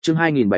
Chương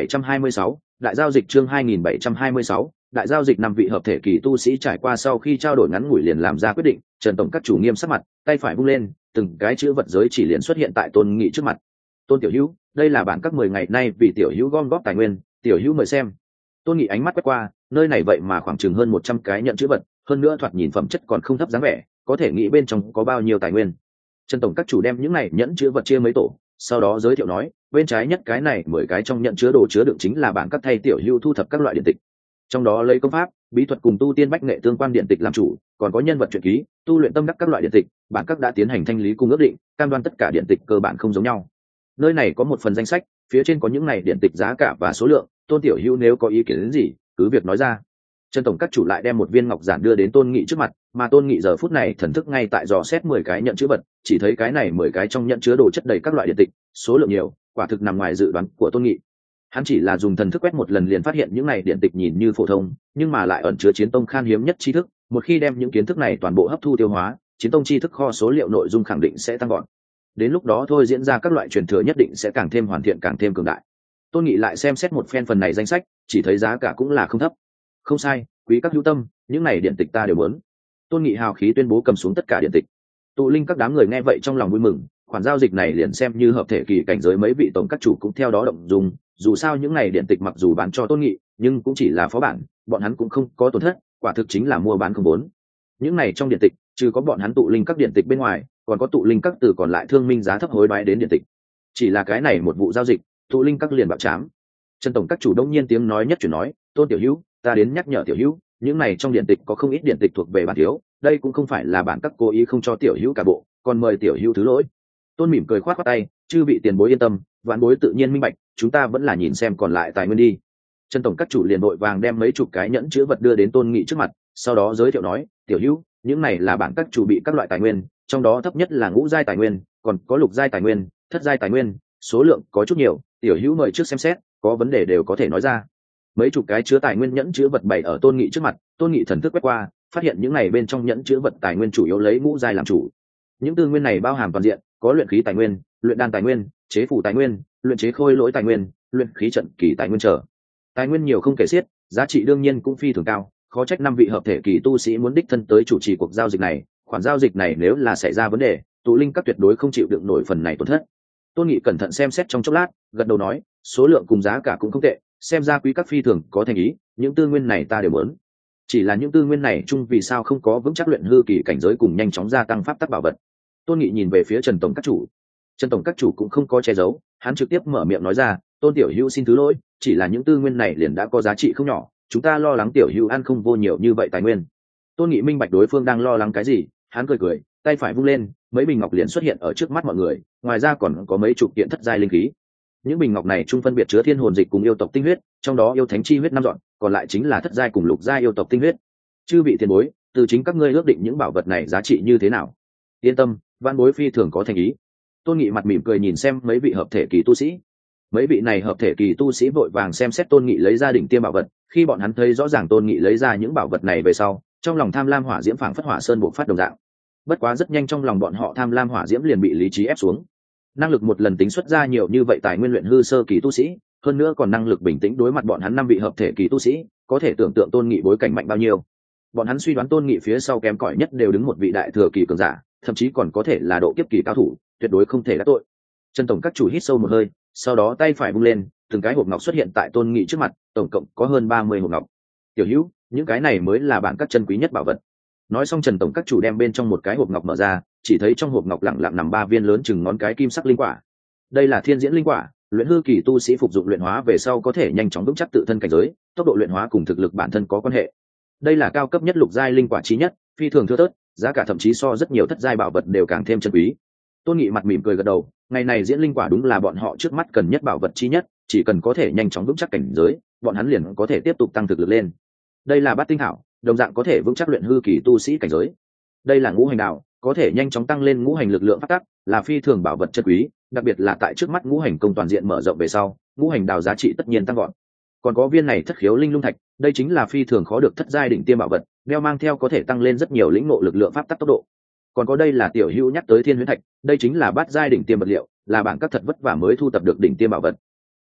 2726, đại giao dịch. Chương 2726, đại giao dịch. 5 vị hợp thể kỳ tu sĩ trải qua sau khi trao đổi ngắn ngủi liền làm ra quyết định. Trần tổng các chủ nghiêm sắc mặt, tay phải vung lên, từng cái chữ vật giới chỉ liền xuất hiện tại Tôn Nghị trước mặt. Tôn tiểu hữu, đây là bản các 10 ngày nay vì tiểu hữu gom góp tài nguyên, tiểu hữu mời xem. Tôn Nghị ánh mắt quét qua, nơi này vậy mà khoảng chừng hơn 100 cái nhận chữ vật, hơn nữa thoạt nhìn phẩm chất còn không thấp dáng vẻ, có thể nghĩ bên trong có bao nhiêu tài nguyên. Trần tổng các chủ đem những này nhẫn chứa vật chia mấy tổ, sau đó giới thiệu nói, bên trái nhất cái này 10 cái trong nhận chứa đồ chứa đựng chính là bản các thay tiểu hữu thu thập các loại điện tịch, trong đó lấy công pháp, bí thuật cùng tu tiên bách nghệ tương quan điện tịch làm chủ, còn có nhân vật truyện ký, tu luyện tâm đắc các loại điện tịch, bản các đã tiến hành thanh lý cùng ước định, cam đoan tất cả điện tịch cơ bản không giống nhau. Nơi này có một phần danh sách, phía trên có những này điện tịch giá cả và số lượng, Tôn tiểu hữu nếu có ý kiến đến gì, cứ việc nói ra. Trần tổng các chủ lại đem một viên ngọc giản đưa đến Tôn Nghị trước mặt, mà Tôn Nghị giờ phút này thần thức ngay tại dò xét 10 cái nhận chứa vật, chỉ thấy cái này 10 cái trong nhận chứa đồ chất đầy các loại điện tịch, số lượng nhiều, quả thực nằm ngoài dự đoán của Tôn Nghị. Hắn chỉ là dùng thần thức quét một lần liền phát hiện những này điện tịch nhìn như phổ thông, nhưng mà lại ẩn chứa chiến tông khan hiếm nhất tri thức, một khi đem những kiến thức này toàn bộ hấp thu tiêu hóa, chiến tông tri thức kho số liệu nội dung khẳng định sẽ tăng gọn. Đến lúc đó thôi diễn ra các loại truyền thừa nhất định sẽ càng thêm hoàn thiện, càng thêm cường đại. Tôn Nghị lại xem xét một phen phần này danh sách, chỉ thấy giá cả cũng là không thấp. Không sai, quý các hữu tâm, những này điện tịch ta đều muốn. Tôn Nghị hào khí tuyên bố cầm xuống tất cả điện tịch. Tụ linh các đám người nghe vậy trong lòng vui mừng, khoản giao dịch này liền xem như hợp thể kỳ cảnh giới mấy vị tổng các chủ cũng theo đó động dung, dù sao những này điện tịch mặc dù bán cho Tôn Nghị, nhưng cũng chỉ là phó bản, bọn hắn cũng không có tổn thất, quả thực chính là mua bán không vốn. Những này trong điện tịch, trừ có bọn hắn tụ linh các điện tịch bên ngoài, còn có tụ linh các từ còn lại thương minh giá thấp hối đoái đến điện tịch. Chỉ là cái này một vụ giao dịch, tụ linh các liền bạo chám. Trần tổng các chủ đông nhiên tiếng nói nhất chuyển nói, Tôn tiểu hữu, ta đến nhắc nhở tiểu hữu, những này trong điện tịch có không ít điện tịch thuộc về bản thiếu, đây cũng không phải là bản các cố ý không cho tiểu hữu cả bộ, còn mời tiểu hữu thứ lỗi. Tôn mỉm cười khoát khoát tay, chư vị tiền bối yên tâm, vạn bối tự nhiên minh bạch, chúng ta vẫn là nhìn xem còn lại tài nguyên đi. Trần tổng các chủ liền vội vàng đem mấy chục cái nhẫn chứa vật đưa đến Tôn Nghị trước mặt, sau đó giới thiệu nói, tiểu hữu, những này là bản các chủ bị các loại tài nguyên, trong đó thấp nhất là ngũ giai tài nguyên, còn có lục giai tài nguyên, thất giai tài nguyên, số lượng có chút nhiều, tiểu hữu mời trước xem xét, có vấn đề đều có thể nói ra. Mấy chục cái chứa tài nguyên nhẫn chứa vật bày ở Tôn Nghị trước mặt, Tôn Nghị thần thức quét qua, phát hiện những này bên trong nhẫn chứa vật tài nguyên chủ yếu lấy ngũ giai làm chủ. Những tư nguyên này bao hàm toàn diện, có luyện khí tài nguyên, luyện đan tài nguyên, chế phủ tài nguyên, luyện chế khôi lỗi tài nguyên, luyện khí trận kỳ tài nguyên trở. Tài nguyên nhiều không kể xiết, giá trị đương nhiên cũng phi thường cao, khó trách 5 vị hợp thể kỳ tu sĩ muốn đích thân tới chủ trì cuộc giao dịch này, khoản giao dịch này nếu là xảy ra vấn đề, tụ linh các tuyệt đối không chịu đựng nổi phần này tổn thất. Tôn Nghị cẩn thận xem xét trong chốc lát, gật đầu nói, số lượng cùng giá cả cũng không tệ, xem ra quý các phi thường có thành ý, những tư nguyên này ta đều muốn. Chỉ là những tư nguyên này chung vì sao không có vững chắc luyện hư kỳ cảnh giới cùng nhanh chóng gia tăng pháp tắc bảo vật. Tôn Nghị nhìn về phía Trần tổng các chủ. Trần tổng các chủ cũng không có che giấu, hắn trực tiếp mở miệng nói ra, Tôn tiểu hữu xin thứ lỗi, chỉ là những tư nguyên này liền đã có giá trị không nhỏ, chúng ta lo lắng tiểu hữu ăn không vô nhiều như vậy tài nguyên. Tôn Nghị minh bạch đối phương đang lo lắng cái gì, hắn cười cười, tay phải vung lên, mấy bình ngọc liền xuất hiện ở trước mắt mọi người, ngoài ra còn có mấy chục kiện thất giai linh khí. Những bình ngọc này chung phân biệt chứa thiên hồn dịch cùng yêu tộc tinh huyết, trong đó yêu thánh chi huyết 5 dọn, còn lại chính là thất giai cùng lục giai yêu tộc tinh huyết. Chư vị tiền bối, từ chính các ngươi ước định những bảo vật này giá trị như thế nào? Yên tâm, vạn bối phi thường có thành ý. Tôn Nghị mặt mỉm cười nhìn xem mấy vị hợp thể kỳ tu sĩ. Mấy vị này hợp thể kỳ tu sĩ vội vàng xem xét Tôn Nghị lấy ra đỉnh tiêm bảo vật, khi bọn hắn thấy rõ ràng Tôn Nghị lấy ra những bảo vật này về sau, trong lòng tham lam hỏa diễm phảng phất hỏa sơn bộc phát đồng dạng. Bất quá rất nhanh trong lòng bọn họ tham lam hỏa diễm liền bị lý trí ép xuống. Năng lực một lần tính xuất ra nhiều như vậy tài nguyên luyện hư sơ kỳ tu sĩ, hơn nữa còn năng lực bình tĩnh đối mặt bọn hắn 5 vị hợp thể kỳ tu sĩ, có thể tưởng tượng Tôn Nghị bối cảnh mạnh bao nhiêu. Bọn hắn suy đoán Tôn Nghị phía sau kém cỏi nhất đều đứng một vị đại thừa kỳ cường giả, thậm chí còn có thể là độ kiếp kỳ cao thủ, tuyệt đối không thể đắc tội. Trần tổng các chủ hít sâu một hơi, sau đó tay phải vung lên, từng cái hộp ngọc xuất hiện tại Tôn Nghị trước mặt, tổng cộng có hơn 30 hộp ngọc. Tiểu hữu, những cái này mới là bản các chân quý nhất bảo vật. Nói xong Trần tổng các chủ đem bên trong một cái hộp ngọc mở ra, chỉ thấy trong hộp ngọc lặng lặng nằm 3 viên lớn chừng ngón cái kim sắc linh quả. Đây là thiên diễn linh quả, luyện hư kỳ tu sĩ phục dụng luyện hóa về sau có thể nhanh chóng vững chắc tự thân cảnh giới, tốc độ luyện hóa cùng thực lực bản thân có quan hệ. Đây là cao cấp nhất lục giai linh quả chí nhất, phi thường thưa thớt, giá cả thậm chí so rất nhiều thất giai bảo vật đều càng thêm chân quý. Tôn Nghị mặt mỉm cười gật đầu, ngày này diễn linh quả đúng là bọn họ trước mắt cần nhất bảo vật chí nhất, chỉ cần có thể nhanh chóng vững chắc cảnh giới, bọn hắn liền có thể tiếp tục tăng thực lực lên. Đây là bát tinh thảo, đồng dạng có thể vững chắc luyện hư kỳ tu sĩ cảnh giới. Đây là ngũ hành đào, có thể nhanh chóng tăng lên ngũ hành lực lượng phát tắc, là phi thường bảo vật chân quý, đặc biệt là tại trước mắt ngũ hành công toàn diện mở rộng về sau, ngũ hành đào giá trị tất nhiên tăng gọn. Còn có viên này thất khiếu linh lung thạch, đây chính là phi thường khó được thất giai đỉnh tiêm bảo vật, đeo mang theo có thể tăng lên rất nhiều lĩnh ngộ lực lượng pháp tắc tốc độ. Còn có đây là tiểu hữu nhắc tới thiên huyễn thạch, đây chính là bát giai đỉnh tiêm vật liệu, là bản các thật vất vả mới thu tập được đỉnh tiêm bảo vật.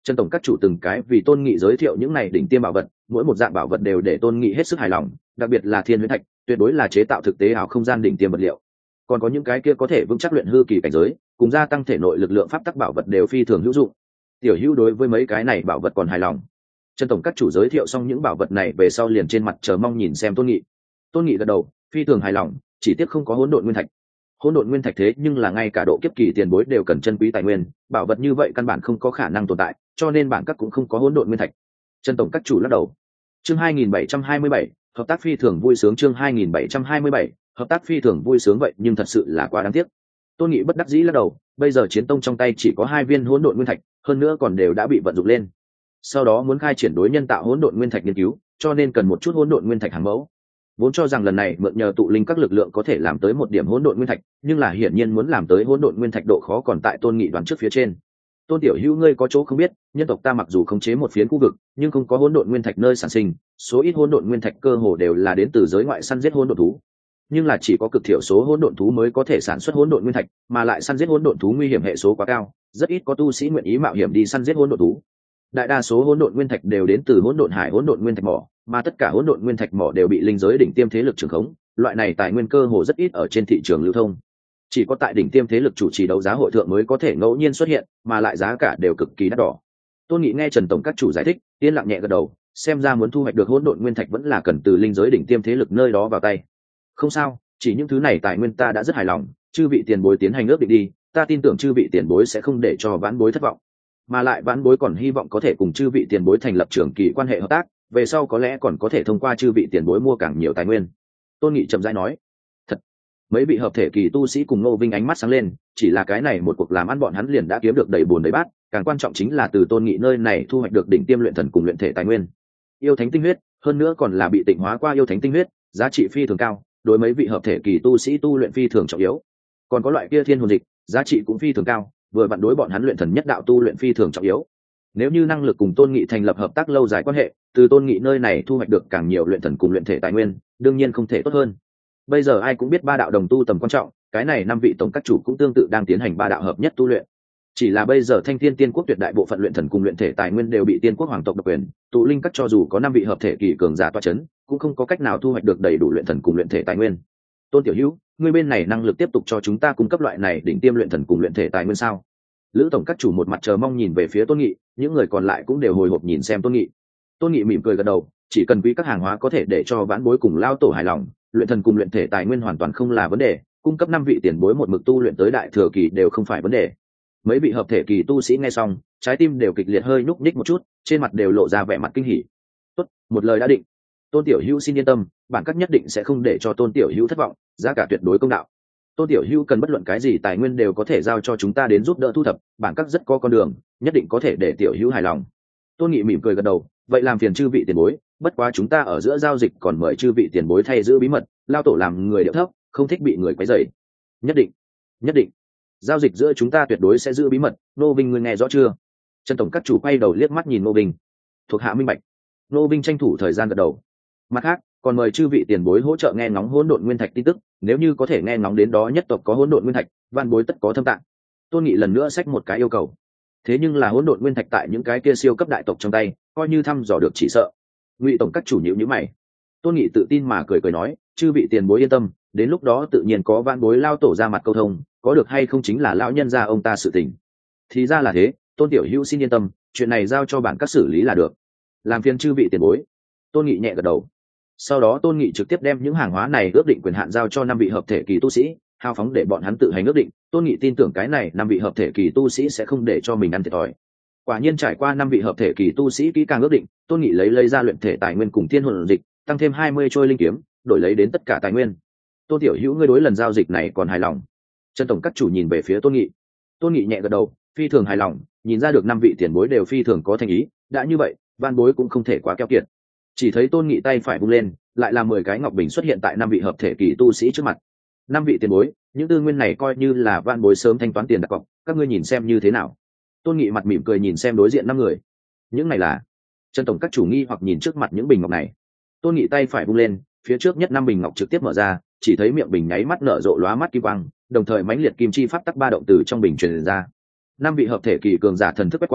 Trần tổng các chủ từng cái vì Tôn Nghị giới thiệu những này đỉnh tiêm bảo vật, mỗi một dạng bảo vật đều để Tôn Nghị hết sức hài lòng, đặc biệt là Thiên Huyễn Thạch, tuyệt đối là chế tạo thực tế ảo không gian đỉnh tiêm vật liệu. Còn có những cái kia có thể vững chắc luyện hư kỳ cảnh giới, cùng gia tăng thể nội lực lượng pháp tắc bảo vật đều phi thường hữu dụng. Tiểu Hữu đối với mấy cái này bảo vật còn hài lòng. Trần tổng các chủ giới thiệu xong những bảo vật này về sau liền trên mặt chờ mong nhìn xem Tôn Nghị. Tôn Nghị gật đầu, phi thường hài lòng, chỉ tiếc không có hỗn độn nguyên thạch. Hỗn độn nguyên thạch thế nhưng là ngay cả độ kiếp kỳ tiền bối đều cần chân quý tài nguyên, bảo vật như vậy căn bản không có khả năng tồn tại, cho nên bản các cũng không có hỗn độn nguyên thạch. Trần tổng các chủ lắc đầu. Chương 2727, hợp tác phi thường vui sướng. Chương 2727, hợp tác phi thường vui sướng vậy nhưng thật sự là quá đáng tiếc. Tôn Nghị bất đắc dĩ lắc đầu, bây giờ Chiến Tông trong tay chỉ có 2 viên hỗn độn nguyên thạch, hơn nữa còn đều đã bị vận dụng lên. Sau đó muốn khai triển đối nhân tạo hỗn độn nguyên thạch nghiên cứu, cho nên cần một chút hỗn độn nguyên thạch hàng mẫu. Vốn cho rằng lần này mượn nhờ tụ linh các lực lượng có thể làm tới một điểm hỗn độn nguyên thạch, nhưng là hiển nhiên muốn làm tới hỗn độn nguyên thạch độ khó còn tại Tôn Nghị đoán trước phía trên. Tôn Tiểu Hữu ngươi có chỗ không biết, nhân tộc ta mặc dù khống chế một phiến khu vực, nhưng không có hỗn độn nguyên thạch nơi sản sinh, số ít hỗn độn nguyên thạch cơ hồ đều là đến từ giới ngoại săn giết hỗn độn thú. Nhưng là chỉ có cực thiểu số hỗn độn thú mới có thể sản xuất hỗn độn nguyên thạch, mà lại săn giết hỗn độn thú nguy hiểm hệ số quá cao, rất ít có tu sĩ nguyện ý mạo hiểm đi săn giết hỗn độn thú. Đại đa số hỗn độn nguyên thạch đều đến từ hỗn độn hải hỗn độn nguyên thạch mỏ, mà tất cả hỗn độn nguyên thạch mỏ đều bị linh giới đỉnh tiêm thế lực trưởng khống, loại này tài nguyên cơ hồ rất ít ở trên thị trường lưu thông. Chỉ có tại đỉnh tiêm thế lực chủ trì đấu giá hội thượng mới có thể ngẫu nhiên xuất hiện, mà lại giá cả đều cực kỳ đắt đỏ. Tôn Nghị nghe Trần tổng các chủ giải thích, yên lặng nhẹ gật đầu, xem ra muốn thu hoạch được hỗn độn nguyên thạch vẫn là cần từ linh giới đỉnh tiêm thế lực nơi đó vào tay. Không sao, chỉ những thứ này tài nguyên ta đã rất hài lòng, chư vị tiền bối tiến hành ước định đi, ta tin tưởng chư vị tiền bối sẽ không để cho vãn bối thất vọng. Mà lại vãn bối còn hy vọng có thể cùng chư vị tiền bối thành lập trường kỳ quan hệ hợp tác, về sau có lẽ còn có thể thông qua chư vị tiền bối mua càng nhiều tài nguyên. Tôn Nghị chậm rãi nói. Thật. Mấy vị hợp thể kỳ tu sĩ cùng Ngô Vinh ánh mắt sáng lên, chỉ là cái này một cuộc làm ăn bọn hắn liền đã kiếm được đầy bùn đầy bát, càng quan trọng chính là từ Tôn Nghị nơi này thu hoạch được đỉnh tiêm luyện thần cùng luyện thể tài nguyên. Yêu thánh tinh huyết, hơn nữa còn là bị tịnh hóa qua yêu thánh tinh huyết, giá trị phi thường cao, đối mấy vị hợp thể kỳ tu sĩ tu luyện phi thường trọng yếu. Còn có loại kia thiên hồn dịch, giá trị cũng phi thường cao, vừa vặn đối bọn hắn luyện thần nhất đạo tu luyện phi thường trọng yếu. Nếu như năng lực cùng Tôn Nghị thành lập hợp tác lâu dài quan hệ, từ Tôn Nghị nơi này thu hoạch được càng nhiều luyện thần cùng luyện thể tài nguyên, đương nhiên không thể tốt hơn. Bây giờ ai cũng biết ba đạo đồng tu tầm quan trọng, cái này 5 vị tổng các chủ cũng tương tự đang tiến hành ba đạo hợp nhất tu luyện. Chỉ là bây giờ Thanh Thiên Tiên Quốc tuyệt đại bộ phận luyện thần cùng luyện thể tài nguyên đều bị Tiên Quốc hoàng tộc độc quyền, tụ linh các cho dù có 5 vị hợp thể kỳ cường giả tọa chấn, cũng không có cách nào thu hoạch được đầy đủ luyện thần cùng luyện thể tài nguyên. Tôn Tiểu Hữu, ngươi bên này năng lực tiếp tục cho chúng ta cung cấp loại này đỉnh tiêm luyện thần cùng luyện thể tài nguyên sao? Lữ tổng các chủ một mặt chờ mong nhìn về phía Tôn Nghị, những người còn lại cũng đều hồi hộp nhìn xem Tôn Nghị. Tôn Nghị mỉm cười gật đầu, chỉ cần quý các hàng hóa có thể để cho vãn bối cùng lao tổ hài lòng, luyện thần cùng luyện thể tài nguyên hoàn toàn không là vấn đề, cung cấp 5 vị tiền bối một mực tu luyện tới đại thừa kỳ đều không phải vấn đề. Mấy vị hợp thể kỳ tu sĩ nghe xong, trái tim đều kịch liệt hơi nhúc nhích một chút, trên mặt đều lộ ra vẻ mặt kinh hỉ. Tốt, một lời đã định. Tôn Tiểu Hữu xin yên tâm, bản các nhất định sẽ không để cho Tôn Tiểu Hữu thất vọng, giá cả tuyệt đối công đạo. Tôn Tiểu Hữu cần bất luận cái gì tài nguyên đều có thể giao cho chúng ta đến giúp đỡ thu thập, bản các rất có con đường, nhất định có thể để Tiểu Hữu hài lòng. Tôn Nghị mỉm cười gật đầu, vậy làm phiền chư vị tiền bối, bất quá chúng ta ở giữa giao dịch còn mời chư vị tiền bối thay giữ bí mật, lao tổ làm người điệu thấp, không thích bị người quấy rầy. Nhất định, nhất định. Giao dịch giữa chúng ta tuyệt đối sẽ giữ bí mật, Nô Vinh ngươi nghe rõ chưa? Trần tổng các chủ quay đầu liếc mắt nhìn Nô Vinh. Thuộc hạ minh bạch. Nô Vinh tranh thủ thời gian gật đầu. Mặt khác, còn mời chư vị tiền bối hỗ trợ nghe ngóng hỗn độn nguyên thạch tin tức, nếu như có thể nghe ngóng đến đó nhất tộc có hỗn độn nguyên thạch, van bối tất có thâm tạng. Tôn Nghị lần nữa xách một cái yêu cầu. Thế nhưng là hỗn độn nguyên thạch tại những cái kia siêu cấp đại tộc trong tay, coi như thăm dò được chỉ sợ. Ngụy tổng các chủ nhíu nhíu mày. Tôn Nghị tự tin mà cười cười nói, chư vị tiền bối yên tâm, đến lúc đó tự nhiên có van bối lao tổ ra mặt câu thông, có được hay không chính là lão nhân gia ông ta sự tình. Thì ra là thế, Tôn Tiểu Hữu xin yên tâm, chuyện này giao cho bản các xử lý là được. Làm phiền chư vị tiền bối. Tôn Nghị nhẹ gật đầu. Sau đó Tôn Nghị trực tiếp đem những hàng hóa này ước định quyền hạn giao cho 5 vị hợp thể kỳ tu sĩ, hao phóng để bọn hắn tự hành ước định. Tôn Nghị tin tưởng cái này 5 vị hợp thể kỳ tu sĩ sẽ không để cho mình ăn thiệt thòi. Quả nhiên trải qua 5 vị hợp thể kỳ tu sĩ kỹ càng ước định, Tôn Nghị lấy ra luyện thể tài nguyên cùng thiên hồn dịch, tăng thêm 20 trôi linh kiếm, đổi lấy đến tất cả tài nguyên. Tôn Tiểu Hữu ngươi đối lần giao dịch này còn hài lòng? Trần tổng các chủ nhìn về phía Tôn Nghị. Tôn Nghị nhẹ gật đầu, phi thường hài lòng, nhìn ra được 5 vị tiền bối đều phi thường có thành ý, đã như vậy, van bối cũng không thể quá keo kiệt. Chỉ thấy Tôn Nghị tay phải vung lên, lại là 10 cái ngọc bình xuất hiện tại 5 vị hợp thể kỳ tu sĩ trước mặt. 5 vị tiền bối, những tư nguyên này coi như là van bối sớm thanh toán tiền đặt cọc, các ngươi nhìn xem như thế nào? Tôn Nghị mặt mỉm cười nhìn xem đối diện 5 người. Những này là? Trần tổng các chủ nghi hoặc nhìn trước mặt những bình ngọc này. Tôn Nghị tay phải vung lên, phía trước nhất 5 bình ngọc trực tiếp mở ra, chỉ thấy miệng bình nháy mắt nở rộ lóa mắt kim quang, đồng thời mãnh liệt kim chi pháp tắc ba động từ trong bình truyền ra. 5 vị hợp thể kỳ cường giả thần thức quét qua,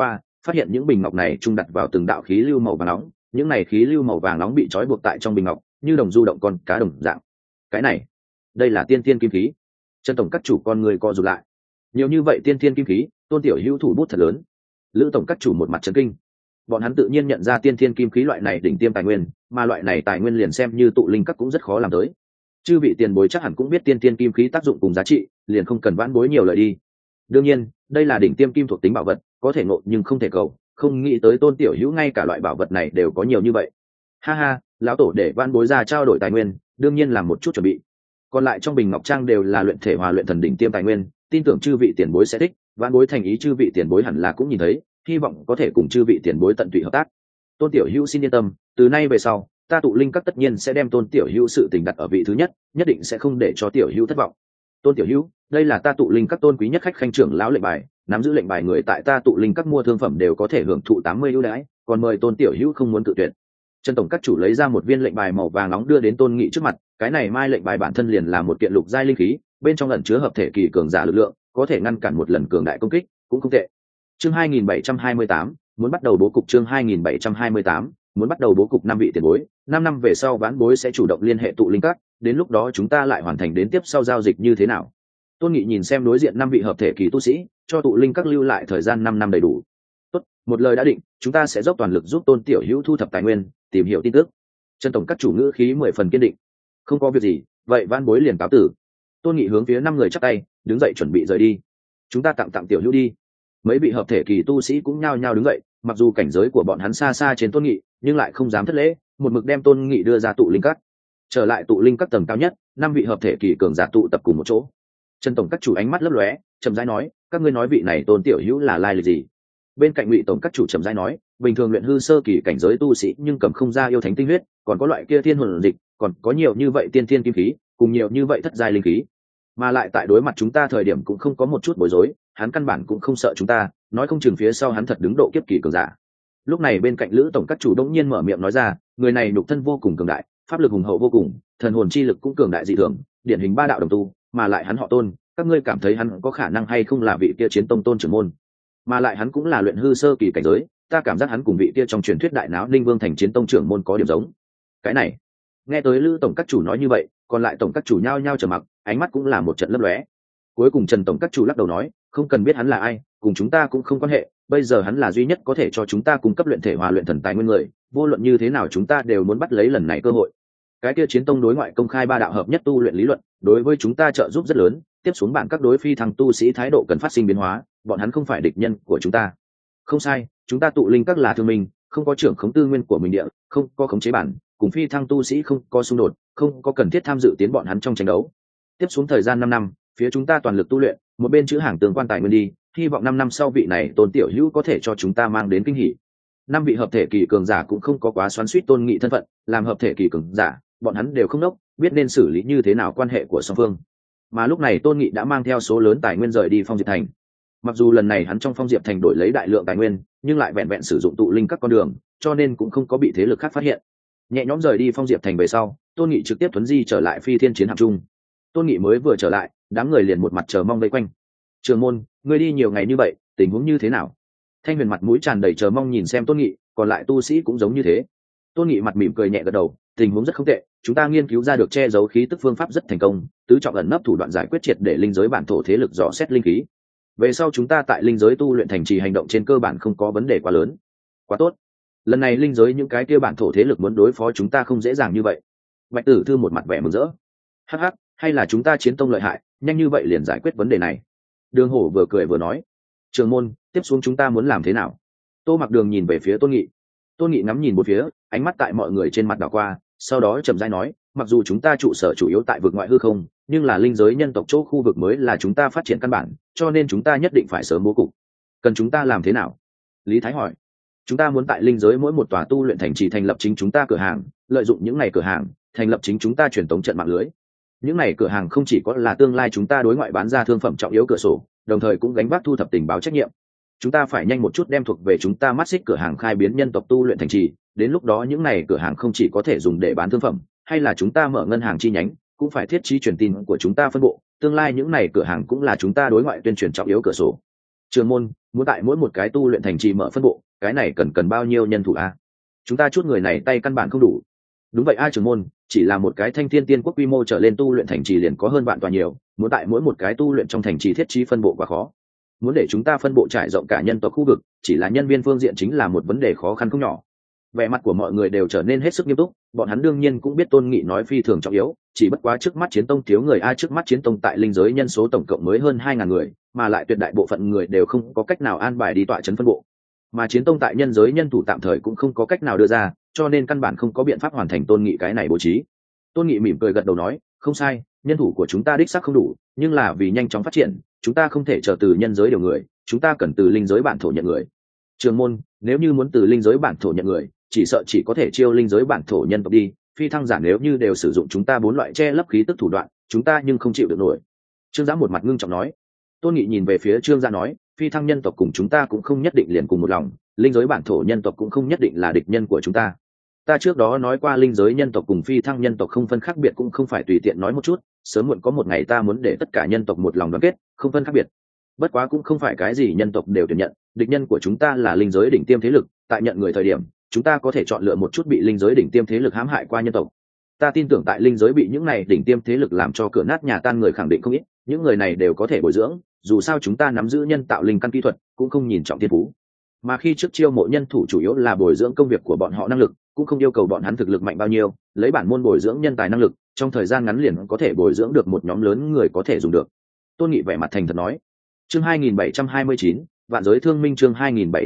phát hiện những bình ngọc này trung đặt vào từng đạo khí lưu màu vàng nóng, những này khí lưu màu vàng nóng bị trói buộc tại trong bình ngọc như đồng du động con cá đồng dạng. Cái này, đây là tiên thiên kim khí. Trần tổng các chủ con người co rụt lại. Nhiều như vậy tiên thiên kim khí, Tôn Tiểu Hữu thủ bút thật lớn. Lữ tổng các chủ một mặt chấn kinh. Bọn hắn tự nhiên nhận ra tiên thiên kim khí loại này đỉnh tiêm tài nguyên, mà loại này tài nguyên liền xem như tụ linh các cũng rất khó làm tới. Chư vị tiền bối chắc hẳn cũng biết tiên thiên kim khí tác dụng cùng giá trị, liền không cần vãn bối nhiều lời đi. Đương nhiên, đây là đỉnh tiêm kim thuộc tính bảo vật, có thể ngộ nhưng không thể cầu, không nghĩ tới Tôn Tiểu Hữu ngay cả loại bảo vật này đều có nhiều như vậy. Ha ha, lão tổ để vãn bối ra trao đổi tài nguyên, đương nhiên làm một chút chuẩn bị. Còn lại trong bình ngọc trang đều là luyện thể hòa luyện thần đỉnh tiêm tài nguyên, tin tưởng chư vị tiền bối sẽ thích, vãn bối thành ý chư vị tiền bối hẳn là cũng nhìn thấy, hy vọng có thể cùng chư vị tiền bối tận tụy hợp tác. Tôn Tiểu Hữu xin yên tâm, từ nay về sau, ta tụ linh các tất nhiên sẽ đem Tôn Tiểu Hữu sự tình đặt ở vị thứ nhất, nhất định sẽ không để cho Tiểu Hữu thất vọng. Tôn Tiểu Hữu, đây là ta tụ linh các tôn quý nhất khách khanh trưởng lão lệnh bài, nắm giữ lệnh bài người tại ta tụ linh các mua thương phẩm đều có thể hưởng thụ 80 ưu đãi, còn mời Tôn Tiểu Hữu không muốn tự tuyệt. Trần tổng các chủ lấy ra một viên lệnh bài màu vàng nóng đưa đến Tôn Nghị trước mặt, cái này mai lệnh bài bản thân liền là một kiện lục giai linh khí, bên trong ẩn chứa hợp thể kỳ cường giả lực lượng, có thể ngăn cản một lần cường đại công kích, cũng không tệ. Chương 2728, muốn bắt đầu bố cục. Chương 2728, muốn bắt đầu bố cục. 5 vị tiền bối, 5 năm về sau vãn bối sẽ chủ động liên hệ tụ linh các, đến lúc đó chúng ta lại hoàn thành đến tiếp sau giao dịch như thế nào. Tôn Nghị nhìn xem đối diện 5 vị hợp thể kỳ tu sĩ, cho tụ linh các lưu lại thời gian 5 năm đầy đủ. Tốt, một lời đã định, chúng ta sẽ dốc toàn lực giúp Tôn Tiểu Hữu thu thập tài nguyên, tìm hiểu tin tức. Trần tổng các chủ ngữ khí 10 phần kiên định. Không có việc gì, vậy vãn bối liền cáo tử. Tôn Nghị hướng phía 5 người chắp tay, đứng dậy chuẩn bị rời đi. Chúng ta tặng Tiểu Hữu đi. Mấy vị hợp thể kỳ tu sĩ cũng nhao nhao đứng dậy, mặc dù cảnh giới của bọn hắn xa xa trên Tôn Nghị, nhưng lại không dám thất lễ, một mực đem Tôn Nghị đưa ra tụ linh các. Trở lại tụ linh các tầng cao nhất, 5 vị hợp thể kỳ cường giả tụ tập cùng một chỗ. Trần tổng các chủ ánh mắt lấp lóe, chậm rãi nói, các ngươi nói vị này Tôn Tiểu Hữu là lai lịch gì? Bên cạnh Ngụy tổng các chủ chậm rãi nói, bình thường luyện hư sơ kỳ cảnh giới tu sĩ nhưng cầm không ra yêu thánh tinh huyết, còn có loại kia thiên hồn dịch, còn có nhiều như vậy tiên thiên kim khí, cùng nhiều như vậy thất giai linh khí, mà lại tại đối mặt chúng ta thời điểm cũng không có một chút bối rối, hắn căn bản cũng không sợ chúng ta, nói không chừng phía sau hắn thật đứng độ kiếp kỳ cường giả. Lúc này bên cạnh Lữ tổng các chủ đống nhiên mở miệng nói ra, người này nhục thân vô cùng cường đại, pháp lực hùng hậu vô cùng, thần hồn chi lực cũng cường đại dị thường, điển hình 3 đạo đồng tu, mà lại hắn họ Tôn, các ngươi cảm thấy hắn có khả năng hay không là vị kia chiến tông Tôn trưởng môn? Mà lại hắn cũng là luyện hư sơ kỳ cảnh giới, ta cảm giác hắn cùng vị kia trong truyền thuyết đại náo Ninh Vương thành chiến tông trưởng môn có điểm giống. Cái này, nghe tới Lữ tổng các chủ nói như vậy, còn lại tổng các chủ nhao nhao trầm mặc, ánh mắt cũng là một trận lấp lóe. Cuối cùng Trần tổng các chủ lắc đầu nói, không cần biết hắn là ai, cùng chúng ta cũng không quan hệ, bây giờ hắn là duy nhất có thể cho chúng ta cung cấp luyện thể hòa luyện thần tài nguyên người, vô luận như thế nào chúng ta đều muốn bắt lấy lần này cơ hội. Cái kia chiến tông đối ngoại công khai 3 đạo hợp nhất tu luyện lý luận, đối với chúng ta trợ giúp rất lớn, tiếp xuống bạn các đối phi thăng tu sĩ thái độ cần phát sinh biến hóa, bọn hắn không phải địch nhân của chúng ta. Không sai, chúng ta tụ linh các là thương minh, không có trưởng khống tư nguyên của mình địa, không có khống chế bản, cùng phi thăng tu sĩ không có xung đột, không có cần thiết tham dự tiến bọn hắn trong tranh đấu. Tiếp xuống thời gian 5 năm, phía chúng ta toàn lực tu luyện, một bên chữ hàng tương quan tài nguyên đi, hy vọng 5 năm sau vị này Tôn Tiểu Hữu có thể cho chúng ta mang đến kinh hỉ. 5 vị hợp thể kỳ cường giả cũng không có quá xoắn xuýt Tôn Nghị thân phận, làm hợp thể kỳ cường giả, bọn hắn đều không đốc, biết nên xử lý như thế nào quan hệ của song phương. Mà lúc này Tôn Nghị đã mang theo số lớn tài nguyên rời đi Phong Diệp Thành. Mặc dù lần này hắn trong Phong Diệp Thành đổi lấy đại lượng tài nguyên, nhưng lại vẹn vẹn sử dụng tụ linh các con đường, cho nên cũng không có bị thế lực khác phát hiện. Nhẹ nhõm rời đi Phong Diệp Thành về sau, Tôn Nghị trực tiếp thuấn di trở lại Phi Thiên Chiến Hạm Trung. Tôn Nghị mới vừa trở lại, đám người liền một mặt chờ mong vây quanh. Trường môn, ngươi đi nhiều ngày như vậy, tình huống như thế nào? Thanh Huyền mặt mũi tràn đầy chờ mong nhìn xem Tôn Nghị, còn lại tu sĩ cũng giống như thế. Tôn Nghị mặt mỉm cười nhẹ gật đầu, tình huống rất không tệ, chúng ta nghiên cứu ra được che giấu khí tức phương pháp rất thành công, tứ trọng ẩn nấp thủ đoạn giải quyết triệt để linh giới bản thổ thế lực dò xét linh khí. Về sau chúng ta tại linh giới tu luyện thành trì hành động trên cơ bản không có vấn đề quá lớn. Quá tốt. Lần này linh giới những cái kia bản thổ thế lực muốn đối phó chúng ta không dễ dàng như vậy. Bạch Tử Thư một mặt vẻ mừng rỡ. Hắc hắc, hay là chúng ta chiến tông lợi hại, nhanh như vậy liền giải quyết vấn đề này. Đường Hổ vừa cười vừa nói, Trường môn, tiếp xuống chúng ta muốn làm thế nào? Tô Mặc Đường nhìn về phía Tôn Nghị. Tôn Nghị ngắm nhìn một phía, ánh mắt tại mọi người trên mặt đảo qua, sau đó chậm rãi nói, mặc dù chúng ta trụ sở chủ yếu tại vực ngoại hư không, nhưng là linh giới nhân tộc chỗ khu vực mới là chúng ta phát triển căn bản, cho nên chúng ta nhất định phải sớm bố cục. Cần chúng ta làm thế nào? Lý Thái hỏi. Chúng ta muốn tại linh giới mỗi một tòa tu luyện thành trì thành lập chính chúng ta cửa hàng, lợi dụng những ngày cửa hàng thành lập chính chúng ta truyền tống trận mạng lưới. Những ngày cửa hàng không chỉ có là tương lai chúng ta đối ngoại bán ra thương phẩm trọng yếu cửa sổ, đồng thời cũng gánh vác thu thập tình báo trách nhiệm. Chúng ta phải nhanh một chút đem thuộc về chúng ta mắt xích cửa hàng khai biến nhân tộc tu luyện thành trì, đến lúc đó những này cửa hàng không chỉ có thể dùng để bán thương phẩm, hay là chúng ta mở ngân hàng chi nhánh, cũng phải thiết trí truyền tin của chúng ta phân bộ, tương lai những này cửa hàng cũng là chúng ta đối ngoại tuyên truyền trọng yếu cửa sổ. Trường môn muốn tại mỗi một cái tu luyện thành trì mở phân bộ, cái này cần bao nhiêu nhân thủ a? Chúng ta chút người này tay căn bản không đủ. Đúng vậy a, trưởng môn, chỉ là một cái Thanh Thiên Tiên quốc quy mô trở lên tu luyện thành trì liền có hơn vạn tòa nhiều, muốn tại mỗi một cái tu luyện trong thành trì thiết trí phân bộ quá khó. Muốn để chúng ta phân bộ trải rộng cả nhân tộc khu vực, chỉ là nhân viên phương diện chính là một vấn đề khó khăn không nhỏ. Vẻ mặt của mọi người đều trở nên hết sức nghiêm túc, bọn hắn đương nhiên cũng biết Tôn Nghị nói phi thường trọng yếu, chỉ bất quá trước mắt Chiến Tông thiếu người, trước mắt Chiến Tông tại linh giới nhân số tổng cộng mới hơn 2000 người, mà lại tuyệt đại bộ phận người đều không có cách nào an bài đi tọa trấn phân bộ. Mà Chiến Tông tại nhân giới nhân thủ tạm thời cũng không có cách nào đưa ra, cho nên căn bản không có biện pháp hoàn thành Tôn Nghị cái này bố trí. Tôn Nghị mỉm cười gật đầu nói, không sai, nhân thủ của chúng ta đích xác không đủ, nhưng là vì nhanh chóng phát triển, chúng ta không thể chờ từ nhân giới điều người, chúng ta cần từ linh giới bản thổ nhận người. Trường môn, nếu như muốn từ linh giới bản thổ nhận người, chỉ sợ chỉ có thể chiêu linh giới bản thổ nhân tộc đi, phi thăng giả nếu như đều sử dụng chúng ta 4 loại che lấp khí tức thủ đoạn, chúng ta nhưng không chịu được nổi. Trương Giã một mặt ngưng trọng nói. Tôn Nghị nhìn về phía Trương Giã nói, phi thăng nhân tộc cùng chúng ta cũng không nhất định liền cùng một lòng, linh giới bản thổ nhân tộc cũng không nhất định là địch nhân của chúng ta. Ta trước đó nói qua linh giới nhân tộc cùng phi thăng nhân tộc không phân khác biệt, cũng không phải tùy tiện nói một chút, sớm muộn có một ngày ta muốn để tất cả nhân tộc một lòng đoàn kết, không phân khác biệt. Bất quá cũng không phải cái gì nhân tộc đều tuyển nhận, địch nhân của chúng ta là linh giới đỉnh tiêm thế lực, tại nhận người thời điểm, chúng ta có thể chọn lựa một chút bị linh giới đỉnh tiêm thế lực hãm hại qua nhân tộc. Ta tin tưởng tại linh giới bị những này đỉnh tiêm thế lực làm cho cửa nát nhà tan người khẳng định không ít, những người này đều có thể bồi dưỡng, dù sao chúng ta nắm giữ nhân tạo linh căn kỹ thuật, cũng không nhìn trọng thiên phú. Mà khi trước chiêu mộ nhân thủ chủ yếu là bồi dưỡng công việc của bọn họ năng lực, cũng không yêu cầu bọn hắn thực lực mạnh bao nhiêu, lấy bản môn bồi dưỡng nhân tài năng lực, trong thời gian ngắn liền có thể bồi dưỡng được một nhóm lớn người có thể dùng được. Tôn Nghị vẻ mặt thành thật nói. Chương 2729, Vạn Giới Thương Minh. Chương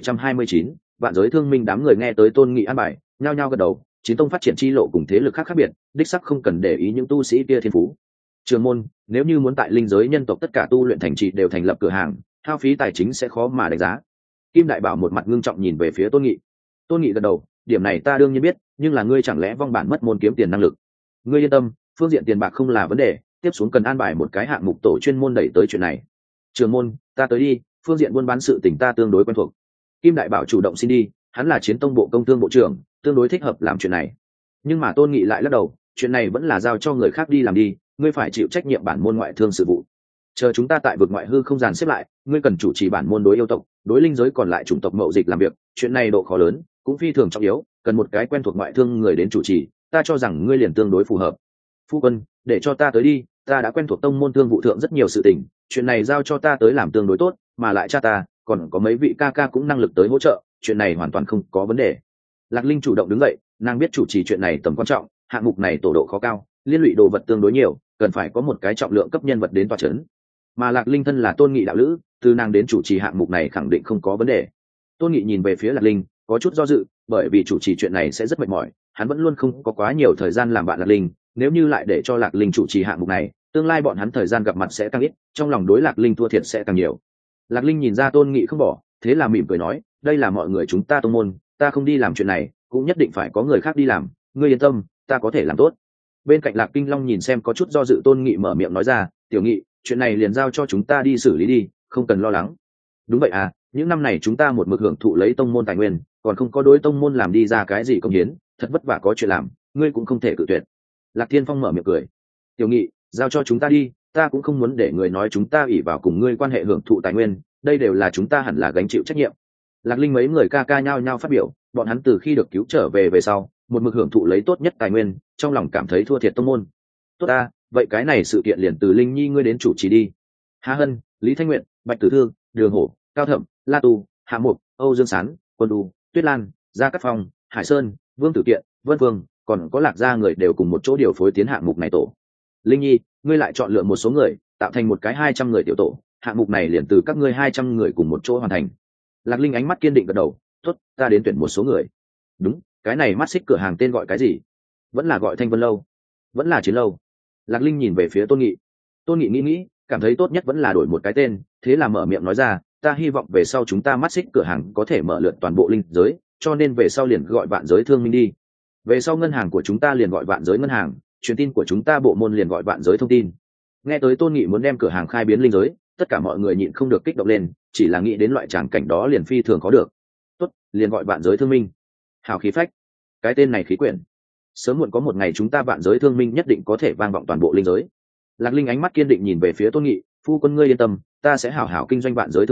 2729, Vạn Giới Thương Minh. Đám người nghe tới Tôn Nghị an bài, nhao nhao gật đầu. Chiến tông phát triển chi lộ cùng thế lực khác biệt, đích sắc không cần để ý những tu sĩ kia thiên phú. Trường môn, nếu như muốn tại linh giới nhân tộc tất cả tu luyện thành trì đều thành lập cửa hàng, hao phí tài chính sẽ khó mà đánh giá. Kim Đại Bảo một mặt ngưng trọng nhìn về phía Tôn Nghị. Tôn Nghị gật đầu, điểm này ta đương nhiên biết, nhưng là ngươi chẳng lẽ vong bản mất môn kiếm tiền năng lực? Ngươi yên tâm, phương diện tiền bạc không là vấn đề, tiếp xuống cần an bài một cái hạng mục tổ chuyên môn đẩy tới chuyện này. Trường môn, ta tới đi, phương diện buôn bán sự tình ta tương đối quen thuộc. Kim Đại Bảo chủ động xin đi, hắn là Chiến Tông bộ công thương bộ trưởng, tương đối thích hợp làm chuyện này. Nhưng mà Tôn Nghị lại lắc đầu, chuyện này vẫn là giao cho người khác đi làm đi, ngươi phải chịu trách nhiệm bản môn ngoại thương sự vụ. Chờ chúng ta tại vực ngoại hư không dàn xếp lại, ngươi cần chủ trì bản môn đối yêu tộc, đối linh giới còn lại chủng tộc mậu dịch làm việc, chuyện này độ khó lớn, cũng phi thường trọng yếu, cần một cái quen thuộc ngoại thương người đến chủ trì, ta cho rằng ngươi liền tương đối phù hợp. Phu quân, để cho ta tới đi, ta đã quen thuộc tông môn thương vụ thượng rất nhiều sự tình, chuyện này giao cho ta tới làm tương đối tốt, mà lại cha ta còn có mấy vị ca ca cũng năng lực tới hỗ trợ, chuyện này hoàn toàn không có vấn đề. Lạc Linh chủ động đứng dậy, nàng biết chủ trì chuyện này tầm quan trọng, hạng mục này tổ độ khó cao, liên lụy đồ vật tương đối nhiều, cần phải có một cái trọng lượng cấp nhân vật đến tọa chấn. Mà Lạc Linh thân là Tôn Nghị đạo lữ, từ nàng đến chủ trì hạng mục này khẳng định không có vấn đề. Tôn Nghị nhìn về phía Lạc Linh, có chút do dự, bởi vì chủ trì chuyện này sẽ rất mệt mỏi, hắn vẫn luôn không có quá nhiều thời gian làm bạn Lạc Linh, nếu như lại để cho Lạc Linh chủ trì hạng mục này, tương lai bọn hắn thời gian gặp mặt sẽ càng ít, trong lòng đối Lạc Linh thua thiệt sẽ càng nhiều. Lạc Linh nhìn ra Tôn Nghị không bỏ, thế là mỉm cười nói, đây là mọi người chúng ta tông môn, ta không đi làm chuyện này, cũng nhất định phải có người khác đi làm, ngươi yên tâm, ta có thể làm tốt. Bên cạnh Lạc Kinh Long nhìn xem có chút do dự Tôn Nghị mở miệng nói ra, tiểu Nghị, chuyện này liền giao cho chúng ta đi xử lý đi, không cần lo lắng. Đúng vậy à, những năm này chúng ta một mực hưởng thụ lấy tông môn tài nguyên, còn không có đối tông môn làm đi ra cái gì công hiến, thật vất vả có chuyện làm, ngươi cũng không thể cự tuyệt. Lạc Thiên Phong mở miệng cười, tiểu Nghị, giao cho chúng ta đi, ta cũng không muốn để người nói chúng ta ỷ vào cùng ngươi quan hệ hưởng thụ tài nguyên, đây đều là chúng ta hẳn là gánh chịu trách nhiệm. Lạc Linh mấy người ca ca nhao nhao phát biểu, bọn hắn từ khi được cứu trở về sau, một mực hưởng thụ lấy tốt nhất tài nguyên, trong lòng cảm thấy thua thiệt tông môn. Tốt ta, vậy cái này sự kiện liền từ Linh Nhi ngươi đến chủ trì đi. Hà Hân, Lý Thanh Nguyện, Bạch Tử Thương, Đường Hổ, Cao Thẩm, La Tu, Hạ Mục, Âu Dương Sán, Quân Du, Tuyết Lan, Gia Cát Phong, Hải Sơn, Vương Tử Kiện, Vân Vương, còn có Lạc gia người đều cùng một chỗ điều phối tiến hạng mục này tổ. Linh Nhi, ngươi lại chọn lựa một số người, tạo thành một cái 200 người tiểu tổ, hạng mục này liền từ các ngươi 200 người cùng một chỗ hoàn thành. Lạc Linh ánh mắt kiên định gật đầu, tốt, ta đến tuyển một số người. Đúng, cái này mắt xích cửa hàng tên gọi cái gì? Vẫn là gọi Thanh Vân lâu, vẫn là Chiến lâu? Lạc Linh nhìn về phía Tôn Nghị. Tôn Nghị nghĩ, cảm thấy tốt nhất vẫn là đổi một cái tên, thế là mở miệng nói ra, ta hy vọng về sau chúng ta mắt xích cửa hàng có thể mở lượt toàn bộ linh giới, cho nên về sau liền gọi Vạn Giới Thương Minh đi. Về sau ngân hàng của chúng ta liền gọi Vạn Giới ngân hàng, truyền tin của chúng ta bộ môn liền gọi Vạn Giới thông tin. Nghe tới Tôn Nghị muốn đem cửa hàng khai biến linh giới, tất cả mọi người nhịn không được kích động lên, chỉ là nghĩ đến loại tràng cảnh đó liền phi thường có được. Tốt, liền gọi Vạn Giới Thương Minh. Hào khí phách, cái tên này khí quyển. Sớm muộn có một ngày chúng ta Vạn Giới Thương Minh nhất định có thể vang vọng toàn bộ linh giới. Lạc Linh ánh mắt kiên định nhìn về phía Tôn Nghị, phu quân ngươi yên tâm, ta sẽ hảo hảo kinh doanh Vạn Giới Thương Minh,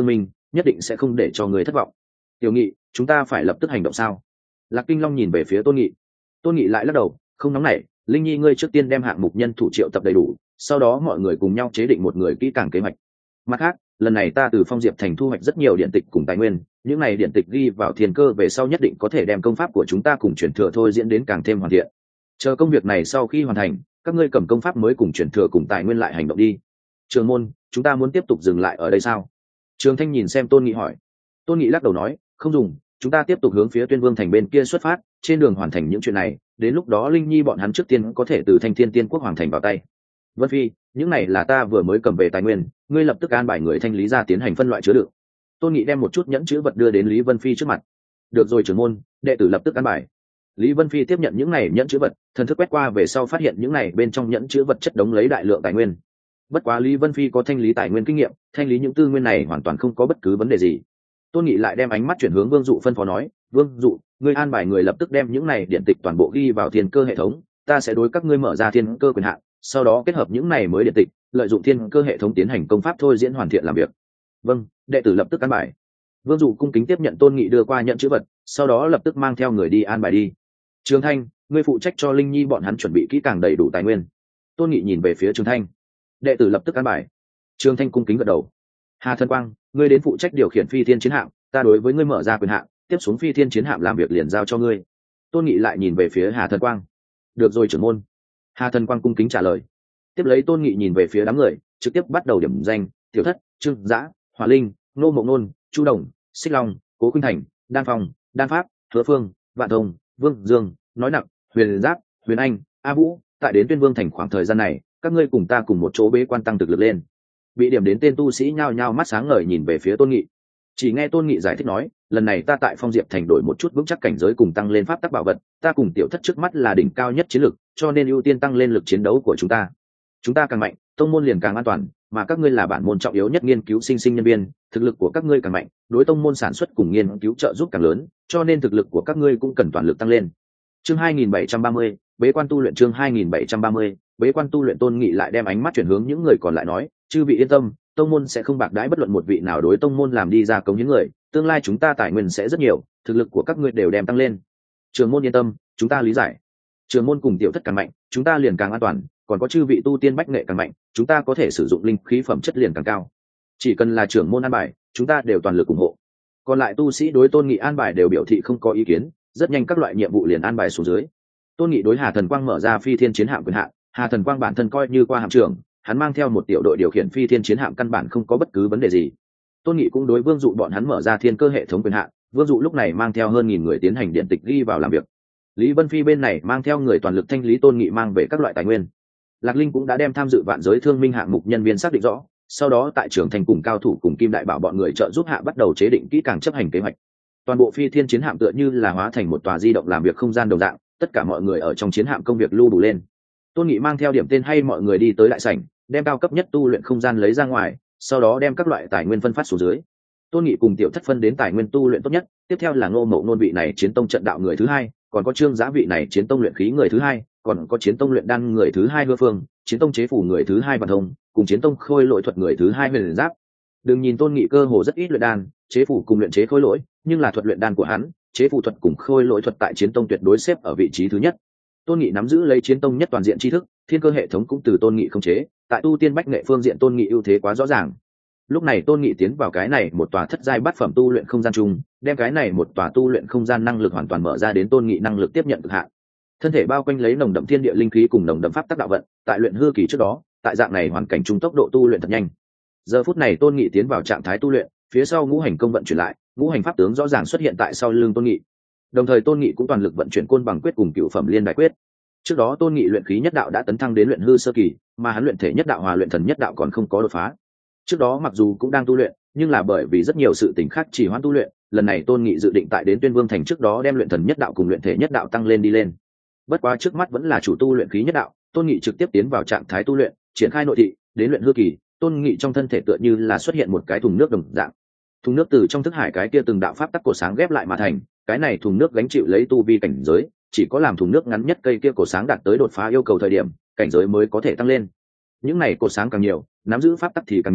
nhất định sẽ không để cho người thất vọng. Tiểu Nghị, chúng ta phải lập tức hành động sao? Lạc Kinh Long nhìn về phía Tôn Nghị. Tôn Nghị lại lắc đầu, không nóng nảy, Linh Nhi ngươi trước tiên đem hạng mục nhân thủ triệu tập đầy đủ, sau đó mọi người cùng nhau chế định một người kỹ càng kế hoạch. Mặt khác, lần này ta từ Phong Diệp Thành thu hoạch rất nhiều điện tịch cùng tài nguyên, những này điện tịch ghi vào thiên cơ về sau nhất định có thể đem công pháp của chúng ta cùng truyền thừa thôi diễn đến càng thêm hoàn thiện. Chờ công việc này sau khi hoàn thành, các ngươi cầm công pháp mới cùng truyền thừa cùng tài nguyên lại hành động đi. Trường môn, chúng ta muốn tiếp tục dừng lại ở đây sao? Trường Thanh nhìn xem Tôn Nghị hỏi. Tôn Nghị lắc đầu nói, không dùng, chúng ta tiếp tục hướng phía Tuyên Vương thành bên kia xuất phát, trên đường hoàn thành những chuyện này, đến lúc đó Linh Nhi bọn hắn trước tiên có thể từ Thanh Thiên Tiên Quốc hoàng thành vào tay. Vân Phi, những này là ta vừa mới cầm về tài nguyên, ngươi lập tức an bài người thanh lý ra tiến hành phân loại chứa đựng. Tôn Nghị đem một chút nhẫn chữ vật đưa đến Lý Vân Phi trước mặt. Được rồi trưởng môn, đệ tử lập tức an bài. Lý Vân Phi tiếp nhận những này nhẫn chữ vật, thần thức quét qua về sau phát hiện những này bên trong nhẫn chữ vật chất đống lấy đại lượng tài nguyên. Bất quá Lý Vân Phi có thanh lý tài nguyên kinh nghiệm, thanh lý những tư nguyên này hoàn toàn không có bất cứ vấn đề gì. Tôn Nghị lại đem ánh mắt chuyển hướng Vương Dụ phân phó nói, Vương Dụ, ngươi an bài người lập tức đem những này điện tịch toàn bộ ghi vào thiên cơ hệ thống, ta sẽ đối các ngươi mở ra thiên cơ quyền hạn, sau đó kết hợp những này mới điện tịch, lợi dụng thiên cơ hệ thống tiến hành công pháp thôi diễn hoàn thiện làm việc. Vâng, đệ tử lập tức an bài. Vương Dụ cung kính tiếp nhận Tôn Nghị đưa qua nhận chữ vật, sau đó lập tức mang theo người đi an bài đi. Trường Thanh, ngươi phụ trách cho Linh Nhi bọn hắn chuẩn bị kỹ càng đầy đủ tài nguyên. Tôn Nghị nhìn về phía Trường Thanh. Đệ tử lập tức an bài. Trường Thanh cung kính gật đầu. Hà Thần Quang, ngươi đến phụ trách điều khiển phi thiên chiến hạm, ta đối với ngươi mở ra quyền hạn, tiếp xuống phi thiên chiến hạm làm việc liền giao cho ngươi. Tôn Nghị lại nhìn về phía Hà Thần Quang. Được rồi trưởng môn. Hà Thần Quang cung kính trả lời. Tiếp lấy Tôn Nghị nhìn về phía đám người, trực tiếp bắt đầu điểm danh, Tiểu Thất, Trương Dã, Hỏa Linh, Nô Mộng Nôn, Chu Đồng, Xích Long, Cố Khuynh Thành, Đan Phong, Đan Pháp, Hứa Phương, Vạn Thông, Vương Dương, Nói Nặng, Huyền Giáp, Huyền Anh, A Vũ, tại đến Tuyên Vương thành khoảng thời gian này, các ngươi cùng ta cùng một chỗ bế quan tăng thực lực lên. Bị điểm đến tên tu sĩ nhao nhao mắt sáng ngời nhìn về phía Tôn Nghị. Chỉ nghe Tôn Nghị giải thích nói, lần này ta tại Phong Diệp thành đổi một chút vững chắc cảnh giới cùng tăng lên pháp tắc bảo vật, ta cùng Tiểu Thất trước mắt là đỉnh cao nhất chiến lực, cho nên ưu tiên tăng lên lực chiến đấu của chúng ta. Chúng ta càng mạnh, tông môn liền càng an toàn, mà các ngươi là bản môn trọng yếu nhất nghiên cứu sinh nhân viên, thực lực của các ngươi càng mạnh, đối tông môn sản xuất cùng nghiên cứu trợ giúp càng lớn, cho nên thực lực của các ngươi cũng cần toàn lực tăng lên. Chương 2730, bế quan tu luyện. Chương 2730, bế quan tu luyện. Tôn Nghị lại đem ánh mắt chuyển hướng những người còn lại nói, chư vị yên tâm, tông môn sẽ không bạc đãi bất luận một vị nào đối tông môn làm đi ra cống hiến người, tương lai chúng ta tài nguyên sẽ rất nhiều, thực lực của các ngươi đều đem tăng lên. Trường môn yên tâm, chúng ta lý giải. Trường môn cùng Tiểu Thất càng mạnh, chúng ta liền càng an toàn, còn có chư vị tu tiên bách nghệ càng mạnh, chúng ta có thể sử dụng linh khí phẩm chất liền càng cao. Chỉ cần là trưởng môn an bài, chúng ta đều toàn lực ủng hộ. Còn lại tu sĩ đối Tôn Nghị an bài đều biểu thị không có ý kiến, rất nhanh các loại nhiệm vụ liền an bài xuống dưới. Tôn Nghị đối Hà Thần Quang mở ra phi thiên chiến hạm quyền hạn, Hà Thần Quang bản thân coi như qua hạm trưởng, hắn mang theo một tiểu đội điều khiển phi thiên chiến hạm căn bản không có bất cứ vấn đề gì. Tôn Nghị cũng đối Vương Dụ bọn hắn mở ra thiên cơ hệ thống quyền hạn, Vương Dụ lúc này mang theo hơn 1000 người tiến hành điện tịch ghi vào làm việc. Lý Vân Phi bên này mang theo người toàn lực thanh lý Tôn Nghị mang về các loại tài nguyên. Lạc Linh cũng đã đem tham dự vạn giới thương minh hạng mục nhân viên xác định rõ, sau đó tại trưởng thành cùng cao thủ cùng Kim Đại Bảo bọn người trợ giúp hạ bắt đầu chế định kỹ càng chấp hành kế hoạch. Toàn bộ phi thiên chiến hạm tựa như là hóa thành một tòa di động làm việc không gian đồng dạng, tất cả mọi người ở trong chiến hạm công việc lưu đủ lên. Tôn Nghị mang theo điểm tên hay mọi người đi tới đại sảnh, đem cao cấp nhất tu luyện không gian lấy ra ngoài, sau đó đem các loại tài nguyên phân phát xuống dưới. Tôn Nghị cùng Tiểu Thất phân đến tài nguyên tu luyện tốt nhất, tiếp theo là Ngô Mậu Nôn vị này chiến tông trận đạo người thứ hai, còn có Trương Giá vị này chiến tông luyện khí người thứ hai, còn có chiến tông luyện đan người thứ hai Hứa Phương, chiến tông chế phủ người thứ hai Vạn Thông, cùng chiến tông khôi lỗi thuật người thứ hai Huyền Giáp. Đừng nhìn Tôn Nghị cơ hồ rất ít luyện đan, chế phủ cùng luyện chế khôi lỗi, nhưng là thuật luyện đan của hắn, chế phủ thuật cùng khôi lỗi thuật tại chiến tông tuyệt đối xếp ở vị trí thứ nhất. Tôn Nghị nắm giữ lấy chiến tông nhất toàn diện tri thức, thiên cơ hệ thống cũng từ Tôn Nghị không chế, tại tu tiên bách nghệ phương diện Tôn Nghị ưu thế quá rõ ràng. Lúc này Tôn Nghị tiến vào cái này một tòa thất giai bát phẩm tu luyện không gian chung, đem cái này một tòa tu luyện không gian năng lực hoàn toàn mở ra đến Tôn Nghị năng lực tiếp nhận cực hạn. Thân thể bao quanh lấy nồng đậm thiên địa linh khí cùng nồng đậm pháp tắc đạo vận, tại luyện hư kỳ trước đó, tại dạng này hoàn cảnh trung tốc độ tu luyện thật nhanh. Giờ phút này Tôn Nghị tiến vào trạng thái tu luyện, phía sau ngũ hành công vận chuyển lại, ngũ hành pháp tướng rõ ràng xuất hiện tại sau lưng Tôn Nghị. Đồng thời Tôn Nghị cũng toàn lực vận chuyển côn bằng quyết cùng cựu phẩm liên đại quyết. Trước đó Tôn Nghị luyện khí nhất đạo đã tấn thăng đến luyện hư sơ kỳ, mà hắn luyện thể nhất đạo hòa luyện thần nhất đạo còn không có đột phá. Trước đó mặc dù cũng đang tu luyện, nhưng là bởi vì rất nhiều sự tình khác chỉ hoãn tu luyện, lần này Tôn Nghị dự định tại đến Tuyên Vương thành trước đó đem luyện thần nhất đạo cùng luyện thể nhất đạo tăng lên đi lên. Bất quá trước mắt vẫn là chủ tu luyện khí nhất đạo, Tôn Nghị trực tiếp tiến vào trạng thái tu luyện, triển khai nội thị, đến luyện hư kỳ, Tôn Nghị trong thân thể tựa như là xuất hiện một cái thùng nước đồng dạng. Thùng nước từ trong thức hải cái kia từng đạo pháp tắc cổ sáng ghép lại mà thành, cái này thùng nước gánh chịu lấy tu vi cảnh giới, chỉ có làm thùng nước ngắn nhất cây kia cổ sáng đạt tới đột phá yêu cầu thời điểm, cảnh giới mới có thể tăng lên. Những này cổ sáng càng nhiều, nắm giữ pháp tắc thì càng nhiều,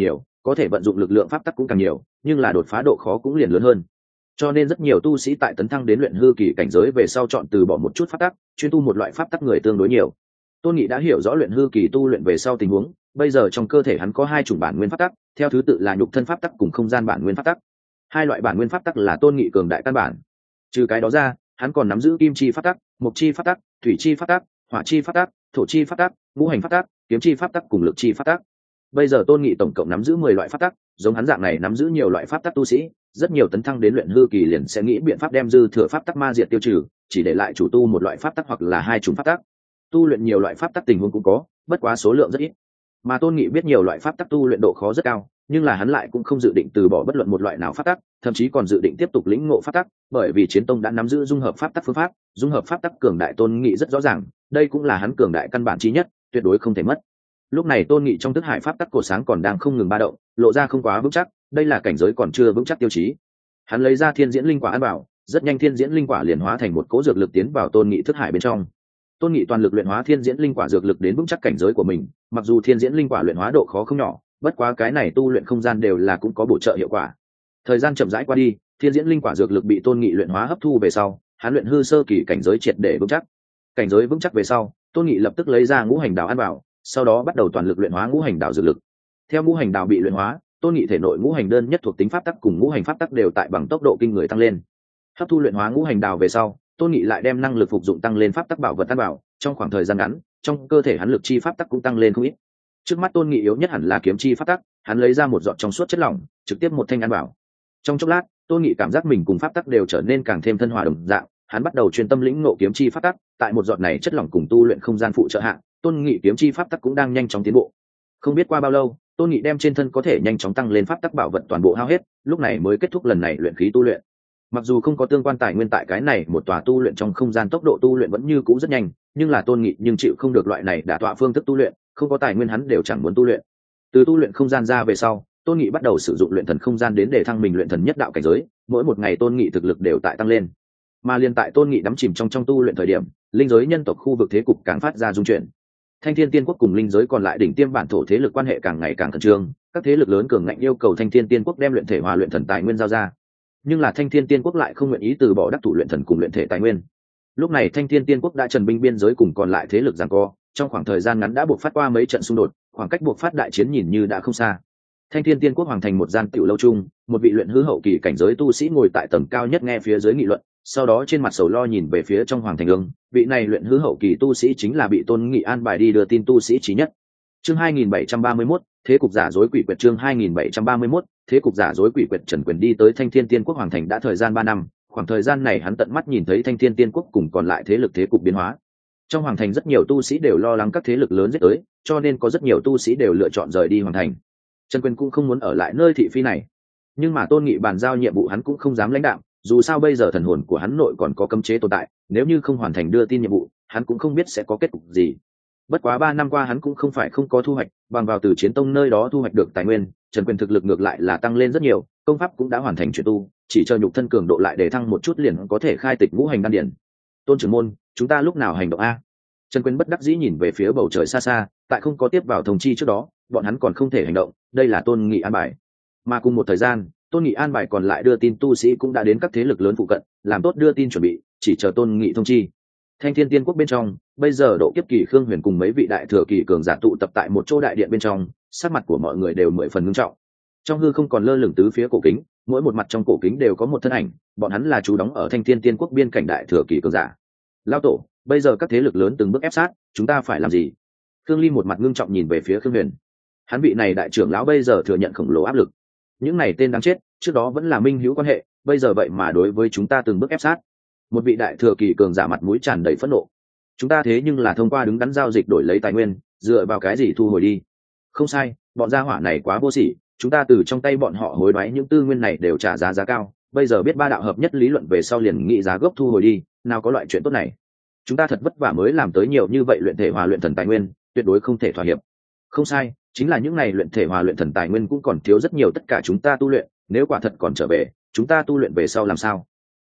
có thể vận dụng lực lượng pháp tắc cũng càng nhiều, nhưng là đột phá độ khó cũng liền lớn hơn. Cho nên rất nhiều tu sĩ tại tấn thăng đến luyện hư kỳ cảnh giới về sau chọn từ bỏ một chút pháp tắc, chuyên tu một loại pháp tắc người tương đối nhiều. Tôn Nghị đã hiểu rõ luyện hư kỳ tu luyện về sau tình huống, bây giờ trong cơ thể hắn có hai chủng bản nguyên pháp tắc, theo thứ tự là nhục thân pháp tắc cùng không gian bản nguyên pháp tắc. Hai loại bản nguyên pháp tắc là Tôn Nghị cường đại căn bản. Trừ cái đó ra, hắn còn nắm giữ kim chi pháp tắc, mộc chi pháp tắc, thủy chi pháp tắc, hỏa chi pháp tắc, thổ chi pháp tắc, ngũ hành pháp tắc, kiếm chi pháp tắc cùng lực chi pháp tắc. Bây giờ Tôn Nghị tổng cộng nắm giữ 10 loại pháp tắc, giống hắn dạng này nắm giữ nhiều loại pháp tắc tu sĩ, rất nhiều tấn thăng đến luyện hư kỳ liền sẽ nghĩ biện pháp đem dư thừa pháp tắc ma diệt tiêu trừ, chỉ để lại chủ tu một loại pháp tắc hoặc là hai chủng pháp tắc. Tu luyện nhiều loại pháp tắc tình huống cũng có, bất quá số lượng rất ít. Mà Tôn Nghị biết nhiều loại pháp tắc tu luyện độ khó rất cao, nhưng là hắn lại cũng không dự định từ bỏ bất luận một loại nào pháp tắc, thậm chí còn dự định tiếp tục lĩnh ngộ pháp tắc, bởi vì Chiến Tông đã nắm giữ dung hợp pháp tắc phương pháp, dung hợp pháp tắc cường đại Tôn Nghị rất rõ ràng, đây cũng là hắn cường đại căn bản chí nhất, tuyệt đối không thể mất. Lúc này Tôn Nghị trong thức hải pháp tắc cổ sáng còn đang không ngừng ba động, lộ ra không quá vững chắc, đây là cảnh giới còn chưa vững chắc tiêu chí. Hắn lấy ra Thiên Diễn Linh Quả ăn bảo, rất nhanh Thiên Diễn Linh Quả liền hóa thành một cỗ dược lực tiến vào Tôn Nghị thức hải bên trong. Tôn Nghị toàn lực luyện hóa Thiên Diễn Linh Quả dược lực đến vững chắc cảnh giới của mình, mặc dù Thiên Diễn Linh Quả luyện hóa độ khó không nhỏ, bất quá cái này tu luyện không gian đều là cũng có bổ trợ hiệu quả. Thời gian chậm rãi qua đi, Thiên Diễn Linh Quả dược lực bị Tôn Nghị luyện hóa hấp thu về sau, hắn luyện hư sơ kỳ cảnh giới triệt để vững chắc. Cảnh giới vững chắc về sau, Tôn Nghị lập tức lấy ra ngũ hành đào ăn bảo, sau đó bắt đầu toàn lực luyện hóa ngũ hành đào dược lực. Theo ngũ hành đào bị luyện hóa, Tôn Nghị thể nội ngũ hành đơn nhất thuộc tính pháp tắc cùng ngũ hành pháp tắc đều tại bằng tốc độ kinh người tăng lên. Hấp thu luyện hóa ngũ hành đào về sau, Tôn Nghị lại đem năng lực phục dụng tăng lên pháp tắc bảo vật ăn bảo, trong khoảng thời gian ngắn, trong cơ thể hắn lực chi pháp tắc cũng tăng lên không ít. Trước mắt Tôn Nghị yếu nhất hẳn là kiếm chi pháp tắc, hắn lấy ra một giọt trong suốt chất lỏng, trực tiếp một thanh ăn bảo. Trong chốc lát, Tôn Nghị cảm giác mình cùng pháp tắc đều trở nên càng thêm thân hòa đồng dạng, hắn bắt đầu chuyên tâm lĩnh ngộ kiếm chi pháp tắc, tại một giọt này chất lỏng cùng tu luyện không gian phụ trợ hạ, Tôn Nghị kiếm chi pháp tắc cũng đang nhanh chóng tiến bộ. Không biết qua bao lâu, Tôn Nghị đem trên thân có thể nhanh chóng tăng lên pháp tắc bảo vật toàn bộ hao hết, lúc này mới kết thúc lần này luyện khí tu luyện. Mặc dù không có tương quan tài nguyên tại cái này một tòa tu luyện trong không gian, tốc độ tu luyện vẫn như cũ rất nhanh, nhưng là Tôn Nghị nhưng chịu không được loại này đả tọa phương thức tu luyện, không có tài nguyên hắn đều chẳng muốn tu luyện. Từ tu luyện không gian ra về sau, Tôn Nghị bắt đầu sử dụng luyện thần không gian đến để thăng mình luyện thần nhất đạo cảnh giới, mỗi một ngày Tôn Nghị thực lực đều tại tăng lên. Mà liên tại Tôn Nghị đắm chìm trong tu luyện thời điểm, linh giới nhân tộc khu vực thế cục càng phát ra dung chuyển. Thanh Thiên Tiên Quốc cùng linh giới còn lại đỉnh tiêm bản thổ thế lực quan hệ càng ngày càng khẩn trương, các thế lực lớn cường ngạnh yêu cầu Thanh Thiên Tiên Quốc đem luyện thể hòa luyện thần tài nguyên giao ra. Nhưng là Thanh Thiên Tiên Quốc lại không nguyện ý từ bỏ đắc thủ luyện thần cùng luyện thể tài nguyên. Lúc này Thanh Thiên Tiên Quốc đã trần binh biên giới cùng còn lại thế lực giằng co, trong khoảng thời gian ngắn đã buộc phát qua mấy trận xung đột, khoảng cách buộc phát đại chiến nhìn như đã không xa. Thanh Thiên Tiên Quốc hoàng thành một gian tiểu lâu chung, một vị luyện hư hậu kỳ cảnh giới tu sĩ ngồi tại tầng cao nhất nghe phía dưới nghị luận, sau đó trên mặt sầu lo nhìn về phía trong hoàng thành ương, vị này luyện hư hậu kỳ tu sĩ chính là bị Tôn Nghị an bài đi đưa tin tu sĩ chí nhất. Chương 2731, thế cục giả dối quỷ quyệt. Chương 2731, thế cục giả dối quỷ quyệt. Trần Quyền đi tới Thanh Thiên Tiên Quốc hoàng thành đã thời gian 3 năm, khoảng thời gian này hắn tận mắt nhìn thấy Thanh Thiên Tiên Quốc cùng còn lại thế lực thế cục biến hóa. Trong hoàng thành rất nhiều tu sĩ đều lo lắng các thế lực lớn giết tới, cho nên có rất nhiều tu sĩ đều lựa chọn rời đi hoàng thành. Trần Quyền cũng không muốn ở lại nơi thị phi này, nhưng mà Tôn Nghị bàn giao nhiệm vụ hắn cũng không dám lãnh đạm, dù sao bây giờ thần hồn của hắn nội còn có cấm chế tồn tại, nếu như không hoàn thành đưa tin nhiệm vụ, hắn cũng không biết sẽ có kết cục gì. Bất quá 3 năm qua hắn cũng không phải không có thu hoạch, bằng vào từ Chiến Tông nơi đó thu hoạch được tài nguyên, Trần Quyền thực lực ngược lại là tăng lên rất nhiều, công pháp cũng đã hoàn thành chuyển tu, chỉ chờ nhục thân cường độ lại để thăng một chút liền có thể khai tịch ngũ hành đan điển. Tôn trưởng môn, chúng ta lúc nào hành động a? Trần Quyền bất đắc dĩ nhìn về phía bầu trời xa xa, tại không có tiếp vào thông chi trước đó, bọn hắn còn không thể hành động, đây là Tôn Nghị an bài. Mà cùng một thời gian, Tôn Nghị an bài còn lại đưa tin tu sĩ cũng đã đến các thế lực lớn phụ cận, làm tốt đưa tin chuẩn bị, chỉ chờ Tôn Nghị thông chi. Thanh Thiên Tiên Quốc bên trong, bây giờ độ kiếp kỳ Khương Huyền cùng mấy vị đại thừa kỳ cường giả tụ tập tại một chỗ đại điện bên trong, sắc mặt của mọi người đều 10 phần nghiêm trọng. Trong hư không còn lơ lửng tứ phía cổ kính, mỗi một mặt trong cổ kính đều có một thân ảnh, bọn hắn là chú đóng ở Thanh Thiên Tiên Quốc biên cảnh đại thừa kỳ cường giả. Lão tổ, bây giờ các thế lực lớn từng bước ép sát, chúng ta phải làm gì? Khương Ly một mặt ngưng trọng nhìn về phía Khương Huyền. Hắn vị này đại trưởng lão bây giờ thừa nhận khổng lồ áp lực. Những này tên đáng chết, trước đó vẫn là minh hữu quan hệ, bây giờ vậy mà đối với chúng ta từng bước ép sát. Một vị đại thừa kỳ cường giả mặt mũi tràn đầy phẫn nộ. Chúng ta thế nhưng là thông qua đứng đắn giao dịch đổi lấy tài nguyên, dựa vào cái gì thu hồi đi? Không sai, bọn gia hỏa này quá vô sỉ, chúng ta từ trong tay bọn họ hối đoái những tư nguyên này đều trả giá cao, bây giờ biết ba đạo hợp nhất lý luận về sau liền nghĩ giá gốc thu hồi đi, nào có loại chuyện tốt này. Chúng ta thật vất vả mới làm tới nhiều như vậy luyện thể hòa luyện thần tài nguyên, tuyệt đối không thể thỏa hiệp. Không sai, chính là những này luyện thể hòa luyện thần tài nguyên cũng còn thiếu rất nhiều, tất cả chúng ta tu luyện, nếu quả thật còn trở về, chúng ta tu luyện về sau làm sao?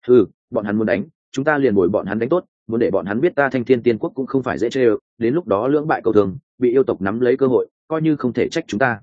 Bọn hắn muốn đánh, chúng ta liền bồi bọn hắn đánh tốt, muốn để bọn hắn biết ta Thanh Thiên Tiên Quốc cũng không phải dễ chơi, đến lúc đó lưỡng bại cầu thường, bị yêu tộc nắm lấy cơ hội, coi như không thể trách chúng ta.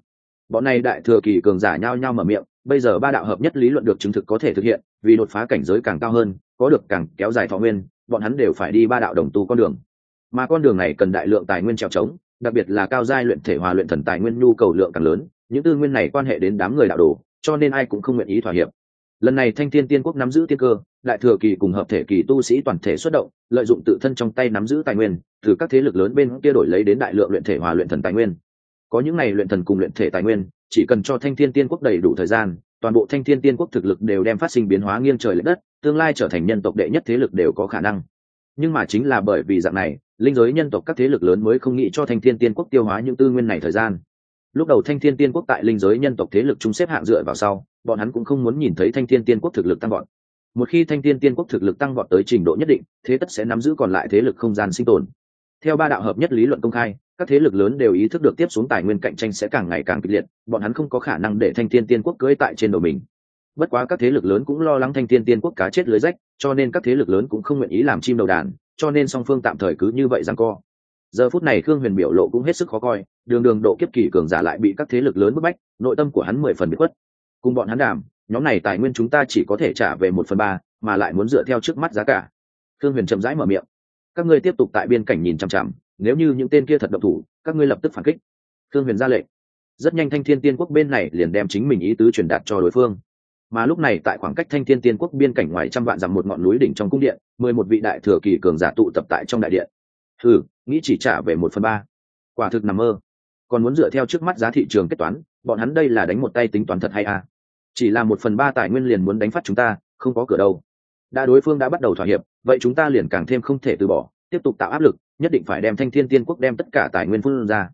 Bọn này đại thừa kỳ cường giả nhao nhao mở miệng, bây giờ ba đạo hợp nhất lý luận được chứng thực có thể thực hiện, vì đột phá cảnh giới càng cao hơn, có được càng kéo dài thọ nguyên, bọn hắn đều phải đi ba đạo đồng tu con đường. Mà con đường này cần đại lượng tài nguyên trèo trống, đặc biệt là cao giai luyện thể hòa luyện thần tài nguyên nhu cầu lượng càng lớn, những tư nguyên này quan hệ đến đám người đạo đồ, cho nên ai cũng không nguyện ý thỏa hiệp. Lần này Thanh Thiên Tiên Quốc nắm giữ tiên cơ, đại thừa kỳ cùng hợp thể kỳ tu sĩ toàn thể xuất động, lợi dụng tự thân trong tay nắm giữ tài nguyên, từ các thế lực lớn bên kia đổi lấy đến đại lượng luyện thể hòa luyện thần tài nguyên. Có những này luyện thần cùng luyện thể tài nguyên, chỉ cần cho Thanh Thiên Tiên Quốc đầy đủ thời gian, toàn bộ Thanh Thiên Tiên Quốc thực lực đều đem phát sinh biến hóa nghiêng trời lệch đất, tương lai trở thành nhân tộc đệ nhất thế lực đều có khả năng. Nhưng mà chính là bởi vì dạng này, linh giới nhân tộc các thế lực lớn mới không nghĩ cho Thanh Thiên Tiên Quốc tiêu hóa những tư nguyên này thời gian. Lúc đầu Thanh Thiên Tiên Quốc tại linh giới nhân tộc thế lực chung xếp hạng dựa vào sau, bọn hắn cũng không muốn nhìn thấy Thanh Thiên Tiên Quốc thực lực tăng vọt. Một khi Thanh Thiên Tiên Quốc thực lực tăng vọt tới trình độ nhất định, thế tất sẽ nắm giữ còn lại thế lực không gian sinh tồn. Theo ba đạo hợp nhất lý luận công khai, các thế lực lớn đều ý thức được tiếp xuống tài nguyên cạnh tranh sẽ càng ngày càng kịch liệt, bọn hắn không có khả năng để Thanh Thiên Tiên Quốc cưỡi tại trên đầu mình. Bất quá các thế lực lớn cũng lo lắng Thanh Thiên Tiên Quốc cá chết lưới rách, cho nên các thế lực lớn cũng không nguyện ý làm chim đầu đàn, cho nên song phương tạm thời cứ như vậy giằng co. Giờ phút này Khương Huyền biểu lộ cũng hết sức khó coi, đường độ kiếp kỳ cường giả lại bị các thế lực lớn bức bách, nội tâm của hắn 10 phần bị khuất. Cùng bọn hắn đàm, nhóm này tài nguyên chúng ta chỉ có thể trả về 1/3, mà lại muốn dựa theo trước mắt giá cả. Khương Huyền chậm rãi mở miệng, các ngươi tiếp tục tại biên cảnh nhìn chằm chằm, nếu như những tên kia thật động thủ, các ngươi lập tức phản kích. Khương Huyền ra lệnh. Rất nhanh Thanh Thiên Tiên Quốc bên này liền đem chính mình ý tứ truyền đạt cho đối phương. Mà lúc này tại khoảng cách Thanh Thiên Tiên Quốc biên cảnh ngoài trăm vạn dặm một ngọn núi đỉnh trong cung điện, 11 vị đại thừa kỳ cường giả tụ tập tại trong đại điện. Nghĩ chỉ trả về 1/3, quả thực nằm mơ. Còn muốn dựa theo trước mắt giá thị trường kết toán, bọn hắn đây là đánh một tay tính toán thật hay à? Chỉ là 1/3 tài nguyên liền muốn đánh phát chúng ta, không có cửa đâu. Đã đối phương đã bắt đầu thỏa hiệp, vậy chúng ta liền càng thêm không thể từ bỏ, tiếp tục tạo áp lực, nhất định phải đem Thanh Thiên Tiên Quốc đem tất cả tài nguyên phun ra.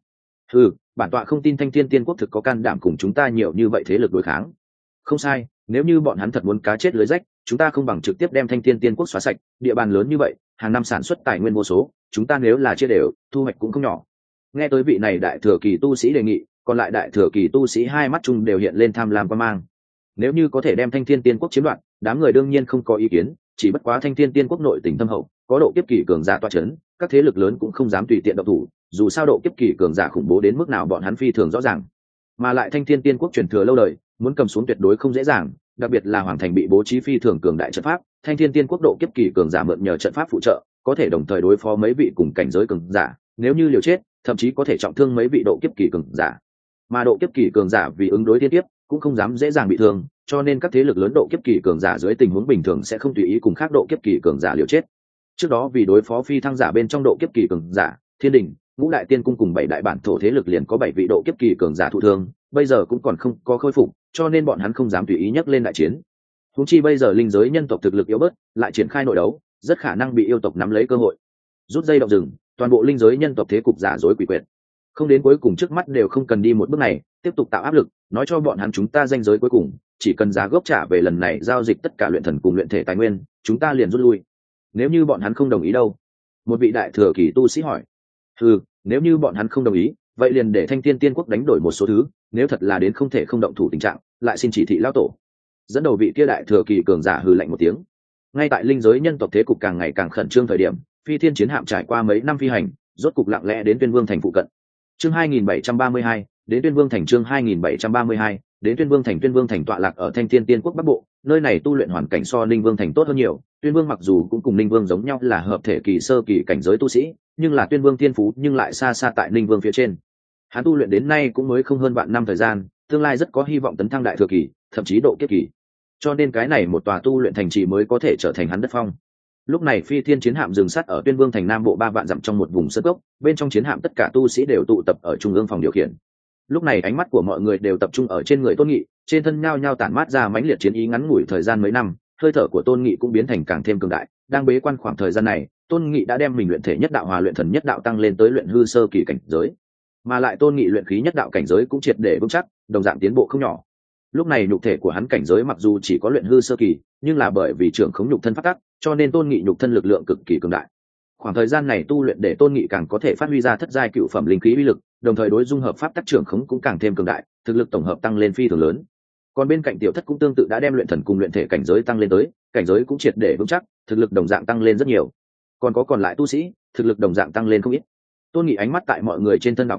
Bản tọa không tin Thanh Thiên Tiên Quốc thực có can đảm cùng chúng ta nhiều như vậy thế lực đối kháng. Không sai, nếu như bọn hắn thật muốn cá chết lưới rách, chúng ta không bằng trực tiếp đem Thanh Thiên Tiên Quốc xóa sạch, địa bàn lớn như vậy, hàng năm sản xuất tài nguyên vô số, chúng ta nếu là chia đều, thu hoạch cũng không nhỏ. Nghe tới vị này đại thừa kỳ tu sĩ đề nghị, còn lại đại thừa kỳ tu sĩ hai mắt chung đều hiện lên tham lam quan mang. Nếu như có thể đem Thanh Thiên Tiên Quốc chiếm đoạt, đám người đương nhiên không có ý kiến, chỉ bất quá Thanh Thiên Tiên Quốc nội tình thâm hậu, có độ kiếp kỳ cường giả tọa chấn, các thế lực lớn cũng không dám tùy tiện động thủ, dù sao độ kiếp kỳ cường giả khủng bố đến mức nào bọn hắn phi thường rõ ràng. Mà lại Thanh Thiên Tiên Quốc truyền thừa lâu đời, muốn cầm xuống tuyệt đối không dễ dàng, đặc biệt là hoàng thành bị bố trí phi thường cường đại trận pháp, Thanh Thiên Tiên Quốc độ kiếp kỳ cường giả mượn nhờ trận pháp phụ trợ, có thể đồng thời đối phó mấy vị cùng cảnh giới cường giả, nếu như liều chết, thậm chí có thể trọng thương mấy vị độ kiếp kỳ cường giả. Mà độ kiếp kỳ cường giả vì ứng đối thiên kiếp, cũng không dám dễ dàng bị thương, cho nên các thế lực lớn độ kiếp kỳ cường giả dưới tình huống bình thường sẽ không tùy ý cùng khác độ kiếp kỳ cường giả liều chết. Trước đó vì đối phó phi thăng giả bên trong độ kiếp kỳ cường giả, Thiên Đình, Ngũ Đại Tiên Cung cùng 7 đại bản thổ thế lực liền có 7 vị độ kiếp kỳ cường giả thụ thương, bây giờ cũng còn không có khôi phục, cho nên bọn hắn không dám tùy ý nhắc lên đại chiến. Huống chi bây giờ linh giới nhân tộc thực lực yếu bớt, lại triển khai nội đấu, rất khả năng bị yêu tộc nắm lấy cơ hội, rút dây động rừng, toàn bộ linh giới nhân tộc thế cục giả dối quỷ quyệt. Không đến cuối cùng trước mắt đều không cần đi một bước này, tiếp tục tạo áp lực, nói cho bọn hắn chúng ta danh giới cuối cùng, chỉ cần giá gốc trả về lần này giao dịch tất cả luyện thần cùng luyện thể tài nguyên, chúng ta liền rút lui. Nếu như bọn hắn không đồng ý đâu? Một vị đại thừa kỳ tu sĩ hỏi. Nếu như bọn hắn không đồng ý, vậy liền để Thanh Thiên Tiên Quốc đánh đổi một số thứ, nếu thật là đến không thể không động thủ tình trạng, lại xin chỉ thị lão tổ. Dẫn đầu vị kia đại thừa kỳ cường giả hừ lạnh một tiếng. Ngay tại linh giới nhân tộc thế cục càng ngày càng khẩn trương thời điểm, Phi Thiên chiến hạm trải qua mấy năm phi hành, rốt cục lặng lẽ đến Tuyên Vương thành phụ cận. Chương 2732, đến Tuyên Vương thành. Chương 2732, đến Tuyên Vương thành. Tuyên Vương thành tọa lạc ở Thanh Thiên Tiên Quốc Bắc Bộ, nơi này tu luyện hoàn cảnh so Ninh Vương thành tốt hơn nhiều. Tuyên Vương mặc dù cũng cùng Ninh Vương giống nhau là hợp thể kỳ sơ kỳ cảnh giới tu sĩ, nhưng là Tuyên Vương tiên phú nhưng lại xa xa tại Ninh Vương phía trên. Hắn tu luyện đến nay cũng mới không hơn vạn năm thời gian, tương lai rất có hy vọng tấn thăng đại thừa kỳ, thậm chí độ kiếp kỳ. Cho nên cái này một tòa tu luyện thành trì mới có thể trở thành hắn đất phong. Lúc này Phi Thiên chiến hạm dừng sát ở Tuyên Vương thành nam bộ 3 vạn dặm trong một vùng sơn cốc, bên trong chiến hạm tất cả tu sĩ đều tụ tập ở trung ương phòng điều khiển. Lúc này ánh mắt của mọi người đều tập trung ở trên người Tôn Nghị, trên thân nhao nhao tản mát ra mãnh liệt chiến ý ngắn ngủi thời gian mấy năm, hơi thở của Tôn Nghị cũng biến thành càng thêm cường đại, đang bế quan khoảng thời gian này, Tôn Nghị đã đem mình luyện thể nhất đạo hòa luyện thần nhất đạo tăng lên tới luyện hư sơ kỳ cảnh giới. Mà lại Tôn Nghị luyện khí nhất đạo cảnh giới cũng triệt để vững chắc, đồng dạng tiến bộ không nhỏ. Lúc này nhục thể của hắn cảnh giới mặc dù chỉ có luyện hư sơ kỳ, nhưng là bởi vì trưởng khống nhục thân phát tác, cho nên Tôn Nghị nhục thân lực lượng cực kỳ cường đại. Khoảng thời gian này tu luyện để Tôn Nghị càng có thể phát huy ra thất giai cựu phẩm linh khí uy lực, đồng thời đối dung hợp pháp tác trưởng khống cũng càng thêm cường đại, thực lực tổng hợp tăng lên phi thường lớn. Còn bên cạnh Tiểu Thất cũng tương tự đã đem luyện thần cùng luyện thể cảnh giới tăng lên tới, cảnh giới cũng triệt để vững chắc, thực lực đồng dạng tăng lên rất nhiều. Còn lại tu sĩ, thực lực đồng dạng tăng lên không ít. Tôn Nghị ánh mắt tại mọi người trên thân đảo qua,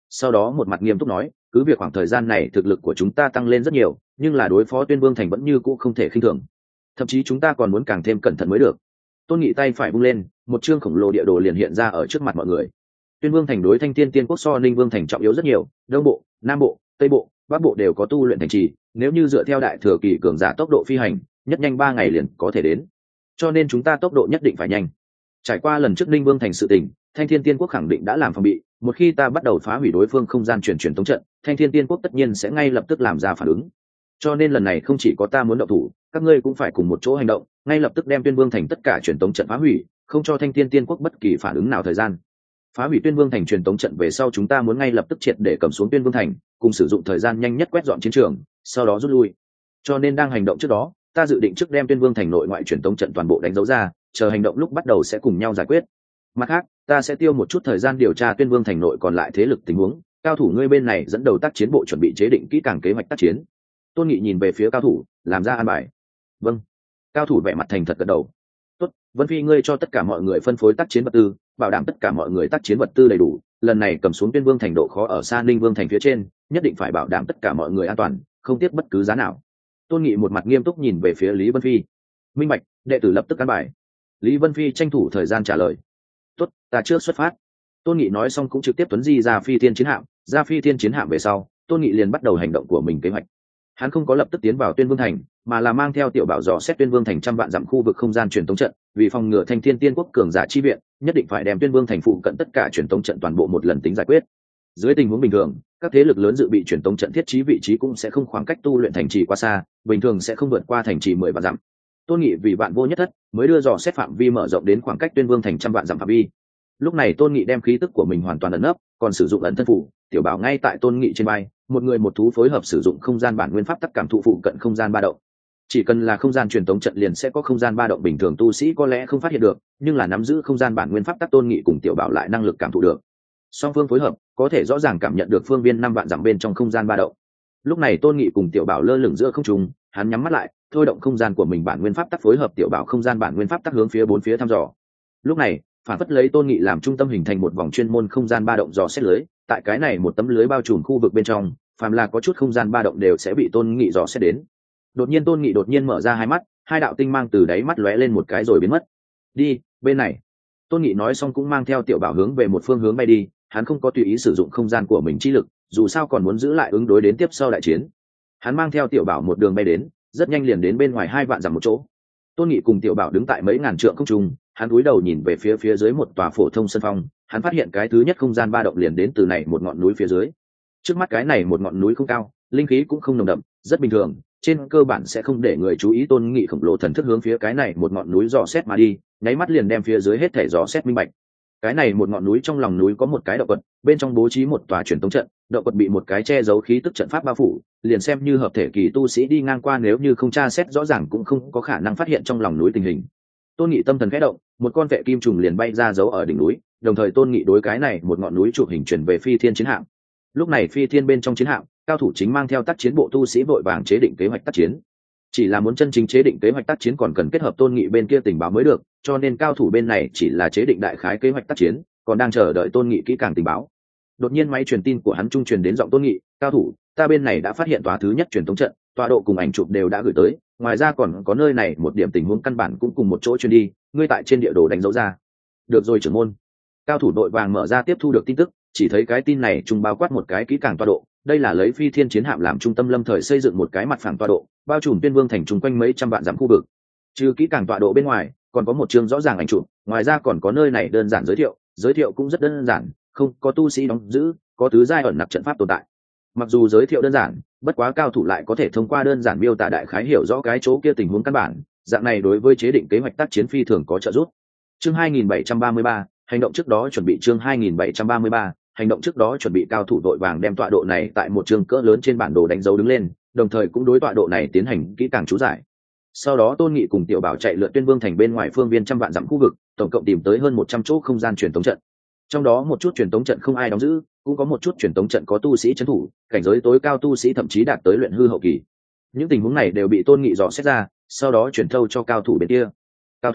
sau đó một mặt nghiêm túc nói, cứ việc khoảng thời gian này thực lực của chúng ta tăng lên rất nhiều, nhưng là đối phó Tuyên Vương Thành vẫn như cũ không thể khinh thường, thậm chí chúng ta còn muốn càng thêm cẩn thận mới được. Tôn Nghị tay phải vung lên, một chương khổng lồ địa đồ liền hiện ra ở trước mặt mọi người. Tuyên Vương Thành đối Thanh Thiên Tiên Quốc so Ninh Vương Thành trọng yếu rất nhiều, Đông Bộ, Nam Bộ, Tây Bộ, Bắc Bộ đều có tu luyện thành trì, nếu như dựa theo đại thừa kỳ cường giả tốc độ phi hành, nhất nhanh 3 ngày liền có thể đến. Cho nên chúng ta tốc độ nhất định phải nhanh. Trải qua lần trước Ninh Vương Thành sự tình, Thanh Thiên Tiên Quốc khẳng định đã làm phòng bị, một khi ta bắt đầu phá hủy đối phương không gian truyền tống trận, Thanh Thiên Tiên Quốc tất nhiên sẽ ngay lập tức làm ra phản ứng. Cho nên lần này không chỉ có ta muốn động thủ, các ngươi cũng phải cùng một chỗ hành động, ngay lập tức đem Tuyên Vương Thành tất cả truyền tống trận phá hủy, không cho Thanh Thiên Tiên Quốc bất kỳ phản ứng nào thời gian. Phá hủy Tuyên Vương Thành truyền tống trận về sau, chúng ta muốn ngay lập tức triệt để cầm xuống Tuyên Vương Thành, cùng sử dụng thời gian nhanh nhất quét dọn chiến trường, sau đó rút lui. Cho nên đang hành động trước đó, ta dự định trước đem Tuyên Vương Thành nội ngoại truyền tống trận toàn bộ đánh dấu ra, chờ hành động lúc bắt đầu sẽ cùng nhau giải quyết. Mặt khác, ta sẽ tiêu một chút thời gian điều tra Tuyên Vương Thành nội còn lại thế lực tình huống, cao thủ ngươi bên này dẫn đầu tác chiến bộ chuẩn bị chế định kỹ càng kế hoạch tác chiến. Tôn Nghị nhìn về phía cao thủ, làm ra an bài. Vâng. Cao thủ vẻ mặt thành thật gật đầu. Tốt, Vân Phi ngươi cho tất cả mọi người phân phối tác chiến vật tư, bảo đảm tất cả mọi người tác chiến vật tư đầy đủ, lần này cầm xuống Tuyên Vương Thành độ khó ở xa Ninh Vương Thành phía trên, nhất định phải bảo đảm tất cả mọi người an toàn, không tiếc bất cứ giá nào. Tôn Nghị một mặt nghiêm túc nhìn về phía Lý Vân Phi. Minh bạch, đệ tử lập tức an bài. Lý Vân Phi tranh thủ thời gian trả lời. Tốt, ta trước xuất phát. Tôn Nghị nói xong cũng trực tiếp tuấn di ra Phi Thiên chiến hạm, ra Phi Thiên chiến hạm về sau, Tôn Nghị liền bắt đầu hành động của mình kế hoạch. Hắn không có lập tức tiến vào Tuyên Vương Thành, mà là mang theo tiểu bảo dò xét Tuyên Vương Thành trăm vạn dặm khu vực không gian truyền tống trận, vì phòng ngừa Thanh Thiên Tiên Quốc cường giả chi viện, nhất định phải đem Tuyên Vương Thành phụ cận tất cả truyền tống trận toàn bộ một lần tính giải quyết. Dưới tình huống bình thường, các thế lực lớn dự bị truyền tống trận thiết trí vị trí cũng sẽ không khoảng cách tu luyện thành trì quá xa, bình thường sẽ không vượt qua thành trì 10 vạn dặm. Tôn Nghị vì vạn vô nhất thất, mới đưa dò xét phạm vi mở rộng đến khoảng cách Tuyên Vương Thành trăm vạn dặm phạm vi. Lúc này Tôn Nghị đem khí tức của mình hoàn toàn ẩn nấp, còn sử dụng ẩn thân phủ, tiểu bảo ngay tại Tôn Nghị trên vai, một người một thú phối hợp sử dụng không gian bản nguyên pháp tắc cảm thụ phụ cận không gian ba động. Chỉ cần là không gian truyền tống trận liền sẽ có không gian ba động, bình thường tu sĩ có lẽ không phát hiện được, nhưng là nắm giữ không gian bản nguyên pháp tắc Tôn Nghị cùng tiểu bảo lại năng lực cảm thụ được. Song phương phối hợp, có thể rõ ràng cảm nhận được phương viên 5 vạn dặm bên trong không gian ba động. Lúc này Tôn Nghị cùng tiểu bảo lơ lửng giữa không trung, hắn nhắm mắt lại, thôi động không gian của mình bản nguyên pháp tắc phối hợp tiểu bảo không gian bản nguyên pháp tắc hướng phía bốn phía thăm dò. Lúc này, phản phất lấy Tôn Nghị làm trung tâm hình thành một vòng chuyên môn không gian ba động dò xét lưới, tại cái này một tấm lưới bao trùm khu vực bên trong, phàm là có chút không gian ba động đều sẽ bị Tôn Nghị dò xét đến. Đột nhiên Tôn Nghị đột nhiên mở ra hai mắt, hai đạo tinh mang từ đáy mắt lóe lên một cái rồi biến mất. Đi, bên này. Tôn Nghị nói xong cũng mang theo tiểu bảo hướng về một phương hướng bay đi, hắn không có tùy ý sử dụng không gian của mình chi lực, dù sao còn muốn giữ lại ứng đối đến tiếp sau đại chiến. Hắn mang theo tiểu bảo một đường bay đến, rất nhanh liền đến bên ngoài 2 vạn dặm một chỗ. Tôn Nghị cùng tiểu bảo đứng tại mấy ngàn trượng không trung, hắn cúi đầu nhìn về phía dưới một tòa phổ thông sân phong, hắn phát hiện cái thứ nhất không gian ba động liền đến từ này một ngọn núi phía dưới. Trước mắt cái này một ngọn núi không cao, linh khí cũng không nồng đậm, rất bình thường, trên cơ bản sẽ không để người chú ý. Tôn Nghị khổng lồ thần thức hướng phía cái này một ngọn núi dò xét mà đi, nháy mắt liền đem phía dưới hết thảy dò xét minh bạch. Cái này một ngọn núi, trong lòng núi có một cái động quật, bên trong bố trí một tòa truyền tống trận, động quật bị một cái che giấu khí tức trận pháp bao phủ, liền xem như hợp thể kỳ tu sĩ đi ngang qua nếu như không tra xét rõ ràng cũng không có khả năng phát hiện trong lòng núi tình hình. Tôn Nghị tâm thần khẽ động, một con vệ kim trùng liền bay ra giấu ở đỉnh núi, đồng thời Tôn Nghị đối cái này một ngọn núi chụp hình chuyển về Phi Thiên chiến hạm. Lúc này Phi Thiên bên trong chiến hạm, cao thủ chính mang theo tác chiến bộ tu sĩ vội vàng chế định kế hoạch tác chiến. Chỉ là muốn chân chính chế định kế hoạch tác chiến còn cần kết hợp Tôn Nghị bên kia tình báo mới được, cho nên cao thủ bên này chỉ là chế định đại khái kế hoạch tác chiến, còn đang chờ đợi Tôn Nghị kỹ càng tình báo. Đột nhiên máy truyền tin của hắn trung truyền đến giọng Tôn Nghị, "Cao thủ, ta bên này đã phát hiện tòa thứ nhất truyền thống trận, tọa độ cùng ảnh chụp đều đã gửi tới, ngoài ra còn có nơi này một điểm tình huống căn bản cũng cùng một chỗ truyền đi, ngươi tại trên địa đồ đánh dấu ra." "Được rồi trưởng môn." Cao thủ đội vàng mở ra tiếp thu được tin tức, chỉ thấy cái tin này trung bao quát một cái kỹ càng tọa độ, đây là lấy Phi Thiên chiến hạm làm trung tâm lâm thời xây dựng một cái mặt phẳng tọa độ, bao trùm Tuyên Vương Thành chung quanh mấy trăm vạn dặm khu vực. Trừ kỹ càng tọa độ bên ngoài, còn có một chương rõ ràng ảnh chụp, ngoài ra còn có nơi này đơn giản giới thiệu cũng rất đơn giản, không có tu sĩ đóng giữ, có tứ giai ẩn nặc trận pháp tồn tại. Mặc dù giới thiệu đơn giản, bất quá cao thủ lại có thể thông qua đơn giản miêu tả đại khái hiểu rõ cái chỗ kia tình huống căn bản, dạng này đối với chế định kế hoạch tác chiến phi thường có trợ giúp. Chương 2733, hành động trước đó chuẩn bị. Chương 2733, hành động trước đó chuẩn bị. Cao thủ đội vàng đem tọa độ này tại một chương cỡ lớn trên bản đồ đánh dấu đứng lên, đồng thời cũng đối tọa độ này tiến hành kỹ càng chú giải. Sau đó Tôn Nghị cùng tiểu bảo chạy lượn Tuyên Vương Thành bên ngoài phương viên trăm vạn dặm khu vực, tổng cộng tìm tới hơn 100 chỗ không gian truyền tống trận. Trong đó một chút truyền tống trận không ai đóng giữ, cũng có một chút truyền tống trận có tu sĩ trấn thủ, cảnh giới tối cao tu sĩ thậm chí đạt tới luyện hư hậu kỳ. Những tình huống này đều bị Tôn Nghị dò xét ra, sau đó truyền thâu cho cao thủ bên kia. "Cao thủ,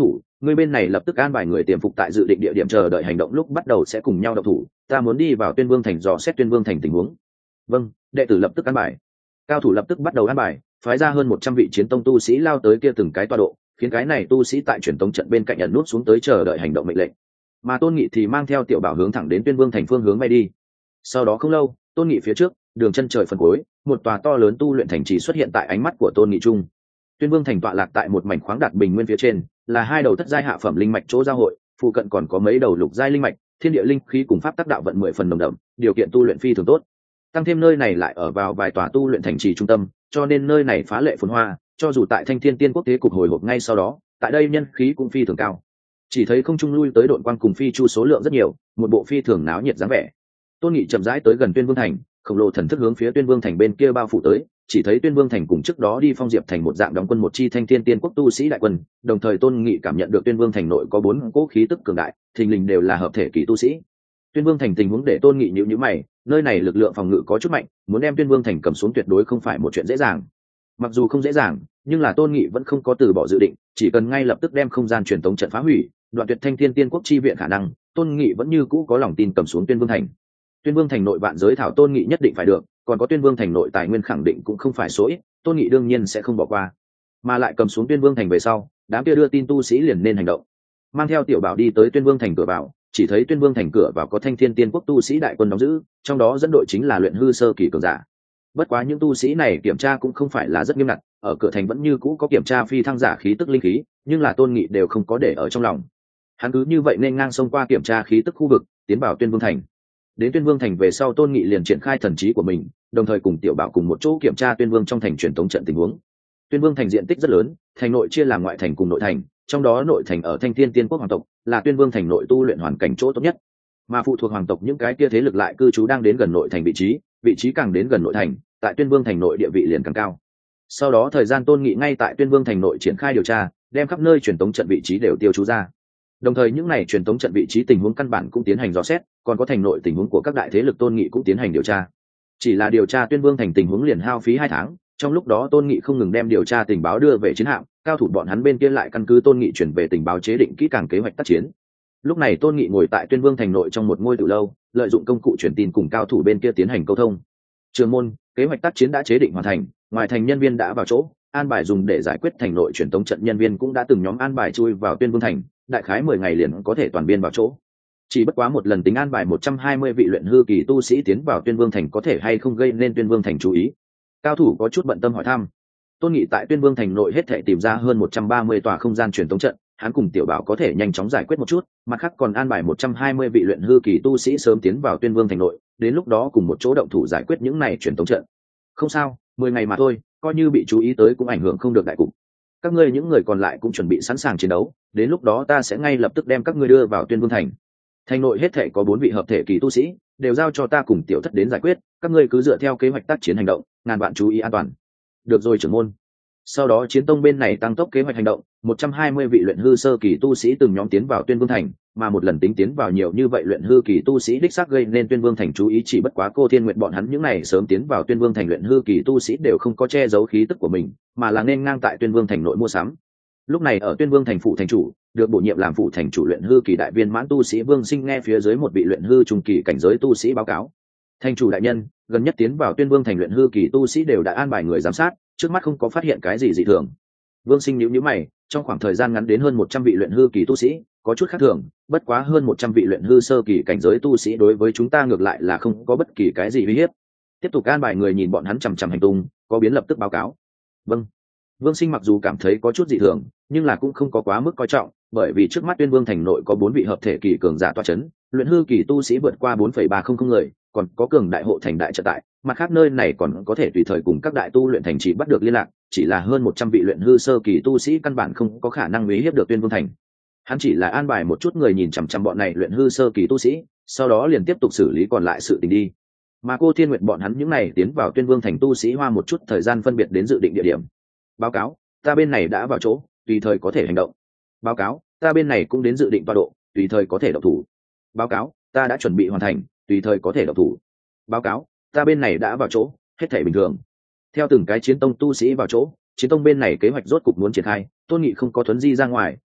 người bên này lập tức an bài người tiềm phục tại dự định địa điểm chờ đợi hành động lúc bắt đầu sẽ cùng nhau động thủ, ta muốn đi vào Tuyên Vương thành dò xét Tuyên Vương thành tình huống. Vâng, đệ tử lập tức an bài. Cao thủ lập tức bắt đầu an bài, phái ra hơn 100 vị chiến tông tu sĩ lao tới kia từng cái tọa độ, khiến cái này tu sĩ tại truyền tống trận bên cạnh ẩn nút xuống tới chờ đợi hành động mệnh lệnh. Mà Tôn Nghị thì mang theo Tiểu Bảo hướng thẳng đến Tuyên Vương thành phương hướng bay đi. Sau đó không lâu, Tôn Nghị phía trước, đường chân trời phần cuối, một tòa to lớn tu luyện thành trì xuất hiện tại ánh mắt của Tôn Nghị trung. Tuyên Vương thành tọa lạc tại một mảnh khoáng đạt bình nguyên phía trên, là hai đầu thất giai hạ phẩm linh mạch chỗ giao hội, phụ cận còn có mấy đầu lục giai linh mạch, thiên địa linh khí cùng pháp tác đạo vận 10 phần đồng đậm, điều kiện tu luyện phi thường tốt. Tăng thêm nơi này lại ở vào vài tòa tu luyện thành trì trung tâm, cho nên nơi này phá lệ phồn hoa, cho dù tại Thanh Thiên Tiên Quốc thế cục hồi hộp ngay sau đó, tại đây nhân khí cũng phi thường cao. Chỉ thấy không trung lui tới đội quang cùng phi chu số lượng rất nhiều, một bộ phi thường náo nhiệt dáng vẻ. Tôn Nghị chậm rãi tới gần Tuyên Vương thành, khổng lồ thần thức hướng phía Tuyên Vương thành bên kia bao phủ tới, chỉ thấy Tuyên Vương thành cùng trước đó đi Phong Diệp thành một dạng đóng quân một chi Thanh Thiên Tiên Quốc tu sĩ đại quân, đồng thời Tôn Nghị cảm nhận được Tuyên Vương thành nội có 4 cỗ khí tức cường đại, thình lình đều là hợp thể kỳ tu sĩ. Tuyên Vương thành tình huống để Tôn Nghị nhíu mày, nơi này lực lượng phòng ngự có chút mạnh, muốn đem Tuyên Vương thành cầm xuống tuyệt đối không phải một chuyện dễ dàng. Mặc dù không dễ dàng, nhưng là Tôn Nghị vẫn không có từ bỏ dự định, chỉ cần ngay lập tức đem không gian truyền tống trận phá hủy, đoạn tuyệt Thanh Thiên Tiên Quốc chi viện khả năng, Tôn Nghị vẫn như cũ có lòng tin cầm xuống Tuyên Vương thành. Tuyên Vương thành nội vạn giới thảo Tôn Nghị nhất định phải được, còn có Tuyên Vương thành nội tài nguyên khẳng định cũng không phải số ít, Tôn Nghị đương nhiên sẽ không bỏ qua. Mà lại cầm xuống Tuyên Vương thành về sau, đám kia đưa tin tu sĩ liền nên hành động. Mang theo Tiểu Bảo đi tới Tuyên Vương thành cửa vào, chỉ thấy Tuyên Vương thành cửa vào có Thanh Thiên Tiên Quốc tu sĩ đại quân đóng giữ, trong đó dẫn đội chính là luyện hư sơ kỳ cường giả. Bất quá những tu sĩ này kiểm tra cũng không phải là rất nghiêm ngặt, ở cửa thành vẫn như cũ có kiểm tra phi thăng giả khí tức linh khí, nhưng là Tôn Nghị đều không có để ở trong lòng. Hắn cứ như vậy nên ngang xông qua kiểm tra khí tức khu vực, tiến vào Tuyên Vương thành. Đến Tuyên Vương thành về sau, Tôn Nghị liền triển khai thần trí của mình, đồng thời cùng Tiểu Bảo cùng một chỗ kiểm tra Tuyên Vương trong thành truyền tống trận tình huống. Tuyên Vương thành diện tích rất lớn, thành nội chia làm ngoại thành cùng nội thành, trong đó nội thành ở Thanh Thiên Tiên Quốc hoàng tộc, là Tuyên Vương thành nội tu luyện hoàn cảnh chỗ tốt nhất. Mà phụ thuộc hoàng tộc những cái kia thế lực lại cư trú đang đến gần nội thành vị trí càng đến gần nội thành, tại Tuyên Vương thành nội địa vị liền càng cao. Sau đó thời gian Tôn Nghị ngay tại Tuyên Vương thành nội triển khai điều tra, đem khắp nơi truyền tống trận vị trí đều tiêu chú ra. Đồng thời những này truyền tống trận vị trí tình huống căn bản cũng tiến hành dò xét, còn có thành nội tình huống của các đại thế lực Tôn Nghị cũng tiến hành điều tra. Chỉ là điều tra Tuyên Vương thành tình huống liền hao phí 2 tháng, trong lúc đó Tôn Nghị không ngừng đem điều tra tình báo đưa về chiến hạm, cao thủ bọn hắn bên kia lại căn cứ Tôn Nghị chuyển về tình báo chế định kỹ càng kế hoạch tác chiến. Lúc này Tôn Nghị ngồi tại Tuyên Vương thành nội trong một ngôi tử lâu, lợi dụng công cụ truyền tin cùng cao thủ bên kia tiến hành câu thông. Trường môn, kế hoạch tác chiến đã chế định hoàn thành, ngoài thành nhân viên đã vào chỗ, an bài dùng để giải quyết thành nội truyền tống trận nhân viên cũng đã từng nhóm an bài chui vào Tuyên Vương thành, đại khái 10 ngày liền có thể toàn biên vào chỗ. Chỉ bất quá một lần tính an bài 120 vị luyện hư kỳ tu sĩ tiến vào Tuyên Vương thành có thể hay không gây nên Tuyên Vương thành chú ý. Cao thủ có chút bận tâm hỏi thăm. Tôn Nghị tại Tuyên Vương thành nội hết thể tìm ra hơn 130 tòa không gian truyền tống trận, hắn cùng Tiểu Bảo có thể nhanh chóng giải quyết một chút, mặt khác còn an bài 120 vị luyện hư kỳ tu sĩ sớm tiến vào Tuyên Vương thành nội, đến lúc đó cùng một chỗ động thủ giải quyết những này truyền tống trận. Không sao, 10 ngày mà thôi, coi như bị chú ý tới cũng ảnh hưởng không được đại cục. Các ngươi những người còn lại cũng chuẩn bị sẵn sàng chiến đấu, đến lúc đó ta sẽ ngay lập tức đem các ngươi đưa vào Tuyên Vương thành. Thành nội hết thể có 4 vị hợp thể kỳ tu sĩ, đều giao cho ta cùng Tiểu Thất đến giải quyết, các ngươi cứ dựa theo kế hoạch tác chiến hành động, ngàn vạn chú ý an toàn. Được rồi trưởng môn. Sau đó Chiến Tông bên này tăng tốc kế hoạch hành động, 120 vị luyện hư sơ kỳ tu sĩ từng nhóm tiến vào Tuyên Vương thành, mà một lần tính tiến vào nhiều như vậy luyện hư kỳ tu sĩ đích xác gây nên Tuyên Vương thành chú ý, chỉ bất quá Cô Thiên Nguyệt bọn hắn những này sớm tiến vào Tuyên Vương thành luyện hư kỳ tu sĩ đều không có che giấu khí tức của mình, mà là nên ngang tại Tuyên Vương thành nội mua sắm. Lúc này ở Tuyên Vương thành phụ thành chủ, được bổ nhiệm làm phụ thành chủ luyện hư kỳ đại viên mãn tu sĩ Vương Sinh nghe phía dưới một vị luyện hư trung kỳ cảnh giới tu sĩ báo cáo. Thành chủ đại nhân, gần nhất tiến vào Tuyên Vương thành luyện hư kỳ tu sĩ đều đã an bài người giám sát, trước mắt không có phát hiện cái gì dị thường. Vương Sinh nhíu mày, trong khoảng thời gian ngắn đến hơn 100 vị luyện hư kỳ tu sĩ, có chút khác thường, bất quá hơn 100 vị luyện hư sơ kỳ cảnh giới tu sĩ đối với chúng ta ngược lại là không có bất kỳ cái gì uy hiếp. Tiếp tục an bài người nhìn bọn hắn chằm chằm hành tung, có biến lập tức báo cáo. Vâng. Vương Sinh mặc dù cảm thấy có chút dị thường, nhưng là cũng không có quá mức coi trọng, bởi vì trước mắt Tuyên Vương thành nội có 4 vị hợp thể kỳ cường giả tọa chấn, luyện hư kỳ tu sĩ vượt qua 4,300 người, còn có cường đại hộ thành đại trận tại, mặt khác nơi này còn có thể tùy thời cùng các đại tu luyện thành trì bắt được liên lạc, chỉ là hơn 100 vị luyện hư sơ kỳ tu sĩ căn bản không có khả năng uy hiếp được Tuyên Vương thành. Hắn chỉ là an bài một chút người nhìn chằm chằm bọn này luyện hư sơ kỳ tu sĩ, sau đó liền tiếp tục xử lý còn lại sự tình đi. Mà Cô Thiên Nguyệt bọn hắn những này tiến vào Tuyên Vương thành tu sĩ hoa một chút thời gian phân biệt đến dự định địa điểm. Báo cáo, ta bên này đã vào chỗ, tùy thời có thể hành động. Báo cáo, ta bên này cũng đến dự định tọa độ, tùy thời có thể động thủ. Báo cáo, ta đã chuẩn bị hoàn thành, tùy thời có thể động thủ. Báo cáo, ta bên này đã vào chỗ, hết thảy bình thường. Theo từng cái chiến tông tu sĩ vào chỗ, chiến tông bên này kế hoạch rốt cục muốn triển khai, Tôn Nghị không có thuấn di ra ngoài,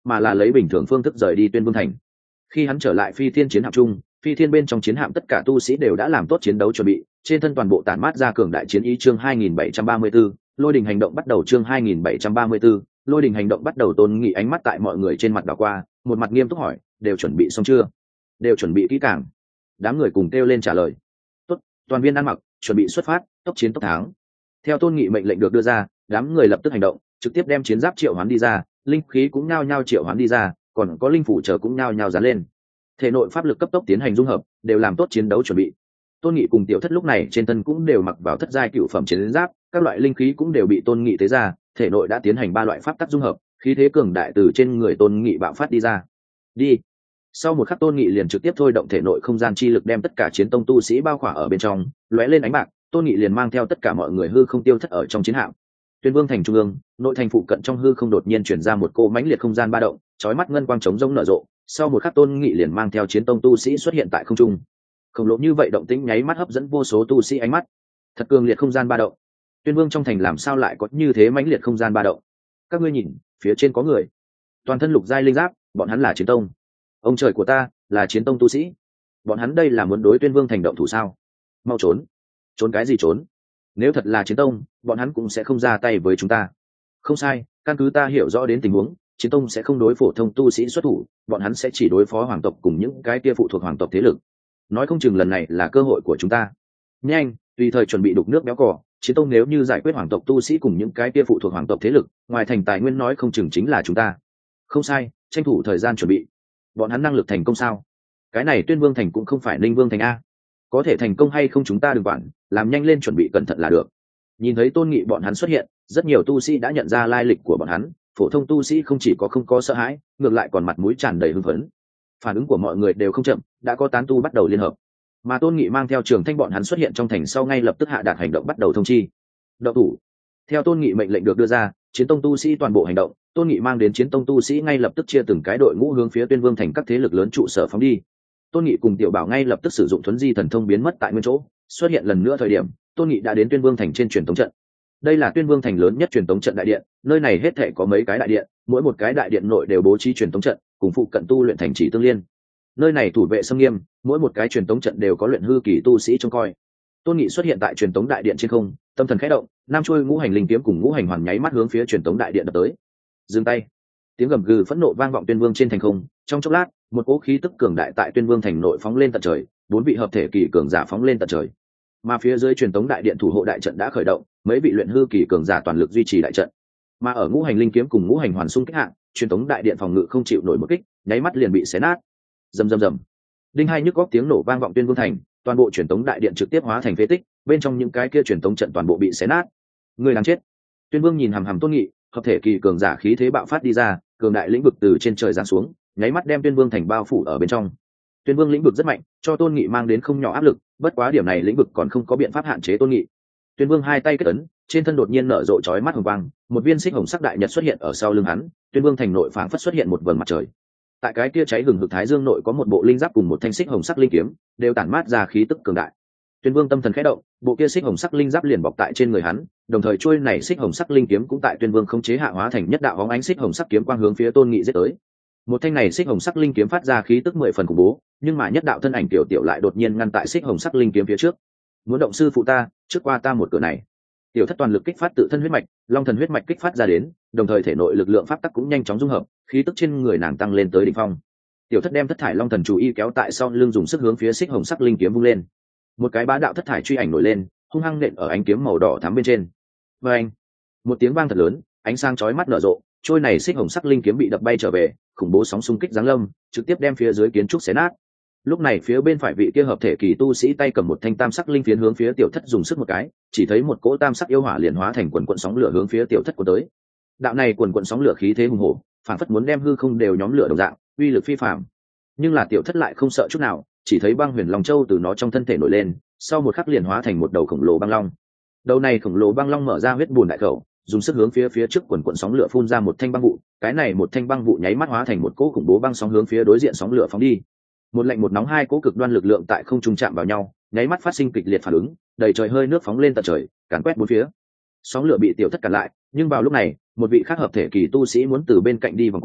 mà là lấy bình thường phương thức rời đi Tuyên Vương thành. Khi hắn trở lại Phi Thiên chiến hạm chung, Phi Thiên bên trong chiến hạm tất cả tu sĩ đều đã làm tốt chiến đấu chuẩn bị, trên thân toàn bộ tản mát ra cường đại chiến ý. Chương 2734, Lôi đình hành động bắt đầu. Chương 2734, Lôi đình hành động bắt đầu. Tôn Nghị ánh mắt tại mọi người trên mặt đảo qua, một mặt nghiêm túc hỏi, đều chuẩn bị xong chưa? Đều chuẩn bị kỹ càng. Đám người cùng kêu lên trả lời. Tốt, toàn viên ăn mặc, chuẩn bị xuất phát, tốc chiến tốc thắng. Theo Tôn Nghị mệnh lệnh được đưa ra, đám người lập tức hành động, trực tiếp đem chiến giáp triệu hoán đi ra, linh khí cũng nhao nhao triệu hoán đi ra, còn có linh phủ chờ cũng nhao nhao dán lên. Thể nội pháp lực cấp tốc tiến hành dung hợp, đều làm tốt chiến đấu chuẩn bị. Tôn Nghị cùng Tiểu Thất lúc này trên thân cũng đều mặc vào thất giai cựu phẩm chiến giáp, các loại linh khí cũng đều bị Tôn Nghị tế ra, thể nội đã tiến hành 3 loại pháp tắc dung hợp, khí thế cường đại từ trên người Tôn Nghị bạo phát đi ra. Đi. Sau một khắc Tôn Nghị liền trực tiếp thôi động thể nội không gian chi lực đem tất cả chiến tông tu sĩ bao khỏa ở bên trong, lóe lên ánh bạc, Tôn Nghị liền mang theo tất cả mọi người hư không tiêu thất ở trong chiến hạm. Tuyên Vương thành trung ương, nội thành phụ cận trong hư không đột nhiên chuyển ra một cô mãnh liệt không gian ba động, chói mắt ngân quang trống rỗng nở rộ. Sau một khắc Tôn Nghị liền mang theo chiến tông tu sĩ xuất hiện tại không trung. Khổng lồ như vậy động tĩnh nháy mắt hấp dẫn vô số tu sĩ ánh mắt. Thật cường liệt không gian ba động. Tuyên Vương trong thành làm sao lại có như thế mãnh liệt không gian ba động? Các ngươi nhìn, phía trên có người. Toàn thân lục giai linh giáp, bọn hắn là chiến tông. Ông trời của ta, là chiến tông tu sĩ. Bọn hắn đây là muốn đối Tuyên Vương thành động thủ sao? Mau trốn. Trốn cái gì trốn? Nếu thật là chiến tông, bọn hắn cũng sẽ không ra tay với chúng ta. Không sai, căn cứ ta hiểu rõ đến tình huống, chiến tông sẽ không đối phổ thông tu sĩ xuất thủ, bọn hắn sẽ chỉ đối phó hoàng tộc cùng những cái kia phụ thuộc hoàng tộc thế lực. Nói không chừng lần này là cơ hội của chúng ta. Nhanh, tùy thời chuẩn bị đục nước béo cỏ, chiến tông nếu như giải quyết hoàng tộc tu sĩ cùng những cái kia phụ thuộc hoàng tộc thế lực, ngoài thành tài nguyên nói không chừng chính là chúng ta. Không sai, tranh thủ thời gian chuẩn bị. Bọn hắn năng lực thành công sao? Cái này Tuyên Vương thành cũng không phải Ninh Vương thành a. Có thể thành công hay không chúng ta đừng quản, làm nhanh lên chuẩn bị cẩn thận là được. Nhìn thấy Tôn Nghị bọn hắn xuất hiện, rất nhiều tu sĩ đã nhận ra lai lịch của bọn hắn, phổ thông tu sĩ không chỉ có không có sợ hãi, ngược lại còn mặt mũi tràn đầy hưng phấn. Phản ứng của mọi người đều không chậm, đã có tán tu bắt đầu liên hợp. Mà Tôn Nghị mang theo Trường Thanh bọn hắn xuất hiện trong thành sau ngay lập tức hạ đạt hành động bắt đầu thông chi. Động thủ. Theo Tôn Nghị mệnh lệnh được đưa ra, chiến tông tu sĩ toàn bộ hành động, Tôn Nghị mang đến chiến tông tu sĩ ngay lập tức chia từng cái đội ngũ hướng phía Tuyên Vương thành các thế lực lớn trụ sở phóng đi. Tôn Nghị cùng Tiểu Bảo ngay lập tức sử dụng thuấn di thần thông biến mất tại nguyên chỗ, xuất hiện lần nữa thời điểm, Tôn Nghị đã đến Tuyên Vương thành trên truyền tống trận. Đây là Tuyên Vương thành lớn nhất truyền tống trận đại điện, nơi này hết thảy có mấy cái đại điện, mỗi một cái đại điện nội đều bố trí truyền tống trận, cùng phụ cận tu luyện thành trì tương liên. Nơi này thủ vệ nghiêm nghiêm, mỗi một cái truyền tống trận đều có luyện hư kỳ tu sĩ trông coi. Tôn Nghị xuất hiện tại truyền tống đại điện trên không, tâm thần khẽ động, nam chuôi ngũ hành linh kiếm cùng ngũ hành hoàn nháy mắt hướng phía truyền tống đại điện đập tới. Dừng tay! Tiếng gầm gừ phẫn nộ vang vọng Tuyên Vương trên thành không, trong chốc lát, một cỗ khí tức cường đại tại Tuyên Vương thành nội phóng lên tận trời, 4 vị hợp thể kỳ cường giả phóng lên tận trời. Mà phía dưới truyền tống đại điện thủ hộ đại trận đã khởi động, mấy vị luyện hư kỳ cường giả toàn lực duy trì đại trận. Mà ở ngũ hành linh kiếm cùng ngũ hành hoàn xung kích hạng, truyền tống đại điện phòng ngự không chịu nổi một kích, nháy mắt liền bị xé nát. Rầm rầm rầm. Đinh hai nhức góc tiếng nổ vang vọng Tuyên Vương thành, toàn bộ truyền tống đại điện trực tiếp hóa thành phế tích, bên trong những cái kia truyền tống trận toàn bộ bị xé nát. Người đáng chết. Tuyên Vương nhìn hằm hằm Tôn Nghị, hợp thể kỳ cường giả khí thế bạo phát đi ra, cường đại lĩnh vực từ trên trời giáng xuống, nháy mắt đem Tuyên Vương thành bao phủ ở bên trong. Tuyên Vương lĩnh vực rất mạnh, cho Tôn Nghị mang đến không nhỏ áp lực, bất quá điểm này lĩnh vực còn không có biện pháp hạn chế Tôn Nghị. Tuyên Vương hai tay kết ấn, trên thân đột nhiên nở rộ chói mắt hồng quang, một viên xích hồng sắc đại nhật xuất hiện ở sau lưng hắn, Tuyên Vương thành nội phảng phất xuất hiện một vầng mặt trời. Tại cái kia cháy hừng hực thái dương nội có một bộ linh giáp cùng một thanh xích hồng sắc linh kiếm, đều tản mát ra khí tức cường đại. Tuyên Vương tâm thần khẽ động, bộ kia xích hồng sắc linh giáp liền bọc tại trên người hắn, đồng thời chuôi này xích hồng sắc linh kiếm cũng tại Tuyên Vương khống chế hạ hóa thành nhất đạo bóng ánh xích hồng sắc kiếm quang hướng phía Tôn Nghị giết tới. Một thanh này xích hồng sắc linh kiếm phát ra khí tức 10 phần khủng bố, nhưng mà nhất đạo thân ảnh tiểu tiểu lại đột nhiên ngăn tại xích hồng sắc linh kiếm phía trước. Muốn động sư phụ ta, trước qua ta một cửa này. Tiểu Thất toàn lực kích phát tự thân huyết mạch, long thần huyết mạch kích phát ra đến, đồng thời thể nội lực lượng pháp tắc cũng nhanh chóng dung hợp, khí tức trên người nàng tăng lên tới đỉnh phong. Tiểu Thất đem thất thải long thần chú y kéo tại sau lưng dùng sức hướng phía xích hồng sắc linh kiếm vung lên. Một cái bá đạo thất thải truy ảnh nổi lên, hung hăng nện ở ánh kiếm màu đỏ thắm bên trên. Và anh, một tiếng vang thật lớn, ánh sáng chói mắt nở rộ, trôi này xích hồng sắc linh kiếm bị đập bay trở về, khủng bố sóng xung kích giáng lâm, trực tiếp đem phía dưới kiến trúc xé nát. Lúc này phía bên phải vị kia hợp thể kỳ tu sĩ tay cầm một thanh tam sắc linh phiến hướng phía Tiểu Thất dùng sức một cái, chỉ thấy một cỗ tam sắc yêu hỏa liền hóa thành quần quần sóng lửa hướng phía Tiểu Thất của tới. Đạo này quần quần sóng lửa khí thế hùng hổ, phảng phất muốn đem hư không đều nhóm lửa đồng dạng, uy lực phi phàm. Nhưng là Tiểu Thất lại không sợ chút nào, chỉ thấy băng huyền long châu từ nó trong thân thể nổi lên, sau một khắc liền hóa thành một đầu khổng lồ băng long. Đầu này khổng lồ băng long mở ra huyết bùn đại khẩu, dùng sức hướng phía trước quần quần sóng lửa phun ra một thanh băng vụ, cái này một thanh băng vụ nháy mắt hóa thành một cỗ khủng bố băng sóng hướng phía đối diện sóng lửa phóng đi. Một lạnh một nóng hai cỗ cực đoan lực lượng tại không trung chạm vào nhau, nháy mắt phát sinh kịch liệt phản ứng, đầy trời hơi nước phóng lên tận trời, càn quét bốn phía. Sóng lửa bị Tiểu Thất cản lại, nhưng vào lúc này, một vị khác hợp thể kỳ tu sĩ muốn từ bên cạnh đi vòng qua,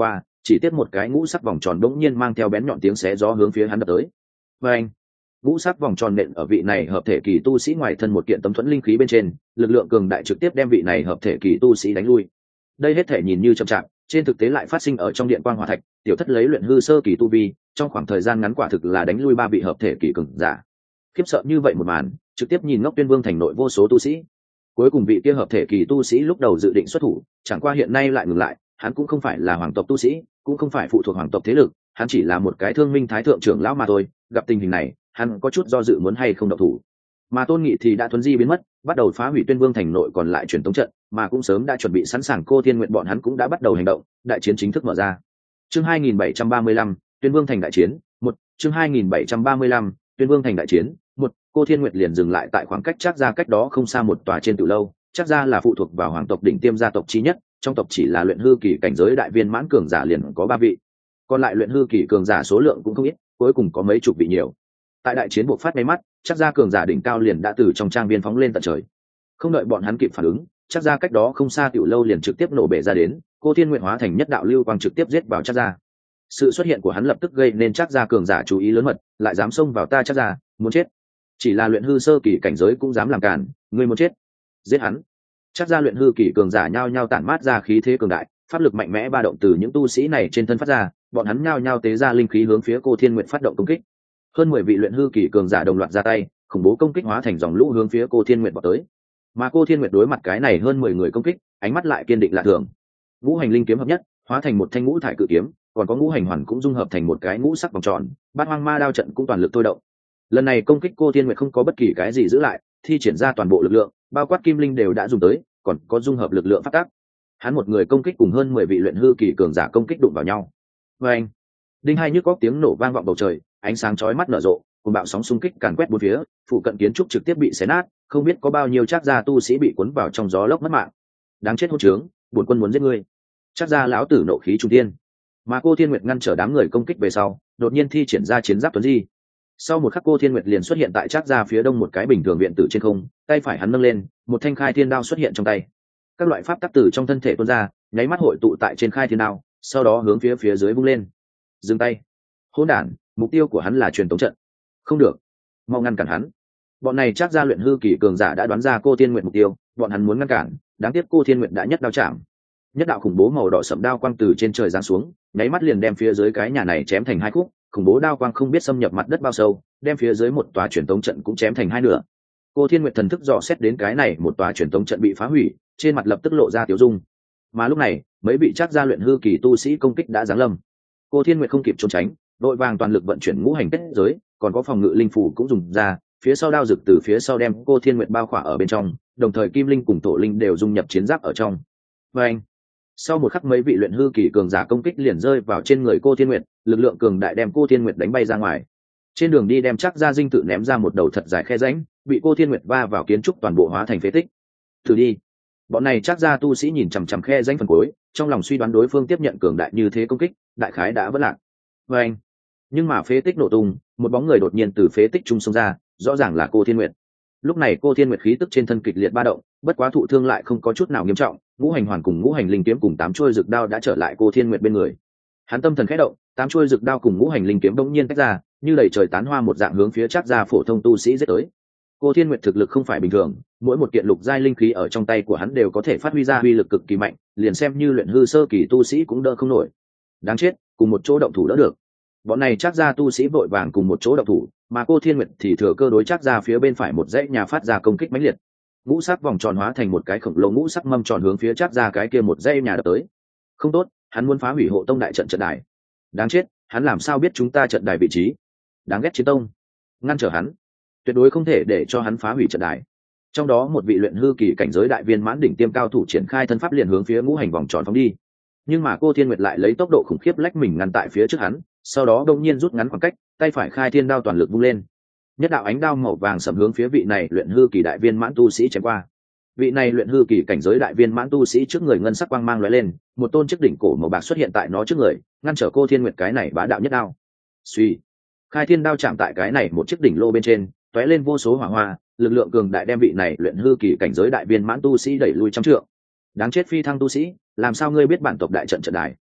chỉ tiếp một cái ngũ sắc vòng tròn đống nhiên mang theo bén nhọn tiếng xé gió hướng phía hắn đập tới. Và anh, ngũ sắc vòng tròn nện ở vị này hợp thể kỳ tu sĩ ngoài thân một kiện tấm thuẫn linh khí bên trên, lực lượng cường đại trực tiếp đem vị này hợp thể kỳ tu sĩ đánh lui. Đây hết thể nhìn như chậm chạp, trên thực tế lại phát sinh ở trong điện quang hỏa thạch. Tiểu thất lấy luyện hư sơ kỳ tu vi, trong khoảng thời gian ngắn quả thực là đánh lui 3 vị hợp thể kỳ cường giả. Khiếp sợ như vậy một màn, trực tiếp nhìn ngốc Tuyên Vương thành nội vô số tu sĩ. Cuối cùng vị kia hợp thể kỳ tu sĩ lúc đầu dự định xuất thủ, chẳng qua hiện nay lại ngừng lại. Hắn cũng không phải là hoàng tộc tu sĩ, cũng không phải phụ thuộc hoàng tộc thế lực, hắn chỉ là một cái thương minh thái thượng trưởng lão mà thôi. Gặp tình hình này, hắn có chút do dự muốn hay không động thủ. Mà Tôn Nghị thì đã thuấn di biến mất, bắt đầu phá hủy Tuyên Vương thành nội còn lại truyền tống trận, mà cũng sớm đã chuẩn bị sẵn sàng. Cô Thiên Nguyện bọn hắn cũng đã bắt đầu hành động, đại chiến chính thức mở ra. Chương 2735, Tuyên Vương thành đại chiến, 1, chương 2735, Tuyên Vương thành đại chiến, 1, Cô Thiên Nguyệt liền dừng lại tại khoảng cách Trác Gia cách đó không xa một tòa trên tiểu lâu. Trác Gia là phụ thuộc vào hoàng tộc đỉnh tiêm gia tộc chí nhất, trong tộc chỉ là luyện hư kỳ cảnh giới đại viên mãn cường giả liền có 3 vị. Còn lại luyện hư kỳ cường giả số lượng cũng không ít, cuối cùng có mấy chục vị nhiều. Tại đại chiến buộc phát mấy mắt, Trác Gia cường giả đỉnh cao liền đã từ trong trang viên phóng lên tận trời. Không đợi bọn hắn kịp phản ứng, Trác Gia cách đó không xa tiểu lâu liền trực tiếp nổ bể ra đến, Cô Thiên Nguyệt hóa thành nhất đạo lưu quang trực tiếp giết vào Trác Gia. Sự xuất hiện của hắn lập tức gây nên Trác Gia cường giả chú ý lớn mật, lại dám xông vào ta Trác Gia, muốn chết. Chỉ là luyện hư sơ kỳ cảnh giới cũng dám làm cản, ngươi muốn chết, giết hắn. Trác Gia luyện hư kỳ cường giả nhao nhao tản mát ra khí thế cường đại, pháp lực mạnh mẽ ba động từ những tu sĩ này trên thân phát ra, bọn hắn nhao nhao tế ra linh khí hướng phía Cô Thiên Nguyệt phát động công kích. Hơn 10 vị luyện hư kỳ cường giả đồng loạt ra tay, khủng bố công kích hóa thành dòng lũ hướng phía Cô Thiên Nguyệt vọt tới. Mà Cô Thiên Nguyệt đối mặt cái này hơn 10 người công kích, ánh mắt lại kiên định lạ thường. Ngũ hành linh kiếm hợp nhất, hóa thành một thanh ngũ thải cự kiếm, còn có ngũ hành hoàn cũng dung hợp thành một cái ngũ sắc vòng tròn, bát hoang ma đao trận cũng toàn lực thôi động. Lần này công kích Cô Thiên Nguyệt không có bất kỳ cái gì giữ lại, thi triển ra toàn bộ lực lượng, bao quát kim linh đều đã dùng tới, còn có dung hợp lực lượng phát tác. Hắn một người công kích cùng hơn 10 vị luyện hư kỳ cường giả công kích đụng vào nhau. Oeng! Đinh hai nhức góc tiếng nổ vang vọng bầu trời, ánh sáng chói mắt nở rộ, cùng bạo sóng xung kích càn quét bốn phía, phụ cận kiến trúc trực tiếp bị xé nát, không biết có bao nhiêu Trác Gia tu sĩ bị cuốn vào trong gió lốc mất mạng. Đáng chết hỗn trướng, bổn quân muốn giết ngươi. Trác Gia lão tử nộ khí trung thiên. Mà Cô Thiên Nguyệt ngăn trở đám người công kích về sau, đột nhiên thi triển ra chiến giáp tuấn di. Sau một khắc Cô Thiên Nguyệt liền xuất hiện tại Trác Gia phía đông một cái bình thường viện tử trên không, tay phải hắn nâng lên, một thanh khai thiên đao xuất hiện trong tay. Các loại pháp tắc tử trong thân thể tuôn ra, nháy mắt hội tụ tại trên khai thiên đao, sau đó hướng phía dưới vung lên. Dừng tay. Hỗn đản, mục tiêu của hắn là truyền tống trận. Không được, mau ngăn cản hắn. Bọn này Trác Gia luyện hư kỳ cường giả đã đoán ra Cô Thiên Nguyệt mục tiêu, bọn hắn muốn ngăn cản, đáng tiếc Cô Thiên Nguyệt đã nhất đao chạm. Nhất đạo khủng bố màu đỏ sẫm đao quang từ trên trời giáng xuống, nháy mắt liền đem phía dưới cái nhà này chém thành hai khúc, khủng bố đao quang không biết xâm nhập mặt đất bao sâu, đem phía dưới một tòa truyền tống trận cũng chém thành hai nửa. Cô Thiên Nguyệt thần thức dò xét đến cái này một tòa truyền tống trận bị phá hủy, trên mặt lập tức lộ ra tiểu dung. Mà lúc này, mấy vị Trác Gia luyện hư kỳ tu sĩ công kích đã giáng lâm. Cô Thiên Nguyệt không kịp trốn tránh, đội vàng toàn lực vận chuyển ngũ hành kết giới, còn có phòng ngự linh phủ cũng dùng ra, phía sau đao rực từ phía sau đem Cô Thiên Nguyệt bao khỏa ở bên trong, đồng thời kim linh cùng thổ linh đều dung nhập chiến giáp ở trong. Và anh, sau một khắc mấy vị luyện hư kỳ cường giả công kích liền rơi vào trên người Cô Thiên Nguyệt, lực lượng cường đại đem Cô Thiên Nguyệt đánh bay ra ngoài. Trên đường đi đem Trác Gia dinh tự ném ra một đầu thật dài khe rãnh, bị Cô Thiên Nguyệt va vào kiến trúc toàn bộ hóa thành phế tích. Thử đi. Bọn này Trác Gia tu sĩ nhìn chằm chằm khe rãnh phần cuối, trong lòng suy đoán đối phương tiếp nhận cường đại như thế công kích, đại khái đã vỡ lạc. Và anh, nhưng mà phế tích nổ tung, một bóng người đột nhiên từ phế tích trung xông ra, rõ ràng là Cô Thiên Nguyệt. Lúc này Cô Thiên Nguyệt khí tức trên thân kịch liệt ba động, bất quá thụ thương lại không có chút nào nghiêm trọng, ngũ hành hoàn cùng ngũ hành linh kiếm cùng 8 chuôi rực đao đã trở lại Cô Thiên Nguyệt bên người. Hắn tâm thần khẽ động, 8 chuôi rực đao cùng ngũ hành linh kiếm bỗng nhiên tách ra, như đầy trời tán hoa một dạng hướng phía Trác Gia phổ thông tu sĩ giết tới. Cô Thiên Nguyệt thực lực không phải bình thường, mỗi một kiện lục giai linh khí ở trong tay của hắn đều có thể phát huy ra uy lực cực kỳ mạnh, liền xem như luyện hư sơ kỳ tu sĩ cũng đỡ không nổi. Đáng chết, cùng một chỗ động thủ đỡ được. Bọn này Trác Gia tu sĩ vội vàng cùng một chỗ động thủ, mà Cô Thiên Nguyệt thì thừa cơ đối Trác Gia phía bên phải một dãy nhà phát ra công kích mãnh liệt. Ngũ sắc vòng tròn hóa thành một cái khổng lồ ngũ sắc mâm tròn hướng phía Trác Gia cái kia một dãy nhà đập tới. Không tốt, hắn muốn phá hủy hộ tông đại trận trận đài. Đáng chết, hắn làm sao biết chúng ta trận đài vị trí? Đáng ghét Chiến Tông, ngăn trở hắn, tuyệt đối không thể để cho hắn phá hủy trận đài. Trong đó một vị luyện hư kỳ cảnh giới đại viên mãn đỉnh tiêm cao thủ triển khai thân pháp liền hướng phía ngũ hành vòng tròn phóng đi. Nhưng mà Cô Thiên Nguyệt lại lấy tốc độ khủng khiếp lách mình ngăn tại phía trước hắn, sau đó đột nhiên rút ngắn khoảng cách, tay phải khai thiên đao toàn lực vung lên. Nhất đạo ánh đao màu vàng sẫm hướng phía vị này luyện hư kỳ đại viên mãn tu sĩ chém qua. Vị này luyện hư kỳ cảnh giới đại viên mãn tu sĩ trước người ngân sắc quang mang lóe lên, một tôn chiếc đỉnh cổ màu bạc xuất hiện tại nó trước người, ngăn trở Cô Thiên Nguyệt cái này bá đạo nhất đao. Suy, khai thiên đao chạm tại cái này một chiếc đỉnh lô bên trên, tóe lên vô số hỏa hoa, lực lượng cường đại đem vị này luyện hư kỳ cảnh giới đại viên mãn tu sĩ đẩy lui trăm trượng. Đáng chết phi thăng tu sĩ, làm sao ngươi biết bản tộc đại trận trận đài?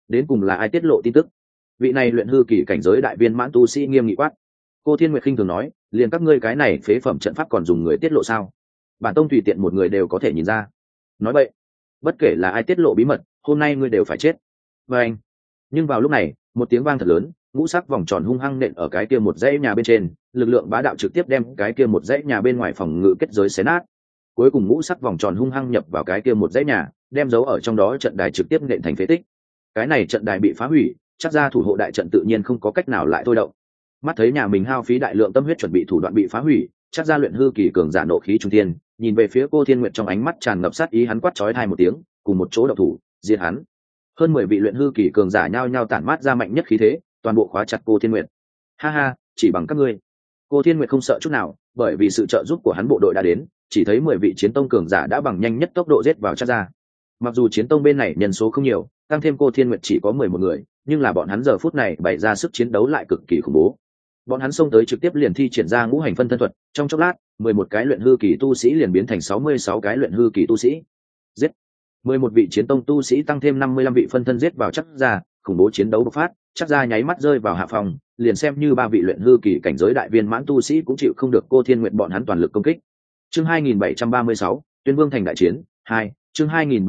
đến cùng là ai tiết lộ tin tức? Vị này luyện hư kỳ cảnh giới đại viên mãn tu sĩ nghiêm nghị quát. Cô Thiên Nguyệt khinh thường nói, liền các ngươi cái này phế phẩm trận pháp còn dùng người tiết lộ sao? Bản tông tùy tiện một người đều có thể nhìn ra. Nói vậy, bất kể là ai tiết lộ bí mật, hôm nay ngươi đều phải chết. Và anh. Nhưng vào lúc này, một tiếng vang thật lớn, ngũ sắc vòng tròn hung hăng nện ở cái kia một dãy nhà bên trên, lực lượng bá đạo trực tiếp đem cái kia một dãy nhà bên ngoài phòng ngự kết giới xé nát. Cuối cùng ngũ sắc vòng tròn hung hăng nhập vào cái kia một dãy nhà, đem dấu ở trong đó trận đài trực tiếp nện thành phế tích. Cái này trận đài bị phá hủy, chắc ra thủ hộ đại trận tự nhiên không có cách nào lại thôi động. Mắt thấy nhà mình hao phí đại lượng tâm huyết chuẩn bị thủ đoạn bị phá hủy, chắc ra luyện hư kỳ cường giả nộ khí trung thiên, nhìn về phía cô Thiên Nguyệt trong ánh mắt tràn ngập sát ý, hắn quát chói tai một tiếng, cùng một chỗ động thủ diệt hắn. Hơn 10 vị luyện hư kỳ cường giả nhao nhao tản mát ra mạnh nhất khí thế, toàn bộ khóa chặt cô Thiên Nguyệt. Ha ha, chỉ bằng các ngươi. Cô Thiên Nguyệt không sợ chút nào, bởi vì sự trợ giúp của hắn bộ đội đã đến, chỉ thấy 10 vị chiến tông cường giả đã bằng nhanh nhất tốc độ giết vào chắc ra. Mặc dù chiến tông bên này nhân số không nhiều, tăng thêm cô Thiên Nguyệt chỉ có 11 người, nhưng là bọn hắn giờ phút này bày ra sức chiến đấu lại cực kỳ khủng bố. Bọn hắn xông tới trực tiếp liền thi triển ra ngũ hành phân thân thuật, trong chốc lát, 11 cái luyện hư kỳ tu sĩ liền biến thành 66 cái luyện hư kỳ tu sĩ. Giết. 11 vị chiến tông tu sĩ tăng thêm 55 vị phân thân giết vào chắc ra, khủng bố chiến đấu bộc phát, chắc ra nháy mắt rơi vào hạ phòng, liền xem như 3 vị luyện hư kỳ cảnh giới đại viên mãn tu sĩ cũng chịu không được cô Thiên Nguyệt bọn hắn toàn lực công kích. Chương 2736, Tuyên Vương thành đại chiến 2, chương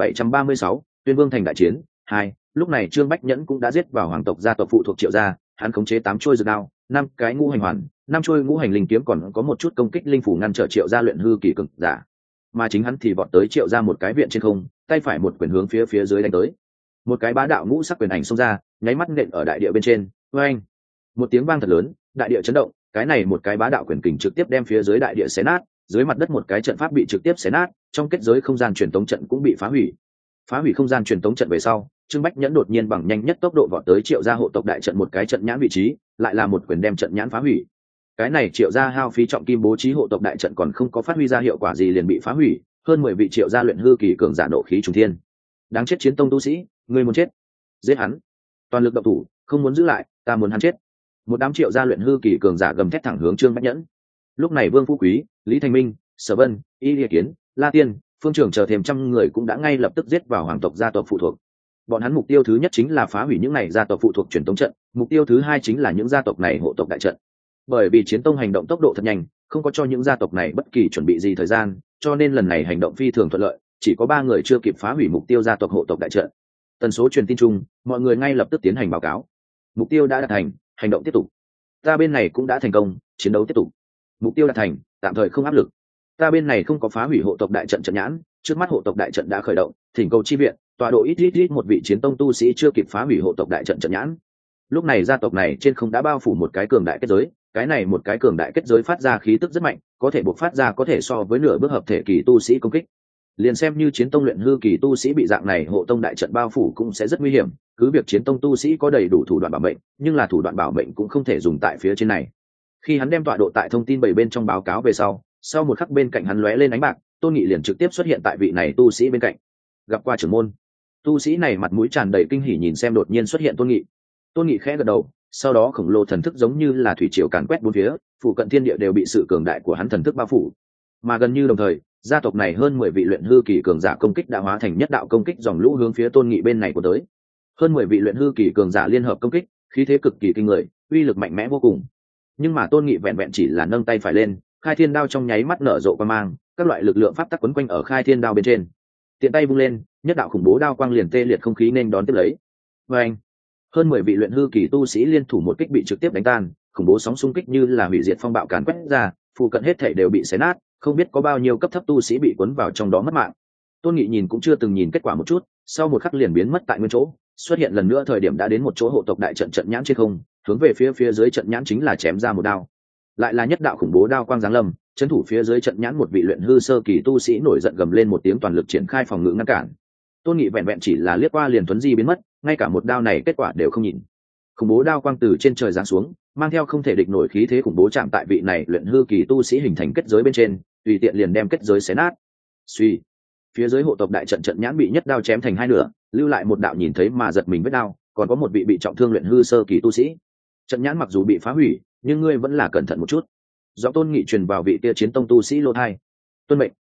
2736, Tuyên Vương thành đại chiến 2. Lúc này Trương Bách Nhẫn cũng đã giết vào hoàng tộc gia tộc phụ thuộc Triệu gia, hắn khống chế 8 chuôi dược đao, 5 cái ngũ hành hoàn, 5 chuôi ngũ hành linh kiếm, còn có một chút công kích linh phủ ngăn trở Triệu gia luyện hư kỳ cường giả. Mà chính hắn thì vọt tới Triệu gia một cái viện trên không, tay phải một quyền hướng phía dưới đánh tới. Một cái bá đạo ngũ sắc quyền ảnh xông ra, nháy mắt nện ở đại địa bên trên. Oeng! Một tiếng vang thật lớn, đại địa chấn động, cái này một cái bá đạo quyền kình trực tiếp đem phía dưới đại địa xé nát, dưới mặt đất một cái trận pháp bị trực tiếp xé nát, trong kết giới không gian truyền tống trận cũng bị phá hủy. Phá hủy không gian truyền tống trận về sau, Trương Bách Nhẫn đột nhiên bằng nhanh nhất tốc độ vọt tới Triệu gia hộ tộc đại trận một cái trận nhãn vị trí, lại là một quyền đem trận nhãn phá hủy. Cái này Triệu gia hao phí trọng kim bố trí hộ tộc đại trận còn không có phát huy ra hiệu quả gì liền bị phá hủy, hơn 10 vị Triệu gia luyện hư kỳ cường giả nộ khí trùng thiên. Đáng chết chiến tông tu sĩ, ngươi muốn chết, giết hắn. Toàn lực động thủ, không muốn giữ lại, ta muốn hắn chết. Một đám Triệu gia luyện hư kỳ cường giả gầm thét thẳng hướng Trương Bách Nhẫn. Lúc này Vương Phú Quý, Lý Thành Minh, Sở Vân, Y Lệ Kiến, La Tiên, Phương Trường chờ thêm trăm người cũng đã ngay lập tức giết vào hoàng tộc gia tộc phụ thuộc. Bọn hắn mục tiêu thứ nhất chính là phá hủy những này gia tộc phụ thuộc truyền tống trận, mục tiêu thứ hai chính là những gia tộc này hộ tộc đại trận. Bởi vì chiến tông hành động tốc độ thật nhanh, không có cho những gia tộc này bất kỳ chuẩn bị gì thời gian, cho nên lần này hành động phi thường thuận lợi, chỉ có 3 người chưa kịp phá hủy mục tiêu gia tộc hộ tộc đại trận. Tần số truyền tin chung, mọi người ngay lập tức tiến hành báo cáo. Mục tiêu đã đạt thành, hành động tiếp tục. Ta bên này cũng đã thành công, chiến đấu tiếp tục. Mục tiêu đạt thành, tạm thời không áp lực. Ta bên này không có phá hủy hộ tộc đại trận trận nhãn, trước mắt hộ tộc đại trận đã khởi động, thỉnh cầu chi viện, tọa độ ít một vị chiến tông tu sĩ chưa kịp phá hủy hộ tộc đại trận trận nhãn. Lúc này gia tộc này trên không đã bao phủ một cái cường đại kết giới, cái này một cái cường đại kết giới phát ra khí tức rất mạnh, có thể bộc phát ra có thể so với nửa bước hợp thể kỳ tu sĩ công kích. Liền xem như chiến tông luyện hư kỳ tu sĩ bị dạng này hộ tông đại trận bao phủ cũng sẽ rất nguy hiểm, cứ việc chiến tông tu sĩ có đầy đủ thủ đoạn bảo mệnh, nhưng là thủ đoạn bảo mệnh cũng không thể dùng tại phía trên này. Khi hắn đem tọa độ tại thông tin 7 bên trong báo cáo về sau một khắc bên cạnh hắn lóe lên ánh bạc, Tôn Nghị liền trực tiếp xuất hiện tại vị này tu sĩ bên cạnh. Gặp qua trưởng môn. Tu sĩ này mặt mũi tràn đầy kinh hỉ nhìn xem đột nhiên xuất hiện Tôn Nghị. Tôn Nghị khẽ gật đầu, sau đó khổng lồ thần thức giống như là thủy triều càn quét bốn phía, phụ cận thiên địa đều bị sự cường đại của hắn thần thức bao phủ. Mà gần như đồng thời, gia tộc này hơn 10 vị luyện hư kỳ cường giả công kích đã hóa thành nhất đạo công kích dòng lũ hướng phía Tôn Nghị bên này của tới. Hơn 10 vị luyện hư kỳ cường giả liên hợp công kích, khí thế cực kỳ kinh người, uy lực mạnh mẽ vô cùng. Nhưng mà Tôn Nghị vẹn vẹn chỉ là nâng tay phải lên, khai thiên đao trong nháy mắt nở rộ quang mang, các loại lực lượng pháp tắc quấn quanh ở khai thiên đao bên trên. Tiện tay vung lên, nhất đạo khủng bố đao quang liền tê liệt không khí nên đón tiếp lấy. Và anh, hơn 10 vị luyện hư kỳ tu sĩ liên thủ một kích bị trực tiếp đánh tan, khủng bố sóng xung kích như là hủy diệt phong bạo càn quét ra, phụ cận hết thảy đều bị xé nát, không biết có bao nhiêu cấp thấp tu sĩ bị cuốn vào trong đó mất mạng. Tôn Nghị nhìn cũng chưa từng nhìn kết quả một chút, sau một khắc liền biến mất tại nguyên chỗ, xuất hiện lần nữa thời điểm đã đến một chỗ hộ tộc đại trận trận nhãn trên không, hướng về phía dưới trận nhãn chính là chém ra một đao. Lại là nhất đạo khủng bố đao quang giáng lâm, trấn thủ phía dưới trận nhãn một vị luyện hư sơ kỳ tu sĩ nổi giận gầm lên một tiếng, toàn lực triển khai phòng ngự ngăn cản. Tôn Nghị vẹn vẹn chỉ là liếc qua liền tuấn di biến mất, ngay cả một đao này kết quả đều không nhìn. Khủng bố đao quang từ trên trời giáng xuống, mang theo không thể địch nổi khí thế khủng bố chạm tại vị này luyện hư kỳ tu sĩ hình thành kết giới bên trên, tùy tiện liền đem kết giới xé nát. Suy, phía dưới hộ tộc đại trận trận nhãn bị nhất đao chém thành hai nửa, lưu lại một đạo nhìn thấy mà giật mình vết đao, còn có một vị bị trọng thương luyện hư sơ kỳ tu sĩ. Trận nhãn mặc dù bị phá hủy, nhưng ngươi vẫn là cẩn thận một chút. Giọng Tôn Nghị truyền vào vị kia chiến tông tu sĩ lô thai. Tuân mệnh.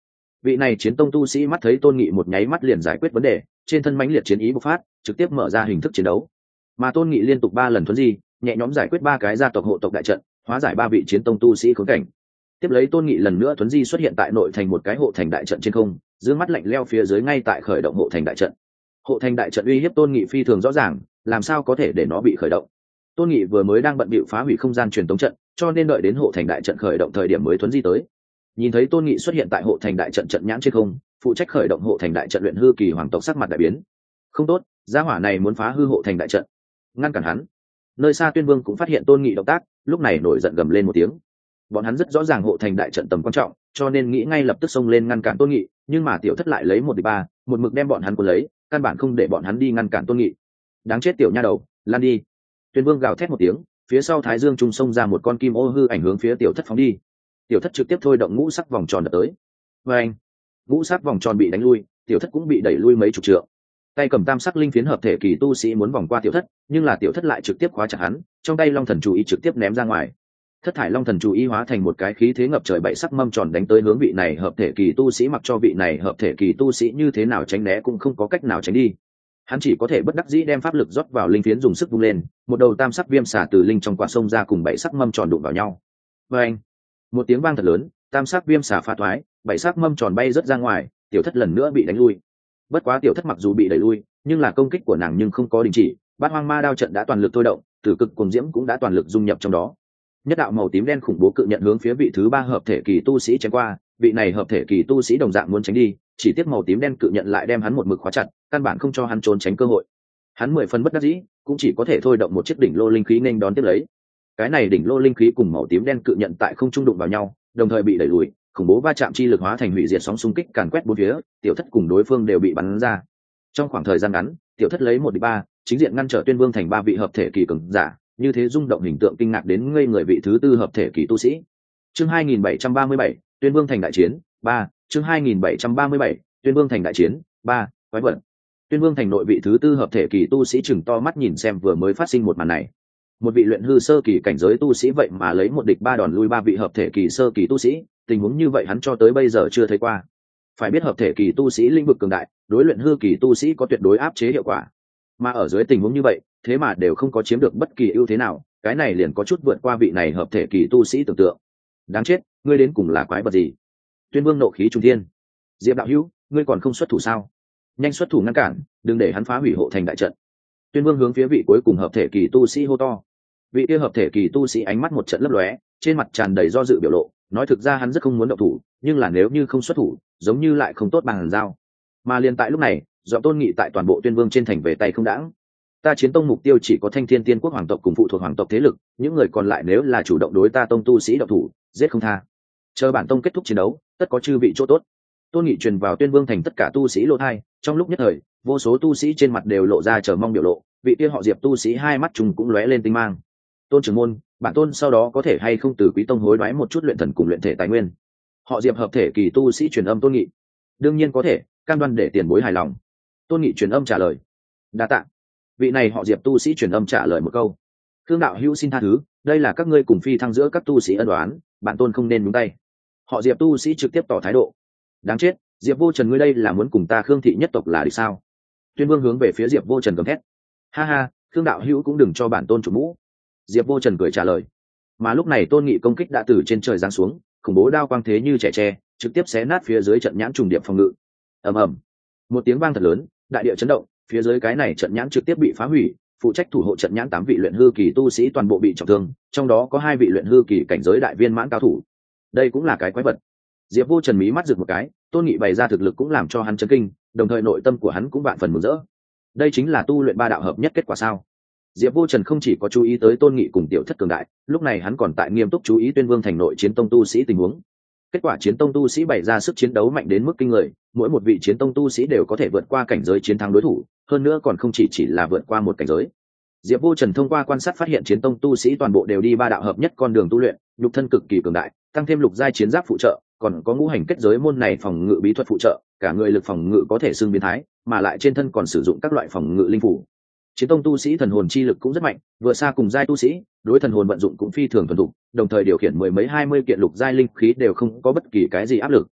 Vị này chiến tông tu sĩ mắt thấy Tôn Nghị một nháy mắt liền giải quyết vấn đề, trên thân mãnh liệt chiến ý bộc phát, trực tiếp mở ra hình thức chiến đấu. Mà Tôn Nghị liên tục 3 lần thuấn di, nhẹ nhõm giải quyết 3 cái gia tộc hộ tộc đại trận, hóa giải 3 vị chiến tông tu sĩ khốn cảnh. Tiếp lấy Tôn Nghị lần nữa thuấn di xuất hiện tại nội thành một cái hộ thành đại trận trên không, dương mắt lạnh lẽo phía dưới ngay tại khởi động hộ thành đại trận. Hộ thành đại trận uy hiếp Tôn Nghị phi thường rõ ràng, làm sao có thể để nó bị khởi động. Tôn Nghị vừa mới đang bận bịu phá hủy không gian truyền tống trận, cho nên đợi đến hộ thành đại trận khởi động thời điểm mới thuấn di tới. Nhìn thấy Tôn Nghị xuất hiện tại hộ thành đại trận trận nhãn trên không, phụ trách khởi động hộ thành đại trận luyện hư kỳ hoàng tộc sắc mặt đại biến. Không tốt, gia hỏa này muốn phá hư hộ thành đại trận. Ngăn cản hắn. Nơi xa Tuyên Vương cũng phát hiện Tôn Nghị động tác, lúc này nổi giận gầm lên một tiếng. Bọn hắn rất rõ ràng hộ thành đại trận tầm quan trọng, cho nên nghĩ ngay lập tức xông lên ngăn cản Tôn Nghị, nhưng mà Tiểu Thất lại lấy 1-3, một mực đem bọn hắn cuốn lấy, căn bản không để bọn hắn đi ngăn cản Tôn Nghị. Đáng chết tiểu nha đầu, lan đi. Tuyên Vương gào thét một tiếng, phía sau Thái Dương trung xông ra một con kim ô hư ảnh hướng phía Tiểu Thất phóng đi. Tiểu Thất trực tiếp thôi động ngũ sắc vòng tròn đập tới. Và anh, ngũ sắc vòng tròn bị đánh lui, Tiểu Thất cũng bị đẩy lui mấy chục trượng. Tay cầm tam sắc linh phiến hợp thể kỳ tu sĩ muốn vòng qua Tiểu Thất, nhưng là Tiểu Thất lại trực tiếp khóa chặt hắn, trong tay Long Thần Chú Ý trực tiếp ném ra ngoài. Thất thải Long Thần Chú Ý hóa thành một cái khí thế ngập trời bảy sắc mâm tròn đánh tới hướng vị này hợp thể kỳ tu sĩ, mặc cho vị này hợp thể kỳ tu sĩ như thế nào tránh né cũng không có cách nào tránh đi. Hắn chỉ có thể bất đắc dĩ đem pháp lực rót vào linh phiến dùng sức vung lên, một đầu tam sắc viêm xả từ linh trong quả sông ra cùng bảy sắc mâm tròn đụng vào nhau. Và anh, một tiếng vang thật lớn, tam sắc viêm xả phá thoái, bảy sắc mâm tròn bay rớt ra ngoài, Tiểu Thất lần nữa bị đánh lui. Bất quá Tiểu Thất mặc dù bị đẩy lui, nhưng là công kích của nàng nhưng không có đình chỉ, bát hoang ma đao trận đã toàn lực thôi động, tử cực cùng diễm cũng đã toàn lực dung nhập trong đó. Nhất đạo màu tím đen khủng bố cự nhận hướng phía vị thứ 3 hợp thể kỳ tu sĩ chém qua, vị này hợp thể kỳ tu sĩ đồng dạng muốn tránh đi, chỉ tiếc màu tím đen cự nhận lại đem hắn một mực khóa chặt, căn bản không cho hắn trốn tránh cơ hội. Hắn 10 phần bất đắc dĩ, cũng chỉ có thể thôi động một chiếc đỉnh lô linh khí nên đón tiếp lấy. Cái này đỉnh lô linh khí cùng màu tím đen cự nhận tại không trung đụng vào nhau, đồng thời bị đẩy lùi, khủng bố va chạm chi lực hóa thành hủy diệt sóng xung kích càn quét bốn phía, Tiểu Thất cùng đối phương đều bị bắn ra. Trong khoảng thời gian ngắn, Tiểu Thất lấy 1-3, chính diện ngăn trở Tuyên Vương thành 3 vị hợp thể kỳ cường giả, như thế rung động hình tượng kinh ngạc đến ngây người vị thứ 4 hợp thể kỳ tu sĩ. Chương 2737, Tuyên Vương thành đại chiến 3, chương 2737, Tuyên Vương thành đại chiến 3, quái vật. Tuyên Vương thành nội vị thứ 4 hợp thể kỳ tu sĩ chừng to mắt nhìn xem vừa mới phát sinh một màn này. Một vị luyện hư sơ kỳ cảnh giới tu sĩ vậy mà lấy 1 địch 3 đòn lui 3 vị hợp thể kỳ sơ kỳ tu sĩ, tình huống như vậy hắn cho tới bây giờ chưa thấy qua. Phải biết hợp thể kỳ tu sĩ lĩnh vực cường đại, đối luyện hư kỳ tu sĩ có tuyệt đối áp chế hiệu quả. Mà ở dưới tình huống như vậy, thế mà đều không có chiếm được bất kỳ ưu thế nào, cái này liền có chút vượt qua vị này hợp thể kỳ tu sĩ tưởng tượng. Đáng chết, ngươi đến cùng là quái vật gì? Tuyên Vương nộ khí trung thiên. Diệp đạo hữu, ngươi còn không xuất thủ sao? Nhanh xuất thủ ngăn cản, đừng để hắn phá hủy hộ thành đại trận. Tuyên Vương hướng phía vị cuối cùng hợp thể kỳ tu sĩ hô to. Vị kia hợp thể kỳ tu sĩ ánh mắt một trận lấp lóe, trên mặt tràn đầy do dự biểu lộ, nói thực ra hắn rất không muốn động thủ, nhưng là nếu như không xuất thủ, giống như lại không tốt bằng giao. Mà liền tại lúc này, giọng Tôn Nghị tại toàn bộ Tuyên Vương trên thành về tay không đãng. Ta chiến tông mục tiêu chỉ có Thanh Thiên Tiên quốc hoàng tộc cùng phụ thuộc hoàng tộc thế lực, những người còn lại nếu là chủ động đối ta tông tu sĩ động thủ, giết không tha. Chờ bản tông kết thúc chiến đấu, tất có chư vị chỗ tốt. Tôn Nghị truyền vào Tuyên Vương thành tất cả tu sĩ lỗ thai, trong lúc nhất thời, vô số tu sĩ trên mặt đều lộ ra chờ mong biểu lộ, vị kia họ Diệp tu sĩ hai mắt trùng cũng lóe lên tinh mang. Tôn trưởng môn, bản tôn sau đó có thể hay không từ Quý tông hối đoái một chút luyện thần cùng luyện thể tài nguyên? Họ Diệp hợp thể kỳ tu sĩ truyền âm Tôn Nghị. Đương nhiên có thể, cam đoan để tiền bối hài lòng. Tôn Nghị truyền âm trả lời. Đa tạ. Vị này họ Diệp tu sĩ truyền âm trả lời một câu. Khương đạo hữu xin tha thứ, đây là các ngươi cùng phi thăng giữa các tu sĩ ân đoán, bản tôn không nên nhúng tay. Họ Diệp tu sĩ trực tiếp tỏ thái độ. Đáng chết, Diệp Vô Trần ngươi đây là muốn cùng ta Khương thị nhất tộc là địch sao? Tuyên Vương hướng về phía Diệp Vô Trần gầm thét. Ha ha, Khương đạo hữu cũng đừng cho bản tôn chủ mũ. Diệp Vô Trần cười trả lời. Mà lúc này Tôn Nghị công kích đã từ trên trời giáng xuống, khủng bố đao quang thế như trẻ tre, trực tiếp xé nát phía dưới trận nhãn trùng điệp phòng ngự. Ầm ầm, một tiếng vang thật lớn, đại địa chấn động, phía dưới cái này trận nhãn trực tiếp bị phá hủy, phụ trách thủ hộ trận nhãn 8 vị luyện hư kỳ tu sĩ toàn bộ bị trọng thương, trong đó có 2 vị luyện hư kỳ cảnh giới đại viên mãn cao thủ. Đây cũng là cái quái vật. Diệp Vô Trần mí mắt rực một cái, Tôn Nghị bày ra thực lực cũng làm cho hắn chấn kinh, đồng thời nội tâm của hắn cũng vạn phần mừng rỡ. Đây chính là tu luyện 3 đạo hợp nhất kết quả sao? Diệp Vô Trần không chỉ có chú ý tới Tôn Nghị cùng Tiểu Thất cường đại, lúc này hắn còn tại nghiêm túc chú ý Tuyên Vương thành nội chiến tông tu sĩ tình huống. Kết quả chiến tông tu sĩ bày ra sức chiến đấu mạnh đến mức kinh người, mỗi một vị chiến tông tu sĩ đều có thể vượt qua cảnh giới chiến thắng đối thủ, hơn nữa còn không chỉ là vượt qua một cảnh giới. Diệp Vô Trần thông qua quan sát phát hiện chiến tông tu sĩ toàn bộ đều đi 3 đạo hợp nhất con đường tu luyện, nhục thân cực kỳ cường đại, tăng thêm lục giai chiến giáp phụ trợ, còn có ngũ hành kết giới môn này phòng ngự bí thuật phụ trợ, cả người lực phòng ngự có thể xưng biến thái, mà lại trên thân còn sử dụng các loại phòng ngự linh phủ. Chiến tông tu sĩ thần hồn chi lực cũng rất mạnh, vừa xa cùng giai tu sĩ, đối thần hồn vận dụng cũng phi thường thuần thục, đồng thời điều khiển mười mấy 20 kiện lục giai linh khí đều không có bất kỳ cái gì áp lực.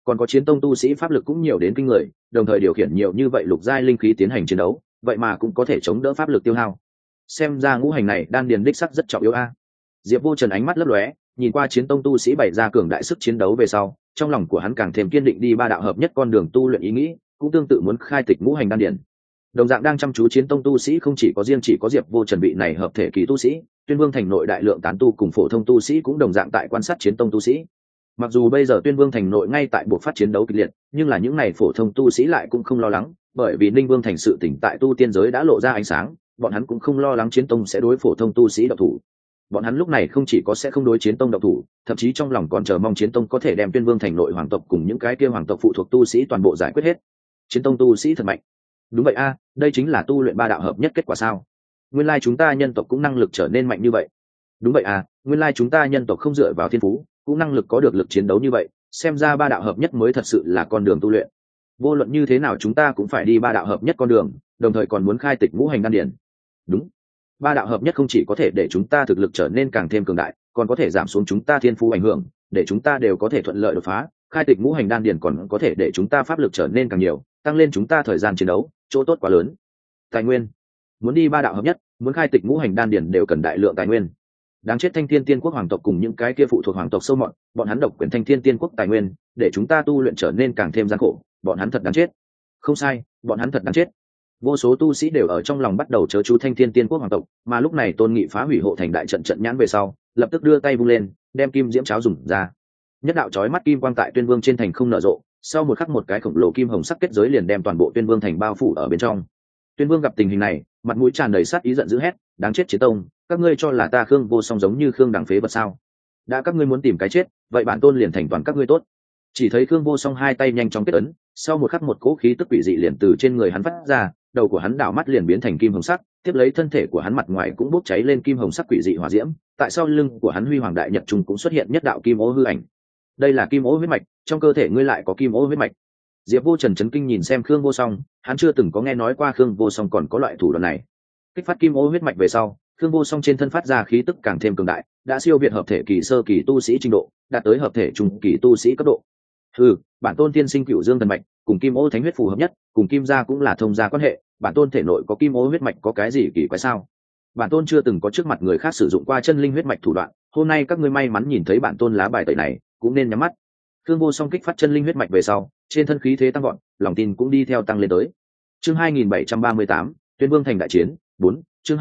còn có chiến tông tu sĩ pháp lực cũng nhiều đến kinh người, đồng thời điều khiển nhiều như vậy lục giai linh khí tiến hành chiến đấu, vậy mà cũng có thể chống đỡ pháp lực tiêu hao. Xem ra ngũ hành này đan điền đích sắc rất trọng yếu a. Diệp Vô Trần ánh mắt lấp lóe, nhìn qua chiến tông tu sĩ bày ra cường đại sức chiến đấu về sau, trong lòng của hắn càng thêm kiên định đi ba đạo hợp nhất con đường tu luyện ý nghĩ, cũng tương tự muốn khai tịch ngũ hành đan điền. Đồng dạng đang chăm chú chiến tông tu sĩ không chỉ có Diệp Vô Trần vị này hợp thể kỳ tu sĩ, Tuyên Vương thành nội đại lượng tán tu cùng phổ thông tu sĩ cũng đồng dạng tại quan sát chiến tông tu sĩ. Mặc dù bây giờ Tuyên Vương thành nội ngay tại buộc phát chiến đấu kịch liệt, nhưng là những này phổ thông tu sĩ lại cũng không lo lắng, bởi vì Ninh Vương thành sự tỉnh tại tu tiên giới đã lộ ra ánh sáng, bọn hắn cũng không lo lắng chiến tông sẽ đối phổ thông tu sĩ động thủ. Bọn hắn lúc này không chỉ có sẽ không đối chiến tông động thủ, thậm chí trong lòng còn chờ mong chiến tông có thể đem Tuyên Vương thành nội hoàng tộc cùng những cái kia hoàng tộc phụ thuộc tu sĩ toàn bộ giải quyết hết. Chiến tông tu sĩ thật mạnh. Đúng vậy a, đây chính là tu luyện ba đạo hợp nhất kết quả sao? Nguyên lai chúng ta nhân tộc cũng năng lực trở nên mạnh như vậy. Đúng vậy à, nguyên lai chúng ta nhân tộc không dựa vào thiên phú, cũng năng lực có được lực chiến đấu như vậy, xem ra ba đạo hợp nhất mới thật sự là con đường tu luyện. Vô luận như thế nào chúng ta cũng phải đi ba đạo hợp nhất con đường, đồng thời còn muốn khai tịch ngũ hành đan điển. Đúng, ba đạo hợp nhất không chỉ có thể để chúng ta thực lực trở nên càng thêm cường đại, còn có thể giảm xuống chúng ta thiên phú ảnh hưởng, để chúng ta đều có thể thuận lợi đột phá. Khai tịch ngũ hành đan điển còn có thể để chúng ta pháp lực trở nên càng nhiều, tăng lên chúng ta thời gian chiến đấu, chỗ tốt quá lớn. Tài nguyên, muốn đi ba đạo hợp nhất, muốn khai tịch ngũ hành đan điển đều cần đại lượng tài nguyên. Đáng chết Thanh Thiên Tiên Quốc hoàng tộc cùng những cái kia phụ thuộc hoàng tộc sâu mọt, bọn hắn độc quyền Thanh Thiên Tiên Quốc tài nguyên, để chúng ta tu luyện trở nên càng thêm gian khổ, bọn hắn thật đáng chết. Không sai, bọn hắn thật đáng chết. Vô số tu sĩ đều ở trong lòng bắt đầu chớ chú Thanh Thiên Tiên Quốc hoàng tộc, mà lúc này Tôn Nghị phá hủy hộ thành đại trận trận nhãn về sau, lập tức đưa tay vung lên, đem kim diễm cháo dùng ra. Nhất đạo chói mắt kim quang tại Tuyên Vương trên thành không nở rộ, sau một khắc một cái khổng lồ kim hồng sắc kết giới liền đem toàn bộ Tuyên Vương thành bao phủ ở bên trong. Tuyên Vương gặp tình hình này, mặt mũi tràn đầy sát ý giận dữ hét, đáng chết Chiến tông, các ngươi cho là ta Khương Vô Song giống như Khương đẳng phế vật sao? Đã các ngươi muốn tìm cái chết, vậy bản tôn liền thành toàn các ngươi tốt. Chỉ thấy Khương Vô Song hai tay nhanh chóng kết ấn, sau một khắc một cỗ khí tức quỷ dị liền từ trên người hắn phát ra, đầu của hắn đảo mắt liền biến thành kim hồng sắc, tiếp lấy thân thể của hắn mặt ngoài cũng bốc cháy lên kim hồng sắc quỷ dị hỏa diễm, tại sau lưng của hắn huy hoàng đại nhật trùng cũng xuất hiện nhất đạo kim ô hư ảnh. Đây là kim ô huyết mạch, trong cơ thể ngươi lại có kim ô huyết mạch. Diệp Vô Trần chấn kinh nhìn xem Khương Vô Song, hắn chưa từng có nghe nói qua Khương Vô Song còn có loại thủ đoạn này. Kích phát kim ô huyết mạch về sau, Khương Vô Song trên thân phát ra khí tức càng thêm cường đại, đã siêu việt hợp thể kỳ sơ kỳ tu sĩ trình độ, đạt tới hợp thể trung kỳ tu sĩ cấp độ. Bản tôn tiên sinh Cửu Dương thần mạch, cùng kim ô thánh huyết phù hợp nhất, cùng kim gia cũng là thông gia quan hệ, bản tôn thể nội có kim ô huyết mạch có cái gì kỳ quái sao? Bản tôn chưa từng có trước mặt người khác sử dụng qua chân linh huyết mạch thủ đoạn, hôm nay các ngươi may mắn nhìn thấy bản tôn lá bài tẩy này, cũng nên nhắm mắt. Khương Vô Song kích phát chân linh huyết mạch về sau, trên thân khí thế tăng vọt, lòng tin cũng đi theo tăng lên tới. Chương 2738, Tuyên Vương thành đại chiến 4, chương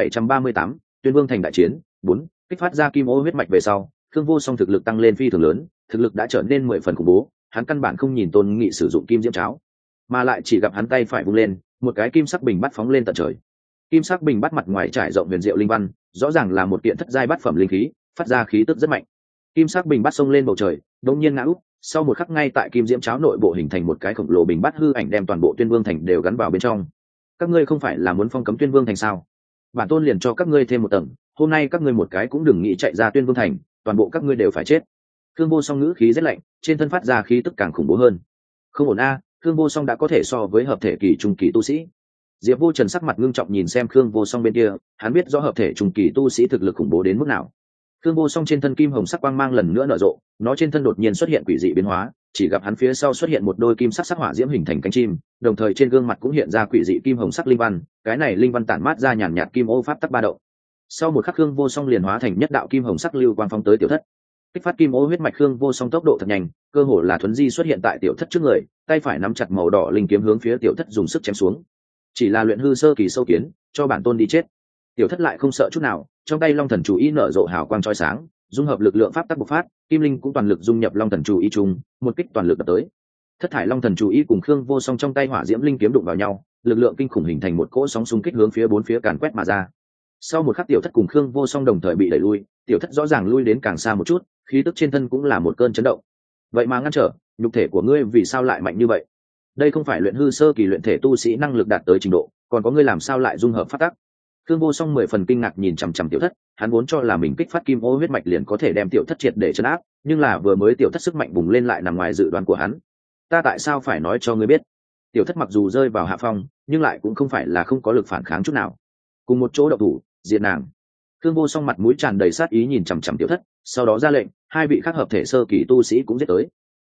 2738, Tuyên Vương thành đại chiến 4, kích phát ra kim ô huyết mạch về sau, Khương Vô Song thực lực tăng lên phi thường lớn, thực lực đã trở nên 10 phần khủng bố, hắn căn bản không nhìn Tôn Nghị sử dụng kim diễm cháo, mà lại chỉ gặp hắn tay phải vung lên, một cái kim sắc bình bắt phóng lên tận trời. Kim sắc bình bắt mặt ngoài trải rộng huyền diệu linh văn, rõ ràng là một kiện thất giai bát phẩm linh khí, phát ra khí tức rất mạnh. Kim sắc bình bắt xông lên bầu trời, đột nhiên ngã úp, sau một khắc ngay tại kim diễm cháo nội bộ hình thành một cái khổng lồ bình bắt hư ảnh đem toàn bộ Tuyên Vương thành đều gắn vào bên trong. Các ngươi không phải là muốn phong cấm Tuyên Vương thành sao? Bản tôn liền cho các ngươi thêm một tầng, hôm nay các ngươi một cái cũng đừng nghĩ chạy ra Tuyên Vương thành, toàn bộ các ngươi đều phải chết. Khương Vô Song ngữ khí rất lạnh, trên thân phát ra khí tức càng khủng bố hơn. Không ổn a, Khương Vô Song đã có thể so với hợp thể kỳ trung kỳ tu sĩ. Diệp Vô Trần sắc mặt ngưng trọng nhìn xem Khương Vô Song bên kia, hắn biết rõ hợp thể trung kỳ tu sĩ thực lực khủng bố đến mức nào. Khương Vô Song trên thân kim hồng sắc quang mang lần nữa nở rộ, nó trên thân đột nhiên xuất hiện quỷ dị biến hóa, chỉ gặp hắn phía sau xuất hiện một đôi kim sắc sắc hỏa diễm hình thành cánh chim, đồng thời trên gương mặt cũng hiện ra quỷ dị kim hồng sắc linh văn, cái này linh văn tản mát ra nhàn nhạt kim ô pháp tắc ba động. Sau một khắc Khương Vô Song liền hóa thành nhất đạo kim hồng sắc lưu quang phóng tới tiểu thất. Kích phát kim ô huyết mạch Khương Vô Song tốc độ thật nhanh, cơ hồ là thuấn di xuất hiện tại tiểu thất trước người, tay phải nắm chặt màu đỏ linh kiếm hướng phía tiểu thất dùng sức chém xuống. Chỉ là luyện hư sơ kỳ sâu kiến, cho bản tôn đi chết. Tiểu thất lại không sợ chút nào, trong tay long thần chú ý nở rộ hào quang chói sáng, dung hợp lực lượng pháp tắc bộc phát, kim linh cũng toàn lực dung nhập long thần chú ý chung, một kích toàn lực đập tới. Thất thải long thần chú ý cùng Khương Vô Song trong tay hỏa diễm linh kiếm đụng vào nhau, lực lượng kinh khủng hình thành một cỗ sóng xung kích hướng phía bốn phía càn quét mà ra. Sau một khắc tiểu thất cùng Khương Vô Song đồng thời bị đẩy lui, tiểu thất rõ ràng lui đến càng xa một chút, khí tức trên thân cũng là một cơn chấn động. Vậy mà ngăn trở, nhục thể của ngươi vì sao lại mạnh như vậy? Đây không phải luyện hư sơ kỳ luyện thể tu sĩ năng lực đạt tới trình độ, còn có ngươi làm sao lại dung hợp pháp tắc? Khương Vô Song 10 phần kinh ngạc nhìn chằm chằm tiểu thất, hắn vốn cho là mình kích phát kim ô huyết mạch liền có thể đem tiểu thất triệt để trấn áp, nhưng là vừa mới tiểu thất sức mạnh bùng lên lại nằm ngoài dự đoán của hắn. Ta tại sao phải nói cho ngươi biết? Tiểu thất mặc dù rơi vào hạ phong, nhưng lại cũng không phải là không có lực phản kháng chút nào. Cùng một chỗ động thủ, diệt nàng. Khương Vô Song mặt mũi tràn đầy sát ý nhìn chằm chằm tiểu thất, sau đó ra lệnh, hai vị khác hợp thể sơ kỳ tu sĩ cũng giết tới.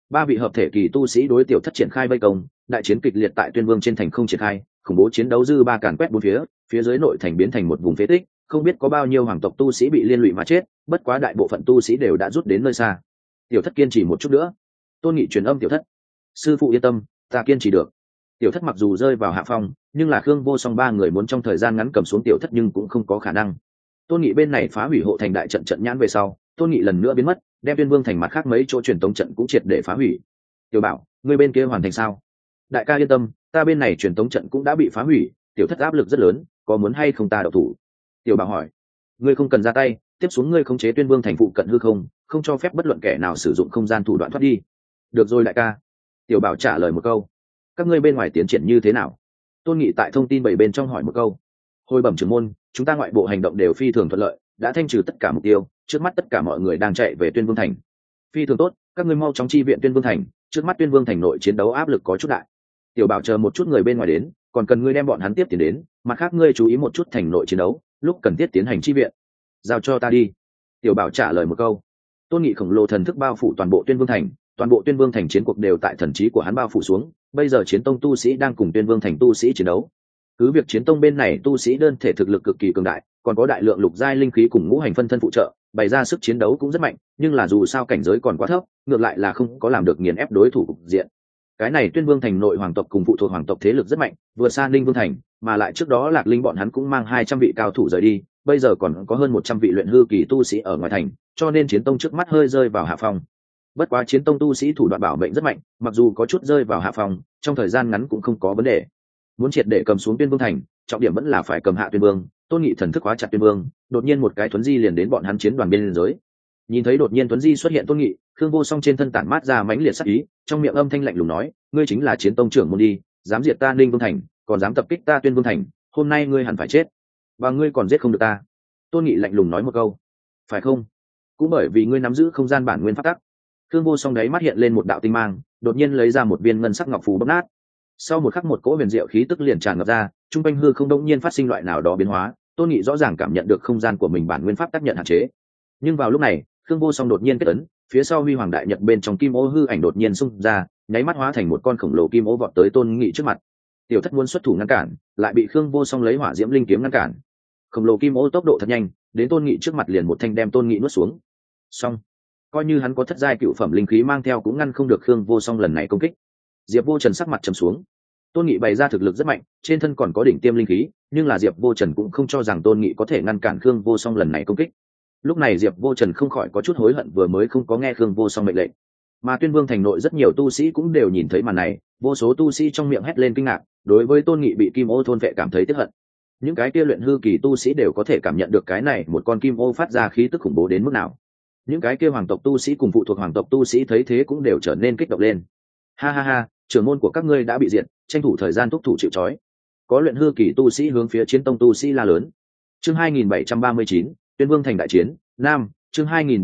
Ba vị hợp thể kỳ tu sĩ đối tiểu thất triển khai vây công, đại chiến kịch liệt tại Tuyên Vương trên thành không triển khai, khủng bố chiến đấu dư ba càn quét bốn phía, phía dưới nội thành biến thành một vùng phế tích, không biết có bao nhiêu hoàng tộc tu sĩ bị liên lụy mà chết, bất quá đại bộ phận tu sĩ đều đã rút đến nơi xa. Tiểu thất kiên trì một chút nữa. Tôn Nghị truyền âm tiểu thất: sư phụ yên tâm, ta kiên trì được. Tiểu thất mặc dù rơi vào hạ phong, nhưng là Khương Vô Song ba người muốn trong thời gian ngắn cầm xuống tiểu thất nhưng cũng không có khả năng. Tôn Nghị bên này phá hủy hộ thành đại trận trận nhãn về sau, Tôn Nghị lần nữa biến mất, đem Tuyên Vương thành mặt khác mấy chỗ truyền tống trận cũng triệt để phá hủy. Tiểu Bảo, ngươi bên kia hoàn thành sao? Đại ca yên tâm, ta bên này truyền tống trận cũng đã bị phá hủy, tiểu thất áp lực rất lớn, có muốn hay không ta độc thủ? Tiểu Bảo hỏi. Ngươi không cần ra tay, tiếp xuống ngươi khống chế Tuyên Vương thành phụ cận hư không, không cho phép bất luận kẻ nào sử dụng không gian thủ đoạn thoát đi. Được rồi đại ca. Tiểu Bảo trả lời một câu. Các ngươi bên ngoài tiến triển như thế nào? Tôn Nghị tại thông tin bảy bên trong hỏi một câu. Hồi bẩm trưởng môn, chúng ta ngoại bộ hành động đều phi thường thuận lợi, đã thanh trừ tất cả mục tiêu, trước mắt tất cả mọi người đang chạy về Tuyên Vương thành. Phi thường tốt, các ngươi mau chóng chi viện Tuyên Vương thành, trước mắt Tuyên Vương thành nội chiến đấu áp lực có chút đại. Tiểu Bảo chờ một chút người bên ngoài đến, còn cần ngươi đem bọn hắn tiếp tiến đến, mặt khác ngươi chú ý một chút thành nội chiến đấu, lúc cần thiết tiến hành chi viện. Giao cho ta đi. Tiểu Bảo trả lời một câu. Tôn Nghị khổng lồ thần thức bao phủ toàn bộ Tuyên Vương thành, toàn bộ Tuyên Vương thành chiến cuộc đều tại thần trí của hắn bao phủ xuống, bây giờ chiến tông tu sĩ đang cùng Tuyên Vương thành tu sĩ chiến đấu. Cứ việc chiến tông bên này tu sĩ đơn thể thực lực cực kỳ cường đại, còn có đại lượng lục giai linh khí cùng ngũ hành phân thân phụ trợ, bày ra sức chiến đấu cũng rất mạnh, nhưng là dù sao cảnh giới còn quá thấp, ngược lại là không có làm được nghiền ép đối thủ cục diện. Cái này Tuyên Vương thành nội hoàng tộc cùng phụ thuộc hoàng tộc thế lực rất mạnh, vừa xa Ninh Vương thành, mà lại trước đó Lạc Linh bọn hắn cũng mang 200 vị cao thủ rời đi, bây giờ còn có hơn 100 vị luyện hư kỳ tu sĩ ở ngoài thành, cho nên chiến tông trước mắt hơi rơi vào hạ phong. Bất quá chiến tông tu sĩ thủ đoạn bảo mệnh rất mạnh, mặc dù có chút rơi vào hạ phong, trong thời gian ngắn cũng không có vấn đề. Muốn triệt để cầm xuống Tuyên Vương thành, trọng điểm vẫn là phải cầm hạ Tuyên Vương. Tôn Nghị thần thức hóa chặt Tuyên Vương, đột nhiên một cái thuấn di liền đến bọn hắn chiến đoàn biên giới. Nhìn thấy đột nhiên thuấn di xuất hiện Tôn Nghị, Khương Vô Song trên thân tản mát ra mãnh liệt sát ý, trong miệng âm thanh lạnh lùng nói: ngươi chính là chiến tông trưởng môn đi, dám diệt ta Ninh Vương thành, còn dám tập kích ta Tuyên Vương thành, hôm nay ngươi hẳn phải chết, và ngươi còn giết không được ta. Tôn Nghị lạnh lùng nói một câu. Phải không? Cũng bởi vì ngươi nắm giữ không gian bản nguyên pháp tắc. Khương Vô Song đấy mắt hiện lên một đạo tinh mang, đột nhiên lấy ra một viên ngân sắc ngọc phù bóp nát. Sau một khắc một cỗ huyền diệu khí tức liền tràn ngập ra, trung quanh hư không đột nhiên phát sinh loại nào đó biến hóa, Tôn Nghị rõ ràng cảm nhận được không gian của mình bản nguyên pháp tác nhận hạn chế. Nhưng vào lúc này, Khương Vô Song đột nhiên kết ấn, phía sau Huy Hoàng Đại Nhật bên trong kim ô hư ảnh đột nhiên xung ra, nháy mắt hóa thành một con khổng lồ kim ô vọt tới Tôn Nghị trước mặt. Tiểu thất muốn xuất thủ ngăn cản, lại bị Khương Vô Song lấy hỏa diễm linh kiếm ngăn cản. Khổng lồ kim ô tốc độ thật nhanh, đến Tôn Nghị trước mặt liền một thanh đem Tôn Nghị nuốt xuống. Xong, coi như hắn có thất giai cựu phẩm linh khí mang theo cũng ngăn không được Khương Vô Song lần này công kích. Diệp Vô Trần sắc mặt trầm xuống. Tôn Nghị bày ra thực lực rất mạnh, trên thân còn có đỉnh tiêm linh khí, nhưng là Diệp Vô Trần cũng không cho rằng Tôn Nghị có thể ngăn cản Khương Vô Song lần này công kích. Lúc này Diệp Vô Trần không khỏi có chút hối hận vừa mới không có nghe Khương Vô Song mệnh lệnh. Mà Tuyên Vương thành nội rất nhiều tu sĩ cũng đều nhìn thấy màn này, vô số tu sĩ trong miệng hét lên kinh ngạc, đối với Tôn Nghị bị kim ô thôn vệ cảm thấy tiếc hận. Những cái kia luyện hư kỳ tu sĩ đều có thể cảm nhận được cái này một con kim ô phát ra khí tức khủng bố đến mức nào. Những cái kia hoàng tộc tu sĩ cùng phụ thuộc hoàng tộc tu sĩ thấy thế cũng đều trở nên kích động lên. Ha ha ha, trưởng môn của các ngươi đã bị diệt, tranh thủ thời gian thúc thủ chịu trói. Có luyện hư kỳ tu sĩ hướng phía chiến tông tu sĩ la lớn. Chương 2739, Tuyên Vương thành đại chiến, Nam. Chương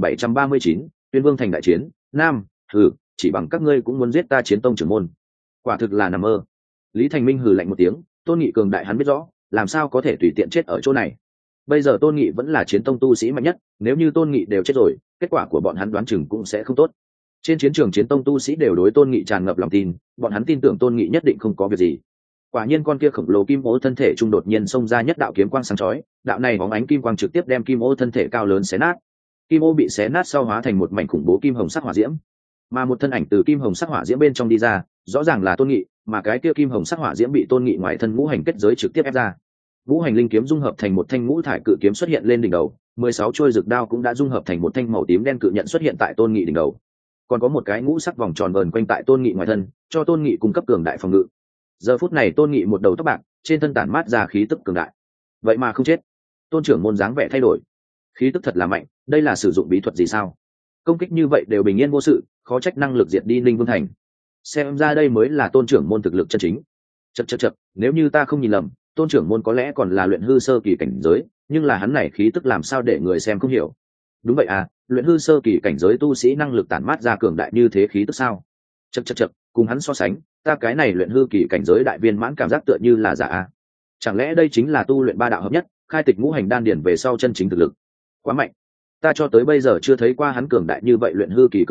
2739, Tuyên Vương thành đại chiến, Nam. Hừ, chỉ bằng các ngươi cũng muốn giết ta chiến tông trưởng môn, quả thực là nằm mơ. Lý Thành Minh hừ lạnh một tiếng, Tôn Nghị cường đại hắn biết rõ, làm sao có thể tùy tiện chết ở chỗ này. Bây giờ Tôn Nghị vẫn là chiến tông tu sĩ mạnh nhất, nếu như Tôn Nghị đều chết rồi, kết quả của bọn hắn đoán chừng cũng sẽ không tốt. Trên chiến trường chiến tông tu sĩ đều đối Tôn Nghị tràn ngập lòng tin, bọn hắn tin tưởng Tôn Nghị nhất định không có việc gì. Quả nhiên con kia khổng lồ kim ô thân thể trung đột nhiên xông ra nhất đạo kiếm quang sáng chói, đạo này bóng ánh kim quang trực tiếp đem kim ô thân thể cao lớn xé nát. Kim ô bị xé nát sau hóa thành một mảnh khủng bố kim hồng sắc hỏa diễm, mà một thân ảnh từ kim hồng sắc hỏa diễm bên trong đi ra, rõ ràng là Tôn Nghị, mà cái kia kim hồng sắc hỏa diễm bị Tôn Nghị ngoài thân ngũ hành kết giới trực tiếp ép ra. Ngũ hành linh kiếm dung hợp thành một thanh ngũ thải cự kiếm xuất hiện lên đỉnh đầu, 16 chuôi rực đao cũng đã dung hợp thành một thanh màu tím đen cự nhận xuất hiện tại Tôn Nghị đỉnh đầu. Còn có một cái ngũ sắc vòng tròn vờn quanh tại Tôn Nghị ngoài thân, cho Tôn Nghị cung cấp cường đại phòng ngự. Giờ phút này Tôn Nghị một đầu tóc bạc, trên thân tản mát ra khí tức cường đại. Vậy mà không chết. Tôn trưởng môn dáng vẻ thay đổi. Khí tức thật là mạnh, đây là sử dụng bí thuật gì sao? Công kích như vậy đều bình yên vô sự, khó trách năng lực diệt đi Ninh Vương thành. Xem ra đây mới là Tôn trưởng môn thực lực chân chính. Chậc, nếu như ta không nhìn lầm, Tôn trưởng môn có lẽ còn là luyện hư sơ kỳ cảnh giới, nhưng là hắn này khí tức làm sao để người xem không hiểu. Đúng vậy à, luyện hư sơ kỳ cảnh giới tu sĩ năng lực tản mát ra cường đại như thế khí tức sao? Chậc, cùng hắn so sánh, ta cái này luyện hư kỳ cảnh giới đại viên mãn cảm giác tựa như là giả à? Chẳng lẽ đây chính là tu luyện ba đạo hợp nhất, khai tịch ngũ hành đan điển về sau chân chính thực lực? Quá mạnh, ta cho tới bây giờ chưa thấy qua hắn cường đại như vậy luyện hư kỳ cường giả,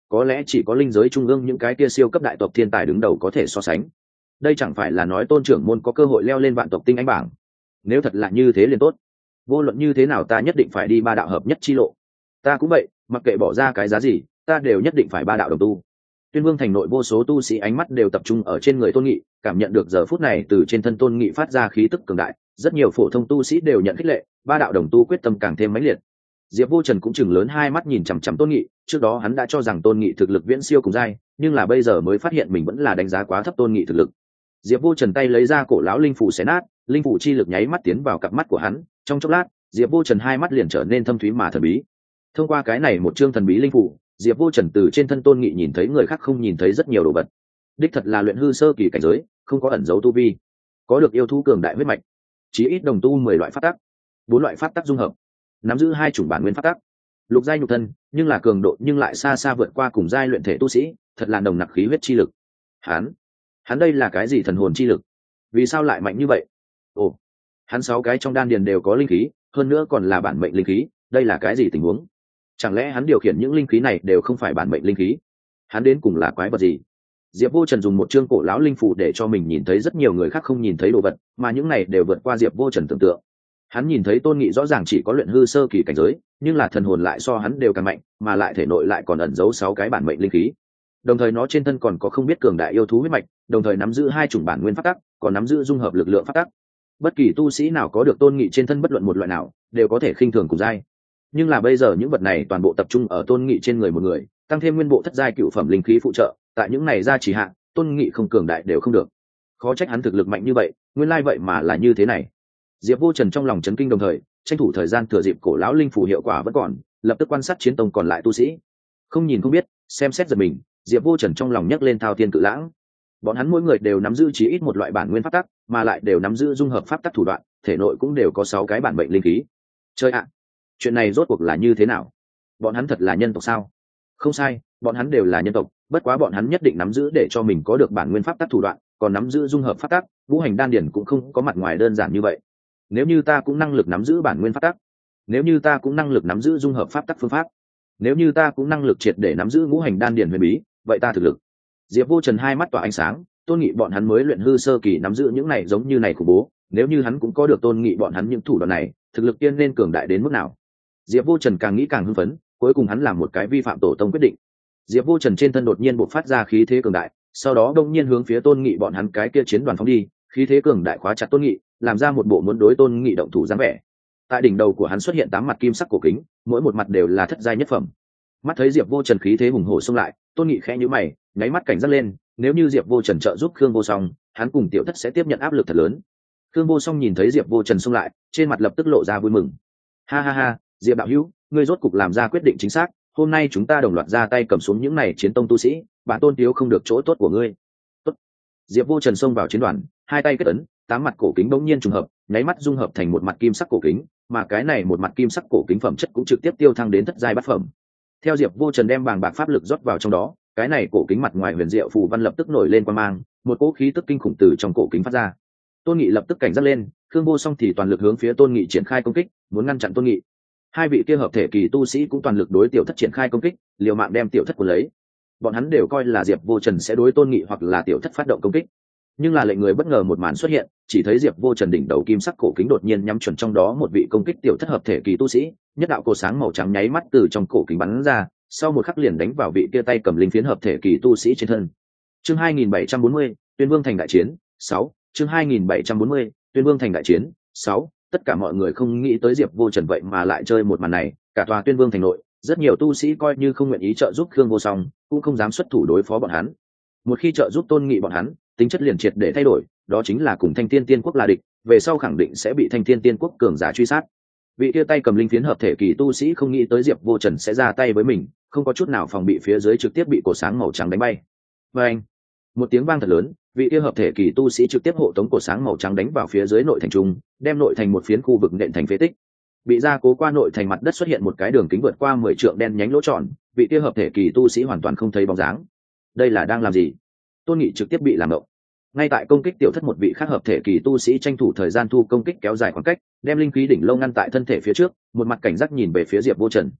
có lẽ chỉ có linh giới trung ương những cái kia siêu cấp đại tộc thiên tài đứng đầu có thể so sánh. Đây chẳng phải là nói Tôn trưởng môn có cơ hội leo lên vạn tộc tinh anh bảng. Nếu thật là như thế liền tốt, vô luận như thế nào ta nhất định phải đi ba đạo hợp nhất chi lộ. Ta cũng vậy, mặc kệ bỏ ra cái giá gì, ta đều nhất định phải ba đạo đồng tu. Tuyên Vương thành nội vô số tu sĩ ánh mắt đều tập trung ở trên người Tôn Nghị, cảm nhận được giờ phút này từ trên thân Tôn Nghị phát ra khí tức cường đại, rất nhiều phổ thông tu sĩ đều nhận khích lệ, ba đạo đồng tu quyết tâm càng thêm mãnh liệt. Diệp Vô Trần cũng chừng lớn hai mắt nhìn chằm chằm Tôn Nghị, trước đó hắn đã cho rằng Tôn Nghị thực lực viễn siêu cùng giai, nhưng là bây giờ mới phát hiện mình vẫn là đánh giá quá thấp Tôn Nghị thực lực. Diệp Vô Trần tay lấy ra cổ lão linh phủ xé nát, linh phủ chi lực nháy mắt tiến vào cặp mắt của hắn, trong chốc lát, Diệp Vô Trần hai mắt liền trở nên thâm thúy mà thần bí. Thông qua cái này một chương thần bí linh phủ, Diệp Vô Trần từ trên thân Tôn Nghị nhìn thấy người khác không nhìn thấy rất nhiều đồ vật. Đích thật là luyện hư sơ kỳ cảnh giới, không có ẩn dấu tu vi, có được yêu thú cường đại huyết mạch, chí ít đồng tu 10 loại pháp tắc, 4 loại pháp tắc dung hợp, nắm giữ 2 chủng bản nguyên pháp tắc, lục giai nhục thân, nhưng là cường độ nhưng lại xa xa vượt qua cùng giai luyện thể tu sĩ, thật là nồng nặc khí huyết chi lực. Hắn đây là cái gì thần hồn chi lực? Vì sao lại mạnh như vậy? Ồ, hắn 6 cái trong đan điền đều có linh khí, hơn nữa còn là bản mệnh linh khí, đây là cái gì tình huống? Chẳng lẽ hắn điều khiển những linh khí này đều không phải bản mệnh linh khí? Hắn đến cùng là quái vật gì? Diệp Vô Trần dùng một chương cổ lão linh phù để cho mình nhìn thấy rất nhiều người khác không nhìn thấy đồ vật, mà những này đều vượt qua Diệp Vô Trần tưởng tượng. Hắn nhìn thấy Tôn Nghị rõ ràng chỉ có luyện hư sơ kỳ cảnh giới, nhưng là thần hồn lại so hắn đều càng mạnh, mà lại thể nội lại còn ẩn giấu 6 cái bản mệnh linh khí. Đồng thời nó trên thân còn có không biết cường đại yêu thú huyết mạch, đồng thời nắm giữ 2 chủng bản nguyên pháp tắc, còn nắm giữ dung hợp lực lượng pháp tắc. Bất kỳ tu sĩ nào có được Tôn Nghị trên thân bất luận một loại nào, đều có thể khinh thường cùng giai. Nhưng là bây giờ những vật này toàn bộ tập trung ở Tôn Nghị trên người một người, tăng thêm nguyên bộ thất giai cựu phẩm linh khí phụ trợ, tại những này ra chỉ hạn, Tôn Nghị không cường đại đều không được. Khó trách hắn thực lực mạnh như vậy, nguyên lai vậy mà là như thế này. Diệp Vô Trần trong lòng chấn kinh, đồng thời tranh thủ thời gian thừa dịp cổ lão linh phủ hiệu quả vẫn còn, lập tức quan sát chiến tông còn lại tu sĩ. Không nhìn không biết, xem xét giật mình, Diệp Vô Trần trong lòng nhấc lên thao thiên cự lãng. Bọn hắn mỗi người đều nắm giữ chí ít một loại bản nguyên pháp tắc, mà lại đều nắm giữ dung hợp pháp tắc thủ đoạn, thể nội cũng đều có 6 cái bản mệnh linh khí. Chơi ạ, chuyện này rốt cuộc là như thế nào? Bọn hắn thật là nhân tộc sao? Không sai, bọn hắn đều là nhân tộc, bất quá bọn hắn nhất định nắm giữ để cho mình có được bản nguyên pháp tắc thủ đoạn, còn nắm giữ dung hợp pháp tắc, ngũ hành đan điển cũng không có mặt ngoài đơn giản như vậy. Nếu như ta cũng năng lực nắm giữ bản nguyên pháp tắc, nếu như ta cũng năng lực nắm giữ dung hợp pháp tắc phương pháp, nếu như ta cũng năng lực triệt để nắm giữ ngũ hành đan điển huyền bí, vậy ta thực lực. Diệp Vô Trần hai mắt tỏa ánh sáng, Tôn Nghị bọn hắn mới luyện hư sơ kỳ nắm giữ những này giống như này khủng bố, nếu như hắn cũng có được Tôn Nghị bọn hắn những thủ đoạn này, thực lực tiên nên cường đại đến mức nào? Diệp Vô Trần càng nghĩ càng hưng phấn, cuối cùng hắn làm một cái vi phạm tổ tông quyết định. Diệp Vô Trần trên thân đột nhiên bộc phát ra khí thế cường đại, sau đó đông nhiên hướng phía Tôn Nghị bọn hắn cái kia chiến đoàn phóng đi, khí thế cường đại khóa chặt Tôn Nghị, làm ra một bộ muốn đối Tôn Nghị động thủ dáng vẻ. Tại đỉnh đầu của hắn xuất hiện 8 mặt kim sắc cổ kính, mỗi một mặt đều là thất giai nhất phẩm. Mắt thấy Diệp Vô Trần khí thế hùng hổ xông lại, Tôn Nghị khẽ nhíu mày, nháy mắt cảnh giác lên, nếu như Diệp Vô Trần trợ giúp Khương Vô Song, hắn cùng Tiểu Thất sẽ tiếp nhận áp lực thật lớn. Khương Vô Song nhìn thấy Diệp Vô Trần xông lại, trên mặt lập tức lộ ra vui mừng. Ha ha ha, Diệp đạo hữu, ngươi rốt cục làm ra quyết định chính xác, hôm nay chúng ta đồng loạt ra tay cầm xuống những này chiến tông tu sĩ, bản tôn thiếu không được chỗ tốt của ngươi. Tốt. Diệp Vô Trần xông vào chiến đoàn, hai tay kết ấn, 8 mặt cổ kính bỗng nhiên trùng hợp, nháy mắt dung hợp thành một mặt kim sắc cổ kính, mà cái này một mặt kim sắc cổ kính phẩm chất cũng trực tiếp tiêu thăng đến thất giai bát phẩm. Theo Diệp Vô Trần đem bàng bạc pháp lực rót vào trong đó, cái này cổ kính mặt ngoài huyền diệu phù văn lập tức nổi lên quang mang, một cỗ khí tức kinh khủng từ trong cổ kính phát ra. Tôn Nghị lập tức cảnh giác lên, Khương Vô Song thì toàn lực hướng phía Tôn Nghị triển khai công kích, muốn ngăn chặn Tôn Nghị. Hai vị kia hợp thể kỳ tu sĩ cũng toàn lực đối Tiểu Thất triển khai công kích, liều mạng đem Tiểu Thất cuốn lấy. Bọn hắn đều coi là Diệp Vô Trần sẽ đối Tôn Nghị hoặc là Tiểu Thất phát động công kích, nhưng là lệnh người bất ngờ một màn xuất hiện, chỉ thấy Diệp Vô Trần đỉnh đầu kim sắc cổ kính đột nhiên nhắm chuẩn trong đó một vị công kích Tiểu Thất hợp thể kỳ tu sĩ, nhất đạo cổ sáng màu trắng nháy mắt từ trong cổ kính bắn ra, sau một khắc liền đánh vào vị kia tay cầm linh phiến hợp thể kỳ tu sĩ trên thân. Chương 2740, Tuyên Vương thành đại chiến 6. Chương 2740, Tuyên Vương thành đại chiến 6. Tất cả mọi người không nghĩ tới Diệp Vô Trần vậy mà lại chơi một màn này, cả tòa Tuyên Vương thành nội, rất nhiều tu sĩ coi như không nguyện ý trợ giúp Khương Vô Song, cũng không dám xuất thủ đối phó bọn hắn. Một khi trợ giúp Tôn Nghị bọn hắn, tính chất liền triệt để thay đổi, đó chính là cùng Thanh Thiên Tiên Quốc là địch, về sau khẳng định sẽ bị Thanh Thiên Tiên Quốc cường giả truy sát. Vị kia tay cầm linh phiến hợp thể kỳ tu sĩ không nghĩ tới Diệp Vô Trần sẽ ra tay với mình, không có chút nào phòng bị, phía dưới trực tiếp bị cổ sáng màu trắng đánh bay. Và anh, một tiếng vang thật lớn, vị kia hợp thể kỳ tu sĩ trực tiếp hộ tống cổ sáng màu trắng đánh vào phía dưới nội thành trung, đem nội thành một phiến khu vực nện thành phế tích. Bị gia cố qua nội thành mặt đất xuất hiện một cái đường kính vượt qua 10 trượng đen nhánh lỗ tròn, vị kia hợp thể kỳ tu sĩ hoàn toàn không thấy bóng dáng. Đây là đang làm gì? Tôn Nghị trực tiếp bị làm động. Ngay tại công kích Tiểu Thất, một vị khác hợp thể kỳ tu sĩ tranh thủ thời gian thu công kích kéo dài khoảng cách, đem linh khí đỉnh lâu ngăn tại thân thể phía trước, một mặt cảnh giác nhìn về phía Diệp Vô Trần.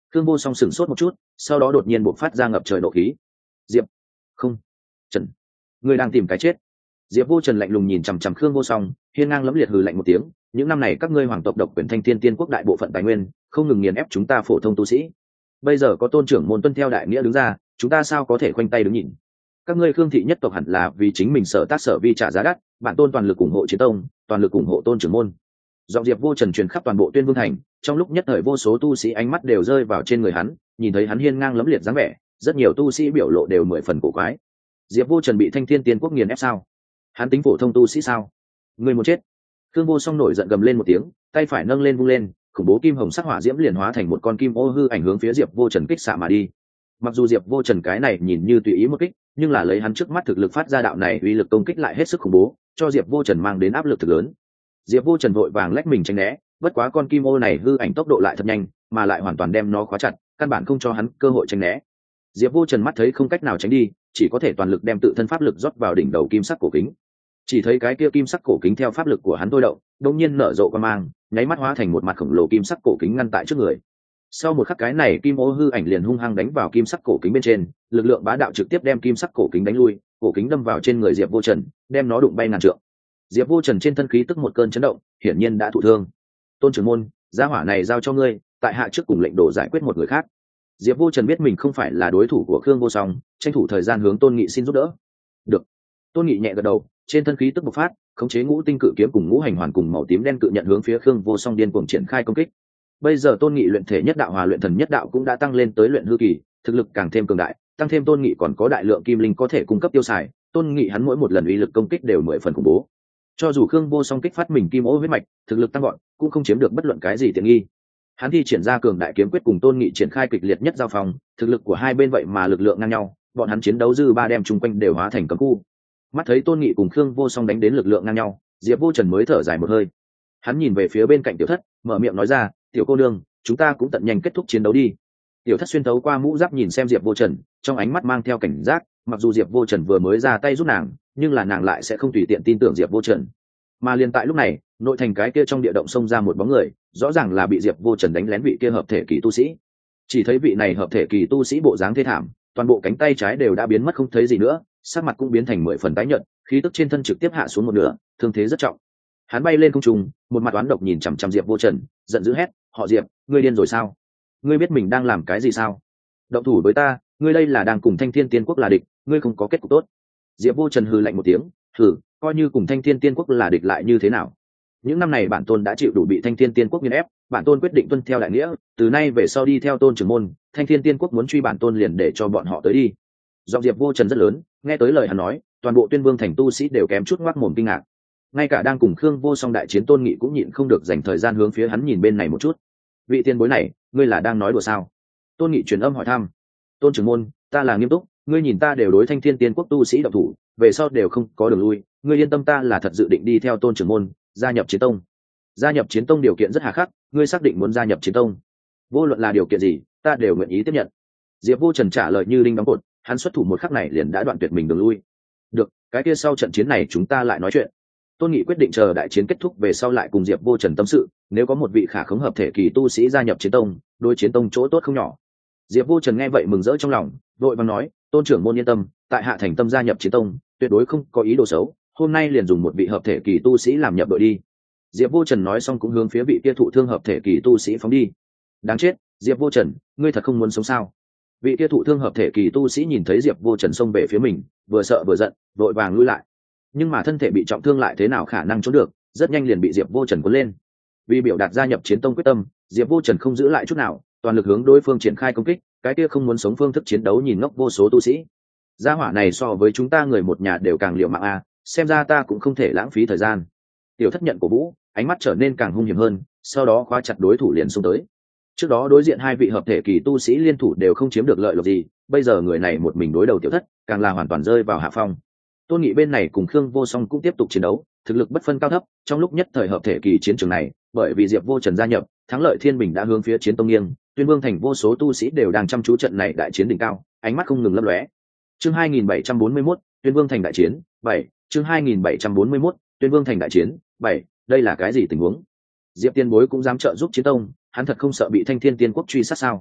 Khương Vô Song sửng sốt một chút, sau đó đột nhiên bộc phát ra ngập trời nộ khí. Diệp, không, Trần, ngươi đang tìm cái chết. Diệp Vô Trần lạnh lùng nhìn chằm chằm Khương Vô Song, hiên ngang lẫm liệt hừ lạnh một tiếng. Những năm này các ngươi hoàng tộc độc quyền Thanh Thiên Tiên quốc đại bộ phận tài nguyên, không ngừng nghiền ép chúng ta phổ thông tu sĩ. Bây giờ có tôn trưởng môn tuân theo đại nghĩa đứng ra, chúng ta sao có thể khoanh tay đứng nhìn? Các ngươi Khương thị nhất tộc hẳn là vì chính mình sở tác sở vi trả giá đắt, bản tôn toàn lực ủng hộ chiến tông, toàn lực ủng hộ tôn trưởng môn. Giọng Diệp Vô Trần truyền khắp toàn bộ Tuyên Vương thành, trong lúc nhất thời vô số tu sĩ ánh mắt đều rơi vào trên người hắn, nhìn thấy hắn hiên ngang lẫm liệt dáng vẻ, rất nhiều tu sĩ biểu lộ đều mười phần cổ quái. Diệp Vô Trần bị Thanh Thiên Tiên quốc nghiền ép sao? Hắn tính phổ thông tu sĩ sao? Người muốn chết. Khương Vô Song nổi giận gầm lên một tiếng, tay phải nâng lên vung lên, khủng bố kim hồng sắc hỏa diễm liền hóa thành một con kim ô hư ảnh hướng phía Diệp Vô Trần kích xạ mà đi. Mặc dù Diệp Vô Trần cái này nhìn như tùy ý một kích, nhưng là lấy hắn trước mắt thực lực phát ra đạo này uy lực công kích lại hết sức khủng bố, cho Diệp Vô Trần mang đến áp lực thực lớn. Diệp Vô Trần vội vàng lách mình tránh né, bất quá con kim ô này hư ảnh tốc độ lại thật nhanh, mà lại hoàn toàn đem nó khóa chặt, căn bản không cho hắn cơ hội tránh né. Diệp Vô Trần mắt thấy không cách nào tránh đi, chỉ có thể toàn lực đem tự thân pháp lực rót vào đỉnh đầu kim sắc cổ kính. Chỉ thấy cái kia kim sắc cổ kính theo pháp lực của hắn thôi động, đột nhiên nở rộ quang mang, nháy mắt hóa thành một mặt khổng lồ kim sắc cổ kính ngăn tại trước người. Sau một khắc cái này kim ô hư ảnh liền hung hăng đánh vào kim sắc cổ kính bên trên, lực lượng bá đạo trực tiếp đem kim sắc cổ kính đánh lui, cổ kính đâm vào trên người Diệp Vô Trần, đem nó đụng bay ngàn trượng. Diệp Vô Trần trên thân khí tức một cơn chấn động, hiển nhiên đã thụ thương. Tôn trưởng môn, gia hỏa này giao cho ngươi, tại hạ trước cùng lệnh đồ giải quyết một người khác. Diệp Vô Trần biết mình không phải là đối thủ của Khương Vô Song, tranh thủ thời gian hướng Tôn Nghị xin giúp đỡ. Được. Tôn Nghị nhẹ gật đầu, trên thân khí tức bộc phát, khống chế ngũ tinh cự kiếm cùng ngũ hành hoàn cùng màu tím đen cự nhận hướng phía Khương Vô Song điên cuồng triển khai công kích. Bây giờ Tôn Nghị luyện thể nhất đạo hòa luyện thần nhất đạo cũng đã tăng lên tới luyện hư kỳ, thực lực càng thêm cường đại, tăng thêm Tôn Nghị còn có đại lượng kim linh có thể cung cấp tiêu xài, Tôn Nghị hắn mỗi một lần uy lực công kích đều mười phần khủng bố. Cho dù Khương Vô Song kích phát mình kim ô huyết mạch, thực lực tăng gọn, cũng không chiếm được bất luận cái gì tiện nghi. Hắn thi triển ra cường đại kiếm quyết cùng Tôn Nghị triển khai kịch liệt nhất giao phòng, thực lực của hai bên vậy mà lực lượng ngang nhau, bọn hắn chiến đấu dư ba đem chung quanh đều hóa thành cấm khu. Mắt thấy Tôn Nghị cùng Khương Vô Song đánh đến lực lượng ngang nhau, Diệp Vô Trần mới thở dài một hơi. Hắn nhìn về phía bên cạnh Tiểu Thất, mở miệng nói ra, "Tiểu cô nương, chúng ta cũng tận nhanh kết thúc chiến đấu đi." Tiểu Thất xuyên thấu qua mũ giáp nhìn xem Diệp Vô Trần, trong ánh mắt mang theo cảnh giác, mặc dù Diệp Vô Trần vừa mới ra tay giúp nàng, nhưng là nàng lại sẽ không tùy tiện tin tưởng Diệp Vô Trần. Mà liền tại lúc này, nội thành cái kia trong địa động xông ra một bóng người, rõ ràng là bị Diệp Vô Trần đánh lén vị kia hợp thể kỳ tu sĩ. Chỉ thấy vị này hợp thể kỳ tu sĩ bộ dáng thê thảm, toàn bộ cánh tay trái đều đã biến mất không thấy gì nữa, sắc mặt cũng biến thành 10 phần tái nhợt, khí tức trên thân trực tiếp hạ xuống một nửa, thương thế rất trọng. Hắn bay lên không trung, một mặt oán độc nhìn chằm chằm Diệp Vô Trần, giận dữ hét, "Họ Diệp, ngươi điên rồi sao? Ngươi biết mình đang làm cái gì sao? Động thủ với ta, ngươi đây là đang cùng Thanh Thiên Tiên quốc là địch, ngươi không có kết cục tốt." Diệp Vô Trần hừ lạnh một tiếng, "Hừ, coi như cùng Thanh Thiên Tiên quốc là địch lại như thế nào? Những năm này bản tôn đã chịu đủ bị Thanh Thiên Tiên quốc nghiền ép, bản tôn quyết định tuân theo đại nghĩa, từ nay về sau đi theo Tôn trưởng môn, Thanh Thiên Tiên quốc muốn truy bản tôn liền để cho bọn họ tới đi." Giọng Diệp Vô Trần rất lớn, nghe tới lời hắn nói, toàn bộ Tuyên Vương thành tu sĩ đều kém chút ngoác mồm kinh ngạc. Ngay cả đang cùng Khương Vô Song đại chiến Tôn Nghị cũng nhịn không được dành thời gian hướng phía hắn nhìn bên này một chút. "Vị tiền bối này, ngươi là đang nói đùa sao?" Tôn Nghị truyền âm hỏi thăm. "Tôn trưởng môn, ta là nghiêm túc, ngươi nhìn ta đều đối Thanh Thiên Tiên quốc tu sĩ động thủ, về sau đều không có đường lui, ngươi yên tâm, ta là thật dự định đi theo Tôn trưởng môn, gia nhập chiến tông." "Gia nhập chiến tông điều kiện rất hà khắc, ngươi xác định muốn gia nhập chiến tông?" "Vô luận là điều kiện gì, ta đều nguyện ý tiếp nhận." Diệp Vô Trần trả lời như đinh đóng cột, hắn xuất thủ một khắc này liền đã đoạn tuyệt mình đường lui. "Được, cái kia sau trận chiến này chúng ta lại nói chuyện." Tôn Nghị quyết định chờ đại chiến kết thúc về sau lại cùng Diệp Vô Trần tâm sự, nếu có một vị khả khống hợp thể kỳ tu sĩ gia nhập chiến tông, đối chiến tông chỗ tốt không nhỏ. Diệp Vô Trần nghe vậy mừng rỡ trong lòng, vội vàng nói, "Tôn trưởng môn yên tâm, tại hạ thành tâm gia nhập chiến tông, tuyệt đối không có ý đồ xấu, hôm nay liền dùng một vị hợp thể kỳ tu sĩ làm nhập đội đi." Diệp Vô Trần nói xong cũng hướng phía vị kia thụ thương hợp thể kỳ tu sĩ phóng đi. "Đáng chết, Diệp Vô Trần, ngươi thật không muốn sống sao?" Vị kia thụ thương hợp thể kỳ tu sĩ nhìn thấy Diệp Vô Trần xông về phía mình, vừa sợ vừa giận, vội vàng lui lại. Nhưng mà thân thể bị trọng thương lại thế nào khả năng trốn được, rất nhanh liền bị Diệp Vô Trần cuốn lên. Vì biểu đạt gia nhập chiến tông quyết tâm, Diệp Vô Trần không giữ lại chút nào, toàn lực hướng đối phương triển khai công kích, cái kia không muốn sống phương thức chiến đấu nhìn ngốc vô số tu sĩ. Gia hỏa này so với chúng ta người một nhà đều càng liều mạng a, xem ra ta cũng không thể lãng phí thời gian. Tiểu Thất nhận của Vũ, ánh mắt trở nên càng hung hiểm hơn, sau đó khóa chặt đối thủ liền xông tới. Trước đó đối diện hai vị hợp thể kỳ tu sĩ liên thủ đều không chiếm được lợi lộc gì, bây giờ người này một mình đối đầu Tiểu Thất, càng là hoàn toàn rơi vào hạ phong. Tôn Nghị bên này cùng Khương Vô Song cũng tiếp tục chiến đấu, thực lực bất phân cao thấp, trong lúc nhất thời hợp thể kỳ chiến trường này, bởi vì Diệp Vô Trần gia nhập, thắng lợi thiên bình đã hướng phía chiến tông nghiêng, Tuyên Vương thành vô số tu sĩ đều đang chăm chú trận này đại chiến đỉnh cao, ánh mắt không ngừng lấp lóe. Chương 2741, Tuyên Vương thành đại chiến 7, chương 2741, Tuyên Vương thành đại chiến 7, đây là cái gì tình huống? Diệp Tiên Bối cũng dám trợ giúp chiến tông, hắn thật không sợ bị Thanh Thiên Tiên quốc truy sát sao?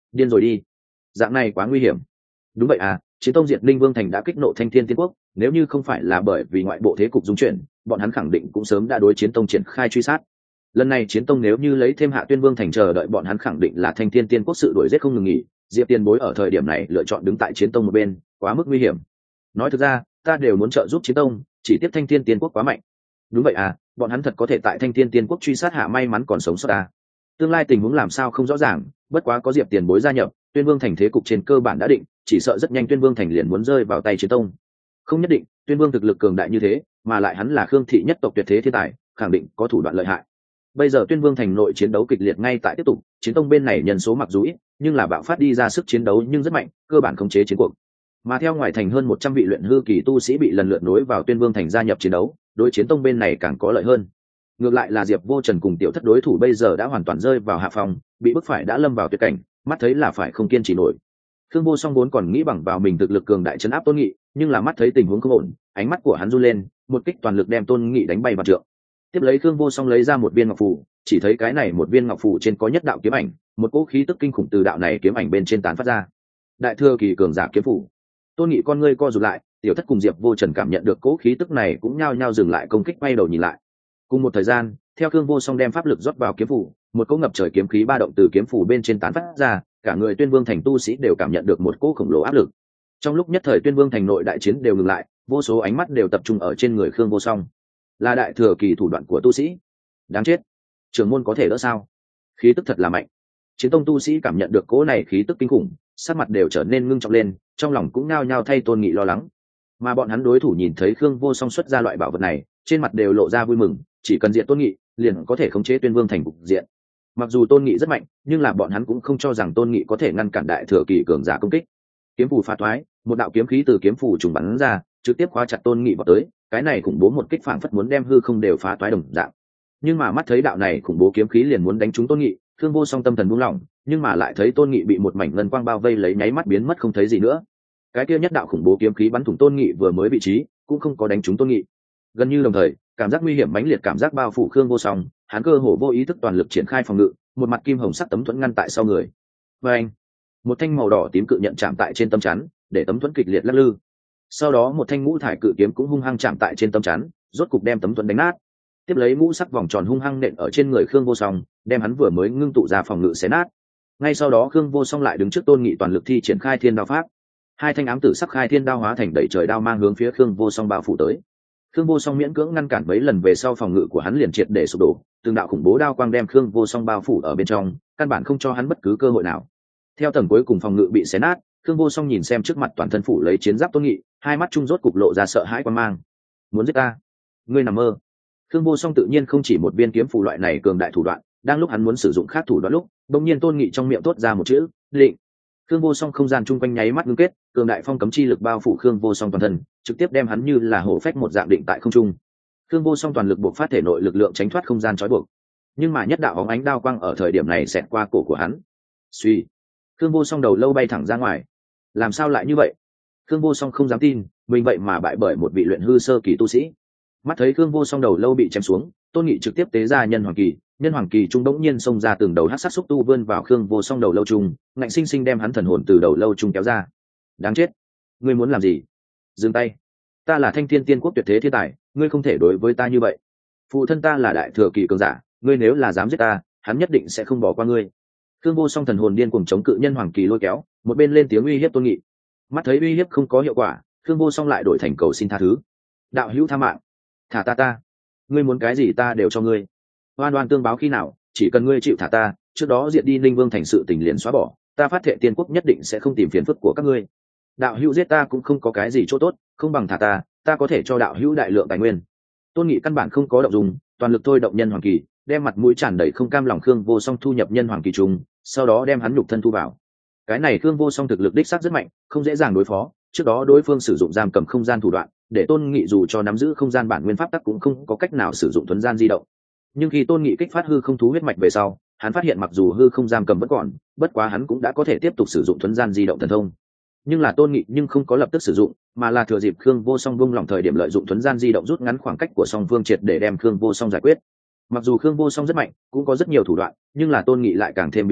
điên rồi đi, dạng này quá nguy hiểm. Đúng vậy à, chiến tông diệt linh vương thành đã kích nộ thanh thiên tiên quốc, nếu như không phải là bởi vì ngoại bộ thế cục dung chuyển, bọn hắn khẳng định cũng sớm đã đối chiến tông triển khai truy sát. Lần này chiến tông nếu như lấy thêm hạ tuyên vương thành, chờ đợi bọn hắn khẳng định là thanh thiên tiên quốc sự đuổi giết không ngừng nghỉ. Diệp tiền bối ở thời điểm này lựa chọn đứng tại chiến tông một bên, quá mức nguy hiểm. Nói thực ra ta đều muốn trợ giúp chiến tông, chỉ tiếp thanh thiên tiên quốc quá mạnh. Đúng vậy à, bọn hắn thật có thể tại thanh thiên tiên quốc truy sát hạ may mắn còn sống sót à. Tương lai tình huống làm sao không rõ ràng, bất quá có Diệp tiền bối gia nhập, tuyên vương thành thế cục trên cơ bản đã định, chỉ sợ rất nhanh tuyên vương thành liền muốn rơi vào tay chiến tông. Không nhất định, tuyên vương thực lực cường đại như thế, mà lại hắn là khương thị nhất tộc tuyệt thế thiên tài, khẳng định có thủ đoạn lợi hại. Bây giờ tuyên vương thành nội chiến đấu kịch liệt ngay tại tiếp tục, chiến tông bên này nhân số mặc dù ít, nhưng là bạo phát đi ra sức chiến đấu nhưng rất mạnh, cơ bản khống chế chiến cuộc. Mà theo ngoài thành hơn 100 vị luyện hư kỳ tu sĩ bị lần lượt nối vào tuyên vương thành gia nhập chiến đấu, đối chiến tông bên này càng có lợi hơn. Ngược lại là Diệp Vô Trần cùng tiểu thất đối thủ bây giờ đã hoàn toàn rơi vào hạ phòng, bị bức phải đã lâm vào tuyệt cảnh, mắt thấy là phải không kiên trì nổi. Khương Vô Song vốn còn nghĩ bằng vào mình thực lực cường đại trấn áp Tôn Nghị, nhưng là mắt thấy tình huống không ổn, ánh mắt của hắn run lên, một kích toàn lực đem Tôn Nghị đánh bay vào trượng. Tiếp lấy Khương Vô Song lấy ra một viên ngọc phù, chỉ thấy cái này một viên ngọc phù trên có nhất đạo kiếm ảnh, một cỗ khí tức kinh khủng từ đạo này kiếm ảnh bên trên tán phát ra. Đại thừa kỳ cường giả kiếm phù. Tôn Nghị con ngươi co rụt lại, tiểu thất cùng Diệp Vô Trần cảm nhận được cỗ khí tức này cũng nhao nhao dừng lại công kích, quay đầu nhìn lại. Cùng một thời gian, theo Khương Vô Song đem pháp lực rót vào kiếm phù, một cỗ ngập trời kiếm khí ba động từ kiếm phù bên trên tán phát ra, cả người Tuyên Vương thành tu sĩ đều cảm nhận được một cỗ khổng lồ áp lực. Trong lúc nhất thời Tuyên Vương thành nội đại chiến đều ngừng lại, vô số ánh mắt đều tập trung ở trên người Khương Vô Song. Là đại thừa kỳ thủ đoạn của tu sĩ. Đáng chết, trưởng môn có thể đỡ sao? Khí tức thật là mạnh. Chiến tông tu sĩ cảm nhận được cỗ này khí tức kinh khủng, sắc mặt đều trở nên ngưng trọng lên, trong lòng cũng nao nhao thay Tôn Nghị lo lắng. Mà bọn hắn đối thủ nhìn thấy Khương Vô Song xuất ra loại bảo vật này, trên mặt đều lộ ra vui mừng, chỉ cần diện Tôn Nghị, liền có thể khống chế Tuyên Vương thành cục diện. Mặc dù Tôn Nghị rất mạnh, nhưng là bọn hắn cũng không cho rằng Tôn Nghị có thể ngăn cản đại thừa kỳ cường giả công kích. Kiếm phù phá thoái, một đạo kiếm khí từ kiếm phù trùng bắn ra, trực tiếp khóa chặt Tôn Nghị vào tới, cái này khủng bố một kích phảng phất muốn đem hư không đều phá toái đồng dạng. Nhưng mà mắt thấy đạo này khủng bố kiếm khí liền muốn đánh trúng Tôn Nghị, Khương Vô Song tâm thần buông lỏng, nhưng mà lại thấy Tôn Nghị bị một mảnh ngân quang bao vây lấy, nháy mắt biến mất không thấy gì nữa. Cái kia nhất đạo khủng bố kiếm khí bắn thủng Tôn Nghị vừa mới vị trí, cũng không có đánh trúng Tôn Nghị. Gần như đồng thời, cảm giác nguy hiểm mãnh liệt cảm giác bao phủ Khương Vô Song, hắn cơ hồ vô ý thức toàn lực triển khai phòng ngự, một mặt kim hồng sắc tấm thuẫn ngăn tại sau người. Và anh, một thanh màu đỏ tím cự nhận chạm tại trên tấm chắn, để tấm thuẫn kịch liệt lắc lư. Sau đó một thanh ngũ thải cự kiếm cũng hung hăng chạm tại trên tấm chắn, rốt cục đem tấm thuẫn đánh nát. Tiếp lấy ngũ sắc vòng tròn hung hăng nện ở trên người Khương Vô Song, đem hắn vừa mới ngưng tụ ra phòng ngự xé nát. Ngay sau đó Khương Vô Song lại đứng trước Tôn Nghị toàn lực thi triển khai thiên đao pháp. Hai thanh ám tử sắc khai thiên đao hóa thành đẩy trời đao mang hướng phía Khương Vô Song bao phủ tới. Khương Vô Song miễn cưỡng ngăn cản mấy lần về sau, phòng ngự của hắn liền triệt để sụp đổ, từng đạo khủng bố đao quang đem Khương Vô Song bao phủ ở bên trong, căn bản không cho hắn bất cứ cơ hội nào. Theo tầng cuối cùng phòng ngự bị xé nát, Khương Vô Song nhìn xem trước mặt toàn thân phủ lấy chiến giáp Tôn Nghị, hai mắt trung rốt cục lộ ra sợ hãi quan mang. Muốn giết ta? Ngươi nằm mơ. Khương Vô Song tự nhiên không chỉ một viên kiếm phù loại này cường đại thủ đoạn, đang lúc hắn muốn sử dụng khác thủ đoạn lúc, đột nhiên Tôn Nghị trong miệng thốt ra một chữ, "Định." Khương Vô Song không gian chung quanh nháy mắt ngưng kết, cường đại phong cấm chi lực bao phủ Khương Vô Song toàn thân, trực tiếp đem hắn như là hổ phách một dạng định tại không trung. Khương Vô Song toàn lực buộc phát thể nội lực lượng tránh thoát không gian trói buộc, nhưng mà nhất đạo bóng ánh đao quang ở thời điểm này xẹt qua cổ của hắn. Suy, Khương Vô Song đầu lâu bay thẳng ra ngoài. Làm sao lại như vậy? Khương Vô Song không dám tin, mình vậy mà bại bởi một vị luyện hư sơ kỳ tu sĩ. Mắt thấy Khương Vô Song đầu lâu bị chém xuống, Tôn Nghị trực tiếp tế ra nhân hoàng kỳ trung đống nhiên xông ra từng đầu hắc sắc xúc tu vươn vào Khương Vô Song đầu lâu trung, ngạnh sinh sinh đem hắn thần hồn từ đầu lâu trung kéo ra. Đáng chết, ngươi muốn làm gì? Dừng tay, ta là Thanh Thiên Tiên quốc tuyệt thế thiên tài, ngươi không thể đối với ta như vậy. Phụ thân ta là đại thừa kỳ cường giả, ngươi nếu là dám giết ta, hắn nhất định sẽ không bỏ qua ngươi. Khương Vô Song thần hồn điên cuồng chống cự nhân hoàng kỳ lôi kéo, một bên lên tiếng uy hiếp Tôn Nghị. Mắt thấy uy hiếp không có hiệu quả, Khương Vô Song lại đổi thành cầu xin tha thứ. Đạo hữu tha mạng, thả ta, ngươi muốn cái gì ta đều cho ngươi. Oan oan tương báo khi nào, chỉ cần ngươi chịu thả ta, trước đó diệt đi Ninh Vương thành sự tình liền xóa bỏ, ta phát thệ Tiên quốc nhất định sẽ không tìm phiền phức của các ngươi. Đạo hữu giết ta cũng không có cái gì chỗ tốt, không bằng thả ta có thể cho đạo hữu đại lượng tài nguyên. Tôn Nghị căn bản không có động dùng, toàn lực thôi động nhân hoàng kỳ, đem mặt mũi tràn đầy không cam lòng Khương Vô Song thu nhập nhân hoàng kỳ trùng, sau đó đem hắn nhục thân thu vào. Cái này Khương Vô Song thực lực đích xác rất mạnh, không dễ dàng đối phó. Trước đó đối phương sử dụng giam cầm không gian thủ đoạn, để Tôn Nghị dù cho nắm giữ không gian bản nguyên pháp tắc cũng không có cách nào sử dụng thuấn gian di động. Nhưng khi Tôn Nghị kích phát hư không thú huyết mạch về sau, hắn phát hiện mặc dù hư không giam cầm vẫn còn, bất quá hắn cũng đã có thể tiếp tục sử dụng thuấn gian di động thần thông. Nhưng là Tôn Nghị không có lập tức sử dụng, mà là thừa dịp Khương Vô Song buông lỏng thời điểm lợi dụng thuấn gian di động rút ngắn khoảng cách của song phương triệt để đem Khương Vô Song giải quyết. Mặc dù Khương Vô Song rất mạnh, cũng có rất nhiều thủ đoạn, nhưng là Tôn Nghị lại càng thêm biến thái,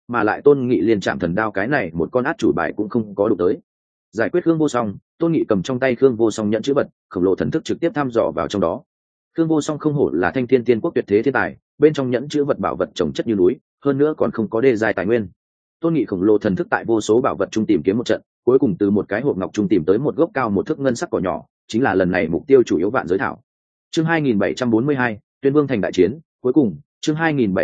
mà lại tôn nghị liền chạm thần đao cái này một con át chủ bài cũng không có đụng tới. Giải quyết khương vô song, tôn nghị cầm trong tay khương vô song nhận chữ vật, khổng lồ thần thức trực tiếp thăm dò vào trong đó. Khương vô song không hổ là thanh thiên tiên quốc tuyệt thế thiên tài, bên trong nhẫn chữ vật bảo vật trồng chất như núi, hơn nữa còn không có đê dài tài nguyên. Tôn nghị khổng lồ thần thức tại vô số bảo vật trung tìm kiếm một trận, cuối cùng từ một cái hộp ngọc trung tìm tới một gốc cao một thước ngân sắc cỏ nhỏ, chính là lần này mục tiêu chủ yếu vạn giới thảo. Chương 2742, Tuyên Vương thành đại chiến, cuối cùng, chương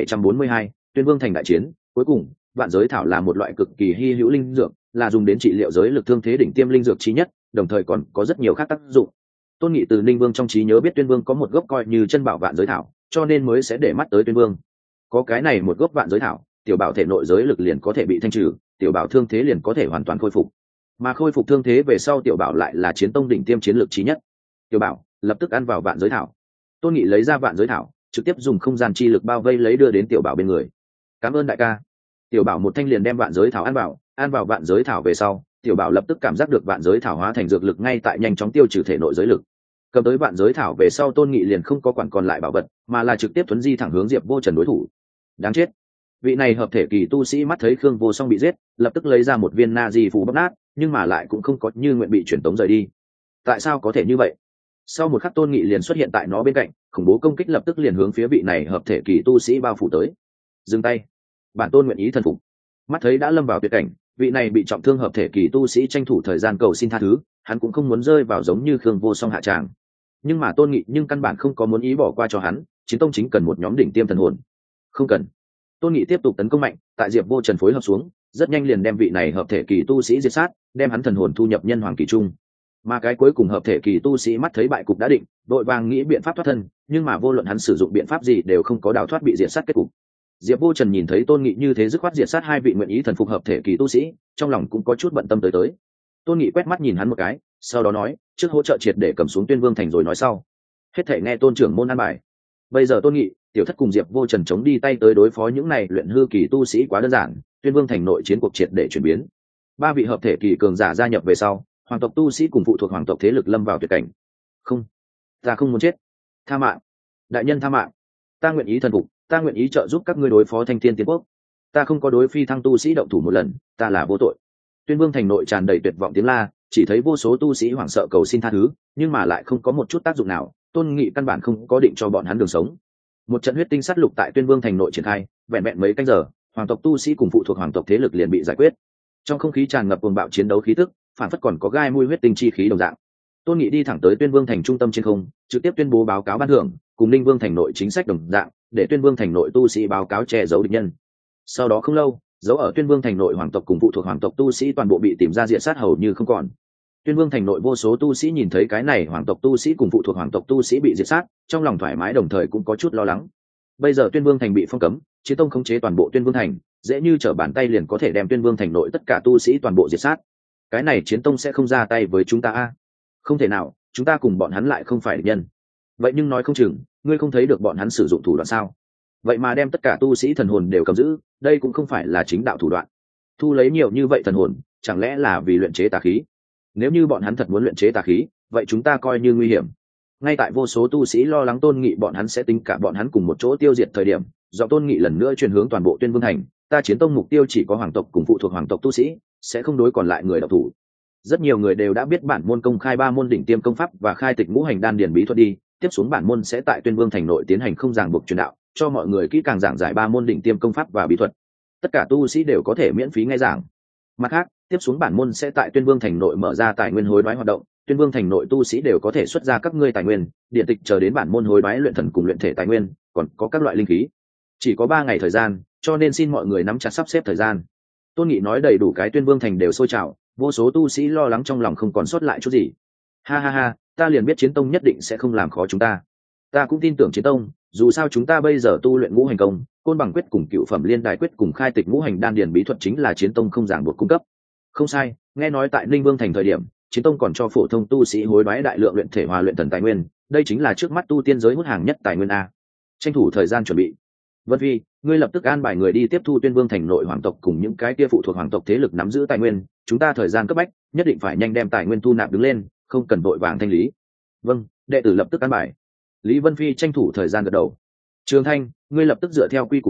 2742, Tuyên Vương thành đại chiến, cuối cùng, vạn giới thảo là một loại cực kỳ hy hữu linh dược, là dùng đến trị liệu giới lực thương thế đỉnh tiêm linh dược chí nhất, đồng thời còn có rất nhiều khác tác dụng. Tôn nghị từ Ninh Vương trong trí nhớ biết Tuyên Vương có một gốc coi như chân bảo vạn giới thảo, cho nên mới sẽ để mắt tới Tuyên Vương. Có cái này một gốc vạn giới thảo, tiểu bảo thể nội giới lực liền có thể bị thanh trừ, tiểu bảo thương thế liền có thể hoàn toàn khôi phục. Mà khôi phục thương thế về sau tiểu bảo lại là chiến tông đỉnh tiêm chiến lược chí nhất. Tiểu bảo lập tức ăn vào vạn giới thảo. Tôn nghị lấy ra vạn giới thảo, trực tiếp dùng không gian chi lực bao vây lấy đưa đến tiểu bảo bên người. Cảm ơn đại ca. Tiểu bảo một thanh liền đem vạn giới thảo ăn vào vạn giới thảo về sau, tiểu bảo lập tức cảm giác được vạn giới thảo hóa thành dược lực ngay tại nhanh chóng tiêu trừ thể nội giới lực. Cầm tới vạn giới thảo về sau, Tôn Nghị liền không có quản còn lại bảo vật, mà là trực tiếp thuấn di thẳng hướng Diệp Vô Trần đối thủ. Đáng chết! Vị này hợp thể kỳ tu sĩ mắt thấy Khương Vô Song bị giết, lập tức lấy ra một viên na di phù bóc nát, nhưng mà lại cũng không có như nguyện bị truyền tống rời đi. Tại sao có thể như vậy? Sau một khắc, Tôn Nghị liền xuất hiện tại nó bên cạnh, khủng bố công kích lập tức liền hướng phía vị này hợp thể kỳ tu sĩ bao phủ tới. Dừng tay! Bản tôn nguyện ý thần phục. Mắt thấy đã lâm vào tuyệt cảnh, vị này bị trọng thương hợp thể kỳ tu sĩ tranh thủ thời gian cầu xin tha thứ, hắn cũng không muốn rơi vào giống như Khương Vô Song hạ tràng. Nhưng mà Tôn Nghị căn bản không có muốn ý bỏ qua cho hắn, chiến tông chính cần một nhóm đỉnh tiêm thần hồn. Không cần. Tôn Nghị tiếp tục tấn công mạnh, tại Diệp Vô Trần phối hợp xuống, rất nhanh liền đem vị này hợp thể kỳ tu sĩ diệt sát, đem hắn thần hồn thu nhập nhân hoàng kỳ trung. Mà cái cuối cùng hợp thể kỳ tu sĩ mắt thấy bại cục đã định, đội vàng nghĩ biện pháp thoát thân, nhưng mà vô luận hắn sử dụng biện pháp gì đều không có đào thoát bị diệt sát kết cục. Diệp Vô Trần nhìn thấy Tôn Nghị như thế dứt khoát diệt sát hai vị nguyện ý thần phục hợp thể kỳ tu sĩ, trong lòng cũng có chút bận tâm tới. Tôn Nghị quét mắt nhìn hắn một cái, sau đó nói, trước hỗ trợ triệt để cầm xuống Tuyên Vương thành rồi nói sau. Hết thể nghe tôn trưởng môn an bài. Bây giờ Tôn Nghị, Tiểu Thất cùng Diệp Vô Trần chống đi tay tới đối phó những này luyện hư kỳ tu sĩ quá đơn giản, Tuyên Vương thành nội chiến cuộc triệt để chuyển biến. Ba vị hợp thể kỳ cường giả gia nhập về sau, hoàng tộc tu sĩ cùng phụ thuộc hoàng tộc thế lực lâm vào tuyệt cảnh. Không, ta không muốn chết. Tha mạng, đại nhân tha mạng. Ta nguyện ý thần phục, ta nguyện ý trợ giúp các ngươi đối phó Thanh Thiên Tiên Quốc. Ta không có đối phi thăng tu sĩ động thủ một lần, ta là vô tội. Tuyên Vương thành nội tràn đầy tuyệt vọng tiếng la, chỉ thấy vô số tu sĩ hoảng sợ cầu xin tha thứ, nhưng mà lại không có một chút tác dụng nào. Tôn Nghị căn bản không có định cho bọn hắn đường sống. Một trận huyết tinh sát lục tại Tuyên Vương thành nội triển khai, vẹn vẹn mấy canh giờ, hoàng tộc tu sĩ cùng phụ thuộc hoàng tộc thế lực liền bị giải quyết. Trong không khí tràn ngập cuồng bạo chiến đấu khí tức, phản phất còn có gai mùi huyết tinh chi khí đồng dạng. Tôn Nghị đi thẳng tới Tuyên Vương thành trung tâm trên không, trực tiếp tuyên bố báo cáo ban thưởng, cùng Ninh Vương thành nội chính sách đồng dạng, để Tuyên Vương thành nội tu sĩ báo cáo che giấu địch nhân. Sau đó không lâu, dấu ở Tuyên Vương thành nội hoàng tộc cùng phụ thuộc hoàng tộc tu sĩ toàn bộ bị tìm ra diện sát hầu như không còn. Tuyên Vương thành nội vô số tu sĩ nhìn thấy cái này hoàng tộc tu sĩ cùng phụ thuộc hoàng tộc tu sĩ bị diệt sát, trong lòng thoải mái đồng thời cũng có chút lo lắng. Bây giờ Tuyên Vương thành bị phong cấm, Chiến tông khống chế toàn bộ Tuyên Vương thành, dễ như trở bàn tay liền có thể đem Tuyên Vương thành nội tất cả tu sĩ toàn bộ diệt sát. Cái này Chiến tông sẽ không ra tay với chúng ta a? Không thể nào, chúng ta cùng bọn hắn lại không phải địch nhân. Vậy nhưng nói không chừng, ngươi không thấy được bọn hắn sử dụng thủ đoạn sao? Vậy mà đem tất cả tu sĩ thần hồn đều cầm giữ, đây cũng không phải là chính đạo thủ đoạn. Thu lấy nhiều như vậy thần hồn, chẳng lẽ là vì luyện chế tà khí? Nếu như bọn hắn thật muốn luyện chế tà khí, vậy chúng ta coi như nguy hiểm. Ngay tại vô số tu sĩ lo lắng Tôn Nghị bọn hắn sẽ tính cả bọn hắn cùng một chỗ tiêu diệt thời điểm, do Tôn Nghị lần nữa chuyển hướng toàn bộ Tuyên Vương thành, ta Chiến tông mục tiêu chỉ có hoàng tộc cùng phụ thuộc hoàng tộc tu sĩ, sẽ không đối còn lại người đạo thủ. Rất nhiều người đều đã biết bản môn công khai 3 môn đỉnh tiêm công pháp và khai tịch ngũ hành đan điển bí thuật đi, tiếp xuống bản môn sẽ tại Tuyên Vương thành nội tiến hành không ràng buộc truyền đạo, cho mọi người kỹ càng giảng giải 3 môn đỉnh tiêm công pháp và bí thuật. Tất cả tu sĩ đều có thể miễn phí nghe giảng. Mặt khác, tiếp xuống bản môn sẽ tại Tuyên Vương thành nội mở ra tài nguyên hối đoái hoạt động, Tuyên Vương thành nội tu sĩ đều có thể xuất ra các ngươi tài nguyên, điện tịch chờ đến bản môn hối đoái luyện thần cùng luyện thể tài nguyên, còn có các loại linh khí. Chỉ có 3 ngày thời gian, cho nên xin mọi người nắm chặt sắp xếp thời gian. Tôn Nghị nói đầy đủ cái Tuyên Vương thành đều sôi trào, vô số tu sĩ lo lắng trong lòng không còn sót lại chút gì. Ha ha ha, ta liền biết Chiến tông nhất định sẽ không làm khó chúng ta. Ta cũng tin tưởng Chiến tông, dù sao chúng ta bây giờ tu luyện ngũ hành công, côn bằng quyết cùng cựu phẩm liên đài quyết cùng khai tịch ngũ hành đan điển bí thuật chính là Chiến tông không ràng buộc cung cấp. Không sai, nghe nói tại Ninh Vương thành thời điểm, Chiến tông còn cho phổ thông tu sĩ hối đoái đại lượng luyện thể hòa luyện thần tài nguyên, đây chính là trước mắt tu tiên giới hút hàng nhất tài nguyên a. Tranh thủ thời gian chuẩn bị. Vân Phi, ngươi lập tức an bài người đi tiếp thu Tuyên Vương thành nội hoàng tộc cùng những cái kia phụ thuộc hoàng tộc thế lực nắm giữ tài nguyên, chúng ta thời gian cấp bách, nhất định phải nhanh đem tài nguyên thu nạp đứng lên, không cần vội vàng thanh lý. Vâng, đệ tử lập tức an bài. Lý Vân Phi tranh thủ thời gian gật đầu. Trường Thanh, ngươi lập tức dựa theo quy củ cũ,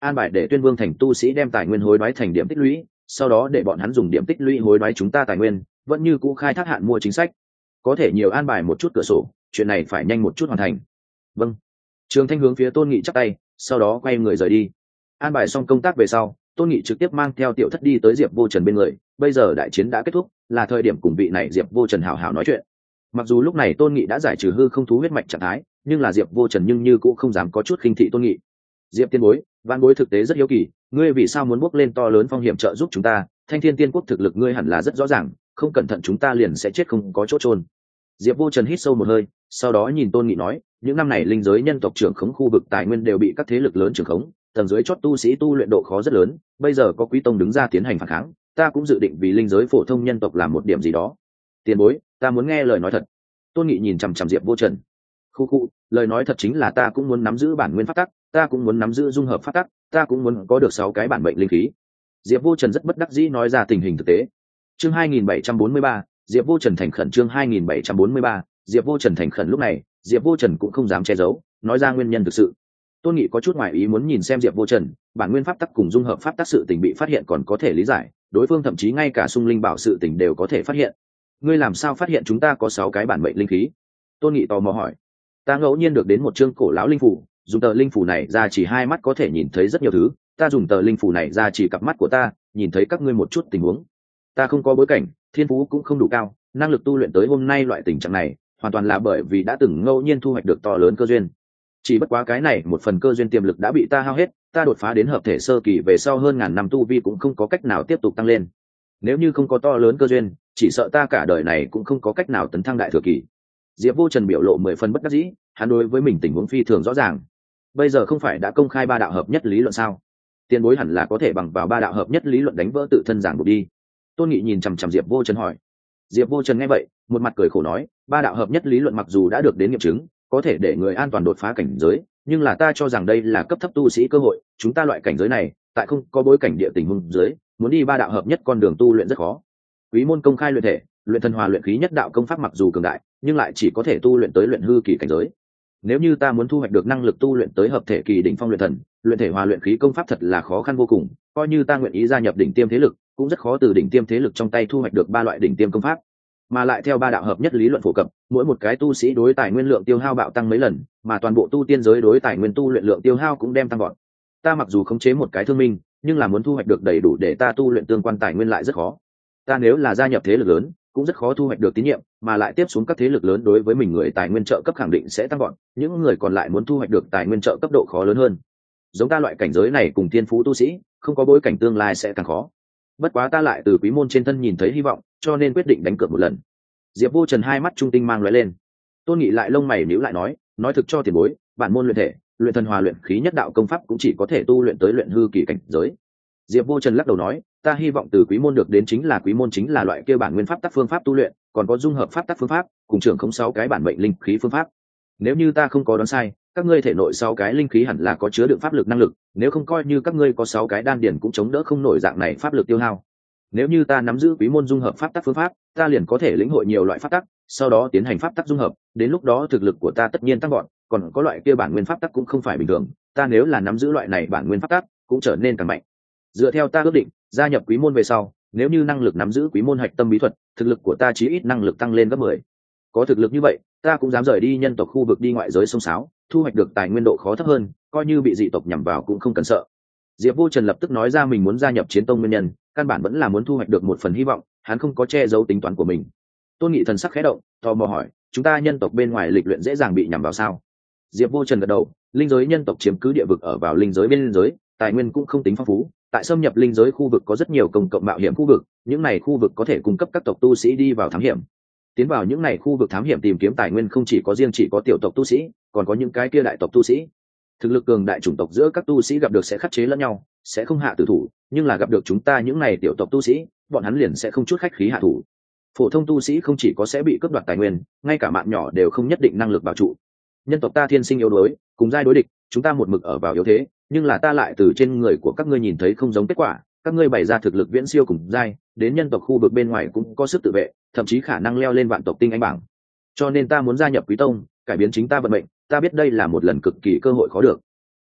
an bài để Tuyên Vương thành tu sĩ đem tài nguyên hối đoái thành điểm tích lũy, sau đó để bọn hắn dùng điểm tích lũy hối đoái chúng ta tài nguyên, vẫn như cũ khai thác hạn mua chính sách. Có thể nhiều an bài một chút cửa sổ, chuyện này phải nhanh một chút hoàn thành. Vâng. Trường Thanh hướng phía Tôn Nghị chắp tay, sau đó quay người rời đi. An bài xong công tác về sau, Tôn Nghị trực tiếp mang theo Tiểu Thất đi tới Diệp Vô Trần bên người. Bây giờ đại chiến đã kết thúc, là thời điểm cùng vị này Diệp Vô Trần hảo hảo nói chuyện. Mặc dù lúc này Tôn Nghị đã giải trừ hư không thú huyết mạch trạng thái, nhưng là Diệp Vô Trần nhưng như cũng không dám có chút khinh thị Tôn Nghị. Diệp tiên bối, Vạn bối thực tế rất hiếu kỳ, ngươi vì sao muốn bước lên to lớn phong hiểm trợ giúp chúng ta? Thanh Thiên Tiên Quốc thực lực ngươi hẳn là rất rõ ràng, không cẩn thận chúng ta liền sẽ chết không có chỗ chôn. Diệp Vô Trần hít sâu một hơi, sau đó nhìn Tôn Nghị nói, những năm này linh giới nhân tộc trưởng khống khu vực tài nguyên đều bị các thế lực lớn trưởng khống, tầng dưới chót tu sĩ tu luyện độ khó rất lớn, bây giờ có Quý tông đứng ra tiến hành phản kháng, ta cũng dự định vì linh giới phổ thông nhân tộc làm một điểm gì đó. Tiền bối, ta muốn nghe lời nói thật. Tôn Nghị nhìn chằm chằm Diệp Vô Trần. Khu, lời nói thật chính là ta cũng muốn nắm giữ bản nguyên pháp tắc, ta cũng muốn nắm giữ dung hợp pháp tắc, ta cũng muốn có được 6 cái bản mệnh linh khí. Diệp Vô Trần rất bất đắc dĩ nói ra tình hình thực tế. Chương 2743, Diệp Vô Trần thành khẩn. Chương 2743, Diệp Vô Trần thành khẩn. Lúc này Diệp Vô Trần cũng không dám che giấu, nói ra nguyên nhân thực sự. Tôn Nghị có chút ngoài ý muốn nhìn xem Diệp Vô Trần, bản nguyên pháp tắc cùng dung hợp pháp tắc sự tình bị phát hiện còn có thể lý giải, đối phương thậm chí ngay cả xung linh bảo sự tình đều có thể phát hiện. Ngươi làm sao phát hiện chúng ta có 6 cái bản mệnh linh khí? Tôn Nghị tò mò hỏi. Ta ngẫu nhiên được đến một chương cổ lão linh phủ, dùng tờ linh phủ này ra chỉ 2 mắt có thể nhìn thấy rất nhiều thứ, ta dùng tờ linh phủ này ra chỉ cặp mắt của ta, nhìn thấy các ngươi một chút tình huống. Ta không có bối cảnh, thiên phú cũng không đủ cao, năng lực tu luyện tới hôm nay loại tình trạng này, hoàn toàn là bởi vì đã từng ngẫu nhiên thu hoạch được to lớn cơ duyên. Chỉ bất quá cái này một phần cơ duyên tiềm lực đã bị ta hao hết, ta đột phá đến hợp thể sơ kỳ về sau hơn ngàn năm tu vi cũng không có cách nào tiếp tục tăng lên. Nếu như không có to lớn cơ duyên, chỉ sợ ta cả đời này cũng không có cách nào tấn thăng đại thừa kỳ. Diệp Vô Trần biểu lộ 10 phần bất đắc dĩ, hắn đối với mình tình huống phi thường rõ ràng. Bây giờ không phải đã công khai 3 đạo hợp nhất lý luận sao? Tiền bối hẳn là có thể bằng vào 3 đạo hợp nhất lý luận đánh vỡ tự thân giảng buộc đi. Tôn Nghị nhìn chằm chằm Diệp Vô Trần hỏi. Diệp Vô Trần nghe vậy, một mặt cười khổ nói, 3 đạo hợp nhất lý luận mặc dù đã được đến nghiệm chứng, có thể để người an toàn đột phá cảnh giới, nhưng là ta cho rằng đây là cấp thấp tu sĩ cơ hội, chúng ta loại cảnh giới này, tại không có bối cảnh địa tình huống dưới, muốn đi 3 đạo hợp nhất con đường tu luyện rất khó. Quý môn công khai luyện thể, luyện thần hòa luyện khí nhất đạo công pháp mặc dù cường đại, nhưng lại chỉ có thể tu luyện tới luyện hư kỳ cảnh giới. Nếu như ta muốn thu hoạch được năng lực tu luyện tới hợp thể kỳ đỉnh phong luyện thần, luyện thể hòa luyện khí công pháp thật là khó khăn vô cùng, coi như ta nguyện ý gia nhập đỉnh tiêm thế lực, cũng rất khó từ đỉnh tiêm thế lực trong tay thu hoạch được 3 loại đỉnh tiêm công pháp. Mà lại theo 3 đạo hợp nhất lý luận phổ cập, mỗi một cái tu sĩ đối tài nguyên lượng tiêu hao bạo tăng mấy lần, mà toàn bộ tu tiên giới đối tài nguyên tu luyện lượng tiêu hao cũng đem tăng vọt. Ta mặc dù khống chế một cái thương minh, nhưng là muốn thu hoạch được đầy đủ để ta tu luyện tương quan tài nguyên lại rất khó. Ta nếu là gia nhập thế lực lớn, cũng rất khó thu hoạch được tín nhiệm, mà lại tiếp xuống các thế lực lớn đối với mình người tài nguyên trợ cấp khẳng định sẽ tăng vọt, những người còn lại muốn thu hoạch được tài nguyên trợ cấp độ khó lớn hơn. Giống ta loại cảnh giới này cùng thiên phú tu sĩ, không có bối cảnh tương lai sẽ càng khó. Bất quá ta lại từ quý môn trên thân nhìn thấy hy vọng, cho nên quyết định đánh cược một lần. Diệp Vô Trần 2 mắt trung tinh mang lóe lên. Tôn Nghị lại lông mày nhíu lại nói thực cho tiền bối, bản môn luyện thể, luyện thần hòa luyện khí nhất đạo công pháp cũng chỉ có thể tu luyện tới luyện hư kỳ cảnh giới. Diệp Vô Trần lắc đầu nói, ta hy vọng từ quý môn được đến chính là loại kia bản nguyên pháp tắc phương pháp tu luyện, còn có dung hợp pháp tắc phương pháp, cùng trưởng không 6 cái bản mệnh linh khí phương pháp. Nếu như ta không có đoán sai, các ngươi thể nội 6 cái linh khí hẳn là có chứa đựng pháp lực năng lực, nếu không coi như các ngươi có 6 cái đan điển cũng chống đỡ không nổi dạng này pháp lực tiêu hao. Nếu như ta nắm giữ quý môn dung hợp pháp tắc phương pháp, ta liền có thể lĩnh hội nhiều loại pháp tắc, sau đó tiến hành pháp tắc dung hợp, đến lúc đó thực lực của ta tất nhiên tăng vọt, còn có loại kia bản nguyên pháp tắc cũng không phải bình thường, ta nếu là nắm giữ loại này bản nguyên pháp tắc, cũng trở nên càng mạnh. Dựa theo ta ước định, gia nhập quý môn về sau, nếu như năng lực nắm giữ quý môn hạch tâm bí thuật, thực lực của ta chí ít năng lực tăng lên gấp 10. Có thực lực như vậy, ta cũng dám rời đi nhân tộc khu vực đi ngoại giới sông sáo, thu hoạch được tài nguyên độ khó thấp hơn, coi như bị dị tộc nhằm vào cũng không cần sợ. Diệp Vô Trần lập tức nói ra mình muốn gia nhập chiến tông nguyên nhân, căn bản vẫn là muốn thu hoạch được một phần hy vọng, hắn không có che giấu tính toán của mình. Tôn Nghị thần sắc khẽ động, tò mò hỏi, chúng ta nhân tộc bên ngoài lịch luyện dễ dàng bị nhằm vào sao? Diệp Vô Trần gật đầu, linh giới nhân tộc chiếm cứ địa vực ở vào linh giới bên giới, tài nguyên cũng không tính phong phú, tại xâm nhập linh giới khu vực có rất nhiều công cộng mạo hiểm khu vực, những này khu vực có thể cung cấp các tộc tu sĩ đi vào thám hiểm. Tiến vào những này khu vực thám hiểm tìm kiếm tài nguyên không chỉ có tiểu tộc tu sĩ, còn có những cái kia đại tộc tu sĩ. Thực lực cường đại chủng tộc giữa các tu sĩ gặp được sẽ khắc chế lẫn nhau, sẽ không hạ tử thủ, nhưng là gặp được chúng ta những này tiểu tộc tu sĩ, bọn hắn liền sẽ không chút khách khí hạ thủ. Phổ thông tu sĩ không chỉ có sẽ bị cướp đoạt tài nguyên, ngay cả mạng nhỏ đều không nhất định năng lực bảo trụ. Nhân tộc ta thiên sinh yếu đuối, cùng giai đối địch, chúng ta một mực ở vào yếu thế, nhưng là ta lại từ trên người của các ngươi nhìn thấy không giống kết quả, các ngươi bày ra thực lực viễn siêu cùng giai, đến nhân tộc khu vực bên ngoài cũng có sức tự vệ, thậm chí khả năng leo lên vạn tộc tinh anh bảng. Cho nên ta muốn gia nhập Quý Tông, cải biến chính ta vận mệnh, ta biết đây là một lần cực kỳ cơ hội khó được.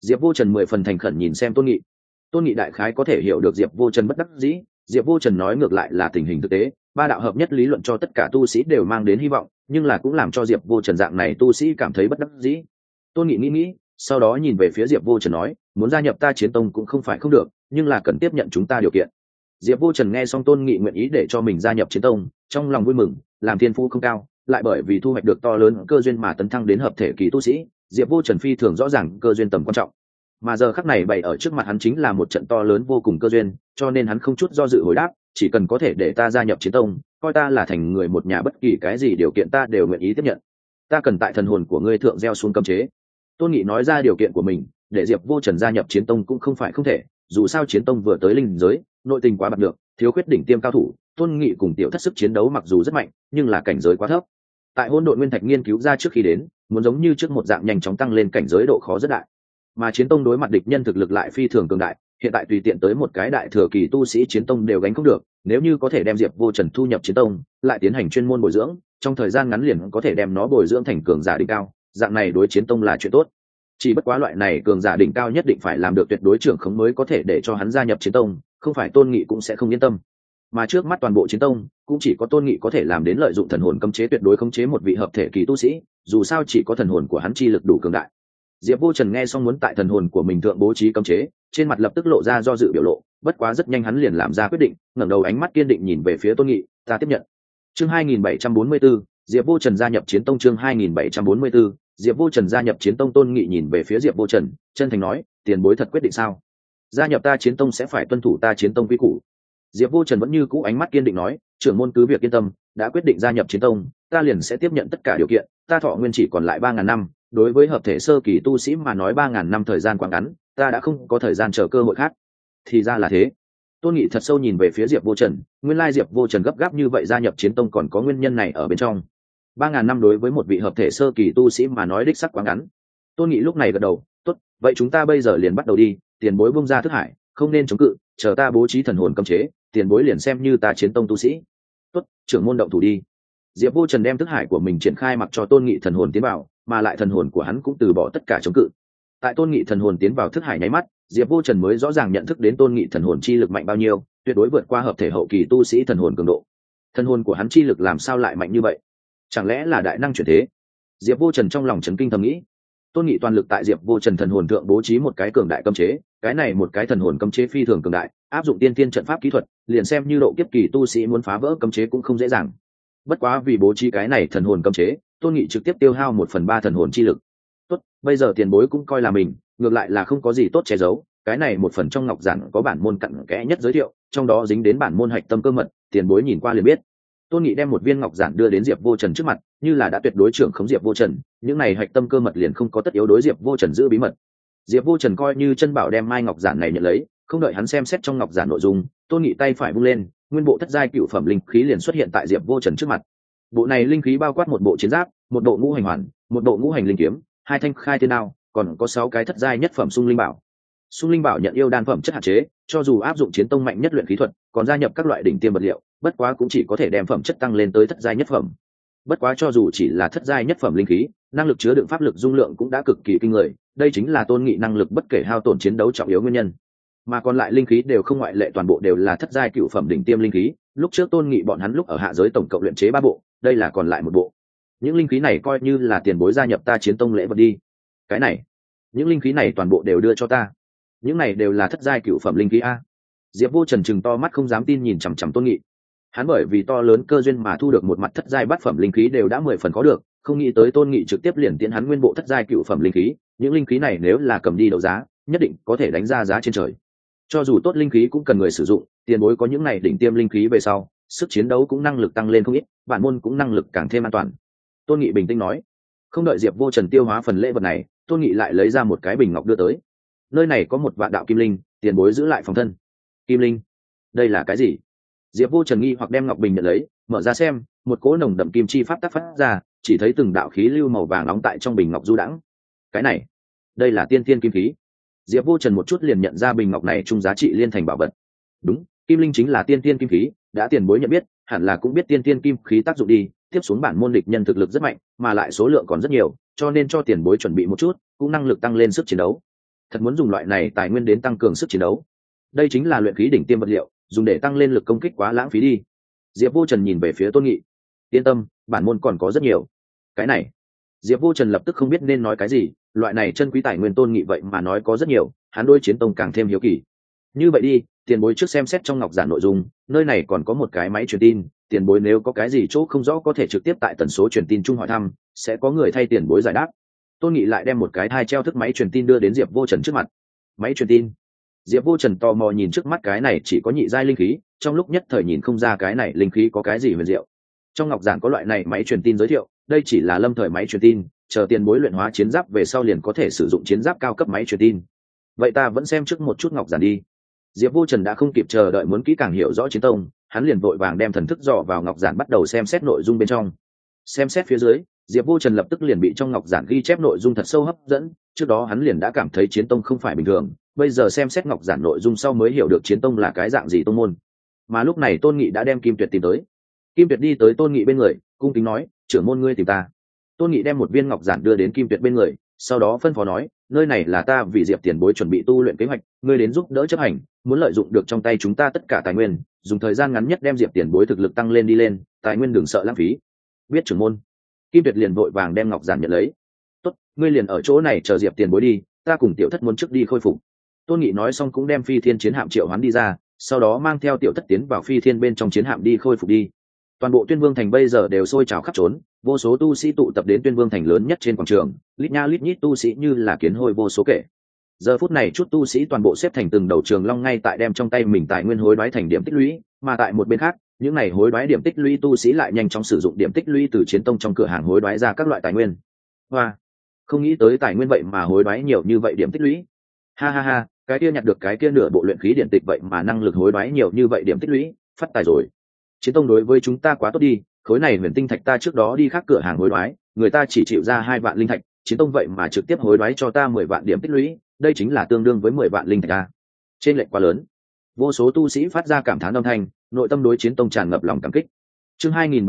Diệp Vô Trần 10 phần thành khẩn nhìn xem Tôn Nghị. Tôn Nghị đại khái có thể hiểu được Diệp Vô Trần bất đắc dĩ. Diệp Vô Trần nói ngược lại là tình hình thực tế, ba đạo hợp nhất lý luận cho tất cả tu sĩ đều mang đến hy vọng, nhưng là cũng làm cho Diệp Vô Trần dạng này tu sĩ cảm thấy bất đắc dĩ. Tôn Nghị nghĩ, sau đó nhìn về phía Diệp Vô Trần nói, muốn gia nhập ta Chiến Tông cũng không phải không được, nhưng là cần tiếp nhận chúng ta điều kiện. Diệp Vô Trần nghe xong Tôn Nghị nguyện ý để cho mình gia nhập Chiến Tông, trong lòng vui mừng, làm thiên phú không cao, lại bởi vì thu hoạch được to lớn cơ duyên mà tấn thăng đến hợp thể kỳ tu sĩ, Diệp Vô Trần phi thường rõ ràng cơ duyên tầm quan trọng. Mà giờ khắc này bày ở trước mặt hắn chính là một trận to lớn vô cùng cơ duyên, cho nên hắn không chút do dự hồi đáp, chỉ cần có thể để ta gia nhập Chiến Tông, coi ta là thành người một nhà, bất kỳ cái gì điều kiện ta đều nguyện ý tiếp nhận. Ta cần tại thần hồn của ngươi thượng gieo xuống cấm chế. Tôn Nghị nói ra điều kiện của mình, để Diệp Vô Trần gia nhập Chiến Tông cũng không phải không thể, dù sao Chiến Tông vừa tới linh giới, nội tình quá bạc được, thiếu khuyết đỉnh tiêm cao thủ, Tôn Nghị cùng Tiểu Thất sức chiến đấu mặc dù rất mạnh, nhưng là cảnh giới quá thấp. Tại Hỗn Độn Nguyên Thạch nghiên cứu ra trước khi đến, muốn giống như trước một dạng nhanh chóng tăng lên cảnh giới độ khó rất đại. Mà Chiến Tông đối mặt địch nhân thực lực lại phi thường cường đại, hiện tại tùy tiện tới một cái đại thừa kỳ tu sĩ Chiến Tông đều gánh không được, nếu như có thể đem Diệp Vô Trần thu nhập Chiến Tông, lại tiến hành chuyên môn bồi dưỡng, trong thời gian ngắn liền có thể đem nó bồi dưỡng thành cường giả đỉnh cao, dạng này đối Chiến Tông là chuyện tốt. Chỉ bất quá loại này cường giả đỉnh cao nhất định phải làm được tuyệt đối trưởng khống mới có thể để cho hắn gia nhập Chiến Tông, không phải Tôn Nghị cũng sẽ không yên tâm. Mà trước mắt toàn bộ Chiến Tông cũng chỉ có Tôn Nghị có thể làm đến lợi dụng thần hồn cấm chế tuyệt đối khống chế một vị hợp thể kỳ tu sĩ, dù sao chỉ có thần hồn của hắn chi lực đủ cường đại. Diệp Vô Trần nghe xong muốn tại thần hồn của mình thượng bố trí cấm chế, trên mặt lập tức lộ ra do dự biểu lộ, bất quá rất nhanh hắn liền làm ra quyết định, ngẩng đầu ánh mắt kiên định nhìn về phía Tôn Nghị, ta tiếp nhận. Chương 2744, Diệp Vô Trần gia nhập Chiến Tông. Chương 2744, Diệp Vô Trần gia nhập Chiến Tông. Tôn Nghị nhìn về phía Diệp Vô Trần, chân thành nói, tiền bối thật quyết định sao? Gia nhập ta Chiến Tông sẽ phải tuân thủ ta Chiến Tông quy củ. Diệp Vô Trần vẫn như cũ ánh mắt kiên định nói, trưởng môn cứ việc yên tâm, đã quyết định gia nhập Chiến Tông, ta liền sẽ tiếp nhận tất cả điều kiện, ta thọ nguyên chỉ còn lại 3000 năm, đối với hợp thể sơ kỳ tu sĩ mà nói 3000 năm thời gian quá ngắn, ta đã không có thời gian chờ cơ hội khác. Thì ra là thế. Tôn Nghị thật sâu nhìn về phía Diệp Vô Trần, nguyên lai Diệp Vô Trần gấp gáp như vậy gia nhập Chiến Tông còn có nguyên nhân này ở bên trong. 3000 năm đối với một vị hợp thể sơ kỳ tu sĩ mà nói đích sắc quá ngắn. Tôn Nghị lúc này gật đầu, tốt, vậy chúng ta bây giờ liền bắt đầu đi, tiền bối buông ra thức hải, không nên chống cự, chờ ta bố trí thần hồn cấm chế, tiền bối liền xem như ta Chiến Tông tu sĩ. Tốt, trưởng môn động thủ đi. Diệp Vô Trần đem thức hải của mình triển khai mặc cho Tôn Nghị thần hồn tiến vào, mà lại thần hồn của hắn cũng từ bỏ tất cả chống cự. Tại Tôn Nghị thần hồn tiến vào thức hải nháy mắt, Diệp Vô Trần mới rõ ràng nhận thức đến Tôn Nghị thần hồn chi lực mạnh bao nhiêu, tuyệt đối vượt qua hợp thể hậu kỳ tu sĩ thần hồn cường độ. Thần hồn của hắn chi lực làm sao lại mạnh như vậy? Chẳng lẽ là đại năng chuyển thế? Diệp Vô Trần trong lòng chấn kinh thầm nghĩ. Tôn Nghị toàn lực tại Diệp Vô Trần thần hồn thượng bố trí một cái cường đại cấm chế, cái này một cái thần hồn cấm chế phi thường cường đại, áp dụng tiên tiên trận pháp kỹ thuật, liền xem như độ kiếp kỳ tu sĩ muốn phá vỡ cấm chế cũng không dễ dàng. Bất quá vì bố trí cái này thần hồn cấm chế, Tôn Nghị trực tiếp tiêu hao 1/3 thần hồn chi lực. Tốt, bây giờ tiền bối cũng coi là mình, ngược lại là không có gì tốt che giấu, cái này một phần trong ngọc giản có bản môn cặn kẽ nhất giới thiệu, trong đó dính đến bản môn hạch tâm cơ mật, tiền bối nhìn qua liền biết. Tôn Nghị đem một viên ngọc giản đưa đến Diệp Vô Trần trước mặt, như là đã tuyệt đối trưởng khống Diệp Vô Trần, những này hạch tâm cơ mật liền không có tất yếu đối Diệp Vô Trần giữ bí mật. Diệp Vô Trần coi như chân bảo đem mai ngọc giản này nhận lấy, không đợi hắn xem xét trong ngọc giản nội dung, Tôn Nghị tay phải vung lên, nguyên bộ thất giai cựu phẩm linh khí liền xuất hiện tại Diệp Vô Trần trước mặt. Bộ này linh khí bao quát một bộ chiến giáp, một bộ ngũ hành hoàn, một bộ ngũ hành linh kiếm, 2 thanh khai thiên đao, còn có 6 cái thất giai nhất phẩm xung linh bảo. Xung linh bảo nhận yêu đan phẩm chất hạn chế, cho dù áp dụng chiến tông mạnh nhất luyện khí thuật, còn gia nhập các loại đỉnh tiêm vật liệu, bất quá cũng chỉ có thể đem phẩm chất tăng lên tới thất giai nhất phẩm. Bất quá cho dù chỉ là thất giai nhất phẩm linh khí, năng lực chứa đựng pháp lực dung lượng cũng đã cực kỳ kinh người, đây chính là Tôn Nghị năng lực bất kể hao tổn chiến đấu trọng yếu nguyên nhân. Mà còn lại linh khí đều không ngoại lệ, toàn bộ đều là thất giai cựu phẩm đỉnh tiêm linh khí, lúc trước Tôn Nghị bọn hắn lúc ở hạ giới tổng cộng luyện chế 3 bộ, đây là còn lại một bộ. Những linh khí này coi như là tiền bối gia nhập ta chiến tông lễ vật đi. Cái này, những linh khí này toàn bộ đều đưa cho ta. Những này đều là thất giai cựu phẩm linh khí a. Diệp Vô Trần trừng to mắt không dám tin nhìn chằm chằm Tôn Nghị. Hắn bởi vì to lớn cơ duyên mà thu được một mặt thất giai bát phẩm linh khí đều đã 10 phần có được, không nghĩ tới Tôn Nghị trực tiếp liền tiến hắn nguyên bộ thất giai cựu phẩm linh khí, những linh khí này nếu là cầm đi đấu giá, nhất định có thể đánh ra giá trên trời. Cho dù tốt linh khí cũng cần người sử dụng, tiền bối có những này đỉnh tiêm linh khí về sau, sức chiến đấu cũng năng lực tăng lên không ít, bản môn cũng năng lực càng thêm an toàn. Tôn Nghị bình tĩnh nói. Không đợi Diệp Vô Trần tiêu hóa phần lễ vật này, Tôn Nghị lại lấy ra một cái bình ngọc đưa tới. Nơi này có một vạn đạo kim linh, tiền bối giữ lại phòng thân. Kim linh? Đây là cái gì? Diệp Vô Trần nghi hoặc đem ngọc bình nhận lấy, mở ra xem, một cỗ nồng đậm kim chi pháp tác phát ra, chỉ thấy từng đạo khí lưu màu vàng nóng tại trong bình ngọc du đãng. Cái này, đây là tiên tiên kim khí. Diệp Vô Trần một chút liền nhận ra bình ngọc này chung giá trị liên thành bảo vật. Đúng, kim linh chính là tiên tiên kim khí, đã tiền bối nhận biết, hẳn là cũng biết tiên tiên kim khí tác dụng đi, tiếp xuống bản môn địch nhân thực lực rất mạnh, mà lại số lượng còn rất nhiều, cho nên cho tiền bối chuẩn bị một chút, cũng năng lực tăng lên sức chiến đấu. thật muốn dùng loại này tài nguyên đến tăng cường sức chiến đấu. Đây chính là luyện khí đỉnh tiêm vật liệu, dùng để tăng lên lực công kích quá lãng phí đi. Diệp Vô Trần nhìn về phía Tôn Nghị. Yên tâm, bản môn còn có rất nhiều. Cái này, Diệp Vô Trần lập tức không biết nên nói cái gì, loại này chân quý tài nguyên Tôn Nghị vậy mà nói có rất nhiều, hắn đôi chiến tông càng thêm hiếu kỳ. Như vậy đi, tiền bối trước xem xét trong ngọc giản nội dung, nơi này còn có một cái máy truyền tin, tiền bối nếu có cái gì chỗ không rõ có thể trực tiếp tại tần số truyền tin chung hỏi thăm, sẽ có người thay tiền bối giải đáp. Tôn Nghị lại đem một cái thai treo thức máy truyền tin đưa đến Diệp Vô Trần trước mặt. Máy truyền tin. Diệp Vô Trần tò mò nhìn trước mắt cái này chỉ có nhị giai linh khí, trong lúc nhất thời nhìn không ra cái này linh khí có cái gì huyền diệu. Trong ngọc giản có loại này máy truyền tin giới thiệu, đây chỉ là lâm thời máy truyền tin, chờ tiền bối luyện hóa chiến giáp về sau liền có thể sử dụng chiến giáp cao cấp máy truyền tin. Vậy ta vẫn xem trước một chút ngọc giản đi. Diệp Vô Trần đã không kịp chờ đợi muốn kỹ càng hiểu rõ chiến tông, hắn liền vội vàng đem thần thức dò vào ngọc giản bắt đầu xem xét nội dung bên trong. Xem xét phía dưới, Diệp Vô Trần lập tức liền bị trong ngọc giản ghi chép nội dung thật sâu hấp dẫn, trước đó hắn liền đã cảm thấy chiến tông không phải bình thường, bây giờ xem xét ngọc giản nội dung sau mới hiểu được chiến tông là cái dạng gì tông môn. Mà lúc này Tôn Nghị đã đem Kim Tuyệt tìm tới. Kim Tuyệt đi tới Tôn Nghị bên người, cung kính nói, trưởng môn ngươi tìm ta. Tôn Nghị đem một viên ngọc giản đưa đến Kim Tuyệt bên người, sau đó phân phó nói, nơi này là ta vì Diệp tiền bối chuẩn bị tu luyện kế hoạch, ngươi đến giúp đỡ chấp hành, muốn lợi dụng được trong tay chúng ta tất cả tài nguyên, dùng thời gian ngắn nhất đem Diệp tiền bối thực lực tăng lên đi lên, tài nguyên đừng sợ lãng phí. Biết trưởng môn. Kim Tuyệt liền vội vàng đem ngọc giản nhận lấy. Tốt, ngươi liền ở chỗ này chờ Diệp tiền bối đi, ta cùng tiểu thất muốn trước đi khôi phục. Tôn Nghị nói xong cũng đem Phi Thiên chiến hạm triệu hoán đi ra, sau đó mang theo tiểu thất tiến vào Phi Thiên bên trong chiến hạm đi khôi phục đi. Toàn bộ Tuyên Vương thành bây giờ đều sôi trào khắp trốn, vô số tu sĩ tụ tập đến Tuyên Vương thành lớn nhất trên quảng trường, lít nha lít nhít tu sĩ như là kiến hôi vô số kể. Giờ phút này chút tu sĩ toàn bộ xếp thành từng đầu trường long ngay tại đem trong tay mình tài nguyên hối đoái thành điểm tích lũy, mà tại một bên khác, những này hối đoái điểm tích lũy tu sĩ lại nhanh chóng sử dụng điểm tích lũy từ chiến tông trong cửa hàng hối đoái ra các loại tài nguyên. Hoa, không nghĩ tới tài nguyên vậy mà hối đoái nhiều như vậy điểm tích lũy. Ha ha ha, cái kia nhặt được cái kia nửa bộ luyện khí điện tịch vậy mà năng lực hối đoái nhiều như vậy điểm tích lũy, phát tài rồi. Chiến tông đối với chúng ta quá tốt đi, khối này huyền tinh thạch ta trước đó đi khác cửa hàng hối đoái, người ta chỉ chịu ra 2 vạn linh thạch, chiến tông vậy mà trực tiếp hối đoái cho ta 10 vạn điểm tích lũy, đây chính là tương đương với 10 vạn linh thạch a. Trên lệch quá lớn. Vô số tu sĩ phát ra cảm thán âm thanh, nội tâm đối chiến tông tràn ngập lòng cảm kích. Chương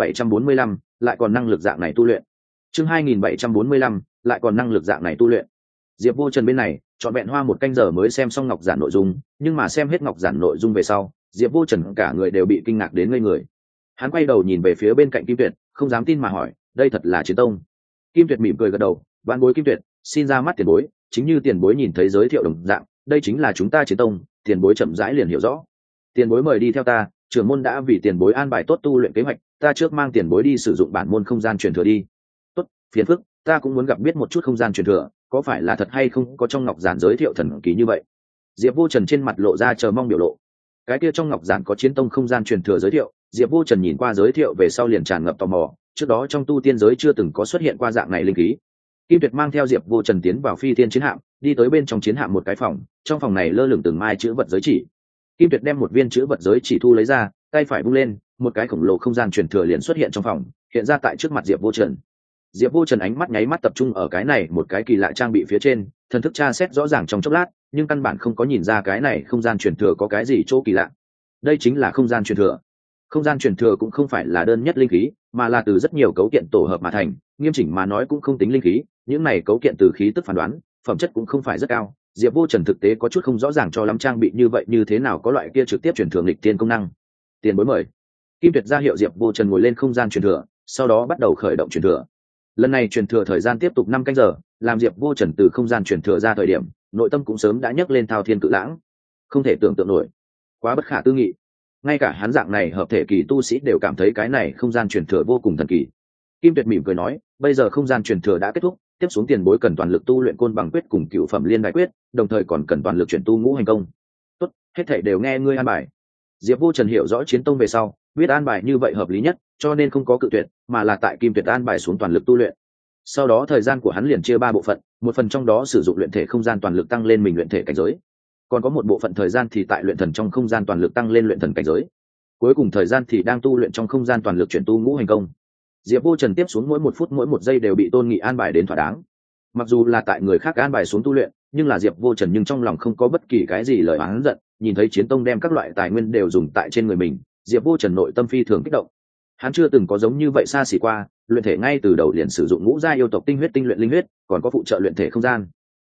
2745, lại còn năng lực dạng này tu luyện. Chương 2745, lại còn năng lực dạng này tu luyện. Diệp Vô Trần bên này, trọn vẹn hoa 1 canh giờ mới xem xong ngọc giản nội dung, nhưng mà xem hết ngọc giản nội dung về sau, Diệp Vô Trần cả người đều bị kinh ngạc đến ngây người. Hắn quay đầu nhìn về phía bên cạnh Kim Tuyệt, không dám tin mà hỏi, đây thật là chiến tông? Kim Tuyệt mỉm cười gật đầu, vạn bối Kim Tuyệt, xin ra mắt tiền bối, chính như tiền bối nhìn thấy giới thiệu đồng dạng, đây chính là chúng ta chiến tông, tiền bối chậm rãi liền hiểu rõ. Tiền bối mời đi theo ta, trưởng môn đã vì tiền bối an bài tốt tu luyện kế hoạch, ta trước mang tiền bối đi sử dụng bản môn không gian truyền thừa đi. Tốt, phiền phức, ta cũng muốn gặp biết một chút không gian truyền thừa, có phải là thật hay không có trong ngọc giản giới thiệu thần kỳ như vậy. Diệp Vô Trần trên mặt lộ ra chờ mong biểu lộ. Cái kia trong ngọc giản có chiến tông không gian truyền thừa giới thiệu, Diệp Vô Trần nhìn qua giới thiệu về sau liền tràn ngập tò mò, trước đó trong tu tiên giới chưa từng có xuất hiện qua dạng này linh khí. Kim Tuyệt mang theo Diệp Vô Trần tiến vào Phi Thiên chiến hạm, đi tới bên trong chiến hạm một cái phòng, trong phòng này lơ lửng từng mai chữ vật giới chỉ. Kim Tuyệt đem một viên chữ vật giới chỉ thu lấy ra, tay phải vung lên, một cái khổng lồ không gian truyền thừa liền xuất hiện trong phòng, hiện ra tại trước mặt Diệp Vô Trần. Diệp Vô Trần ánh mắt nháy mắt tập trung ở cái này một cái kỳ lạ trang bị phía trên, thần thức tra xét rõ ràng trong chốc lát, nhưng căn bản không có nhìn ra cái này không gian truyền thừa có cái gì chỗ kỳ lạ. Đây chính là không gian truyền thừa. Không gian truyền thừa cũng không phải là đơn nhất linh khí, mà là từ rất nhiều cấu kiện tổ hợp mà thành, nghiêm chỉnh mà nói cũng không tính linh khí, những này cấu kiện từ khí tức phán đoán, phẩm chất cũng không phải rất cao. Diệp Vô Trần thực tế có chút không rõ ràng cho lắm trang bị như vậy như thế nào có loại kia trực tiếp truyền thừa nghịch tiên công năng. Tiền bối mời. Kim Tuyệt ra hiệu Diệp Vô Trần ngồi lên không gian truyền thừa, sau đó bắt đầu khởi động truyền thừa. Lần này truyền thừa thời gian tiếp tục 5 canh giờ, làm Diệp Vô Trần từ không gian truyền thừa ra thời điểm, nội tâm cũng sớm đã nhấc lên thao thiên cự lãng. Không thể tưởng tượng nổi, quá bất khả tư nghị. Ngay cả hắn dạng này hợp thể kỳ tu sĩ đều cảm thấy cái này không gian truyền thừa vô cùng thần kỳ. Kim Tuyệt mỉm cười nói, bây giờ không gian truyền thừa đã kết thúc, tiếp xuống tiền bối cần toàn lực tu luyện côn bằng quyết cùng cửu phẩm liên đại quyết, đồng thời còn cần toàn lực chuyển tu ngũ hành công. Tốt, hết thảy đều nghe ngươi an bài. Diệp Vô Trần hiểu rõ chiến tông về sau, biết an bài như vậy hợp lý nhất, cho nên không có cự tuyệt, mà là tại Kim Tuyệt an bài xuống toàn lực tu luyện. Sau đó thời gian của hắn liền chia 3 bộ phận, một phần trong đó sử dụng luyện thể không gian toàn lực tăng lên mình luyện thể cảnh giới, còn có một bộ phận thời gian thì tại luyện thần trong không gian toàn lực tăng lên luyện thần cảnh giới, cuối cùng thời gian thì đang tu luyện trong không gian toàn lực chuyển tu ngũ hành công. Diệp Vô Trần tiếp xuống mỗi 1 phút mỗi 1 giây đều bị Tôn Nghị an bài đến thỏa đáng. Mặc dù là tại người khác an bài xuống tu luyện, nhưng là Diệp Vô Trần nhưng trong lòng không có bất kỳ cái gì lời oán giận, nhìn thấy chiến tông đem các loại tài nguyên đều dùng tại trên người mình, Diệp Vô Trần nội tâm phi thường kích động. Hắn chưa từng có giống như vậy xa xỉ qua, luyện thể ngay từ đầu liền sử dụng ngũ giai yêu tộc tinh huyết tinh luyện linh huyết, còn có phụ trợ luyện thể không gian.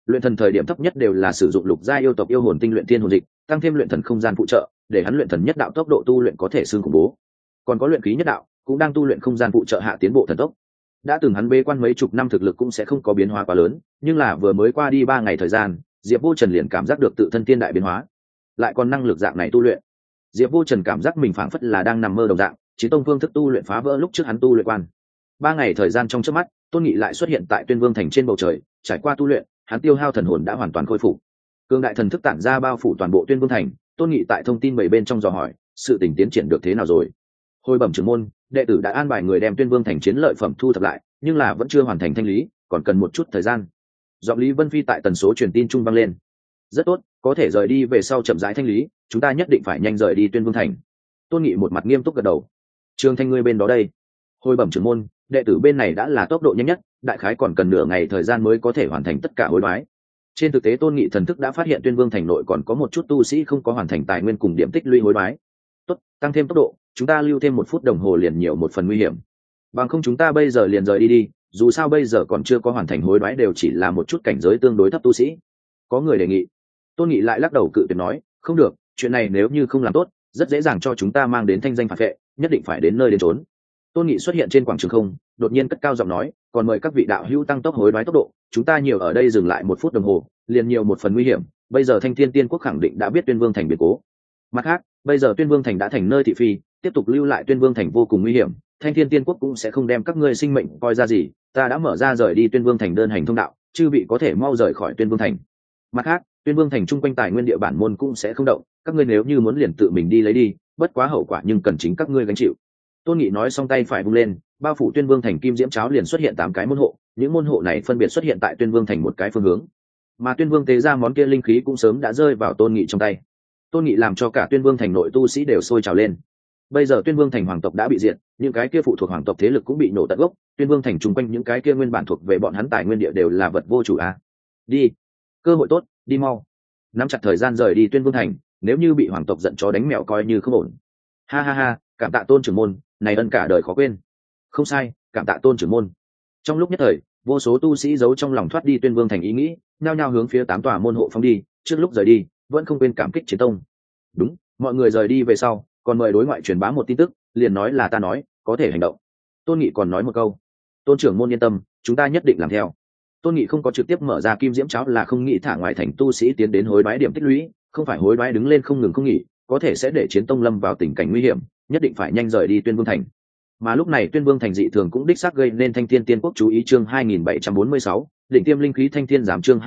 luyện thần thời điểm thấp nhất đều là sử dụng lục gia yêu tộc yêu hồn tinh luyện thiên hồn dịch, tăng thêm luyện thần không gian phụ trợ, để hắn luyện thần nhất đạo tốc độ tu luyện có thể xương khủng bố. Còn có luyện khí nhất đạo cũng đang tu luyện không gian phụ trợ hạ tiến bộ thần tốc. Đã từng hắn bế quan mấy chục năm thực lực cũng sẽ không có biến hóa quá lớn, nhưng là vừa mới qua đi 3 ngày thời gian, Diệp Vô Trần liền cảm giác được tự thân tiên đại biến hóa, lại còn năng lực dạng này tu luyện. Diệp Vô Trần cảm giác mình phảng phất là đang nằm mơ đồng dạng, Chí tông phương thức tu luyện phá vỡ lúc trước hắn tu luyện quan. 3 ngày thời gian trong chớp mắt, Tôn Nghị lại xuất hiện tại Tuyên Vương thành trên bầu trời, trải qua tu luyện, hắn tiêu hao thần hồn đã hoàn toàn khôi phục. Cương đại thần thức tản ra bao phủ toàn bộ Tuyên Vương thành, Tôn Nghị tại thông tin bảy bên trong dò hỏi, sự tình tiến triển được thế nào rồi? Hồi bẩm trưởng môn, đệ tử đã an bài người đem Tuyên Vương thành chiến lợi phẩm thu thập lại, nhưng là vẫn chưa hoàn thành thanh lý, còn cần một chút thời gian. Giọng Lý Vân Phi tại tần số truyền tin trung vang lên. Rất tốt, có thể rời đi về sau chậm rãi thanh lý, chúng ta nhất định phải nhanh rời đi Tuyên Vương thành. Tôn Nghị một mặt nghiêm túc gật đầu. Trương Thanh ngươi bên đó đây? Hồi bẩm trưởng môn, đệ tử bên này đã là tốc độ nhanh nhất, đại khái còn cần nửa ngày thời gian mới có thể hoàn thành tất cả hối đoái. Trên thực tế Tôn Nghị thần thức đã phát hiện Tuyên Vương thành nội còn có một chút tu sĩ không có hoàn thành tài nguyên cùng điểm tích lũy hối đoái. Tốt, tăng thêm tốc độ, chúng ta lưu thêm 1 phút đồng hồ liền nhiều một phần nguy hiểm. Bằng không chúng ta bây giờ liền rời đi, dù sao bây giờ còn chưa có hoàn thành hối đoái đều chỉ là một chút cảnh giới tương đối thấp tu sĩ. Có người đề nghị. Tôn Nghị lại lắc đầu cự tuyệt nói, không được, chuyện này nếu như không làm tốt, rất dễ dàng cho chúng ta mang đến thanh danh phản vệ, nhất định phải đến nơi đến chốn. Tôn Nghị xuất hiện trên quảng trường không, đột nhiên cất cao giọng nói, còn mời các vị đạo hữu tăng tốc hối đoái tốc độ, chúng ta nhiều ở đây dừng lại 1 phút đồng hồ, liền nhiều một phần nguy hiểm. Bây giờ Thanh Thiên Tiên quốc khẳng định đã biết Tuyên Vương thành biến cố. Mặt khác, bây giờ Tuyên Vương thành đã thành nơi thị phi, tiếp tục lưu lại Tuyên Vương thành vô cùng nguy hiểm, Thanh Thiên Tiên quốc cũng sẽ không đem các ngươi sinh mệnh coi ra gì, ta đã mở ra rời đi Tuyên Vương thành đơn hành thông đạo, chư vị có thể mau rời khỏi Tuyên Vương thành. Mặt khác, Tuyên Vương thành chung quanh tài nguyên địa bản môn cũng sẽ không động, các ngươi nếu như muốn liền tự mình đi lấy đi, bất quá hậu quả nhưng cần chính các ngươi gánh chịu. Tôn Nghị nói xong tay phải vung lên, bao phủ Tuyên Vương thành kim diễm cháo liền xuất hiện 8 cái môn hộ, những môn hộ này phân biệt xuất hiện tại Tuyên Vương thành một cái phương hướng. Mà Tuyên Vương tế ra món kia linh khí cũng sớm đã rơi vào Tôn Nghị trong tay. Tôn Nghị làm cho cả Tuyên Vương thành nội tu sĩ đều sôi trào lên. Bây giờ Tuyên Vương thành hoàng tộc đã bị diệt, những cái kia phụ thuộc hoàng tộc thế lực cũng bị nổ tận gốc, Tuyên Vương thành chung quanh những cái kia nguyên bản thuộc về bọn hắn tài nguyên địa đều là vật vô chủ a. Đi, cơ hội tốt, đi mau. Nắm chặt thời gian rời đi Tuyên Vương thành, nếu như bị hoàng tộc giận chó đánh mèo coi như không ổn. Ha ha ha, cảm tạ Tôn trưởng môn, này ân cả đời khó quên. Không sai, cảm tạ Tôn trưởng môn. Trong lúc nhất thời, vô số tu sĩ giấu trong lòng thoát đi Tuyên Vương thành ý nghĩ, nhao nhao hướng phía 8 tòa môn hộ phóng đi, trước lúc rời đi, vẫn không quên cảm kích Chiến tông. Đúng, mọi người rời đi về sau, còn mời đối ngoại truyền bá một tin tức, liền nói là ta nói, có thể hành động. Tôn Nghị còn nói một câu, Tôn trưởng môn yên tâm, chúng ta nhất định làm theo. Tôn Nghị không có trực tiếp mở ra kim diễm cháo là không nghĩ thả ngoài thành tu sĩ tiến đến hối đoái điểm tích lũy, không phải hối đoái đứng lên không ngừng không nghỉ, có thể sẽ để Chiến tông lâm vào tình cảnh nguy hiểm, nhất định phải nhanh rời đi Tuyên Vương thành. Mà lúc này Tuyên Vương thành dị thường cũng đích xác gây nên Thanh Thiên Tiên quốc chú ý. Chương 2746, đỉnh tiêm linh khí Thanh Thiên giám. Chương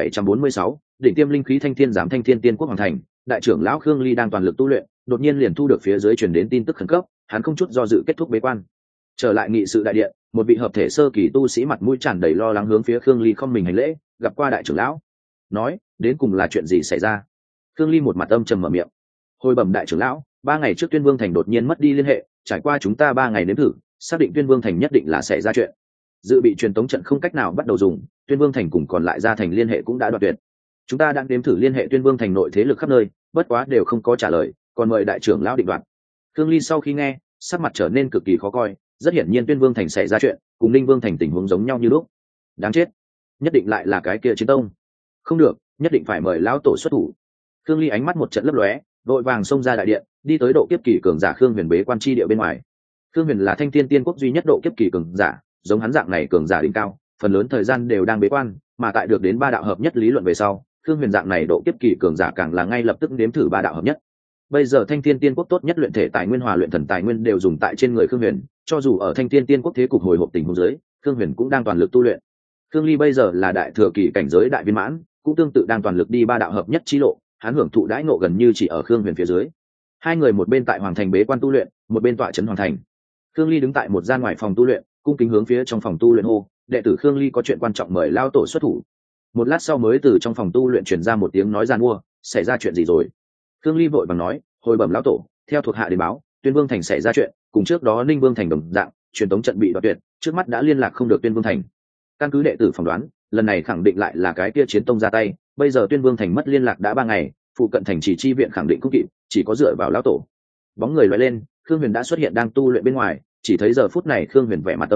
2746, đỉnh tiêm linh khí Thanh Thiên giám. Thanh Thiên Tiên quốc hoàng thành, đại trưởng lão Khương Ly đang toàn lực tu luyện, đột nhiên liền thu được phía dưới truyền đến tin tức khẩn cấp, hắn không chút do dự kết thúc bế quan, trở lại nghị sự đại điện. Một vị hợp thể sơ kỳ tu sĩ mặt mũi tràn đầy lo lắng hướng phía Khương Ly không mình hành lễ, gặp qua đại trưởng lão, nói đến cùng là chuyện gì xảy ra. Khương Ly một mặt âm trầm mở miệng, hồi bẩm đại trưởng lão, 3 ngày trước Tuyên Vương thành đột nhiên mất đi liên hệ, trải qua chúng ta 3 ngày nếm thử, xác định Tuyên Vương thành nhất định là xảy ra chuyện, dự bị truyền tống trận không cách nào bắt đầu dùng, Tuyên Vương thành cùng còn lại gia thành liên hệ cũng đã đoạn tuyệt. Chúng ta đang nếm thử liên hệ Tuyên Vương thành nội thế lực khắp nơi, bất quá đều không có trả lời, còn mời đại trưởng lão định đoạt. Khương Ly sau khi nghe, sắc mặt trở nên cực kỳ khó coi, rất hiển nhiên Tuyên Vương thành xảy ra chuyện, cùng Ninh Vương thành tình huống giống nhau như lúc. Đáng chết, nhất định lại là cái kia Chiến tông. Không được, nhất định phải mời lão tổ xuất thủ. Khương Ly ánh mắt một trận lấp lóe, vội vàng xông ra đại điện, đi tới độ kiếp kỳ cường giả Khương Huyền bế quan chi địa bên ngoài. Khương Huyền là Thanh Thiên Tiên quốc duy nhất độ kiếp kỳ cường giả, giống hắn dạng này cường giả đỉnh cao, phần lớn thời gian đều đang bế quan, mà tại được đến 3 đạo hợp nhất lý luận về sau, Khương Huyền dạng này độ kiếp kỳ cường giả càng là ngay lập tức nếm thử 3 đạo hợp nhất. Bây giờ Thanh Thiên Tiên quốc tốt nhất luyện thể tài nguyên hòa luyện thần tài nguyên đều dùng tại trên người Khương Huyền, cho dù ở Thanh Thiên Tiên quốc thế cục hồi hộp tình huống dưới, Khương Huyền cũng đang toàn lực tu luyện. Khương Ly bây giờ là đại thừa kỳ cảnh giới đại viên mãn, cũng tương tự đang toàn lực đi 3 đạo hợp nhất chi lộ, hắn hưởng thụ đãi ngộ gần như chỉ ở Khương Huyền phía dưới. Hai người một bên tại hoàng thành bế quan tu luyện, một bên tọa trấn hoàng thành. Khương Ly đứng tại một gian ngoài phòng tu luyện, cung kính hướng phía trong phòng tu luyện hô, đệ tử Khương Ly có chuyện quan trọng mời lao tổ xuất thủ. Một lát sau mới từ trong phòng tu luyện truyền ra một tiếng nói giàn mua, xảy ra chuyện gì rồi? Khương Ly vội vàng nói, hồi bẩm lão tổ, theo thuộc hạ đến báo, Tuyên Vương thành xảy ra chuyện, cùng trước đó Ninh Vương thành đồng dạng, truyền tống trận bị đoạn tuyệt, trước mắt đã liên lạc không được Tuyên Vương thành. Căn cứ đệ tử phỏng đoán, lần này khẳng định lại là cái kia Chiến tông ra tay, bây giờ Tuyên Vương thành mất liên lạc đã 3 ngày, phụ cận thành chỉ chi viện khẳng định không kịp, chỉ có dựa vào lão tổ. Bóng người lóe lên, Khương Huyền đã xuất hiện đang tu luyện bên ngoài, chỉ thấy giờ phút này Khương Huyền vẻ mặt tâm trầm,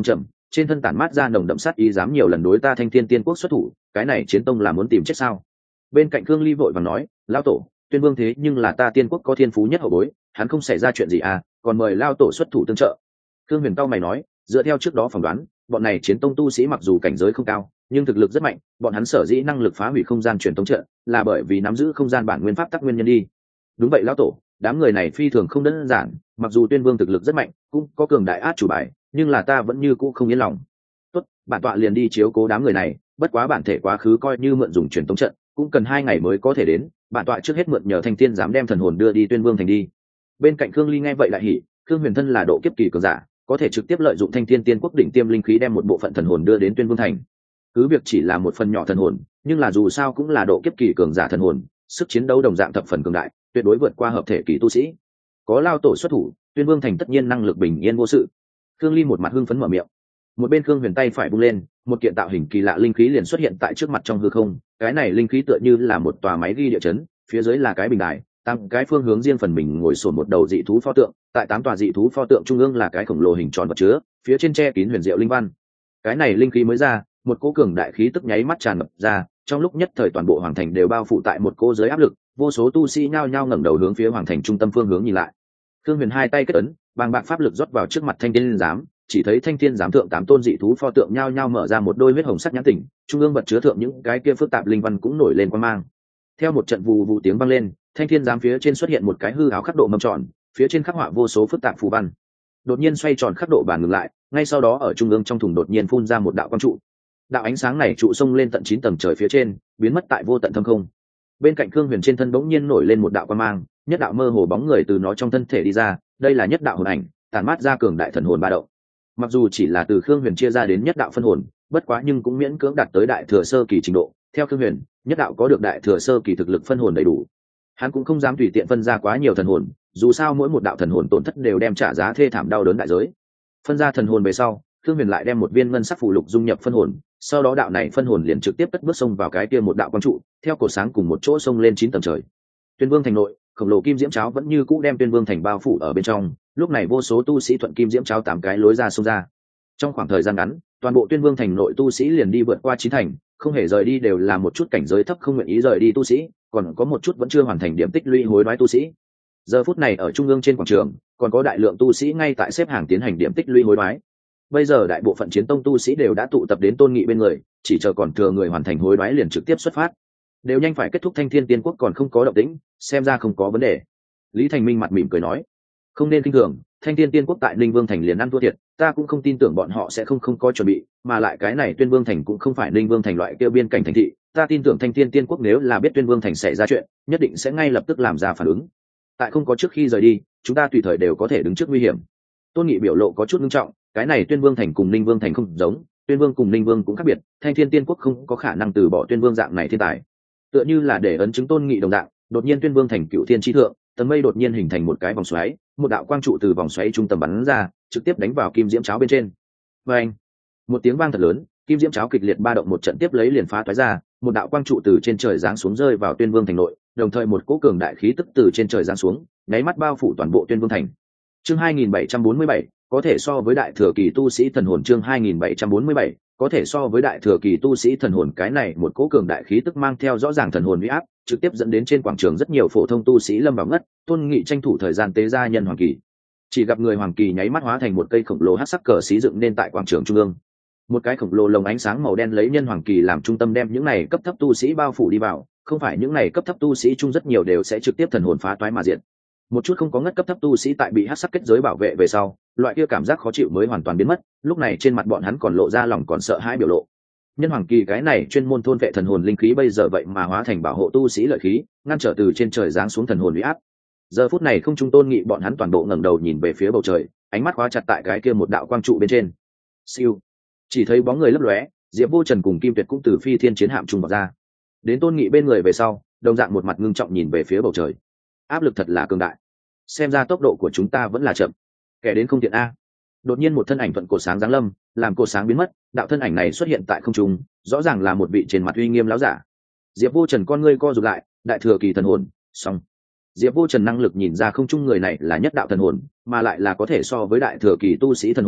trên thân tản mát ra nồng đậm sát ý, dám nhiều lần đối ta Thanh Thiên Tiên Quốc xuất thủ, cái này chiến tông là muốn tìm chết sao? Bên cạnh Khương Ly vội vàng nói, lão tổ, Tuyên Vương thế nhưng là ta Tiên Quốc có thiên phú nhất hậu bối, hắn không xảy ra chuyện gì à, còn mời lão tổ xuất thủ tương trợ. Khương Huyền cao mày nói, dựa theo trước đó phỏng đoán, bọn này chiến tông tu sĩ mặc dù cảnh giới không cao, nhưng thực lực rất mạnh, bọn hắn sở dĩ năng lực phá hủy không gian truyền tống trận, là bởi vì nắm giữ không gian bản nguyên pháp tắc nguyên nhân đi. Đúng vậy lão tổ, đám người này phi thường không đơn giản, mặc dù Tuyên Vương thực lực rất mạnh, cũng có cường đại át chủ bài, nhưng là ta vẫn như cũ không yên lòng. Tốt, bản tọa liền đi chiếu cố đám người này, bất quá bản thể quá khứ coi như mượn dùng truyền tống trận, cũng cần 2 ngày mới có thể đến, bản tọa trước hết mượn nhờ Thanh Thiên dám đem thần hồn đưa đi Tuyên Vương thành đi. Bên cạnh Khương Ly nghe vậy lại hỉ, Khương Huyền thân là độ kiếp kỳ cường giả, có thể trực tiếp lợi dụng Thanh Thiên Tiên Quốc đỉnh tiêm linh khí đem một bộ phận thần hồn đưa đến Tuyên Vương thành. Cứ việc chỉ là một phần nhỏ thần hồn, nhưng là dù sao cũng là độ kiếp kỳ cường giả thần hồn, sức chiến đấu đồng dạng thập phần cường đại, tuyệt đối vượt qua hợp thể kỳ tu sĩ. Có lao tổ xuất thủ, Tuyên Vương thành tất nhiên năng lực bình yên vô sự. Khương Ly một mặt hưng phấn mở miệng. Một bên Khương Huyền tay phải bung lên, một kiện tạo hình kỳ lạ linh khí liền xuất hiện tại trước mặt trong hư không. Cái này linh khí tựa như là một tòa máy ghi địa chấn, phía dưới là cái bình đài, 8 cái phương hướng riêng phần mình ngồi sồn một đầu dị thú pho tượng, tại 8 tòa dị thú pho tượng trung ương là cái khổng lồ hình tròn vật chứa, phía trên che kín huyền diệu linh văn. Cái này linh khí mới ra, một cỗ cường đại khí tức nháy mắt tràn ngập ra, trong lúc nhất thời toàn bộ hoàng thành đều bao phủ tại một cỗ dưới áp lực, vô số tu sĩ nhao nhao ngẩng đầu hướng phía hoàng thành trung tâm phương hướng nhìn lại. Khương Huyền hai tay kết ấn, bàng bạc pháp lực rót vào trước mặt Thanh Thiên giám, chỉ thấy Thanh Thiên giám thượng 8 tôn dị thú pho tượng nhao nhao mở ra một đôi huyết hồng sắc nhãn tỉnh, trung ương vật chứa thượng những cái kia phức tạp linh văn cũng nổi lên quang mang. Theo một trận vù vù tiếng vang lên, Thanh Thiên giám phía trên xuất hiện một cái hư áo khắc độ mâm tròn, phía trên khắc họa vô số phức tạp phù văn. Đột nhiên xoay tròn khắc độ bàn ngừng lại, ngay sau đó ở trung ương trong thùng đột nhiên phun ra một đạo quang trụ. Đạo ánh sáng này trụ xông lên tận 9 tầng trời phía trên, biến mất tại vô tận thâm không. Bên cạnh Khương Huyền trên thân bỗng nhiên nổi lên một đạo quang mang, nhất đạo mơ hồ bóng người từ nó trong thân thể đi ra, đây là nhất đạo hồn ảnh, tản mát ra cường đại thần hồn ba động. Mặc dù chỉ là từ Khương Huyền chia ra đến nhất đạo phân hồn, bất quá nhưng cũng miễn cưỡng đạt tới đại thừa sơ kỳ trình độ. Theo Khương Huyền, nhất đạo có được đại thừa sơ kỳ thực lực phân hồn đầy đủ. Hắn cũng không dám tùy tiện phân ra quá nhiều thần hồn, dù sao mỗi một đạo thần hồn tổn thất đều đem trả giá thê thảm đau đớn đại giới. Phân ra thần hồn về sau, Khương Huyền lại đem một viên ngân sắc phù lục dung nhập phân hồn, sau đó đạo này phân hồn liền trực tiếp cất bước xông vào cái kia một đạo quang trụ, theo cột sáng cùng một chỗ xông lên 9 tầng trời. Tuyên Vương thành nội, khổng lồ kim diễm cháo vẫn như cũ đem Tuyên Vương thành bao phủ ở bên trong, lúc này vô số tu sĩ thuận kim diễm cháo 8 cái lối ra xông ra. Trong khoảng thời gian ngắn, toàn bộ Tuyên Vương thành nội tu sĩ liền đi vượt qua 9 thành, không hề rời đi đều là một chút cảnh giới thấp không nguyện ý rời đi tu sĩ, còn có một chút vẫn chưa hoàn thành điểm tích lũy hối đoái tu sĩ. Giờ phút này ở trung ương trên quảng trường, còn có đại lượng tu sĩ ngay tại xếp hàng tiến hành điểm tích lũy hối đoái. Bây giờ đại bộ phận chiến tông tu sĩ đều đã tụ tập đến Tôn Nghị bên người, chỉ chờ còn thừa người hoàn thành hối đoái liền trực tiếp xuất phát. Đều nhanh phải kết thúc, Thanh Thiên Tiên Quốc còn không có động tĩnh, xem ra không có vấn đề. Lý Thành Minh mặt mỉm cười nói, không nên kinh thường, Thanh Thiên Tiên Quốc tại Ninh Vương thành liền ăn thua thiệt, ta cũng không tin tưởng bọn họ sẽ không có chuẩn bị, mà lại cái này Tuyên Vương thành cũng không phải Ninh Vương thành loại kia biên cảnh thành thị, ta tin tưởng Thanh Thiên Tiên Quốc nếu là biết Tuyên Vương thành xảy ra chuyện, nhất định sẽ ngay lập tức làm ra phản ứng. Tại không có trước khi rời đi, chúng ta tùy thời đều có thể đứng trước nguy hiểm. Tôn Nghị biểu lộ có chút nghiêm trọng, cái này Tuyên Vương thành cùng Ninh Vương thành không giống, Tuyên Vương cùng Ninh Vương cũng khác biệt, Thanh Thiên Tiên Quốc không có khả năng từ bỏ Tuyên Vương dạng này thiên tài. Tựa như là để ấn chứng Tôn Nghị đồng dạng, đột nhiên Tuyên Vương thành cựu thiên chi thượng, tầng mây đột nhiên hình thành một cái vòng xoáy, một đạo quang trụ từ vòng xoáy trung tâm bắn ra, trực tiếp đánh vào kim diễm cháo bên trên. Và anh, một tiếng vang thật lớn, kim diễm cháo kịch liệt ba động một trận tiếp lấy liền phá toái ra, một đạo quang trụ từ trên trời giáng xuống rơi vào Tuyên Vương thành nội, đồng thời một cỗ cường đại khí tức từ trên trời giáng xuống, nháy mắt bao phủ toàn bộ Tuyên Vương thành. Chương 2747, có thể so với đại thừa kỳ tu sĩ thần hồn. Chương 2747, có thể so với đại thừa kỳ tu sĩ thần hồn. Cái này một cỗ cường đại khí tức mang theo rõ ràng thần hồn uy áp, trực tiếp dẫn đến trên quảng trường rất nhiều phổ thông tu sĩ lâm vào ngất. Tôn Nghị tranh thủ thời gian tế ra nhân hoàng kỳ, chỉ gặp người hoàng kỳ nháy mắt hóa thành một cây khổng lồ hắc sắc cờ xí dựng nên tại quảng trường trung ương. Một cái khổng lồ lồng ánh sáng màu đen lấy nhân hoàng kỳ làm trung tâm đem những này cấp thấp tu sĩ bao phủ đi vào, không phải những này cấp thấp tu sĩ chung rất nhiều đều sẽ trực tiếp thần hồn phá toái mà diệt. Một chút không có ngất cấp thấp tu sĩ tại bị hắc sắc kết giới bảo vệ về sau, loại kia cảm giác khó chịu mới hoàn toàn biến mất, lúc này trên mặt bọn hắn còn lộ ra lòng còn sợ hãi biểu lộ. Nhân hoàng kỳ cái này chuyên môn thôn vệ thần hồn linh khí bây giờ vậy mà hóa thành bảo hộ tu sĩ lợi khí, ngăn trở từ trên trời giáng xuống thần hồn uy áp. Giờ phút này không trung Tôn Nghị bọn hắn toàn bộ ngẩng đầu nhìn về phía bầu trời, ánh mắt khóa chặt tại cái kia một đạo quang trụ bên trên. Siêu, chỉ thấy bóng người lấp lóe, Diệp Vô Trần cùng Kim Tuyệt cũng từ phi thiên chiến hạm trung vào ra. Đến Tôn Nghị bên người về sau, đồng dạng một mặt ngưng trọng nhìn về phía bầu trời. Áp lực thật là cường đại, xem ra tốc độ của chúng ta vẫn là chậm, kẻ đến không tiện a. Đột nhiên một thân ảnh thuận cột sáng giáng lâm, làm cột sáng biến mất, đạo thân ảnh này xuất hiện tại không trung, rõ ràng là một vị trên mặt uy nghiêm láo giả. Diệp Vô Trần con ngươi co rụt lại, đại thừa kỳ thần hồn, xong. Diệp Vô Trần năng lực nhìn ra không trung người này là nhất đạo thần hồn, mà lại là có thể so với đại thừa kỳ tu sĩ thần hồn,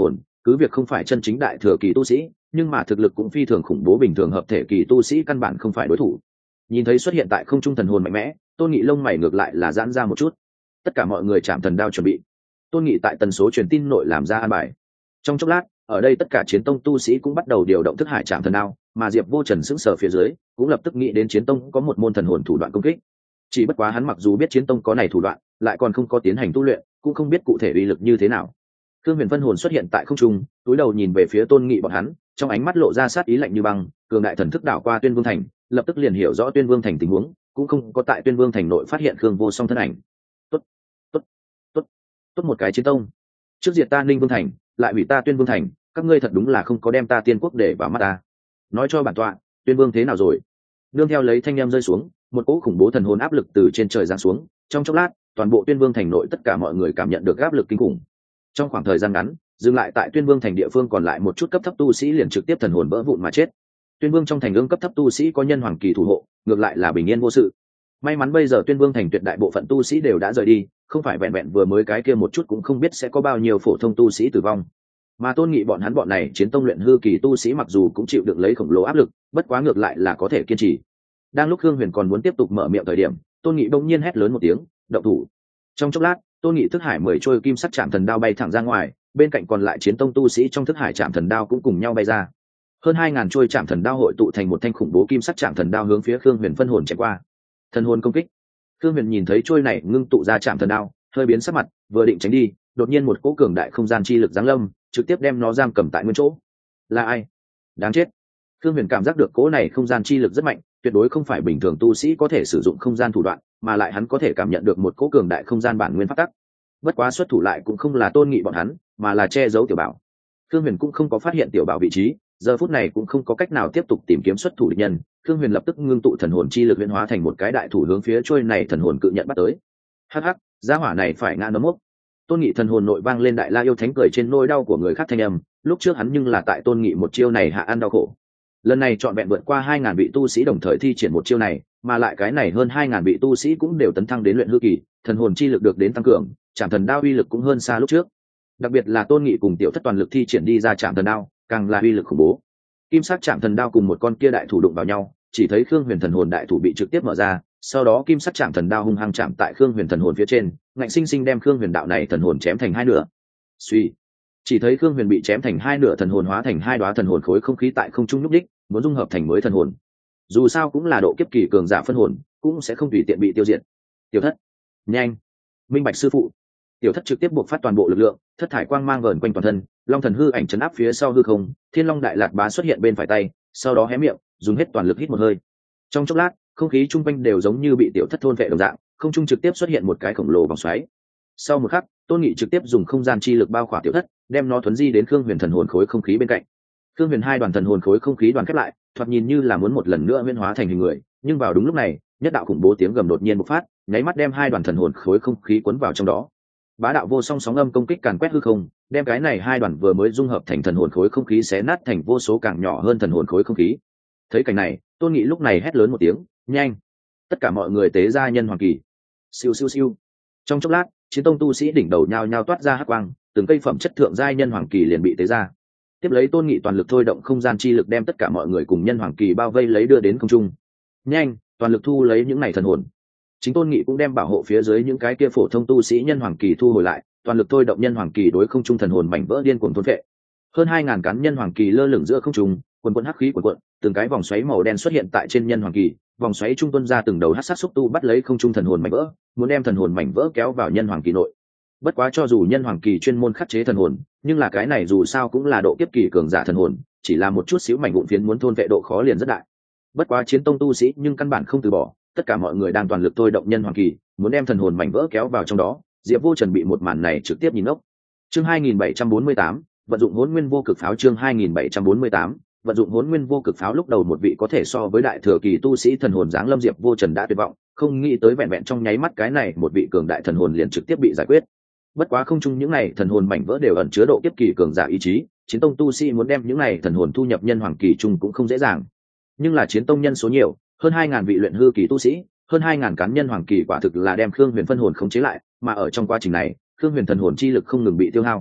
cứ việc không phải chân chính đại thừa kỳ tu sĩ, nhưng mà thực lực cũng phi thường khủng bố, bình thường hợp thể kỳ tu sĩ căn bản không phải đối thủ. Nhìn thấy xuất hiện tại không trung thần hồn mạnh mẽ, Tôn Nghị lông mày ngược lại là giãn ra một chút. Tất cả mọi người chạm thần đao chuẩn bị. Tôn Nghị tại tần số truyền tin nội làm ra an bài. Trong chốc lát, ở đây tất cả chiến tông tu sĩ cũng bắt đầu điều động thức hải chạm thần đao, mà Diệp Vô Trần sững sờ phía dưới, cũng lập tức nghĩ đến chiến tông có một môn thần hồn thủ đoạn công kích. Chỉ bất quá hắn mặc dù biết chiến tông có này thủ đoạn, lại còn không có tiến hành tu luyện, cũng không biết cụ thể uy lực như thế nào. Thương Huyền phân hồn xuất hiện tại không trung, túi đầu nhìn về phía Tôn Nghị bọn hắn, trong ánh mắt lộ ra sát ý lạnh như băng, cường đại thần thức đảo qua Tuyên Vương thành, lập tức liền hiểu rõ Tuyên Vương thành tình huống, cũng không có tại Tuyên Vương thành nội phát hiện Khương Vô Song thân ảnh. Tốt, tốt, tốt, tốt một cái chiến tông. Trước diệt ta Ninh Vương thành, lại hủy ta Tuyên Vương thành, các ngươi thật đúng là không có đem ta Tiên quốc để vào mắt ta. Nói cho bản tọa, Tuyên Vương thế nào rồi? Nương theo lấy thanh em rơi xuống, một cỗ khủng bố thần hồn áp lực từ trên trời giáng xuống, trong chốc lát, toàn bộ Tuyên Vương thành nội tất cả mọi người cảm nhận được áp lực kinh khủng. Trong khoảng thời gian ngắn, dừng lại tại Tuyên Vương thành địa phương còn lại một chút cấp thấp tu sĩ liền trực tiếp thần hồn vỡ vụn mà chết. Tuyên Vương trong thành ương cấp thấp tu sĩ có nhân hoàng kỳ thủ hộ, ngược lại là bình yên vô sự. May mắn bây giờ Tuyên Vương thành tuyệt đại bộ phận tu sĩ đều đã rời đi, không phải vẹn vẹn vừa mới cái kia một chút cũng không biết sẽ có bao nhiêu phổ thông tu sĩ tử vong. Mà Tôn Nghị bọn hắn bọn này chiến tông luyện hư kỳ tu sĩ mặc dù cũng chịu được lấy khổng lồ áp lực, bất quá ngược lại là có thể kiên trì. Đang lúc Khương Huyền còn muốn tiếp tục mở miệng thời điểm, Tôn Nghị bỗng nhiên hét lớn một tiếng, động thủ. Trong chốc lát, Tôn Nghị thức hải 10 trôi kim sắc chạm thần đao bay thẳng ra ngoài, bên cạnh còn lại chiến tông tu sĩ trong thức hải chạm thần đao cũng cùng nhau bay ra. Hơn 2000 trôi chạm thần đao hội tụ thành một thanh khủng bố kim sắc chạm thần đao hướng phía Khương Huyền phân hồn chém qua. Thần hồn công kích. Khương Huyền nhìn thấy trôi này ngưng tụ ra chạm thần đao, hơi biến sắc mặt, vừa định tránh đi, đột nhiên một cỗ cường đại không gian chi lực giáng lâm, trực tiếp đem nó giam cầm tại nguyên chỗ. Là ai? Đáng chết. Khương Huyền cảm giác được cỗ này không gian chi lực rất mạnh, tuyệt đối không phải bình thường tu sĩ có thể sử dụng không gian thủ đoạn, mà lại hắn có thể cảm nhận được một cỗ cường đại không gian bản nguyên pháp tắc. Bất quá xuất thủ lại cũng không là Tôn Nghị bọn hắn, mà là che giấu Tiểu Bảo. Khương Huyền cũng không có phát hiện Tiểu Bảo vị trí, giờ phút này cũng không có cách nào tiếp tục tìm kiếm xuất thủ địch nhân. Khương Huyền lập tức ngưng tụ thần hồn chi lực huyễn hóa thành một cái đại thủ hướng phía trôi này thần hồn cự nhận bắt tới. Hắc hắc, gia hỏa này phải ngã nấm mốc. Tôn Nghị thần hồn nội vang lên đại la yêu thánh cười trên nỗi đau của người khác thanh âm, lúc trước hắn nhưng là tại Tôn Nghị một chiêu này hạ ăn đau khổ. Lần này trọn vẹn vượt qua 2000 vị tu sĩ đồng thời thi triển một chiêu này, mà lại cái này hơn 2000 vị tu sĩ cũng đều tấn thăng đến luyện hư kỳ, thần hồn chi lực được đến tăng cường, Trảm Thần Đao uy lực cũng hơn xa lúc trước. Đặc biệt là Tôn Nghị cùng Tiểu Thất toàn lực thi triển đi ra Trảm Thần Đao, càng là uy lực khủng bố. Kim sắc Trảm Thần Đao cùng một con kia đại thủ đụng vào nhau, chỉ thấy Khương Huyền thần hồn đại thủ bị trực tiếp mở ra, sau đó kim sắc Trảm Thần Đao hung hăng chạm tại Khương Huyền thần hồn phía trên, ngạnh sinh sinh đem Khương Huyền đạo này thần hồn chém thành hai nửa. Suy, chỉ thấy Khương Huyền bị chém thành hai nửa, thần hồn hóa thành hai đóa thần hồn khối không khí tại không trung nhúc đích, muốn dung hợp thành mới thần hồn. Dù sao cũng là độ kiếp kỳ cường giả phân hồn, cũng sẽ không tùy tiện bị tiêu diệt. Tiểu Thất, nhanh, minh bạch sư phụ. Tiểu Thất trực tiếp buộc phát toàn bộ lực lượng, thất thải quang mang vờn quanh toàn thân, long thần hư ảnh chấn áp phía sau hư không, thiên long đại lạt bá xuất hiện bên phải tay, sau đó hé miệng, dùng hết toàn lực hít một hơi. Trong chốc lát, không khí chung quanh đều giống như bị Tiểu Thất thôn vệ đồng dạng, không trung trực tiếp xuất hiện một cái khổng lồ vòng xoáy. Sau một khắc, Tôn Nghị trực tiếp dùng không gian chi lực bao khỏa Tiểu Thất, đem nó thuấn di đến Khương Huyền thần hồn khối không khí bên cạnh. Khương Huyền hai đoàn thần hồn khối không khí đoàn kết lại, thoạt nhìn như là muốn một lần nữa huyễn hóa thành hình người, nhưng vào đúng lúc này, nhất đạo khủng bố tiếng gầm đột nhiên bộc phát, nháy mắt đem hai đoàn thần hồn khối không khí cuốn vào trong đó. Bá đạo vô song sóng âm công kích càn quét hư không, đem cái này hai đoàn vừa mới dung hợp thành thần hồn khối không khí xé nát thành vô số càng nhỏ hơn thần hồn khối không khí. Thấy cảnh này, Tôn Nghị lúc này hét lớn một tiếng, nhanh! Tất cả mọi người tế ra nhân hoàng kỳ. Siêu siêu siêu. Trong chốc lát, chiến tông tu sĩ đỉnh đầu nhao nhao toát ra hắc quang, từng cây phẩm chất thượng giai nhân hoàng kỳ liền bị tế ra. Tiếp lấy Tôn Nghị toàn lực thôi động không gian chi lực đem tất cả mọi người cùng nhân hoàng kỳ bao vây lấy đưa đến không trung. Nhanh, toàn lực thu lấy những này thần hồn. Chính Tôn Nghị cũng đem bảo hộ phía dưới những cái kia phổ thông tu sĩ nhân hoàng kỳ thu hồi lại, toàn lực thôi động nhân hoàng kỳ đối không trung thần hồn mảnh vỡ điên cuồng thôn phệ. Hơn 2000 cán nhân hoàng kỳ lơ lửng giữa không trung, quần quần hắc khí quần quần, từng cái vòng xoáy màu đen xuất hiện tại trên nhân hoàng kỳ, vòng xoáy trung tuân ra từng đầu hắc sát xúc tu bắt lấy không trung thần hồn mảnh vỡ, muốn đem thần hồn mảnh vỡ kéo vào nhân hoàng kỳ nội. Bất quá cho dù nhân hoàng kỳ chuyên môn khắc chế thần hồn, nhưng là cái này dù sao cũng là độ kiếp kỳ cường giả thần hồn, chỉ là một chút xíu mảnh vụn phiến muốn thôn vệ độ khó liền rất đại. Bất quá chiến tông tu sĩ nhưng căn bản không từ bỏ, tất cả mọi người đang toàn lực thôi động nhân hoàng kỳ, muốn đem thần hồn mảnh vỡ kéo vào trong đó. Diệp Vô Trần bị một màn này trực tiếp nhìn ngốc. Chương 2748, vận dụng Hỗn Nguyên Vô Cực Pháo. Chương 2748, vận dụng Hỗn Nguyên Vô Cực Pháo. Lúc đầu một vị có thể so với đại thừa kỳ tu sĩ thần hồn giáng lâm, Diệp Vô Trần đã tuyệt vọng, không nghĩ tới vẹn vẹn trong nháy mắt cái này một vị cường đại thần hồn liền trực tiếp bị giải quyết. Bất quá không chung những này thần hồn mảnh vỡ đều ẩn chứa độ kiếp kỳ cường giả ý chí, chiến tông tu sĩ muốn đem những này thần hồn thu nhập nhân hoàng kỳ chung cũng không dễ dàng. Nhưng là chiến tông nhân số nhiều, hơn 2000 vị luyện hư kỳ tu sĩ, hơn 2000 cán nhân hoàng kỳ quả thực là đem Khương Huyền phân hồn khống chế lại, mà ở trong quá trình này, Khương Huyền thần hồn chi lực không ngừng bị tiêu hao.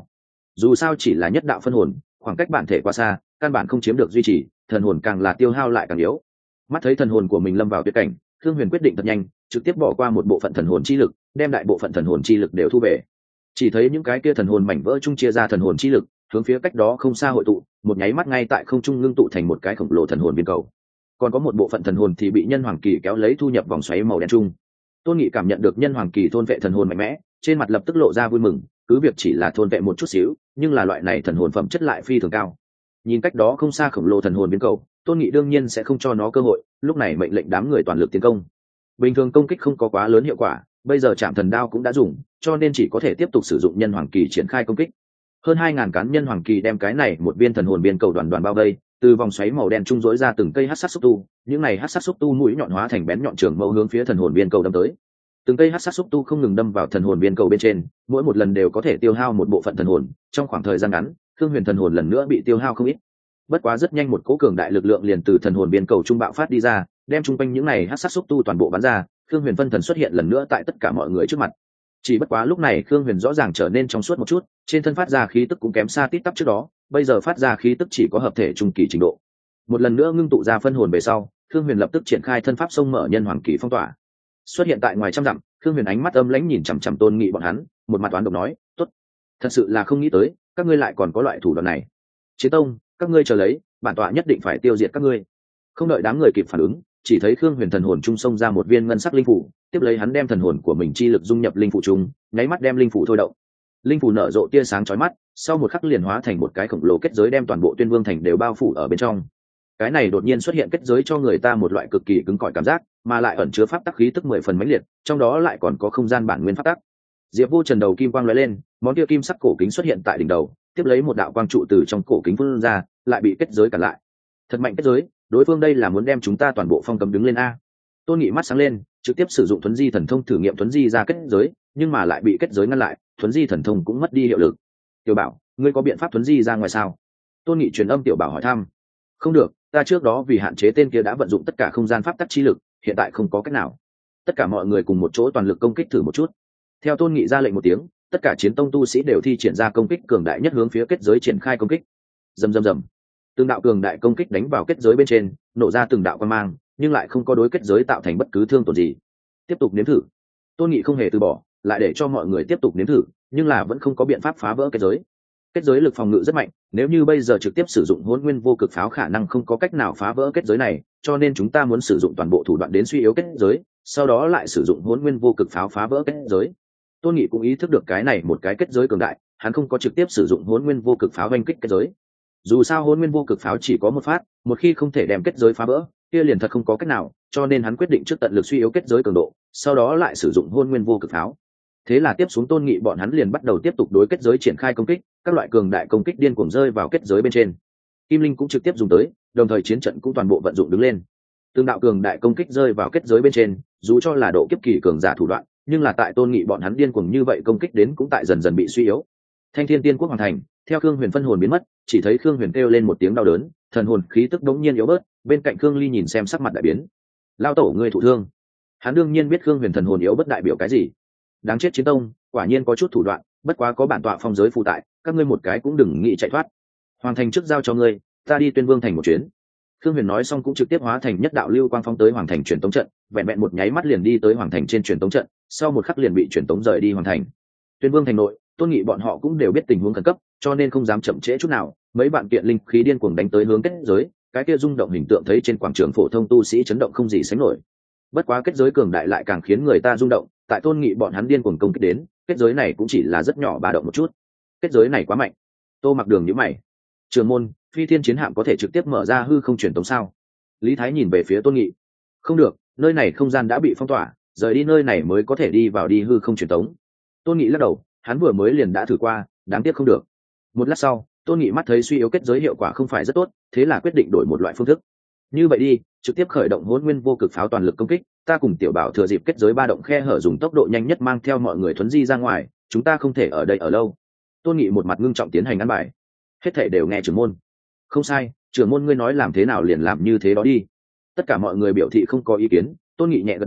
dù sao chỉ là nhất đạo phân hồn, khoảng cách bản thể quá xa, căn bản không chiếm được duy trì, thần hồn càng là tiêu hao lại càng yếu. Mắt thấy thần hồn của mình lâm vào tuyệt cảnh, Thương Huyền quyết định thật nhanh, trực tiếp bỏ qua một bộ phận thần hồn chi lực, đem đại bộ phận thần hồn chi lực đều thu về. Chỉ thấy những cái kia thần hồn mảnh vỡ chung chia ra thần hồn chi lực, hướng phía cách đó không xa hội tụ, một nháy mắt ngay tại không trung ngưng tụ thành một cái khổng lồ thần hồn viên cầu. Còn có một bộ phận thần hồn thì bị Nhân Hoàng Kỳ kéo lấy thu nhập vòng xoáy màu đen chung. Tôn Nghị cảm nhận được Nhân Hoàng Kỳ thôn vệ thần hồn mạnh mẽ, trên mặt lập tức lộ ra vui mừng, cứ việc chỉ là thôn vệ một chút xíu, nhưng là loại này thần hồn phẩm chất lại phi thường cao. Nhìn cách đó không xa khổng lồ thần hồn viên cầu, Tôn Nghị đương nhiên sẽ không cho nó cơ hội, lúc này mệnh lệnh đám người toàn lực tiến công. Bình thường công kích không có quá lớn hiệu quả, bây giờ Trảm Thần Đao cũng đã dùng, cho nên chỉ có thể tiếp tục sử dụng Nhân Hoàng Kỳ triển khai công kích. Hơn 2000 cán Nhân Hoàng Kỳ đem cái này một viên thần hồn viên cầu đoàn đoàn bao vây, từ vòng xoáy màu đen trung rỗi ra từng cây hắc sát xúc tu, những này hắc sát xúc tu mũi nhọn hóa thành bén nhọn trường mâu hướng phía thần hồn viên cầu đâm tới. Từng cây hắc sát xúc tu không ngừng đâm vào thần hồn viên cầu bên trên, mỗi một lần đều có thể tiêu hao một bộ phận thần hồn, trong khoảng thời gian ngắn, Thương Huyền thần hồn lần nữa bị tiêu hao không ít. Bất quá rất nhanh một cỗ cường đại lực lượng liền từ thần hồn viên cầu trung bạo phát đi ra, đem trung quanh những này hắc sát xúc tu toàn bộ bắn ra, Thương Huyền phân thần xuất hiện lần nữa tại tất cả mọi người trước mặt. Chỉ bất quá lúc này Thương Huyền rõ ràng trở nên trong suốt một chút, trên thân phát ra khí tức cũng kém xa tít tắp trước đó, bây giờ phát ra khí tức chỉ có hợp thể trung kỳ trình độ. Một lần nữa ngưng tụ ra phân hồn về sau, Thương Huyền lập tức triển khai thân pháp xông mở Nhân Hoàng Kỳ phong tỏa. Xuất hiện tại ngoài trăm dặm, Thương Huyền ánh mắt âm lãnh nhìn chằm chằm Tôn Nghị bọn hắn, một mặt toán độc nói, "Tốt, thật sự là không nghĩ tới, các ngươi lại còn có loại thủ đoạn này. Chiến Tông, các ngươi chờ lấy, bản tọa nhất định phải tiêu diệt các ngươi." Không đợi đám người kịp phản ứng, chỉ thấy Thương Huyền thần hồn trung xông ra một viên ngân sắc linh phủ, tiếp lấy hắn đem thần hồn của mình chi lực dung nhập linh phủ trung, nháy mắt đem linh phủ thôi động. Linh phủ nở rộ tia sáng chói mắt, sau một khắc liền hóa thành một cái khổng lồ kết giới đem toàn bộ Tuyên Vương thành đều bao phủ ở bên trong. Cái này đột nhiên xuất hiện kết giới cho người ta một loại cực kỳ cứng cỏi cảm giác, mà lại ẩn chứa pháp tắc khí tức 10 phần mãnh liệt, trong đó lại còn có không gian bản nguyên pháp tắc. Diệp Vô Trần đầu kim quang lóe lên, món kia kim sắc cổ kính xuất hiện tại đỉnh đầu, tiếp lấy một đạo quang trụ từ trong cổ kính phun ra, lại bị kết giới cản lại. Thật mạnh kết giới, đối phương đây là muốn đem chúng ta toàn bộ phong cấm đứng lên a. Tôn Nghị mắt sáng lên, trực tiếp sử dụng thuấn di thần thông thử nghiệm thuấn di ra kết giới, nhưng mà lại bị kết giới ngăn lại, thuấn di thần thông cũng mất đi hiệu lực. Tiểu Bảo, ngươi có biện pháp thuấn di ra ngoài sao? Tôn Nghị truyền âm Tiểu Bảo hỏi thăm. Không được, ta trước đó vì hạn chế tên kia đã vận dụng tất cả không gian pháp tắc chi lực, hiện tại không có cách nào. Tất cả mọi người cùng một chỗ toàn lực công kích thử một chút. Theo Tôn Nghị ra lệnh một tiếng, tất cả chiến tông tu sĩ đều thi triển ra công kích cường đại nhất hướng phía kết giới triển khai công kích. Rầm rầm rầm. Từng đạo cường đại công kích đánh vào kết giới bên trên, nổ ra từng đạo quang mang, nhưng lại không có đối kết giới tạo thành bất cứ thương tổn gì. Tiếp tục nếm thử. Tôn Nghị không hề từ bỏ, lại để cho mọi người tiếp tục nếm thử, nhưng là vẫn không có biện pháp phá vỡ kết giới. Kết giới lực phòng ngự rất mạnh, nếu như bây giờ trực tiếp sử dụng Hỗn Nguyên vô cực pháo khả năng không có cách nào phá vỡ kết giới này, cho nên chúng ta muốn sử dụng toàn bộ thủ đoạn đến suy yếu kết giới, sau đó lại sử dụng Hỗn Nguyên vô cực pháo phá vỡ kết giới. Tôn Nghị cũng ý thức được cái này một cái kết giới cường đại, hắn không có trực tiếp sử dụng Hỗn Nguyên vô cực pháo đánh kích kết giới. Dù sao Hỗn Nguyên vô cực pháo chỉ có một phát, một khi không thể đem kết giới phá vỡ, kia liền thật không có cách nào, cho nên hắn quyết định trước tận lực suy yếu kết giới cường độ, sau đó lại sử dụng Hỗn Nguyên vô cực pháo. Thế là tiếp xuống Tôn Nghị bọn hắn liền bắt đầu tiếp tục đối kết giới triển khai công kích, các loại cường đại công kích điên cuồng rơi vào kết giới bên trên. Kim Linh cũng trực tiếp dùng tới, đồng thời chiến trận cũng toàn bộ vận dụng đứng lên. Từng đạo cường đại công kích rơi vào kết giới bên trên, dù cho là độ kiếp kỳ cường giả thủ đoạn, nhưng là tại Tôn Nghị bọn hắn điên cuồng như vậy công kích đến cũng tại dần dần bị suy yếu. Thanh Thiên Tiên Quốc hoàn thành, theo Khương Huyền phân hồn biến mất, chỉ thấy Khương Huyền kêu lên một tiếng đau đớn, thần hồn khí tức đống nhiên yếu bớt, bên cạnh Khương Ly nhìn xem sắc mặt đại biến. Lao tổ ngươi thụ thương. Hắn đương nhiên biết Khương Huyền thần hồn yếu bớt đại biểu cái gì. Đáng chết chiến tông, quả nhiên có chút thủ đoạn, bất quá có bản tọa phong giới phụ tại, các ngươi một cái cũng đừng nghĩ chạy thoát. Hoàng thành trước giao cho ngươi, ta đi Tuyên Vương thành một chuyến. Khương Huyền nói xong cũng trực tiếp hóa thành nhất đạo lưu quang phong tới Hoàng thành truyền tống trận, vẹn vẹn một nháy mắt liền đi tới Hoàng thành trên truyền tống trận, sau một khắc liền bị truyền tống rời đi Hoàng thành. Tuyên Vương thành nội, Tôn Nghị bọn họ cũng đều biết tình huống khẩn cấp, cho nên không dám chậm trễ chút nào, mấy bạn kiện linh khí điên cuồng đánh tới hướng kết giới, cái kia rung động hình tượng thấy trên quảng trường phổ thông tu sĩ chấn động không gì sánh nổi. Bất quá kết giới cường đại lại càng khiến người ta rung động, tại Tôn Nghị bọn hắn điên cuồng công kích đến, kết giới này cũng chỉ là rất nhỏ ba động một chút. Kết giới này quá mạnh. Tô Mặc Đường nhíu mày. Trường môn, phi thiên chiến hạm có thể trực tiếp mở ra hư không truyền tống sao? Lý Thái nhìn về phía Tôn Nghị. Không được, nơi này không gian đã bị phong tỏa, rời đi nơi này mới có thể đi vào đi hư không truyền tống. Tôn Nghị lắc đầu, hắn vừa mới liền đã thử qua, đáng tiếc không được. Một lát sau, Tôn Nghị mắt thấy suy yếu kết giới hiệu quả không phải rất tốt, thế là quyết định đổi một loại phương thức. Như vậy đi, trực tiếp khởi động Hỗn Nguyên vô cực pháo toàn lực công kích, ta cùng Tiểu Bảo thừa dịp kết giới ba động khe hở dùng tốc độ nhanh nhất mang theo mọi người thuấn di ra ngoài, chúng ta không thể ở đây ở lâu. Tôn Nghị một mặt ngưng trọng tiến hành ăn bài. Hết thảy đều nghe trưởng môn. Không sai, trưởng môn ngươi nói làm thế nào liền làm như thế đó đi. Tất cả mọi người biểu thị không có ý kiến, Tôn Nghị nhẹ gật đầu,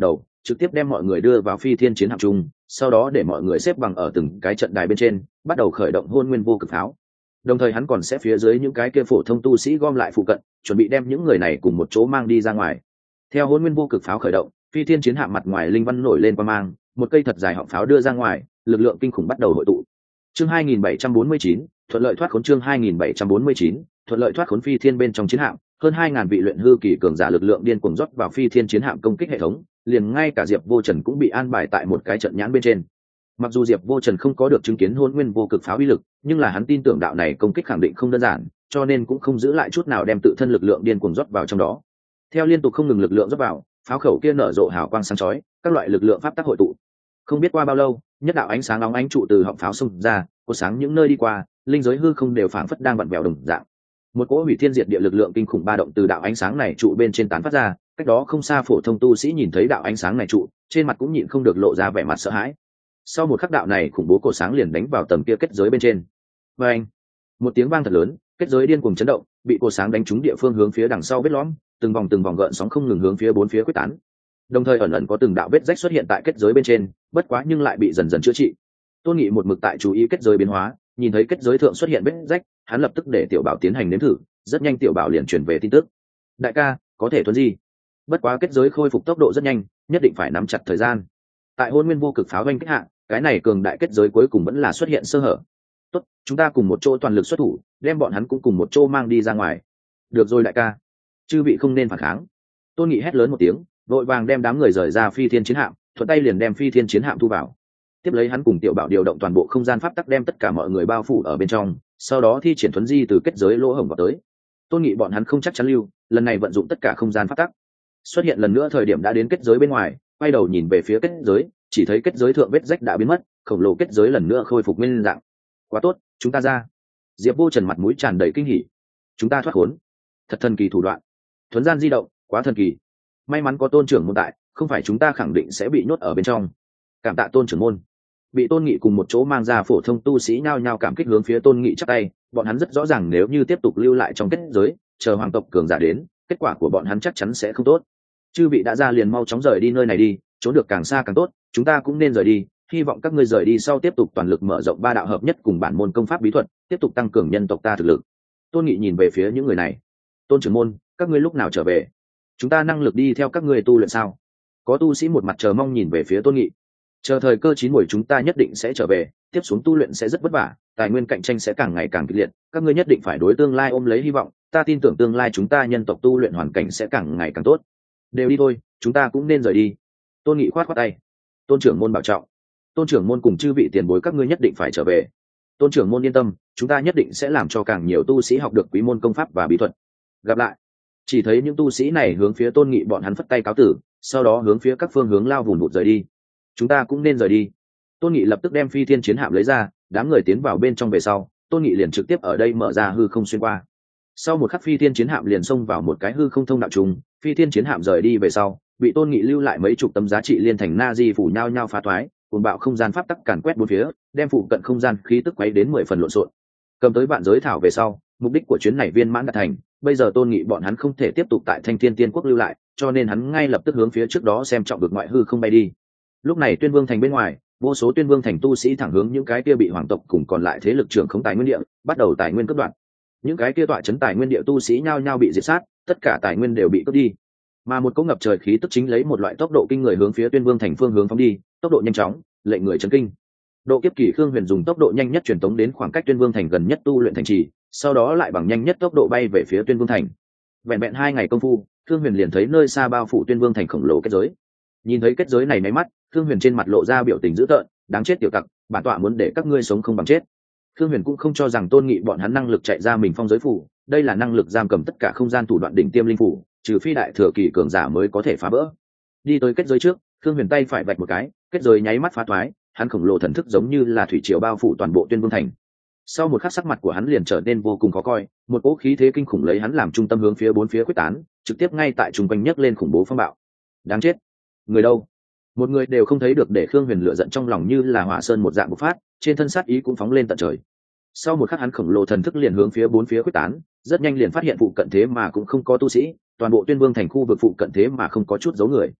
trực tiếp đem mọi người đưa vào phi thiên chiến hạm chung, sau đó để mọi người xếp bằng ở từng cái trận đài bên trên, bắt đầu khởi động hôn nguyên vô cực pháo. Đồng thời hắn còn sẽ phía dưới những cái kia phổ thông tu sĩ gom lại phụ cận, chuẩn bị đem những người này cùng một chỗ mang đi ra ngoài. Theo hôn nguyên vô cực pháo khởi động, phi thiên chiến hạm mặt ngoài linh văn nổi lên qua mang, một cây thật dài họng pháo đưa ra ngoài, lực lượng kinh khủng bắt đầu hội tụ. Chương 2749, thuận lợi thoát khốn. Chương 2749, thuận lợi thoát khốn. Phi thiên bên trong chiến hạm, hơn 2000 vị luyện hư kỳ cường giả lực lượng điên cuồng rót vào phi thiên chiến hạm công kích hệ thống, liền ngay cả Diệp Vô Trần cũng bị an bài tại một cái trận nhãn bên trên. Mặc dù Diệp Vô Trần không có được chứng kiến hôn nguyên vô cực pháo uy lực, nhưng là hắn tin tưởng đạo này công kích khẳng định không đơn giản, cho nên cũng không giữ lại chút nào đem tự thân lực lượng điên cuồng rót vào trong đó. Theo liên tục không ngừng lực lượng rót vào, pháo khẩu kia nở rộ hào quang sáng chói, các loại lực lượng pháp tắc hội tụ. Không biết qua bao lâu, nhất đạo ánh sáng nóng ánh trụ từ họng pháo xông ra, có sáng những nơi đi qua, linh giới hư không đều phảng phất đang vặn vẹo đồng dạng. Một cỗ hủy thiên diệt địa lực lượng kinh khủng ba động từ đạo ánh sáng này trụ bên trên tán phát ra, cách đó không xa phổ thông tu sĩ nhìn thấy đạo ánh sáng này trụ, trên mặt cũng nhịn không được lộ ra vẻ mặt sợ hãi. Sau một khắc đạo này khủng bố cổ sáng liền đánh vào tầng kia kết giới bên trên. Và anh, một tiếng vang thật lớn, kết giới điên cuồng chấn động, bị cổ sáng đánh trúng địa phương hướng phía đằng sau vết lõm, từng vòng gợn sóng không ngừng hướng phía bốn phía quyết tán. Đồng thời ẩn ẩn có từng đạo vết rách xuất hiện tại kết giới bên trên, bất quá nhưng lại bị dần dần chữa trị. Tôn Nghị một mực tại chú ý kết giới biến hóa, nhìn thấy kết giới thượng xuất hiện vết rách, hắn lập tức để tiểu bảo tiến hành nếm thử, rất nhanh tiểu bảo liền truyền về tin tức. Đại ca, có thể thuần di. Bất quá kết giới khôi phục tốc độ rất nhanh, nhất định phải nắm chặt thời gian. Tại hôn nguyên vô cực pháo vanh kích hạ, cái này cường đại kết giới cuối cùng vẫn là xuất hiện sơ hở. Tốt, chúng ta cùng một chỗ toàn lực xuất thủ, đem bọn hắn cũng cùng một chỗ mang đi ra ngoài. Được rồi đại ca, chư vị không nên phản kháng. Tôn Nghị hét lớn một tiếng, vội vàng đem đám người rời ra phi thiên chiến hạm, thuận tay liền đem phi thiên chiến hạm thu vào. Tiếp lấy hắn cùng tiểu bảo điều động toàn bộ không gian pháp tắc đem tất cả mọi người bao phủ ở bên trong, sau đó thi triển thuấn di từ kết giới lỗ hổng vào tới. Tôn Nghị bọn hắn không chắc chắn lưu, lần này vận dụng tất cả không gian pháp tắc. Xuất hiện lần nữa thời điểm đã đến kết giới bên ngoài, quay đầu nhìn về phía kết giới, chỉ thấy kết giới thượng vết rách đã biến mất, khổng lồ kết giới lần nữa khôi phục nguyên dạng. Quá tốt, chúng ta ra. Diệp Vô Trần mặt mũi tràn đầy kinh hỉ. Chúng ta thoát khốn. Thật thần kỳ thủ đoạn. Thuấn gian di động, quá thần kỳ. May mắn có Tôn trưởng môn tại, không phải chúng ta khẳng định sẽ bị nhốt ở bên trong. Cảm tạ Tôn trưởng môn. Bị Tôn Nghị cùng một chỗ mang ra phổ thông tu sĩ nhao nhao cảm kích hướng phía Tôn Nghị chắp tay, bọn hắn rất rõ ràng nếu như tiếp tục lưu lại trong kết giới, chờ hoàng tộc cường giả đến, kết quả của bọn hắn chắc chắn sẽ không tốt. Chư vị đã ra liền mau chóng rời đi nơi này đi, trốn được càng xa càng tốt, chúng ta cũng nên rời đi, hy vọng các ngươi rời đi sau tiếp tục toàn lực mở rộng ba đạo hợp nhất cùng bản môn công pháp bí thuật, tiếp tục tăng cường nhân tộc ta thực lực. Tôn Nghị nhìn về phía những người này. Tôn trưởng môn, các ngươi lúc nào trở về? Chúng ta năng lực đi theo các ngươi tu luyện sao? Có tu sĩ một mặt chờ mong nhìn về phía Tôn Nghị. Chờ thời cơ chín muồi chúng ta nhất định sẽ trở về, tiếp xuống tu luyện sẽ rất vất vả, tài nguyên cạnh tranh sẽ càng ngày càng kịch liệt, các ngươi nhất định phải đối tương lai ôm lấy hy vọng, ta tin tưởng tương lai chúng ta nhân tộc tu luyện hoàn cảnh sẽ càng ngày càng tốt. Đều đi thôi, chúng ta cũng nên rời đi. Tôn Nghị khoát tay. Tôn trưởng môn bảo trọng. Tôn trưởng môn cùng chư vị tiền bối các ngươi nhất định phải trở về. Tôn trưởng môn yên tâm, chúng ta nhất định sẽ làm cho càng nhiều tu sĩ học được quý môn công pháp và bí thuật. Gặp lại. Chỉ thấy những tu sĩ này hướng phía Tôn Nghị bọn hắn phất tay cáo tử, sau đó hướng phía các phương hướng lao vùn vụt rời đi. Chúng ta cũng nên rời đi. Tôn Nghị lập tức đem phi thiên chiến hạm lấy ra, đám người tiến vào bên trong về sau, Tôn Nghị liền trực tiếp ở đây mở ra hư không xuyên qua. Sau một khắc phi thiên chiến hạm liền xông vào một cái hư không thông đạo trùng, phi thiên chiến hạm rời đi về sau, bị Tôn Nghị lưu lại mấy chục tấm giá trị liên thành na di phủ nhau nhau phá thoái, cuồng bạo không gian pháp tắc càn quét bốn phía, đem phụ cận không gian khí tức quấy đến 10 phần lộn xộn. Cầm tới vạn giới thảo về sau, mục đích của chuyến này viên mãn đạt thành, bây giờ Tôn Nghị bọn hắn không thể tiếp tục tại Thanh Thiên Tiên Quốc lưu lại, cho nên hắn ngay lập tức hướng phía trước đó xem trọng vực ngoại hư không bay đi. Lúc này Tuyên Vương thành bên ngoài, vô số Tuyên Vương thành tu sĩ thẳng hướng những cái kia bị hoàng tộc cùng còn lại thế lực trưởng không tài nguyên địa, bắt đầu tài nguyên cướp đoạt. Những cái kia tọa trấn tài nguyên địa tu sĩ nhao nhao bị diệt sát, tất cả tài nguyên đều bị cướp đi. Mà một cỗ ngập trời khí tức chính lấy một loại tốc độ kinh người hướng phía Tuyên Vương thành phương hướng phóng đi, tốc độ nhanh chóng, lệnh người chấn kinh. Độ kiếp kỳ Khương Huyền dùng tốc độ nhanh nhất truyền tống đến khoảng cách Tuyên Vương thành gần nhất tu luyện thành trì, sau đó lại bằng nhanh nhất tốc độ bay về phía Tuyên Vương thành. Vẹn vẹn 2 ngày công phu, Khương Huyền liền thấy nơi xa bao phủ Tuyên Vương thành khổng lồ kết giới. Nhìn thấy kết giới này mấy mắt, Khương Huyền trên mặt lộ ra biểu tình dữ tợn, đáng chết tiểu tặc, bản tọa muốn để các ngươi sống không bằng chết. Khương Huyền cũng không cho rằng Tôn Nghị bọn hắn năng lực chạy ra mình phong giới phủ, đây là năng lực giam cầm tất cả không gian thủ đoạn đỉnh tiêm linh phủ, trừ phi đại thừa kỳ cường giả mới có thể phá vỡ. Đi tới kết giới trước, Khương Huyền tay phải vạch một cái, kết giới nháy mắt phá thoái, hắn khổng lồ thần thức giống như là thủy triều bao phủ toàn bộ Tuyên Vương thành. Sau một khắc sắc mặt của hắn liền trở nên vô cùng khó coi, một cỗ khí thế kinh khủng lấy hắn làm trung tâm hướng phía bốn phía quyết tán, trực tiếp ngay tại trung quanh nhấc lên khủng bố phong bạo. Đáng chết, người đâu? Một người đều không thấy được, để Khương Huyền lửa giận trong lòng như là hỏa sơn một dạng bộc phát, trên thân sát ý cũng phóng lên tận trời. Sau một khắc hắn khổng lồ thần thức liền hướng phía bốn phía quyết tán, rất nhanh liền phát hiện phụ cận thế mà cũng không có tu sĩ, toàn bộ Tuyên Vương thành khu vực phụ cận thế mà không có chút dấu người.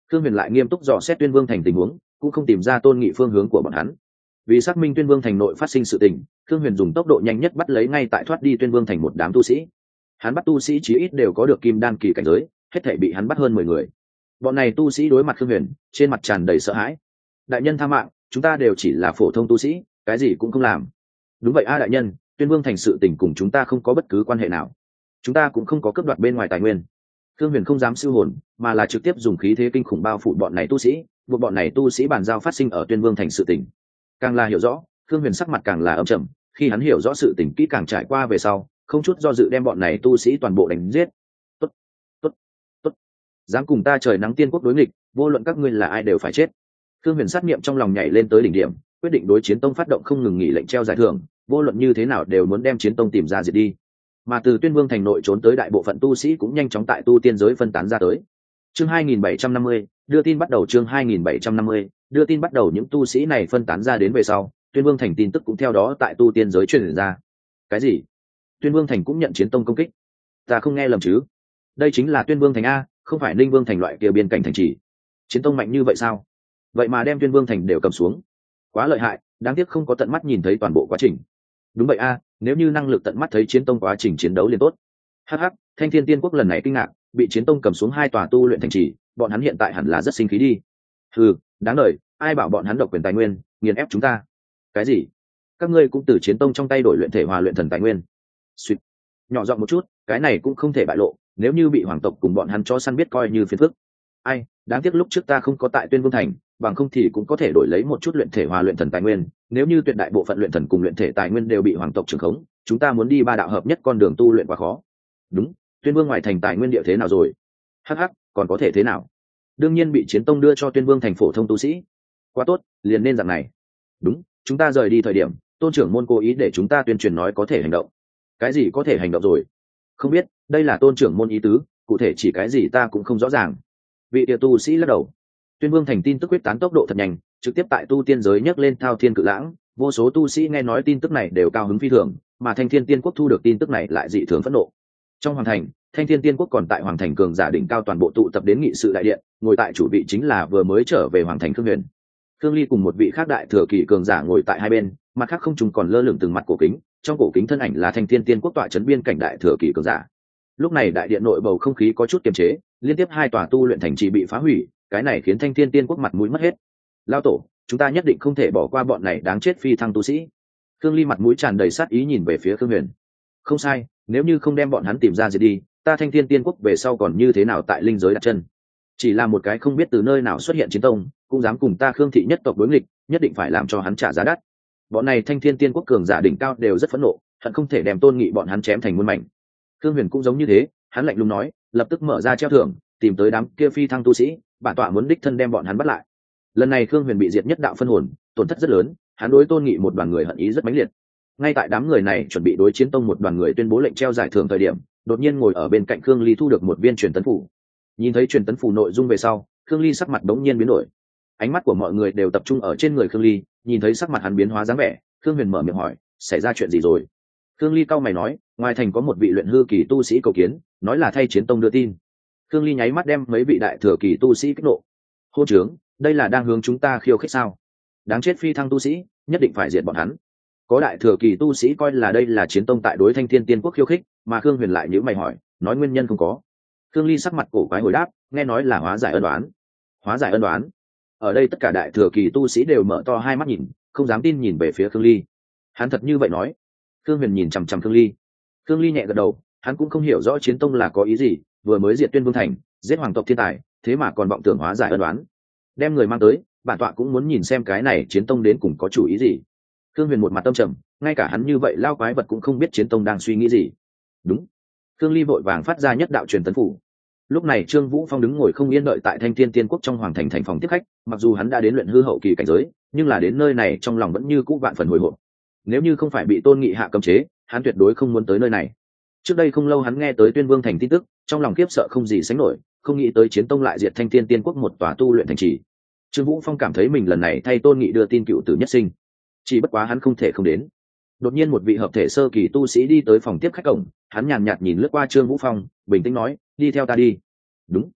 Khương Huyền lại nghiêm túc dò xét Tuyên Vương thành tình huống, cũng không tìm ra Tôn Nghị phương hướng của bọn hắn. Vì xác minh Tuyên Vương thành nội phát sinh sự tình, Khương Huyền dùng tốc độ nhanh nhất bắt lấy ngay tại thoát đi Tuyên Vương thành một đám tu sĩ. Hắn bắt tu sĩ chí ít đều có được kim đan kỳ cảnh giới, hết thảy bị hắn bắt hơn 10 người. Bọn này tu sĩ đối mặt Khương Huyền, trên mặt tràn đầy sợ hãi. Đại nhân tha mạng, chúng ta đều chỉ là phổ thông tu sĩ, cái gì cũng không làm. Đúng vậy a đại nhân, Tuyên Vương thành sự tình cùng chúng ta không có bất cứ quan hệ nào. Chúng ta cũng không có cướp đoạt bên ngoài tài nguyên. Khương Huyền không dám siêu hồn, mà là trực tiếp dùng khí thế kinh khủng bao phủ bọn này tu sĩ, buộc bọn này tu sĩ bàn giao phát sinh ở Tuyên Vương thành sự tình. Càng là hiểu rõ, Khương Huyền sắc mặt càng là âm trầm, khi hắn hiểu rõ sự tình kỹ càng trải qua về sau, không chút do dự đem bọn này tu sĩ toàn bộ đánh giết. Tốt, tốt, tốt. Dám cùng ta trời nắng tiên quốc đối nghịch, vô luận các ngươi là ai đều phải chết. Khương Huyền sát niệm trong lòng nhảy lên tới đỉnh điểm, quyết định đối Chiến Tông phát động không ngừng nghỉ lệnh treo giải thưởng, vô luận như thế nào đều muốn đem Chiến Tông tìm ra diệt đi. Mà từ Tuyên Vương thành nội trốn tới đại bộ phận tu sĩ cũng nhanh chóng tại tu tiên giới phân tán ra tới. Chương 2750, đưa tin bắt đầu. Chương 2750, đưa tin bắt đầu. Những tu sĩ này phân tán ra đến về sau, Tuyên Vương thành tin tức cũng theo đó tại tu tiên giới truyền ra. Cái gì? Tuyên Vương thành cũng nhận Chiến Tông công kích? Ta không nghe lầm chứ? Đây chính là Tuyên Vương thành a, không phải Ninh Vương thành loại kia biên cảnh thành trì. Chiến Tông mạnh như vậy sao? Vậy mà đem Tuyên Vương thành đều cầm xuống, quá lợi hại, đáng tiếc không có tận mắt nhìn thấy toàn bộ quá trình. Đúng vậy a, nếu như năng lực tận mắt thấy Chiến Tông quá trình chiến đấu liền tốt. Hắc hắc, Thanh Thiên Tiên quốc lần này kinh ngạc, bị Chiến Tông cầm xuống 2 tòa tu luyện thành trì, bọn hắn hiện tại hẳn là rất sinh khí đi. Ừ, đáng đời, ai bảo bọn hắn độc quyền tài nguyên, nghiền ép chúng ta. Cái gì? Các ngươi cũng từ Chiến Tông trong tay đổi luyện thể hòa luyện thần tài nguyên? Suýt, nhỏ giọng một chút, cái này cũng không thể bại lộ, nếu như bị hoàng tộc cùng bọn hắn cho săn biết coi như phiền phức. Ai, đáng tiếc lúc trước ta không có tại Tuyên Vương thành, bằng không thì cũng có thể đổi lấy một chút luyện thể hòa luyện thần tài nguyên. Nếu như tuyệt đại bộ phận luyện thần cùng luyện thể tài nguyên đều bị hoàng tộc trưởng khống, chúng ta muốn đi 3 đạo hợp nhất con đường tu luyện quá khó. Đúng, Tuyên Vương ngoài thành tài nguyên địa thế nào rồi? Hắc hắc, còn có thể thế nào? Đương nhiên bị Chiến Tông đưa cho Tuyên Vương thành phổ thông tu sĩ. Quá tốt, liền nên dạng này. Đúng, chúng ta rời đi thời điểm, Tôn trưởng môn cố ý để chúng ta tuyên truyền nói có thể hành động. Cái gì có thể hành động rồi? Không biết, đây là Tôn trưởng môn ý tứ, cụ thể chỉ cái gì ta cũng không rõ ràng. Vị địa tu sĩ lắc đầu. Tuyên Vương thành tin tức quyết tán tốc độ thật nhanh, trực tiếp tại tu tiên giới nhấc lên thao thiên cự lãng, vô số tu sĩ nghe nói tin tức này đều cao hứng phi thường, mà Thanh Thiên Tiên quốc thu được tin tức này lại dị thường phẫn nộ. Trong hoàng thành, Thanh Thiên Tiên quốc còn tại hoàng thành cường giả đỉnh cao toàn bộ tụ tập đến nghị sự đại điện, ngồi tại chủ vị chính là vừa mới trở về hoàng thành Khương Huyền. Khương Ly cùng một vị khác đại thừa kỳ cường giả ngồi tại hai bên, mặt khác không trùng còn lơ lửng từng mặt cổ kính, trong cổ kính thân ảnh là Thanh Thiên Tiên quốc tọa trấn biên cảnh đại thừa kỳ cường giả. Lúc này đại điện nội bầu không khí có chút kiềm chế, liên tiếp 2 tòa tu luyện thành trì bị phá hủy, cái này khiến Thanh Thiên Tiên quốc mặt mũi mất hết. Lao tổ, chúng ta nhất định không thể bỏ qua bọn này đáng chết phi thăng tu sĩ. Khương Ly mặt mũi tràn đầy sát ý nhìn về phía Khương Huyền. Không sai, nếu như không đem bọn hắn tìm ra diệt đi, ta Thanh Thiên Tiên quốc về sau còn như thế nào tại linh giới đặt chân? Chỉ là một cái không biết từ nơi nào xuất hiện Chiến Tông, cũng dám cùng ta Khương thị nhất tộc đối nghịch, nhất định phải làm cho hắn trả giá đắt. Bọn này Thanh Thiên Tiên quốc cường giả đỉnh cao đều rất phẫn nộ, hận không thể đem Tôn Nghị bọn hắn chém thành muôn mảnh. Khương Huyền cũng giống như thế, hắn lạnh lùng nói, lập tức mở ra treo thưởng, tìm tới đám kia phi thăng tu sĩ, bản tọa muốn đích thân đem bọn hắn bắt lại. Lần này Khương Huyền bị diệt nhất đạo phân hồn, tổn thất rất lớn, hắn đối Tôn Nghị một đoàn người hận ý rất mãnh liệt. Ngay tại đám người này chuẩn bị đối Chiến Tông một đoàn người tuyên bố lệnh treo giải thưởng thời điểm, đột nhiên ngồi ở bên cạnh Khương Ly thu được một viên truyền tấn phủ. Nhìn thấy truyền tấn phủ nội dung về sau, Khương Ly sắc mặt đống nhiên biến đổi. Ánh mắt của mọi người đều tập trung ở trên người Khương Ly, nhìn thấy sắc mặt hắn biến hóa dáng vẻ, Khương Huyền mở miệng hỏi, xảy ra chuyện gì rồi? Khương Ly cau mày nói, ngoài thành có một vị luyện hư kỳ tu sĩ cầu kiến, nói là thay Chiến Tông đưa tin. Khương Ly nháy mắt đem mấy vị đại thừa kỳ tu sĩ kích nộ. Hô trướng, đây là đang hướng chúng ta khiêu khích sao? Đáng chết phi thăng tu sĩ, nhất định phải diệt bọn hắn. Có đại thừa kỳ tu sĩ coi là đây là Chiến Tông tại đối Thanh Thiên Tiên quốc khiêu khích, mà Khương Huyền lại nhíu mày hỏi, nói nguyên nhân không có. Khương Ly sắc mặt cổ quái hồi đáp, nghe nói là hóa giải ân đoán. Hóa giải ân đoán? Ở đây tất cả đại thừa kỳ tu sĩ đều mở to hai mắt nhìn, không dám tin nhìn về phía Khương Ly. Hắn thật như vậy nói? Khương Huyền nhìn chằm chằm Khương Ly. Khương Ly nhẹ gật đầu, hắn cũng không hiểu rõ Chiến Tông là có ý gì, vừa mới diệt Tuyên Vương thành, giết hoàng tộc thiên tài, thế mà còn vọng tưởng hóa giải ân đoán. Đem người mang tới, bản tọa cũng muốn nhìn xem cái này Chiến Tông đến cùng có chủ ý gì. Khương Huyền một mặt tâm trầm, ngay cả hắn như vậy lao quái vật cũng không biết Chiến Tông đang suy nghĩ gì. Đúng. Khương Ly vội vàng phát ra nhất đạo truyền tấn phủ. Lúc này Trương Vũ Phong đứng ngồi không yên đợi tại Thanh Thiên Tiên quốc trong hoàng thành thành phòng tiếp khách, mặc dù hắn đã đến luyện hư hậu kỳ cảnh giới, nhưng là đến nơi này trong lòng vẫn như cũ vạn phần hồi hộp. Nếu như không phải bị Tôn Nghị hạ cấm chế, hắn tuyệt đối không muốn tới nơi này. Trước đây không lâu hắn nghe tới Tuyên Vương thành tin tức, trong lòng kiếp sợ không gì sánh nổi, không nghĩ tới Chiến Tông lại diệt Thanh Thiên Tiên quốc một tòa tu luyện thành trì. Trương Vũ Phong cảm thấy mình lần này thay Tôn Nghị đưa tin cựu tử nhất sinh, chỉ bất quá hắn không thể không đến. Đột nhiên một vị hợp thể sơ kỳ tu sĩ đi tới phòng tiếp khách cổng, hắn nhàn nhạt nhìn lướt qua Trương Vũ Phong, bình tĩnh nói, đi theo ta đi. Đúng.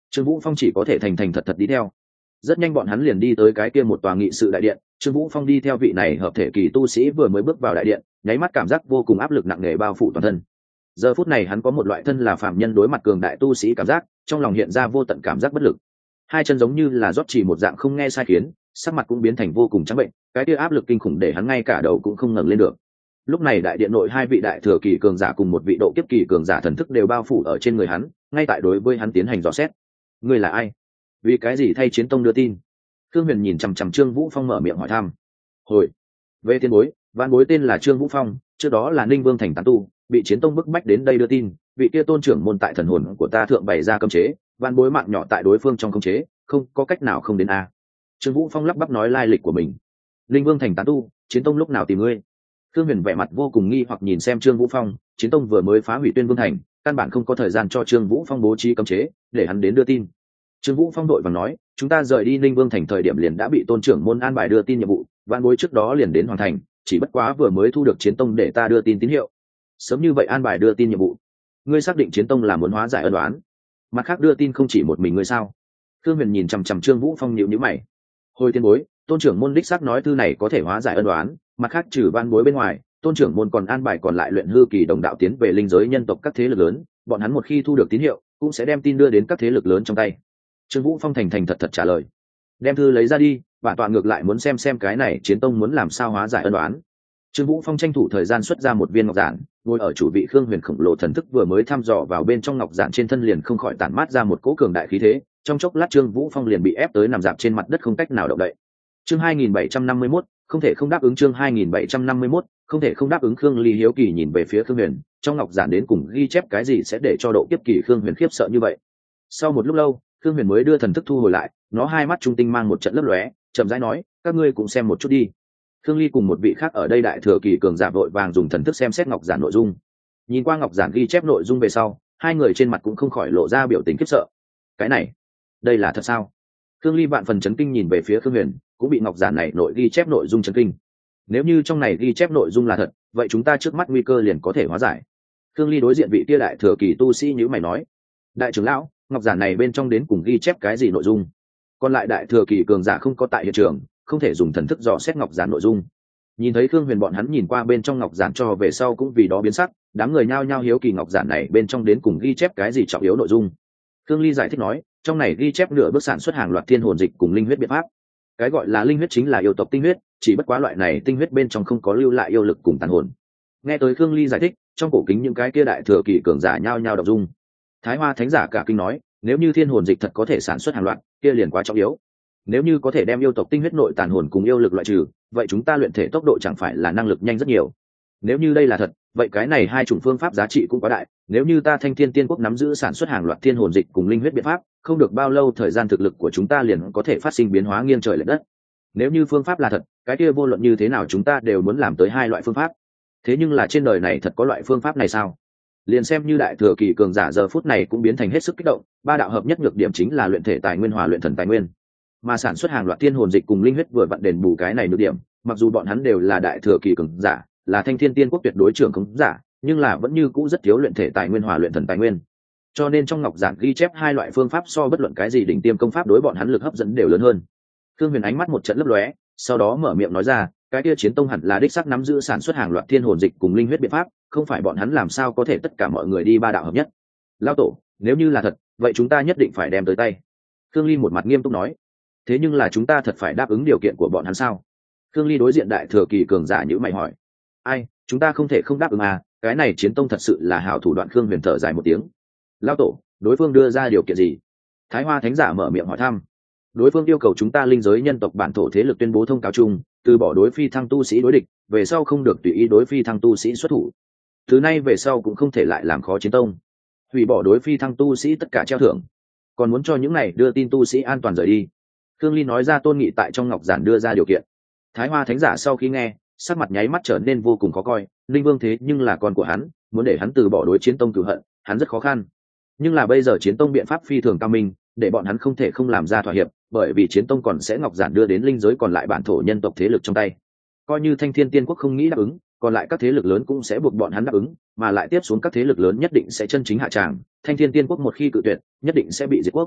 Trương Vũ Phong chỉ có thể thành thành thật thật đi theo. Rất nhanh bọn hắn liền đi tới cái kia một tòa nghị sự đại điện. Trương Vũ Phong đi theo vị này hợp thể kỳ tu sĩ vừa mới bước vào đại điện, nháy mắt cảm giác vô cùng áp lực nặng nề bao phủ toàn thân. Giờ phút này hắn có một loại thân là phàm nhân đối mặt cường đại tu sĩ cảm giác, trong lòng hiện ra vô tận cảm giác bất lực. Hai chân giống như là rót chỉ một dạng không nghe sai khiến, sắc mặt cũng biến thành vô cùng trắng bệnh, cái kia áp lực kinh khủng để hắn ngay cả đầu cũng không ngẩng lên được. Lúc này đại điện nội hai vị đại thừa kỳ cường giả cùng một vị độ kiếp kỳ cường giả thần thức đều bao phủ ở trên người hắn, ngay tại đối với hắn tiến hành dò xét. Ngươi là ai? Vì cái gì thay Chiến Tông đưa tin? Thương Huyền nhìn chằm chằm Trương Vũ Phong mở miệng hỏi thăm. Hồi, về tiên bối, vạn bối tên là Trương Vũ Phong, trước đó là Ninh Vương thành tán tu, bị Chiến Tông bức bách đến đây đưa tin, vị kia tôn trưởng môn tại thần hồn của ta thượng bày ra cấm chế, vạn bối mạng nhỏ tại đối phương trong cấm chế, không có cách nào không đến a. Trương Vũ Phong lắp bắp nói lai lịch của mình. Ninh Vương thành tán tu, Chiến Tông lúc nào tìm ngươi? Thương Huyền vẻ mặt vô cùng nghi hoặc nhìn xem Trương Vũ Phong, Chiến Tông vừa mới phá hủy Tuyên Vương thành, căn bản không có thời gian cho Trương Vũ Phong bố trí cấm chế, để hắn đến đưa tin. Trương Vũ Phong đội vàng nói, chúng ta rời đi Ninh Vương thành thời điểm liền đã bị tôn trưởng môn an bài đưa tin nhiệm vụ, vạn bối trước đó liền đến hoàn thành, chỉ bất quá vừa mới thu được Chiến Tông để ta đưa tin tín hiệu. Sớm như vậy an bài đưa tin nhiệm vụ, ngươi xác định Chiến Tông là muốn hóa giải ân oán? Mặt khác đưa tin không chỉ một mình ngươi sao? Thương Huyền nhìn chằm chằm Trương Vũ Phong nhíu nhíu mày. Hồi tiên bối, tôn trưởng môn đích xác nói thư này có thể hóa giải ân oán, mặt khác trừ van bối bên ngoài, tôn trưởng môn còn an bài còn lại luyện hư kỳ đồng đạo tiến về linh giới nhân tộc các thế lực lớn, bọn hắn một khi thu được tín hiệu cũng sẽ đem tin đưa đến các thế lực lớn trong tay. Trương Vũ Phong thành thành thật thật trả lời. Đem thư lấy ra đi, bản tọa ngược lại muốn xem cái này Chiến Tông muốn làm sao hóa giải ân oán. Trương Vũ Phong tranh thủ thời gian xuất ra một viên ngọc giản, ngồi ở chủ vị Khương Huyền khổng lồ thần thức vừa mới thăm dò vào bên trong ngọc giản trên thân liền không khỏi tản mát ra một cỗ cường đại khí thế, trong chốc lát Trương Vũ Phong liền bị ép tới nằm dạp trên mặt đất không cách nào động đậy. Chương 2751, không thể không đáp ứng. Chương 2751, không thể không đáp ứng. Khương Ly hiếu kỳ nhìn về phía Khương Huyền, trong ngọc giản đến cùng ghi chép cái gì sẽ để cho độ kiếp kỳ Khương Huyền khiếp sợ như vậy. Sau một lúc lâu, Khương Huyền mới đưa thần thức thu hồi lại, nó hai mắt trung tinh mang một trận lấp lóe, chậm rãi nói, các ngươi cũng xem một chút đi. Khương Ly cùng một vị khác ở đây đại thừa kỳ cường giả vội vàng dùng thần thức xem xét ngọc giản nội dung. Nhìn qua ngọc giản ghi chép nội dung về sau, hai người trên mặt cũng không khỏi lộ ra biểu tình khiếp sợ. Cái này, đây là thật sao? Khương Ly vạn phần chấn kinh nhìn về phía Khương Huyền, cũng bị ngọc giản này nội ghi chép nội dung chấn kinh. Nếu như trong này ghi chép nội dung là thật, vậy chúng ta trước mắt nguy cơ liền có thể hóa giải. Khương Ly đối diện vị kia đại thừa kỳ tu sĩ nhíu mày nói, đại trưởng lão, ngọc giản này bên trong đến cùng ghi chép cái gì nội dung? Còn lại đại thừa kỳ cường giả không có tại hiện trường, không thể dùng thần thức dò xét ngọc giản nội dung. Nhìn thấy Khương Huyền bọn hắn nhìn qua bên trong ngọc giản cho về sau cũng vì đó biến sắc, đám người nhao nhao hiếu kỳ ngọc giản này bên trong đến cùng ghi chép cái gì trọng yếu nội dung. Khương Ly giải thích nói, trong này ghi chép nửa bước sản xuất hàng loạt thiên hồn dịch cùng linh huyết biện pháp. Cái gọi là linh huyết chính là yêu tộc tinh huyết, chỉ bất quá loại này tinh huyết bên trong không có lưu lại yêu lực cùng tàn hồn. Nghe tới Khương Ly giải thích, trong cổ kính những cái kia đại thừa kỳ cường giả nhao nhao đọc dung. Thái Hoa Thánh giả cả kinh nói, nếu như thiên hồn dịch thật có thể sản xuất hàng loạt, kia liền quá trọng yếu. Nếu như có thể đem yêu tộc tinh huyết nội tàn hồn cùng yêu lực loại trừ, vậy chúng ta luyện thể tốc độ chẳng phải là năng lực nhanh rất nhiều. Nếu như đây là thật, vậy cái này hai chủng phương pháp giá trị cũng quá đại. Nếu như ta Thanh Thiên Tiên Quốc nắm giữ sản xuất hàng loạt thiên hồn dịch cùng linh huyết biện pháp, không được bao lâu thời gian thực lực của chúng ta liền có thể phát sinh biến hóa nghiêng trời lệch đất. Nếu như phương pháp là thật, cái kia vô luận như thế nào chúng ta đều muốn làm tới hai loại phương pháp. Thế nhưng là trên đời này thật có loại phương pháp này sao? Liền xem như đại thừa kỳ cường giả giờ phút này cũng biến thành hết sức kích động, ba đạo hợp nhất nhược điểm chính là luyện thể tài nguyên hòa luyện thần tài nguyên. Mà sản xuất hàng loạt thiên hồn dịch cùng linh huyết vừa vặn đền bù cái này nhược điểm, mặc dù bọn hắn đều là đại thừa kỳ cường giả, là Thanh Thiên Tiên Quốc tuyệt đối trưởng khống giả, nhưng là vẫn như cũ rất thiếu luyện thể tài nguyên hòa luyện thần tài nguyên. Cho nên trong ngọc giản ghi chép hai loại phương pháp so bất luận cái gì đỉnh tiêm công pháp đối bọn hắn lực hấp dẫn đều lớn hơn. Khương Huyền ánh mắt một trận lấp lóe, sau đó mở miệng nói ra, cái kia Chiến Tông hẳn là đích xác nắm giữ sản xuất hàng loạt thiên hồn dịch cùng linh huyết biện pháp, không phải bọn hắn làm sao có thể tất cả mọi người đi ba đạo hợp nhất. Lão tổ, nếu như là thật, vậy chúng ta nhất định phải đem tới tay. Khương Ly một mặt nghiêm túc nói. Thế nhưng là chúng ta thật phải đáp ứng điều kiện của bọn hắn sao? Khương Ly đối diện đại thừa kỳ cường giả nhữ mày hỏi. Ai, chúng ta không thể không đáp ứng à, cái này Chiến Tông thật sự là hảo thủ đoạn. Khương Huyền thở dài một tiếng. Lão tổ, đối phương đưa ra điều kiện gì? Thái Hoa Thánh giả mở miệng hỏi thăm. Đối phương yêu cầu chúng ta linh giới nhân tộc bản thổ thế lực tuyên bố thông cáo chung, từ bỏ đối phi thăng tu sĩ đối địch, về sau không được tùy ý đối phi thăng tu sĩ xuất thủ. Từ nay về sau cũng không thể lại làm khó Chiến Tông, hủy bỏ đối phi thăng tu sĩ tất cả treo thưởng, còn muốn cho những này đưa tin tu sĩ an toàn rời đi. Khương Ly nói ra tôn nghị tại trong ngọc giản đưa ra điều kiện. Thái Hoa Thánh giả sau khi nghe, sắc mặt nháy mắt trở nên vô cùng khó coi. Linh Vương thế nhưng là con của hắn, muốn để hắn từ bỏ đối Chiến Tông cửu hận, hắn rất khó khăn. Nhưng là bây giờ Chiến Tông biện pháp phi thường cao minh, để bọn hắn không thể không làm ra thỏa hiệp, bởi vì Chiến Tông còn sẽ ngọc giản đưa đến linh giới còn lại bản thổ nhân tộc thế lực trong tay. Coi như Thanh Thiên Tiên Quốc không nghĩ đáp ứng, còn lại các thế lực lớn cũng sẽ buộc bọn hắn đáp ứng, mà lại tiếp xuống các thế lực lớn nhất định sẽ chân chính hạ tràng. Thanh Thiên Tiên Quốc một khi cự tuyệt, nhất định sẽ bị diệt quốc.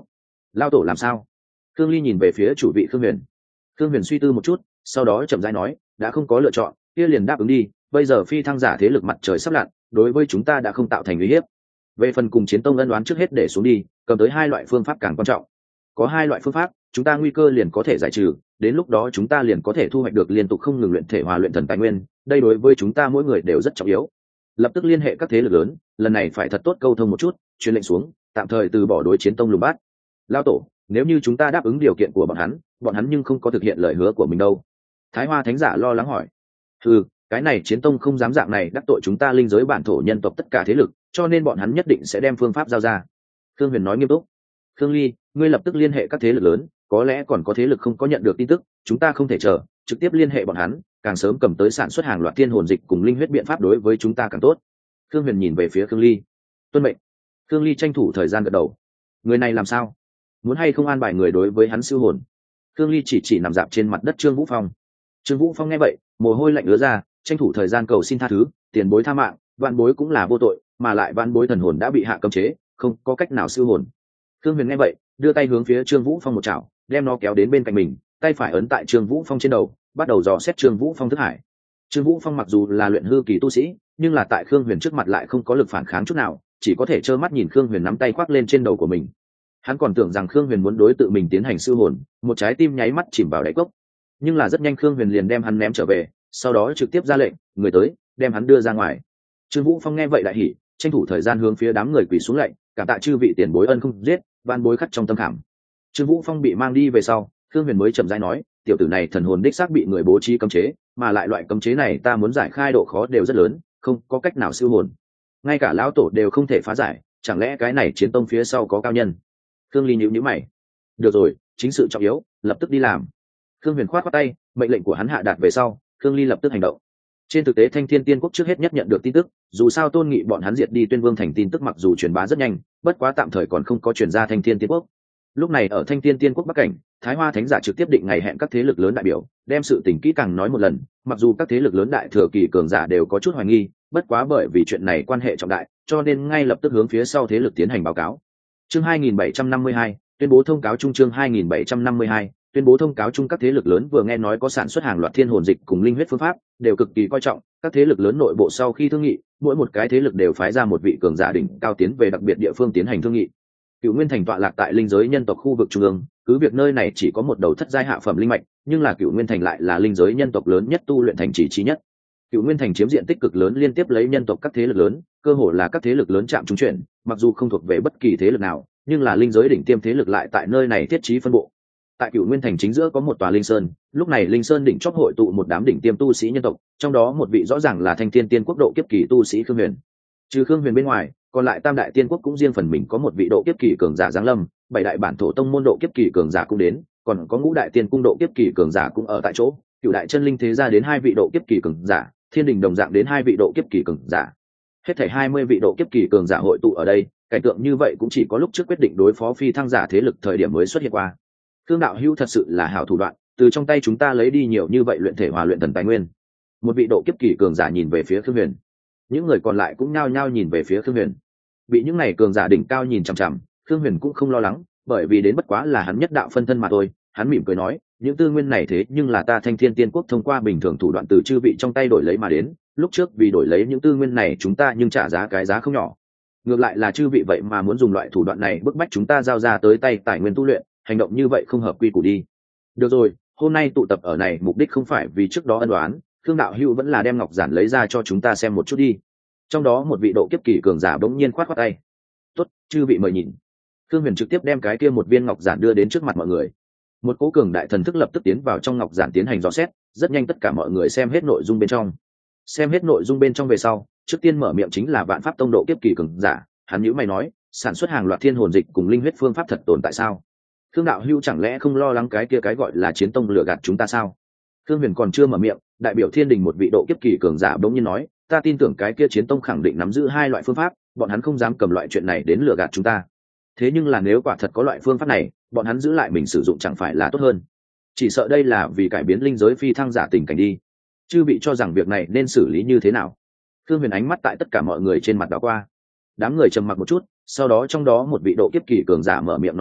Lao tổ làm sao? Khương Ly nhìn về phía chủ vị Khương Huyền. Khương Huyền suy tư một chút, sau đó chậm rãi nói, đã không có lựa chọn, kia liền đáp ứng đi. Bây giờ phi thăng giả thế lực mặt trời sắp lặn, đối với chúng ta đã không tạo thành uy hiếp. Về phần cùng chiến tông ân đoán trước hết để xuống đi, cầm tới hai loại phương pháp càng quan trọng. Có hai loại phương pháp, chúng ta nguy cơ liền có thể giải trừ, đến lúc đó chúng ta liền có thể thu hoạch được liên tục không ngừng luyện thể hòa luyện thần tài nguyên, đây đối với chúng ta mỗi người đều rất trọng yếu. Lập tức liên hệ các thế lực lớn, lần này phải thật tốt câu thông một chút, truyền lệnh xuống, tạm thời từ bỏ đối chiến tông lùng bát. Lao tổ, nếu như chúng ta đáp ứng điều kiện của bọn hắn nhưng không có thực hiện lời hứa của mình đâu. Thái Hoa Thánh Giả lo lắng hỏi. Cái này chiến tông không dám dạng này đắc tội chúng ta linh giới bản thổ nhân tộc tất cả thế lực, cho nên bọn hắn nhất định sẽ đem phương pháp giao ra. Khương Huyền nói nghiêm túc. Khương Ly, ngươi lập tức liên hệ các thế lực lớn, có lẽ còn có thế lực không có nhận được tin tức, chúng ta không thể chờ, trực tiếp liên hệ bọn hắn, càng sớm cầm tới sản xuất hàng loạt thiên hồn dịch cùng linh huyết biện pháp đối với chúng ta càng tốt. Khương Huyền nhìn về phía Khương Ly. Tuân mệnh. Khương Ly tranh thủ thời gian gật đầu. Người này làm sao? Muốn hay không an bài người đối với hắn siêu hồn? Khương Ly chỉ nằm dạp trên mặt đất Trương Vũ Phong. Trương Vũ Phong nghe vậy, mồ hôi lạnh ứa ra, tranh thủ thời gian cầu xin tha thứ, tiền bối tha mạng, vạn bối cũng là vô tội, mà lại vạn bối thần hồn đã bị hạ cấm chế, không có cách nào siêu hồn. Khương Huyền nghe vậy, đưa tay hướng phía Trương Vũ Phong một chảo, đem nó kéo đến bên cạnh mình, tay phải ấn tại Trương Vũ Phong trên đầu, bắt đầu dò xét Trương Vũ Phong thức hải. Trương Vũ Phong mặc dù là luyện hư kỳ tu sĩ, nhưng là tại Khương Huyền trước mặt lại không có lực phản kháng chút nào, chỉ có thể trơ mắt nhìn Khương Huyền nắm tay khoác lên trên đầu của mình. Hắn còn tưởng rằng Khương Huyền muốn đối tự mình tiến hành siêu hồn, một trái tim nháy mắt chìm vào đáy cốc. Nhưng là rất nhanh Khương Huyền liền đem hắn ném trở về, sau đó trực tiếp ra lệnh, người tới, đem hắn đưa ra ngoài. Trương Vũ Phong nghe vậy đại hỉ, tranh thủ thời gian hướng phía đám người quỳ xuống lạy, cảm tạ chư vị tiền bối ân không giết, van bối khắc trong tâm khảm. Trương Vũ Phong bị mang đi về sau, Khương Huyền mới chậm rãi nói, tiểu tử này thần hồn đích xác bị người bố trí cấm chế, mà lại loại cấm chế này ta muốn giải khai độ khó đều rất lớn, không có cách nào siêu hồn. Ngay cả lão tổ đều không thể phá giải, chẳng lẽ cái này chiến tông phía sau có cao nhân? Khương Ly nhíu mày. Được rồi, chính sự trọng yếu, lập tức đi làm. Khương Huyền khoát tay, mệnh lệnh của hắn hạ đạt về sau, Khương Ly lập tức hành động. Trên thực tế Thanh Thiên Tiên Quốc trước hết nhất nhận được tin tức, dù sao Tôn Nghị bọn hắn diệt đi Tuyên Vương thành tin tức mặc dù truyền bá rất nhanh, bất quá tạm thời còn không có truyền ra Thanh Thiên Tiên Quốc. Lúc này ở Thanh Thiên Tiên Quốc Bắc cảnh, Thái Hoa Thánh Giả trực tiếp định ngày hẹn các thế lực lớn đại biểu, đem sự tình kỹ càng nói một lần, mặc dù các thế lực lớn đại thừa kỳ cường giả đều có chút hoài nghi, bất quá bởi vì chuyện này quan hệ trọng đại, cho nên ngay lập tức hướng phía sau thế lực tiến hành báo cáo. Chương 2752, tuyên bố thông cáo chung. Chương 2752, tuyên bố thông cáo chung. Các thế lực lớn vừa nghe nói có sản xuất hàng loạt thiên hồn dịch cùng linh huyết phương pháp, đều cực kỳ coi trọng. Các thế lực lớn nội bộ sau khi thương nghị, mỗi một cái thế lực đều phái ra một vị cường giả đỉnh cao tiến về đặc biệt địa phương tiến hành thương nghị. Cửu Nguyên Thành tọa lạc tại linh giới nhân tộc khu vực trung ương, cứ việc nơi này chỉ có một đầu thất giai hạ phẩm linh mạch, nhưng là Cửu Nguyên Thành lại là linh giới nhân tộc lớn nhất tu luyện thành trì trí nhất. Cửu Nguyên Thành chiếm diện tích cực lớn liên tiếp lấy nhân tộc các thế lực lớn, cơ hồ là các thế lực lớn chạm trúng chuyển, mặc dù không thuộc về bất kỳ thế lực nào, nhưng là linh giới đỉnh tiêm thế lực lại tại nơi này thiết trí phân bộ. Tại Cửu Nguyên Thành chính giữa có một tòa linh sơn, lúc này linh sơn đỉnh chóp hội tụ một đám đỉnh tiêm tu sĩ nhân tộc, trong đó một vị rõ ràng là Thanh Thiên Tiên Quốc độ kiếp kỳ tu sĩ Khương Huyền. Trừ Khương Huyền bên ngoài, còn lại Tam Đại Tiên Quốc cũng riêng phần mình có một vị độ kiếp kỳ cường giả giáng lâm, bảy đại bản thổ tông môn độ kiếp kỳ cường giả cũng đến, còn có Ngũ Đại Tiên Cung độ kiếp kỳ cường giả cũng ở tại chỗ, Cửu Đại Chân Linh thế gia đến 2 vị độ kiếp kỳ cường giả, Thiên Đình đồng dạng đến 2 vị độ kiếp kỳ cường giả. Hết thảy 20 vị độ kiếp kỳ cường giả hội tụ ở đây, cảnh tượng như vậy cũng chỉ có lúc trước quyết định đối phó phi thăng giả thế lực thời điểm mới xuất hiện qua. Thương đạo hữu thật sự là hảo thủ đoạn, từ trong tay chúng ta lấy đi nhiều như vậy luyện thể hòa luyện thần tài nguyên. Một vị độ kiếp kỳ cường giả nhìn về phía Khương Huyền, những người còn lại cũng nhao nhao nhìn về phía Khương Huyền. Bị những này cường giả đỉnh cao nhìn chằm chằm, Khương Huyền cũng không lo lắng, bởi vì đến bất quá là hắn nhất đạo phân thân mà thôi. Hắn mỉm cười nói, những tư nguyên này thế nhưng là ta Thanh Thiên Tiên Quốc thông qua bình thường thủ đoạn từ chư vị trong tay đổi lấy mà đến, lúc trước vì đổi lấy những tư nguyên này chúng ta nhưng trả giá cái giá không nhỏ. Ngược lại là chư vị vậy mà muốn dùng loại thủ đoạn này bức bách chúng ta giao ra tới tay tài nguyên tu luyện, hành động như vậy không hợp quy củ đi. Được rồi, hôm nay tụ tập ở này mục đích không phải vì trước đó ân oán, Khương đạo hữu vẫn là đem ngọc giản lấy ra cho chúng ta xem một chút đi. Trong đó một vị độ kiếp kỳ cường giả bỗng nhiên khoát khoát tay. Tốt, chư vị mời nhìn. Khương Huyền trực tiếp đem cái kia một viên ngọc giản đưa đến trước mặt mọi người. Một cỗ cường đại thần thức lập tức tiến vào trong ngọc giản tiến hành dò xét, rất nhanh tất cả mọi người xem hết nội dung bên trong. Xem hết nội dung bên trong về sau, trước tiên mở miệng chính là Vạn Pháp Tông độ kiếp kỳ cường giả, hắn nhíu mày nói, sản xuất hàng loạt thiên hồn dịch cùng linh huyết phương pháp thật tồn tại sao? Khương đạo hữu chẳng lẽ không lo lắng cái kia cái gọi là chiến tông lừa gạt chúng ta sao? Khương Huyền còn chưa mở miệng, đại biểu Thiên Đình một vị độ kiếp kỳ cường giả bỗng nhiên nói, ta tin tưởng cái kia chiến tông khẳng định nắm giữ 2 loại phương pháp, bọn hắn không dám cầm loại chuyện này đến lừa gạt chúng ta. Thế nhưng là nếu quả thật có loại phương pháp này, bọn hắn giữ lại mình sử dụng chẳng phải là tốt hơn? Chỉ sợ đây là vì cải biến linh giới phi thăng giả tình cảnh đi. Chư vị cho rằng việc này nên xử lý như thế nào? Khương Huyền ánh mắt tại tất cả mọi người trên mặt đảo qua. Đám người trầm mặc một chút, sau đó trong đó một vị độ kiếp kỳ cường giả mở miệng nói ra,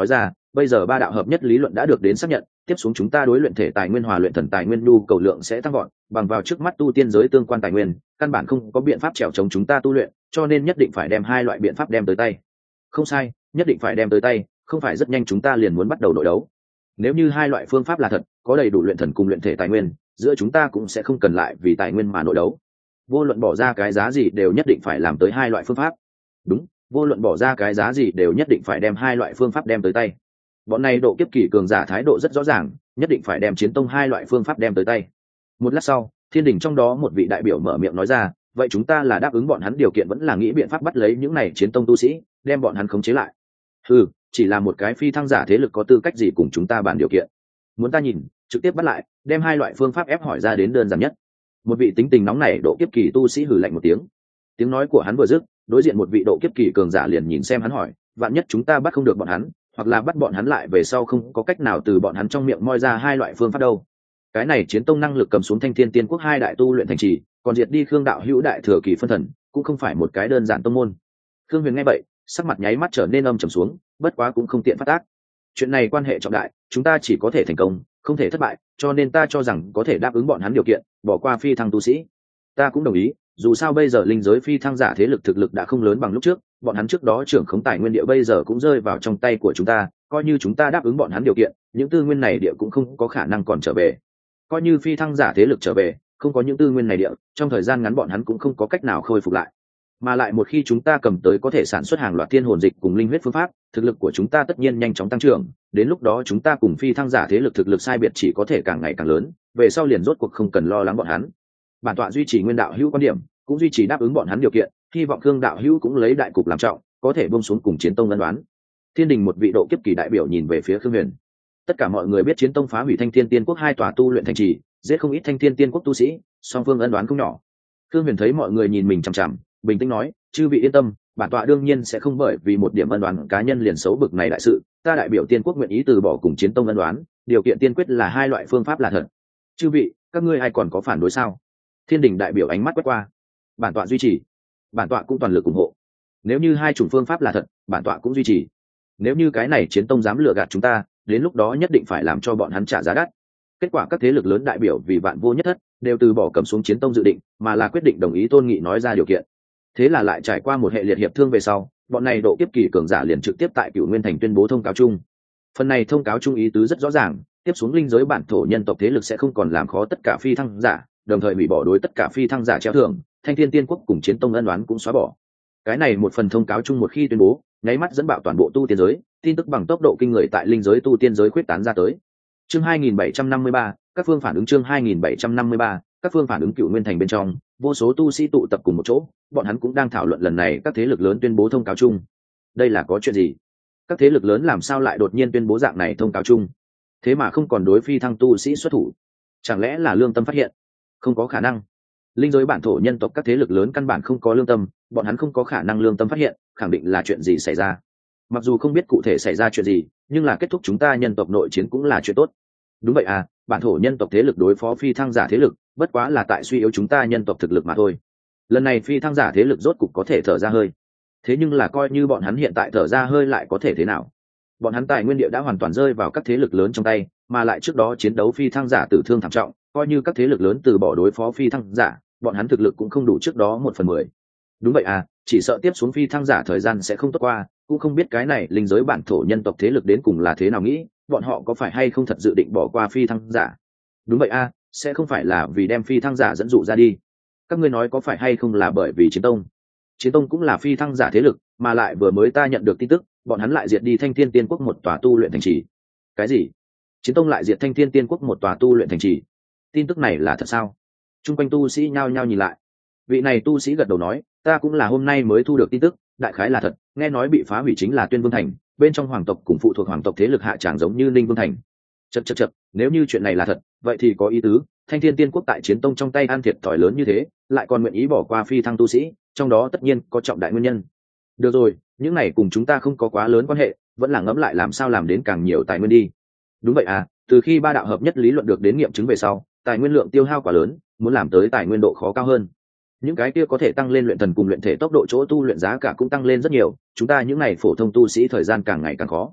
bây giờ ba đạo hợp nhất lý luận đã được đến xác nhận, tiếp xuống chúng ta đối luyện thể tài nguyên hòa luyện thần tài nguyên nhu cầu lượng sẽ tăng vọt, bằng vào trước mắt tu tiên giới tương quan tài nguyên căn bản không có biện pháp trèo chống chúng ta tu luyện, cho nên nhất định phải đem hai loại biện pháp đem tới tay. Không sai, nhất định phải đem tới tay, không phải rất nhanh chúng ta liền muốn bắt đầu nội đấu. Nếu như hai loại phương pháp là thật, có đầy đủ luyện thần cùng luyện thể tài nguyên, giữa chúng ta cũng sẽ không cần lại vì tài nguyên mà nội đấu. Vô luận bỏ ra cái giá gì đều nhất định phải làm tới hai loại phương pháp. Đúng, vô luận bỏ ra cái giá gì đều nhất định phải đem hai loại phương pháp đem tới tay. Bọn này độ kiếp kỳ cường giả thái độ rất rõ ràng, nhất định phải đem chiến tông hai loại phương pháp đem tới tay. Một lát sau, thiên đình trong đó một vị đại biểu mở miệng nói ra, vậy chúng ta là đáp ứng bọn hắn điều kiện vẫn là nghĩ biện pháp bắt lấy những này chiến tông tu sĩ, đem bọn hắn khống chế lại? Chỉ là một cái phi thăng giả thế lực có tư cách gì cùng chúng ta bàn điều kiện? Muốn ta nhìn, trực tiếp bắt lại, đem hai loại phương pháp ép hỏi ra đến đơn giản nhất. Một vị tính tình nóng nảy độ kiếp kỳ tu sĩ hừ lạnh một tiếng. Tiếng nói của hắn vừa dứt, đối diện một vị độ kiếp kỳ cường giả liền nhìn xem hắn hỏi, vạn nhất chúng ta bắt không được bọn hắn, hoặc là bắt bọn hắn lại về sau không có cách nào từ bọn hắn trong miệng moi ra hai loại phương pháp đâu? Cái này chiến tông năng lực cầm xuống Thanh Thiên Tiên Quốc hai đại tu luyện thành trì, còn diệt đi Khương đạo hữu đại thừa kỳ phân thần, cũng không phải một cái đơn giản tông môn. Khương Huyền nghe vậy, sắc mặt nháy mắt trở nên âm trầm xuống, bất quá cũng không tiện phát tác. Chuyện này quan hệ trọng đại, chúng ta chỉ có thể thành công, không thể thất bại, cho nên ta cho rằng có thể đáp ứng bọn hắn điều kiện, bỏ qua phi thăng tu sĩ. Ta cũng đồng ý, dù sao bây giờ linh giới phi thăng giả thế lực thực lực đã không lớn bằng lúc trước, bọn hắn trước đó trưởng khống tài nguyên địa bây giờ cũng rơi vào trong tay của chúng ta, coi như chúng ta đáp ứng bọn hắn điều kiện, những tư nguyên này địa cũng không có khả năng còn trở về. Coi như phi thăng giả thế lực trở về, không có những tư nguyên này địa, trong thời gian ngắn bọn hắn cũng không có cách nào khôi phục lại. Mà lại một khi chúng ta cầm tới có thể sản xuất hàng loạt thiên hồn dịch cùng linh huyết phương pháp, thực lực của chúng ta tất nhiên nhanh chóng tăng trưởng, đến lúc đó chúng ta cùng phi thăng giả thế lực thực lực sai biệt chỉ có thể càng ngày càng lớn, về sau liền rốt cuộc không cần lo lắng bọn hắn. Bản tọa duy trì nguyên đạo hữu quan điểm, cũng duy trì đáp ứng bọn hắn điều kiện, hy vọng Khương đạo hữu cũng lấy đại cục làm trọng, có thể buông xuống cùng chiến tông ân đoán. Thiên đình một vị độ kiếp kỳ đại biểu nhìn về phía Khương Huyền. Tất cả mọi người biết chiến tông phá hủy Thanh Thiên Tiên Quốc hai tòa tu luyện thành trì, giết không ít Thanh Thiên Tiên Quốc tu sĩ, song phương ân đoán không nhỏ. Khương Huyền thấy mọi người nhìn mình chằm chằm, bình tĩnh nói, chư vị yên tâm, bản tọa đương nhiên sẽ không bởi vì một điểm ân đoán cá nhân liền xấu bực này đại sự, ta đại biểu Tiên Quốc nguyện ý từ bỏ cùng chiến tông ân đoán, điều kiện tiên quyết là hai loại phương pháp là thật. Chư vị, các ngươi ai còn có phản đối sao? Thiên đình đại biểu ánh mắt quét qua. Bản tọa duy trì. Bản tọa cũng toàn lực ủng hộ. Nếu như hai chủng phương pháp là thật, bản tọa cũng duy trì. Nếu như cái này chiến tông dám lừa gạt chúng ta, đến lúc đó nhất định phải làm cho bọn hắn trả giá đắt. Kết quả các thế lực lớn đại biểu vì vạn vô nhất thất, đều từ bỏ cầm xuống chiến tông dự định, mà là quyết định đồng ý Tôn Nghị nói ra điều kiện. Thế là lại trải qua một hệ liệt hiệp thương về sau, bọn này độ kiếp kỳ cường giả liền trực tiếp tại Cửu Nguyên Thành tuyên bố thông cáo chung. Phần này thông cáo chung ý tứ rất rõ ràng, tiếp xuống linh giới bản thổ nhân tộc thế lực sẽ không còn làm khó tất cả phi thăng giả, đồng thời hủy bỏ đối tất cả phi thăng giả treo thưởng, Thanh Thiên Tiên Quốc cùng chiến tông ân oán cũng xóa bỏ. Cái này một phần thông cáo chung một khi tuyên bố, nháy mắt dẫn bạo toàn bộ tu tiên giới, tin tức bằng tốc độ kinh người tại linh giới tu tiên giới khuyết tán ra tới. Chương 2753, các phương phản ứng chương 2753, các phương phản ứng Cửu Nguyên Thành bên trong, vô số tu sĩ tụ tập cùng một chỗ, bọn hắn cũng đang thảo luận lần này các thế lực lớn tuyên bố thông cáo chung. Đây là có chuyện gì? Các thế lực lớn làm sao lại đột nhiên tuyên bố dạng này thông cáo chung? Thế mà không còn đối phi thăng tu sĩ xuất thủ, chẳng lẽ là lương tâm phát hiện? Không có khả năng. Linh giới bản thổ nhân tộc các thế lực lớn căn bản không có lương tâm, bọn hắn không có khả năng lương tâm phát hiện, khẳng định là chuyện gì xảy ra. Mặc dù không biết cụ thể xảy ra chuyện gì, nhưng là kết thúc chúng ta nhân tộc nội chiến cũng là chuyện tốt. Đúng vậy à, bản thổ nhân tộc thế lực đối phó phi thăng giả thế lực, bất quá là tại suy yếu chúng ta nhân tộc thực lực mà thôi. Lần này phi thăng giả thế lực rốt cục có thể thở ra hơi. Thế nhưng là coi như bọn hắn hiện tại thở ra hơi lại có thể thế nào? Bọn hắn tài nguyên địa đã hoàn toàn rơi vào các thế lực lớn trong tay, mà lại trước đó chiến đấu phi thăng giả tử thương thảm trọng, coi như các thế lực lớn từ bỏ đối phó phi thăng giả, bọn hắn thực lực cũng không đủ trước đó 1/10. Đúng vậy à, chỉ sợ tiếp xuống phi thăng giả thời gian sẽ không tốt qua, cũng không biết cái này linh giới bản thổ nhân tộc thế lực đến cùng là thế nào nghĩ, bọn họ có phải hay không thật dự định bỏ qua phi thăng giả? Đúng vậy à, sẽ không phải là vì đem phi thăng giả dẫn dụ ra đi. Các ngươi nói có phải hay không là bởi vì chiến tông? Chiến tông cũng là phi thăng giả thế lực, mà lại vừa mới ta nhận được tin tức, bọn hắn lại diệt đi Thanh Thiên Tiên Quốc một tòa tu luyện thành trì. Cái gì? Chiến tông lại diệt Thanh Thiên Tiên Quốc một tòa tu luyện thành trì? Tin tức này là thật sao? Trung quanh tu sĩ nhao nhao nhìn lại. Vị này tu sĩ gật đầu nói, ta cũng là hôm nay mới thu được tin tức, đại khái là thật, nghe nói bị phá hủy chính là Tuyên Vương Thành, bên trong hoàng tộc cùng phụ thuộc hoàng tộc thế lực hạ tràng giống như Ninh Vương Thành. Chậc, nếu như chuyện này là thật, vậy thì có ý tứ, Thanh Thiên Tiên Quốc tại chiến tông trong tay ăn thiệt thòi lớn như thế, lại còn nguyện ý bỏ qua phi thăng tu sĩ, trong đó tất nhiên có trọng đại nguyên nhân. Được rồi, những này cùng chúng ta không có quá lớn quan hệ, vẫn là ngẫm lại làm sao làm đến càng nhiều tài nguyên đi. Đúng vậy à, từ khi ba đạo hợp nhất lý luận được đến nghiệm chứng về sau, tài nguyên lượng tiêu hao quá lớn, muốn làm tới tài nguyên độ khó cao hơn. Những cái kia có thể tăng lên luyện thần cùng luyện thể tốc độ chỗ tu luyện giá cả cũng tăng lên rất nhiều, chúng ta những này phổ thông tu sĩ thời gian càng ngày càng khó.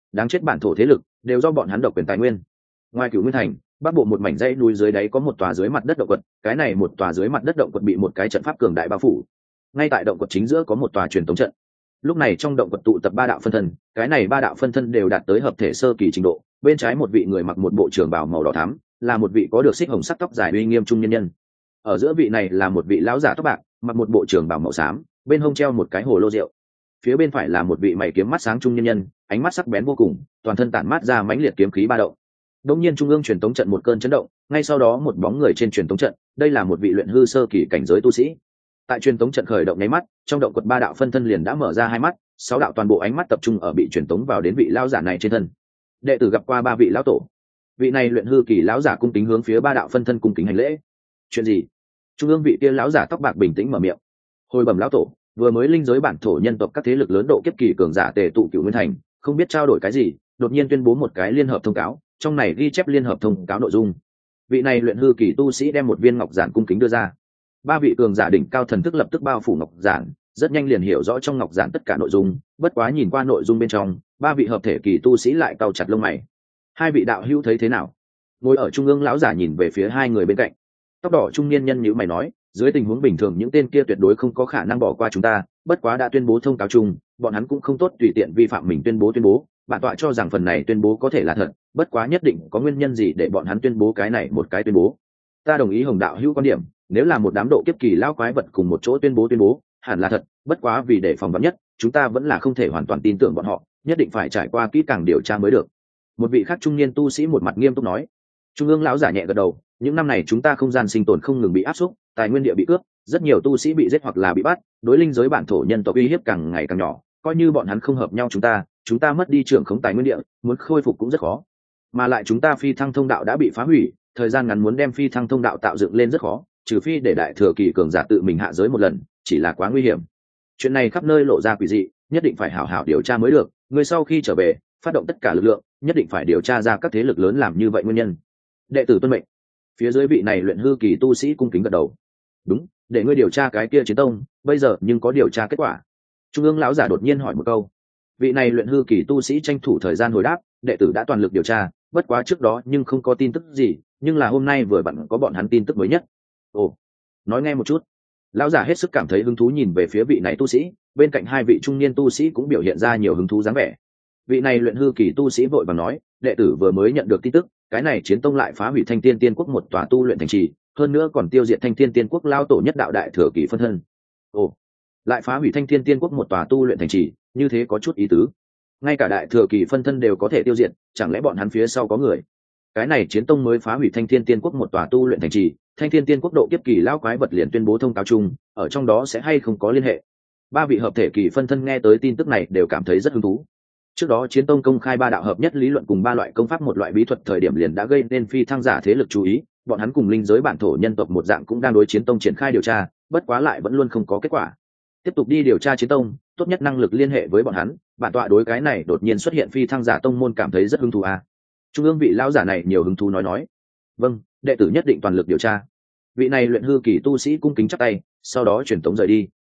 đáng chết bản thổ thế lực đều do bọn hắn độc quyền tài nguyên. Ngoài Cửu Nguyên thành, bắc bộ một mảnh dãy núi dưới đáy có một tòa dưới mặt đất động quật, cái này một tòa dưới mặt đất động quật bị một cái trận pháp cường đại bao phủ. Ngay tại động quật chính giữa có một tòa truyền tống trận. Lúc này trong động quật tụ tập 3 đạo phân thân, cái này 3 đạo phân thân đều đạt tới hợp thể sơ kỳ trình độ. Bên trái một vị người mặc một bộ trường bào màu đỏ thắm, là một vị có được xích hồng sắc tóc dài uy nghiêm trung nhân nhân. Ở giữa vị này là một vị lão giả tóc bạc, mặc một bộ trường bào màu xám, bên hông treo một cái hồ lô rượu. Phía bên phải là một vị mày kiếm mắt sáng trung nhân nhân, ánh mắt sắc bén vô cùng, toàn thân tản mát ra mãnh liệt kiếm khí ba động. Đột nhiên trung ương truyền tống trận một cơn chấn động, ngay sau đó một bóng người trên truyền tống trận, đây là một vị luyện hư sơ kỳ cảnh giới tu sĩ. Tại truyền tống trận khởi động nháy mắt, trong động quật 3 đạo phân thân liền đã mở ra hai mắt, 6 đạo toàn bộ ánh mắt tập trung ở bị truyền tống vào đến vị lão giả này trên thân. Đệ tử gặp qua 3 vị lão tổ. Vị này luyện hư kỳ lão giả cung kính hướng phía 3 đạo phân thân cung kính hành lễ. Chuyện gì? Trung ương vị kia lão giả tóc bạc bình tĩnh mở miệng. Hồi bẩm lão tổ, vừa mới linh giới bản thổ nhân tộc các thế lực lớn độ kiếp kỳ cường giả tề tụ Cửu Nguyên thành, không biết trao đổi cái gì, đột nhiên tuyên bố một cái liên hợp thông cáo, trong này ghi chép liên hợp thông cáo nội dung. Vị này luyện hư kỳ tu sĩ đem một viên ngọc giản cung kính đưa ra. 3 vị cường giả đỉnh cao thần thức lập tức bao phủ ngọc giản, rất nhanh liền hiểu rõ trong ngọc giản tất cả nội dung, bất quá nhìn qua nội dung bên trong, 3 vị hợp thể kỳ tu sĩ lại cau chặt lông mày. 2 vị đạo hữu thấy thế nào? Ngồi ở trung ương lão giả nhìn về phía 2 người bên cạnh. Tóc đỏ trung niên nhân nhíu mày nói, dưới tình huống bình thường những tên kia tuyệt đối không có khả năng bỏ qua chúng ta, bất quá đã tuyên bố thông cáo chung, bọn hắn cũng không tốt tùy tiện vi phạm mình tuyên bố, bản tọa cho rằng phần này tuyên bố có thể là thật, bất quá nhất định có nguyên nhân gì để bọn hắn tuyên bố cái này một cái tuyên bố. Ta đồng ý Hồng đạo hữu quan điểm, nếu là một đám độ kiếp kỳ lão quái vật cùng một chỗ tuyên bố, hẳn là thật, bất quá vì để phòng vắn nhất, chúng ta vẫn là không thể hoàn toàn tin tưởng bọn họ, nhất định phải trải qua kỹ càng điều tra mới được. Một vị khác trung niên tu sĩ một mặt nghiêm túc nói. Trung ương lão giả nhẹ gật đầu, những năm này chúng ta không gian sinh tồn không ngừng bị áp suất, tài nguyên địa bị cướp, rất nhiều tu sĩ bị giết hoặc là bị bắt, đối linh giới bản thổ nhân tộc uy hiếp càng ngày càng nhỏ, coi như bọn hắn không hợp nhau chúng ta mất đi trưởng khống tài nguyên địa, muốn khôi phục cũng rất khó. Mà lại chúng ta phi thăng thông đạo đã bị phá hủy, thời gian ngắn muốn đem phi thăng thông đạo tạo dựng lên rất khó, trừ phi để đại thừa kỳ cường giả tự mình hạ giới một lần, chỉ là quá nguy hiểm. Chuyện này khắp nơi lộ ra quỷ dị, nhất định phải hảo hảo điều tra mới được, người sau khi trở về, phát động tất cả lực lượng, nhất định phải điều tra ra các thế lực lớn làm như vậy nguyên nhân. Đệ tử tuân mệnh. Phía dưới vị này luyện hư kỳ tu sĩ cung kính gật đầu. Đúng, để ngươi điều tra cái kia chiến tông, bây giờ nhưng có điều tra kết quả. Trung ương lão giả đột nhiên hỏi một câu. Vị này luyện hư kỳ tu sĩ tranh thủ thời gian hồi đáp, đệ tử đã toàn lực điều tra, bất quá trước đó nhưng không có tin tức gì, nhưng là hôm nay vừa vặn có bọn hắn tin tức mới nhất. Ồ, nói nghe một chút. Lão giả hết sức cảm thấy hứng thú nhìn về phía vị này tu sĩ, bên cạnh 2 vị trung niên tu sĩ cũng biểu hiện ra nhiều hứng thú dáng vẻ. Vị này luyện hư kỳ tu sĩ vội vàng nói, đệ tử vừa mới nhận được tin tức, cái này chiến tông lại phá hủy Thanh Thiên Tiên Quốc một tòa tu luyện thành trì, hơn nữa còn tiêu diệt Thanh Thiên Tiên Quốc lao tổ nhất đạo đại thừa kỳ phân thân. Ồ, lại phá hủy Thanh Thiên Tiên Quốc một tòa tu luyện thành trì, như thế có chút ý tứ. Ngay cả đại thừa kỳ phân thân đều có thể tiêu diệt, chẳng lẽ bọn hắn phía sau có người? Cái này chiến tông mới phá hủy Thanh Thiên Tiên Quốc một tòa tu luyện thành trì, Thanh Thiên Tiên Quốc độ kiếp kỳ lao quái vật liền tuyên bố thông cáo chung, ở trong đó sẽ hay không có liên hệ? 3 vị hợp thể kỳ phân thân nghe tới tin tức này đều cảm thấy rất hứng thú. Trước đó chiến tông công khai 3 đạo hợp nhất lý luận cùng 3 loại công pháp một loại bí thuật thời điểm liền đã gây nên phi thăng giả thế lực chú ý, bọn hắn cùng linh giới bản thổ nhân tộc một dạng cũng đang đối chiến tông triển khai điều tra, bất quá lại vẫn luôn không có kết quả. Tiếp tục đi điều tra chiến tông, tốt nhất năng lực liên hệ với bọn hắn, bản tọa đối cái này đột nhiên xuất hiện phi thăng giả tông môn cảm thấy rất hứng thú à. Trung ương vị lão giả này nhiều hứng thú nói. Vâng, đệ tử nhất định toàn lực điều tra. Vị này luyện hư kỳ tu sĩ cung kính chắp tay, sau đó truyền tống rời đi.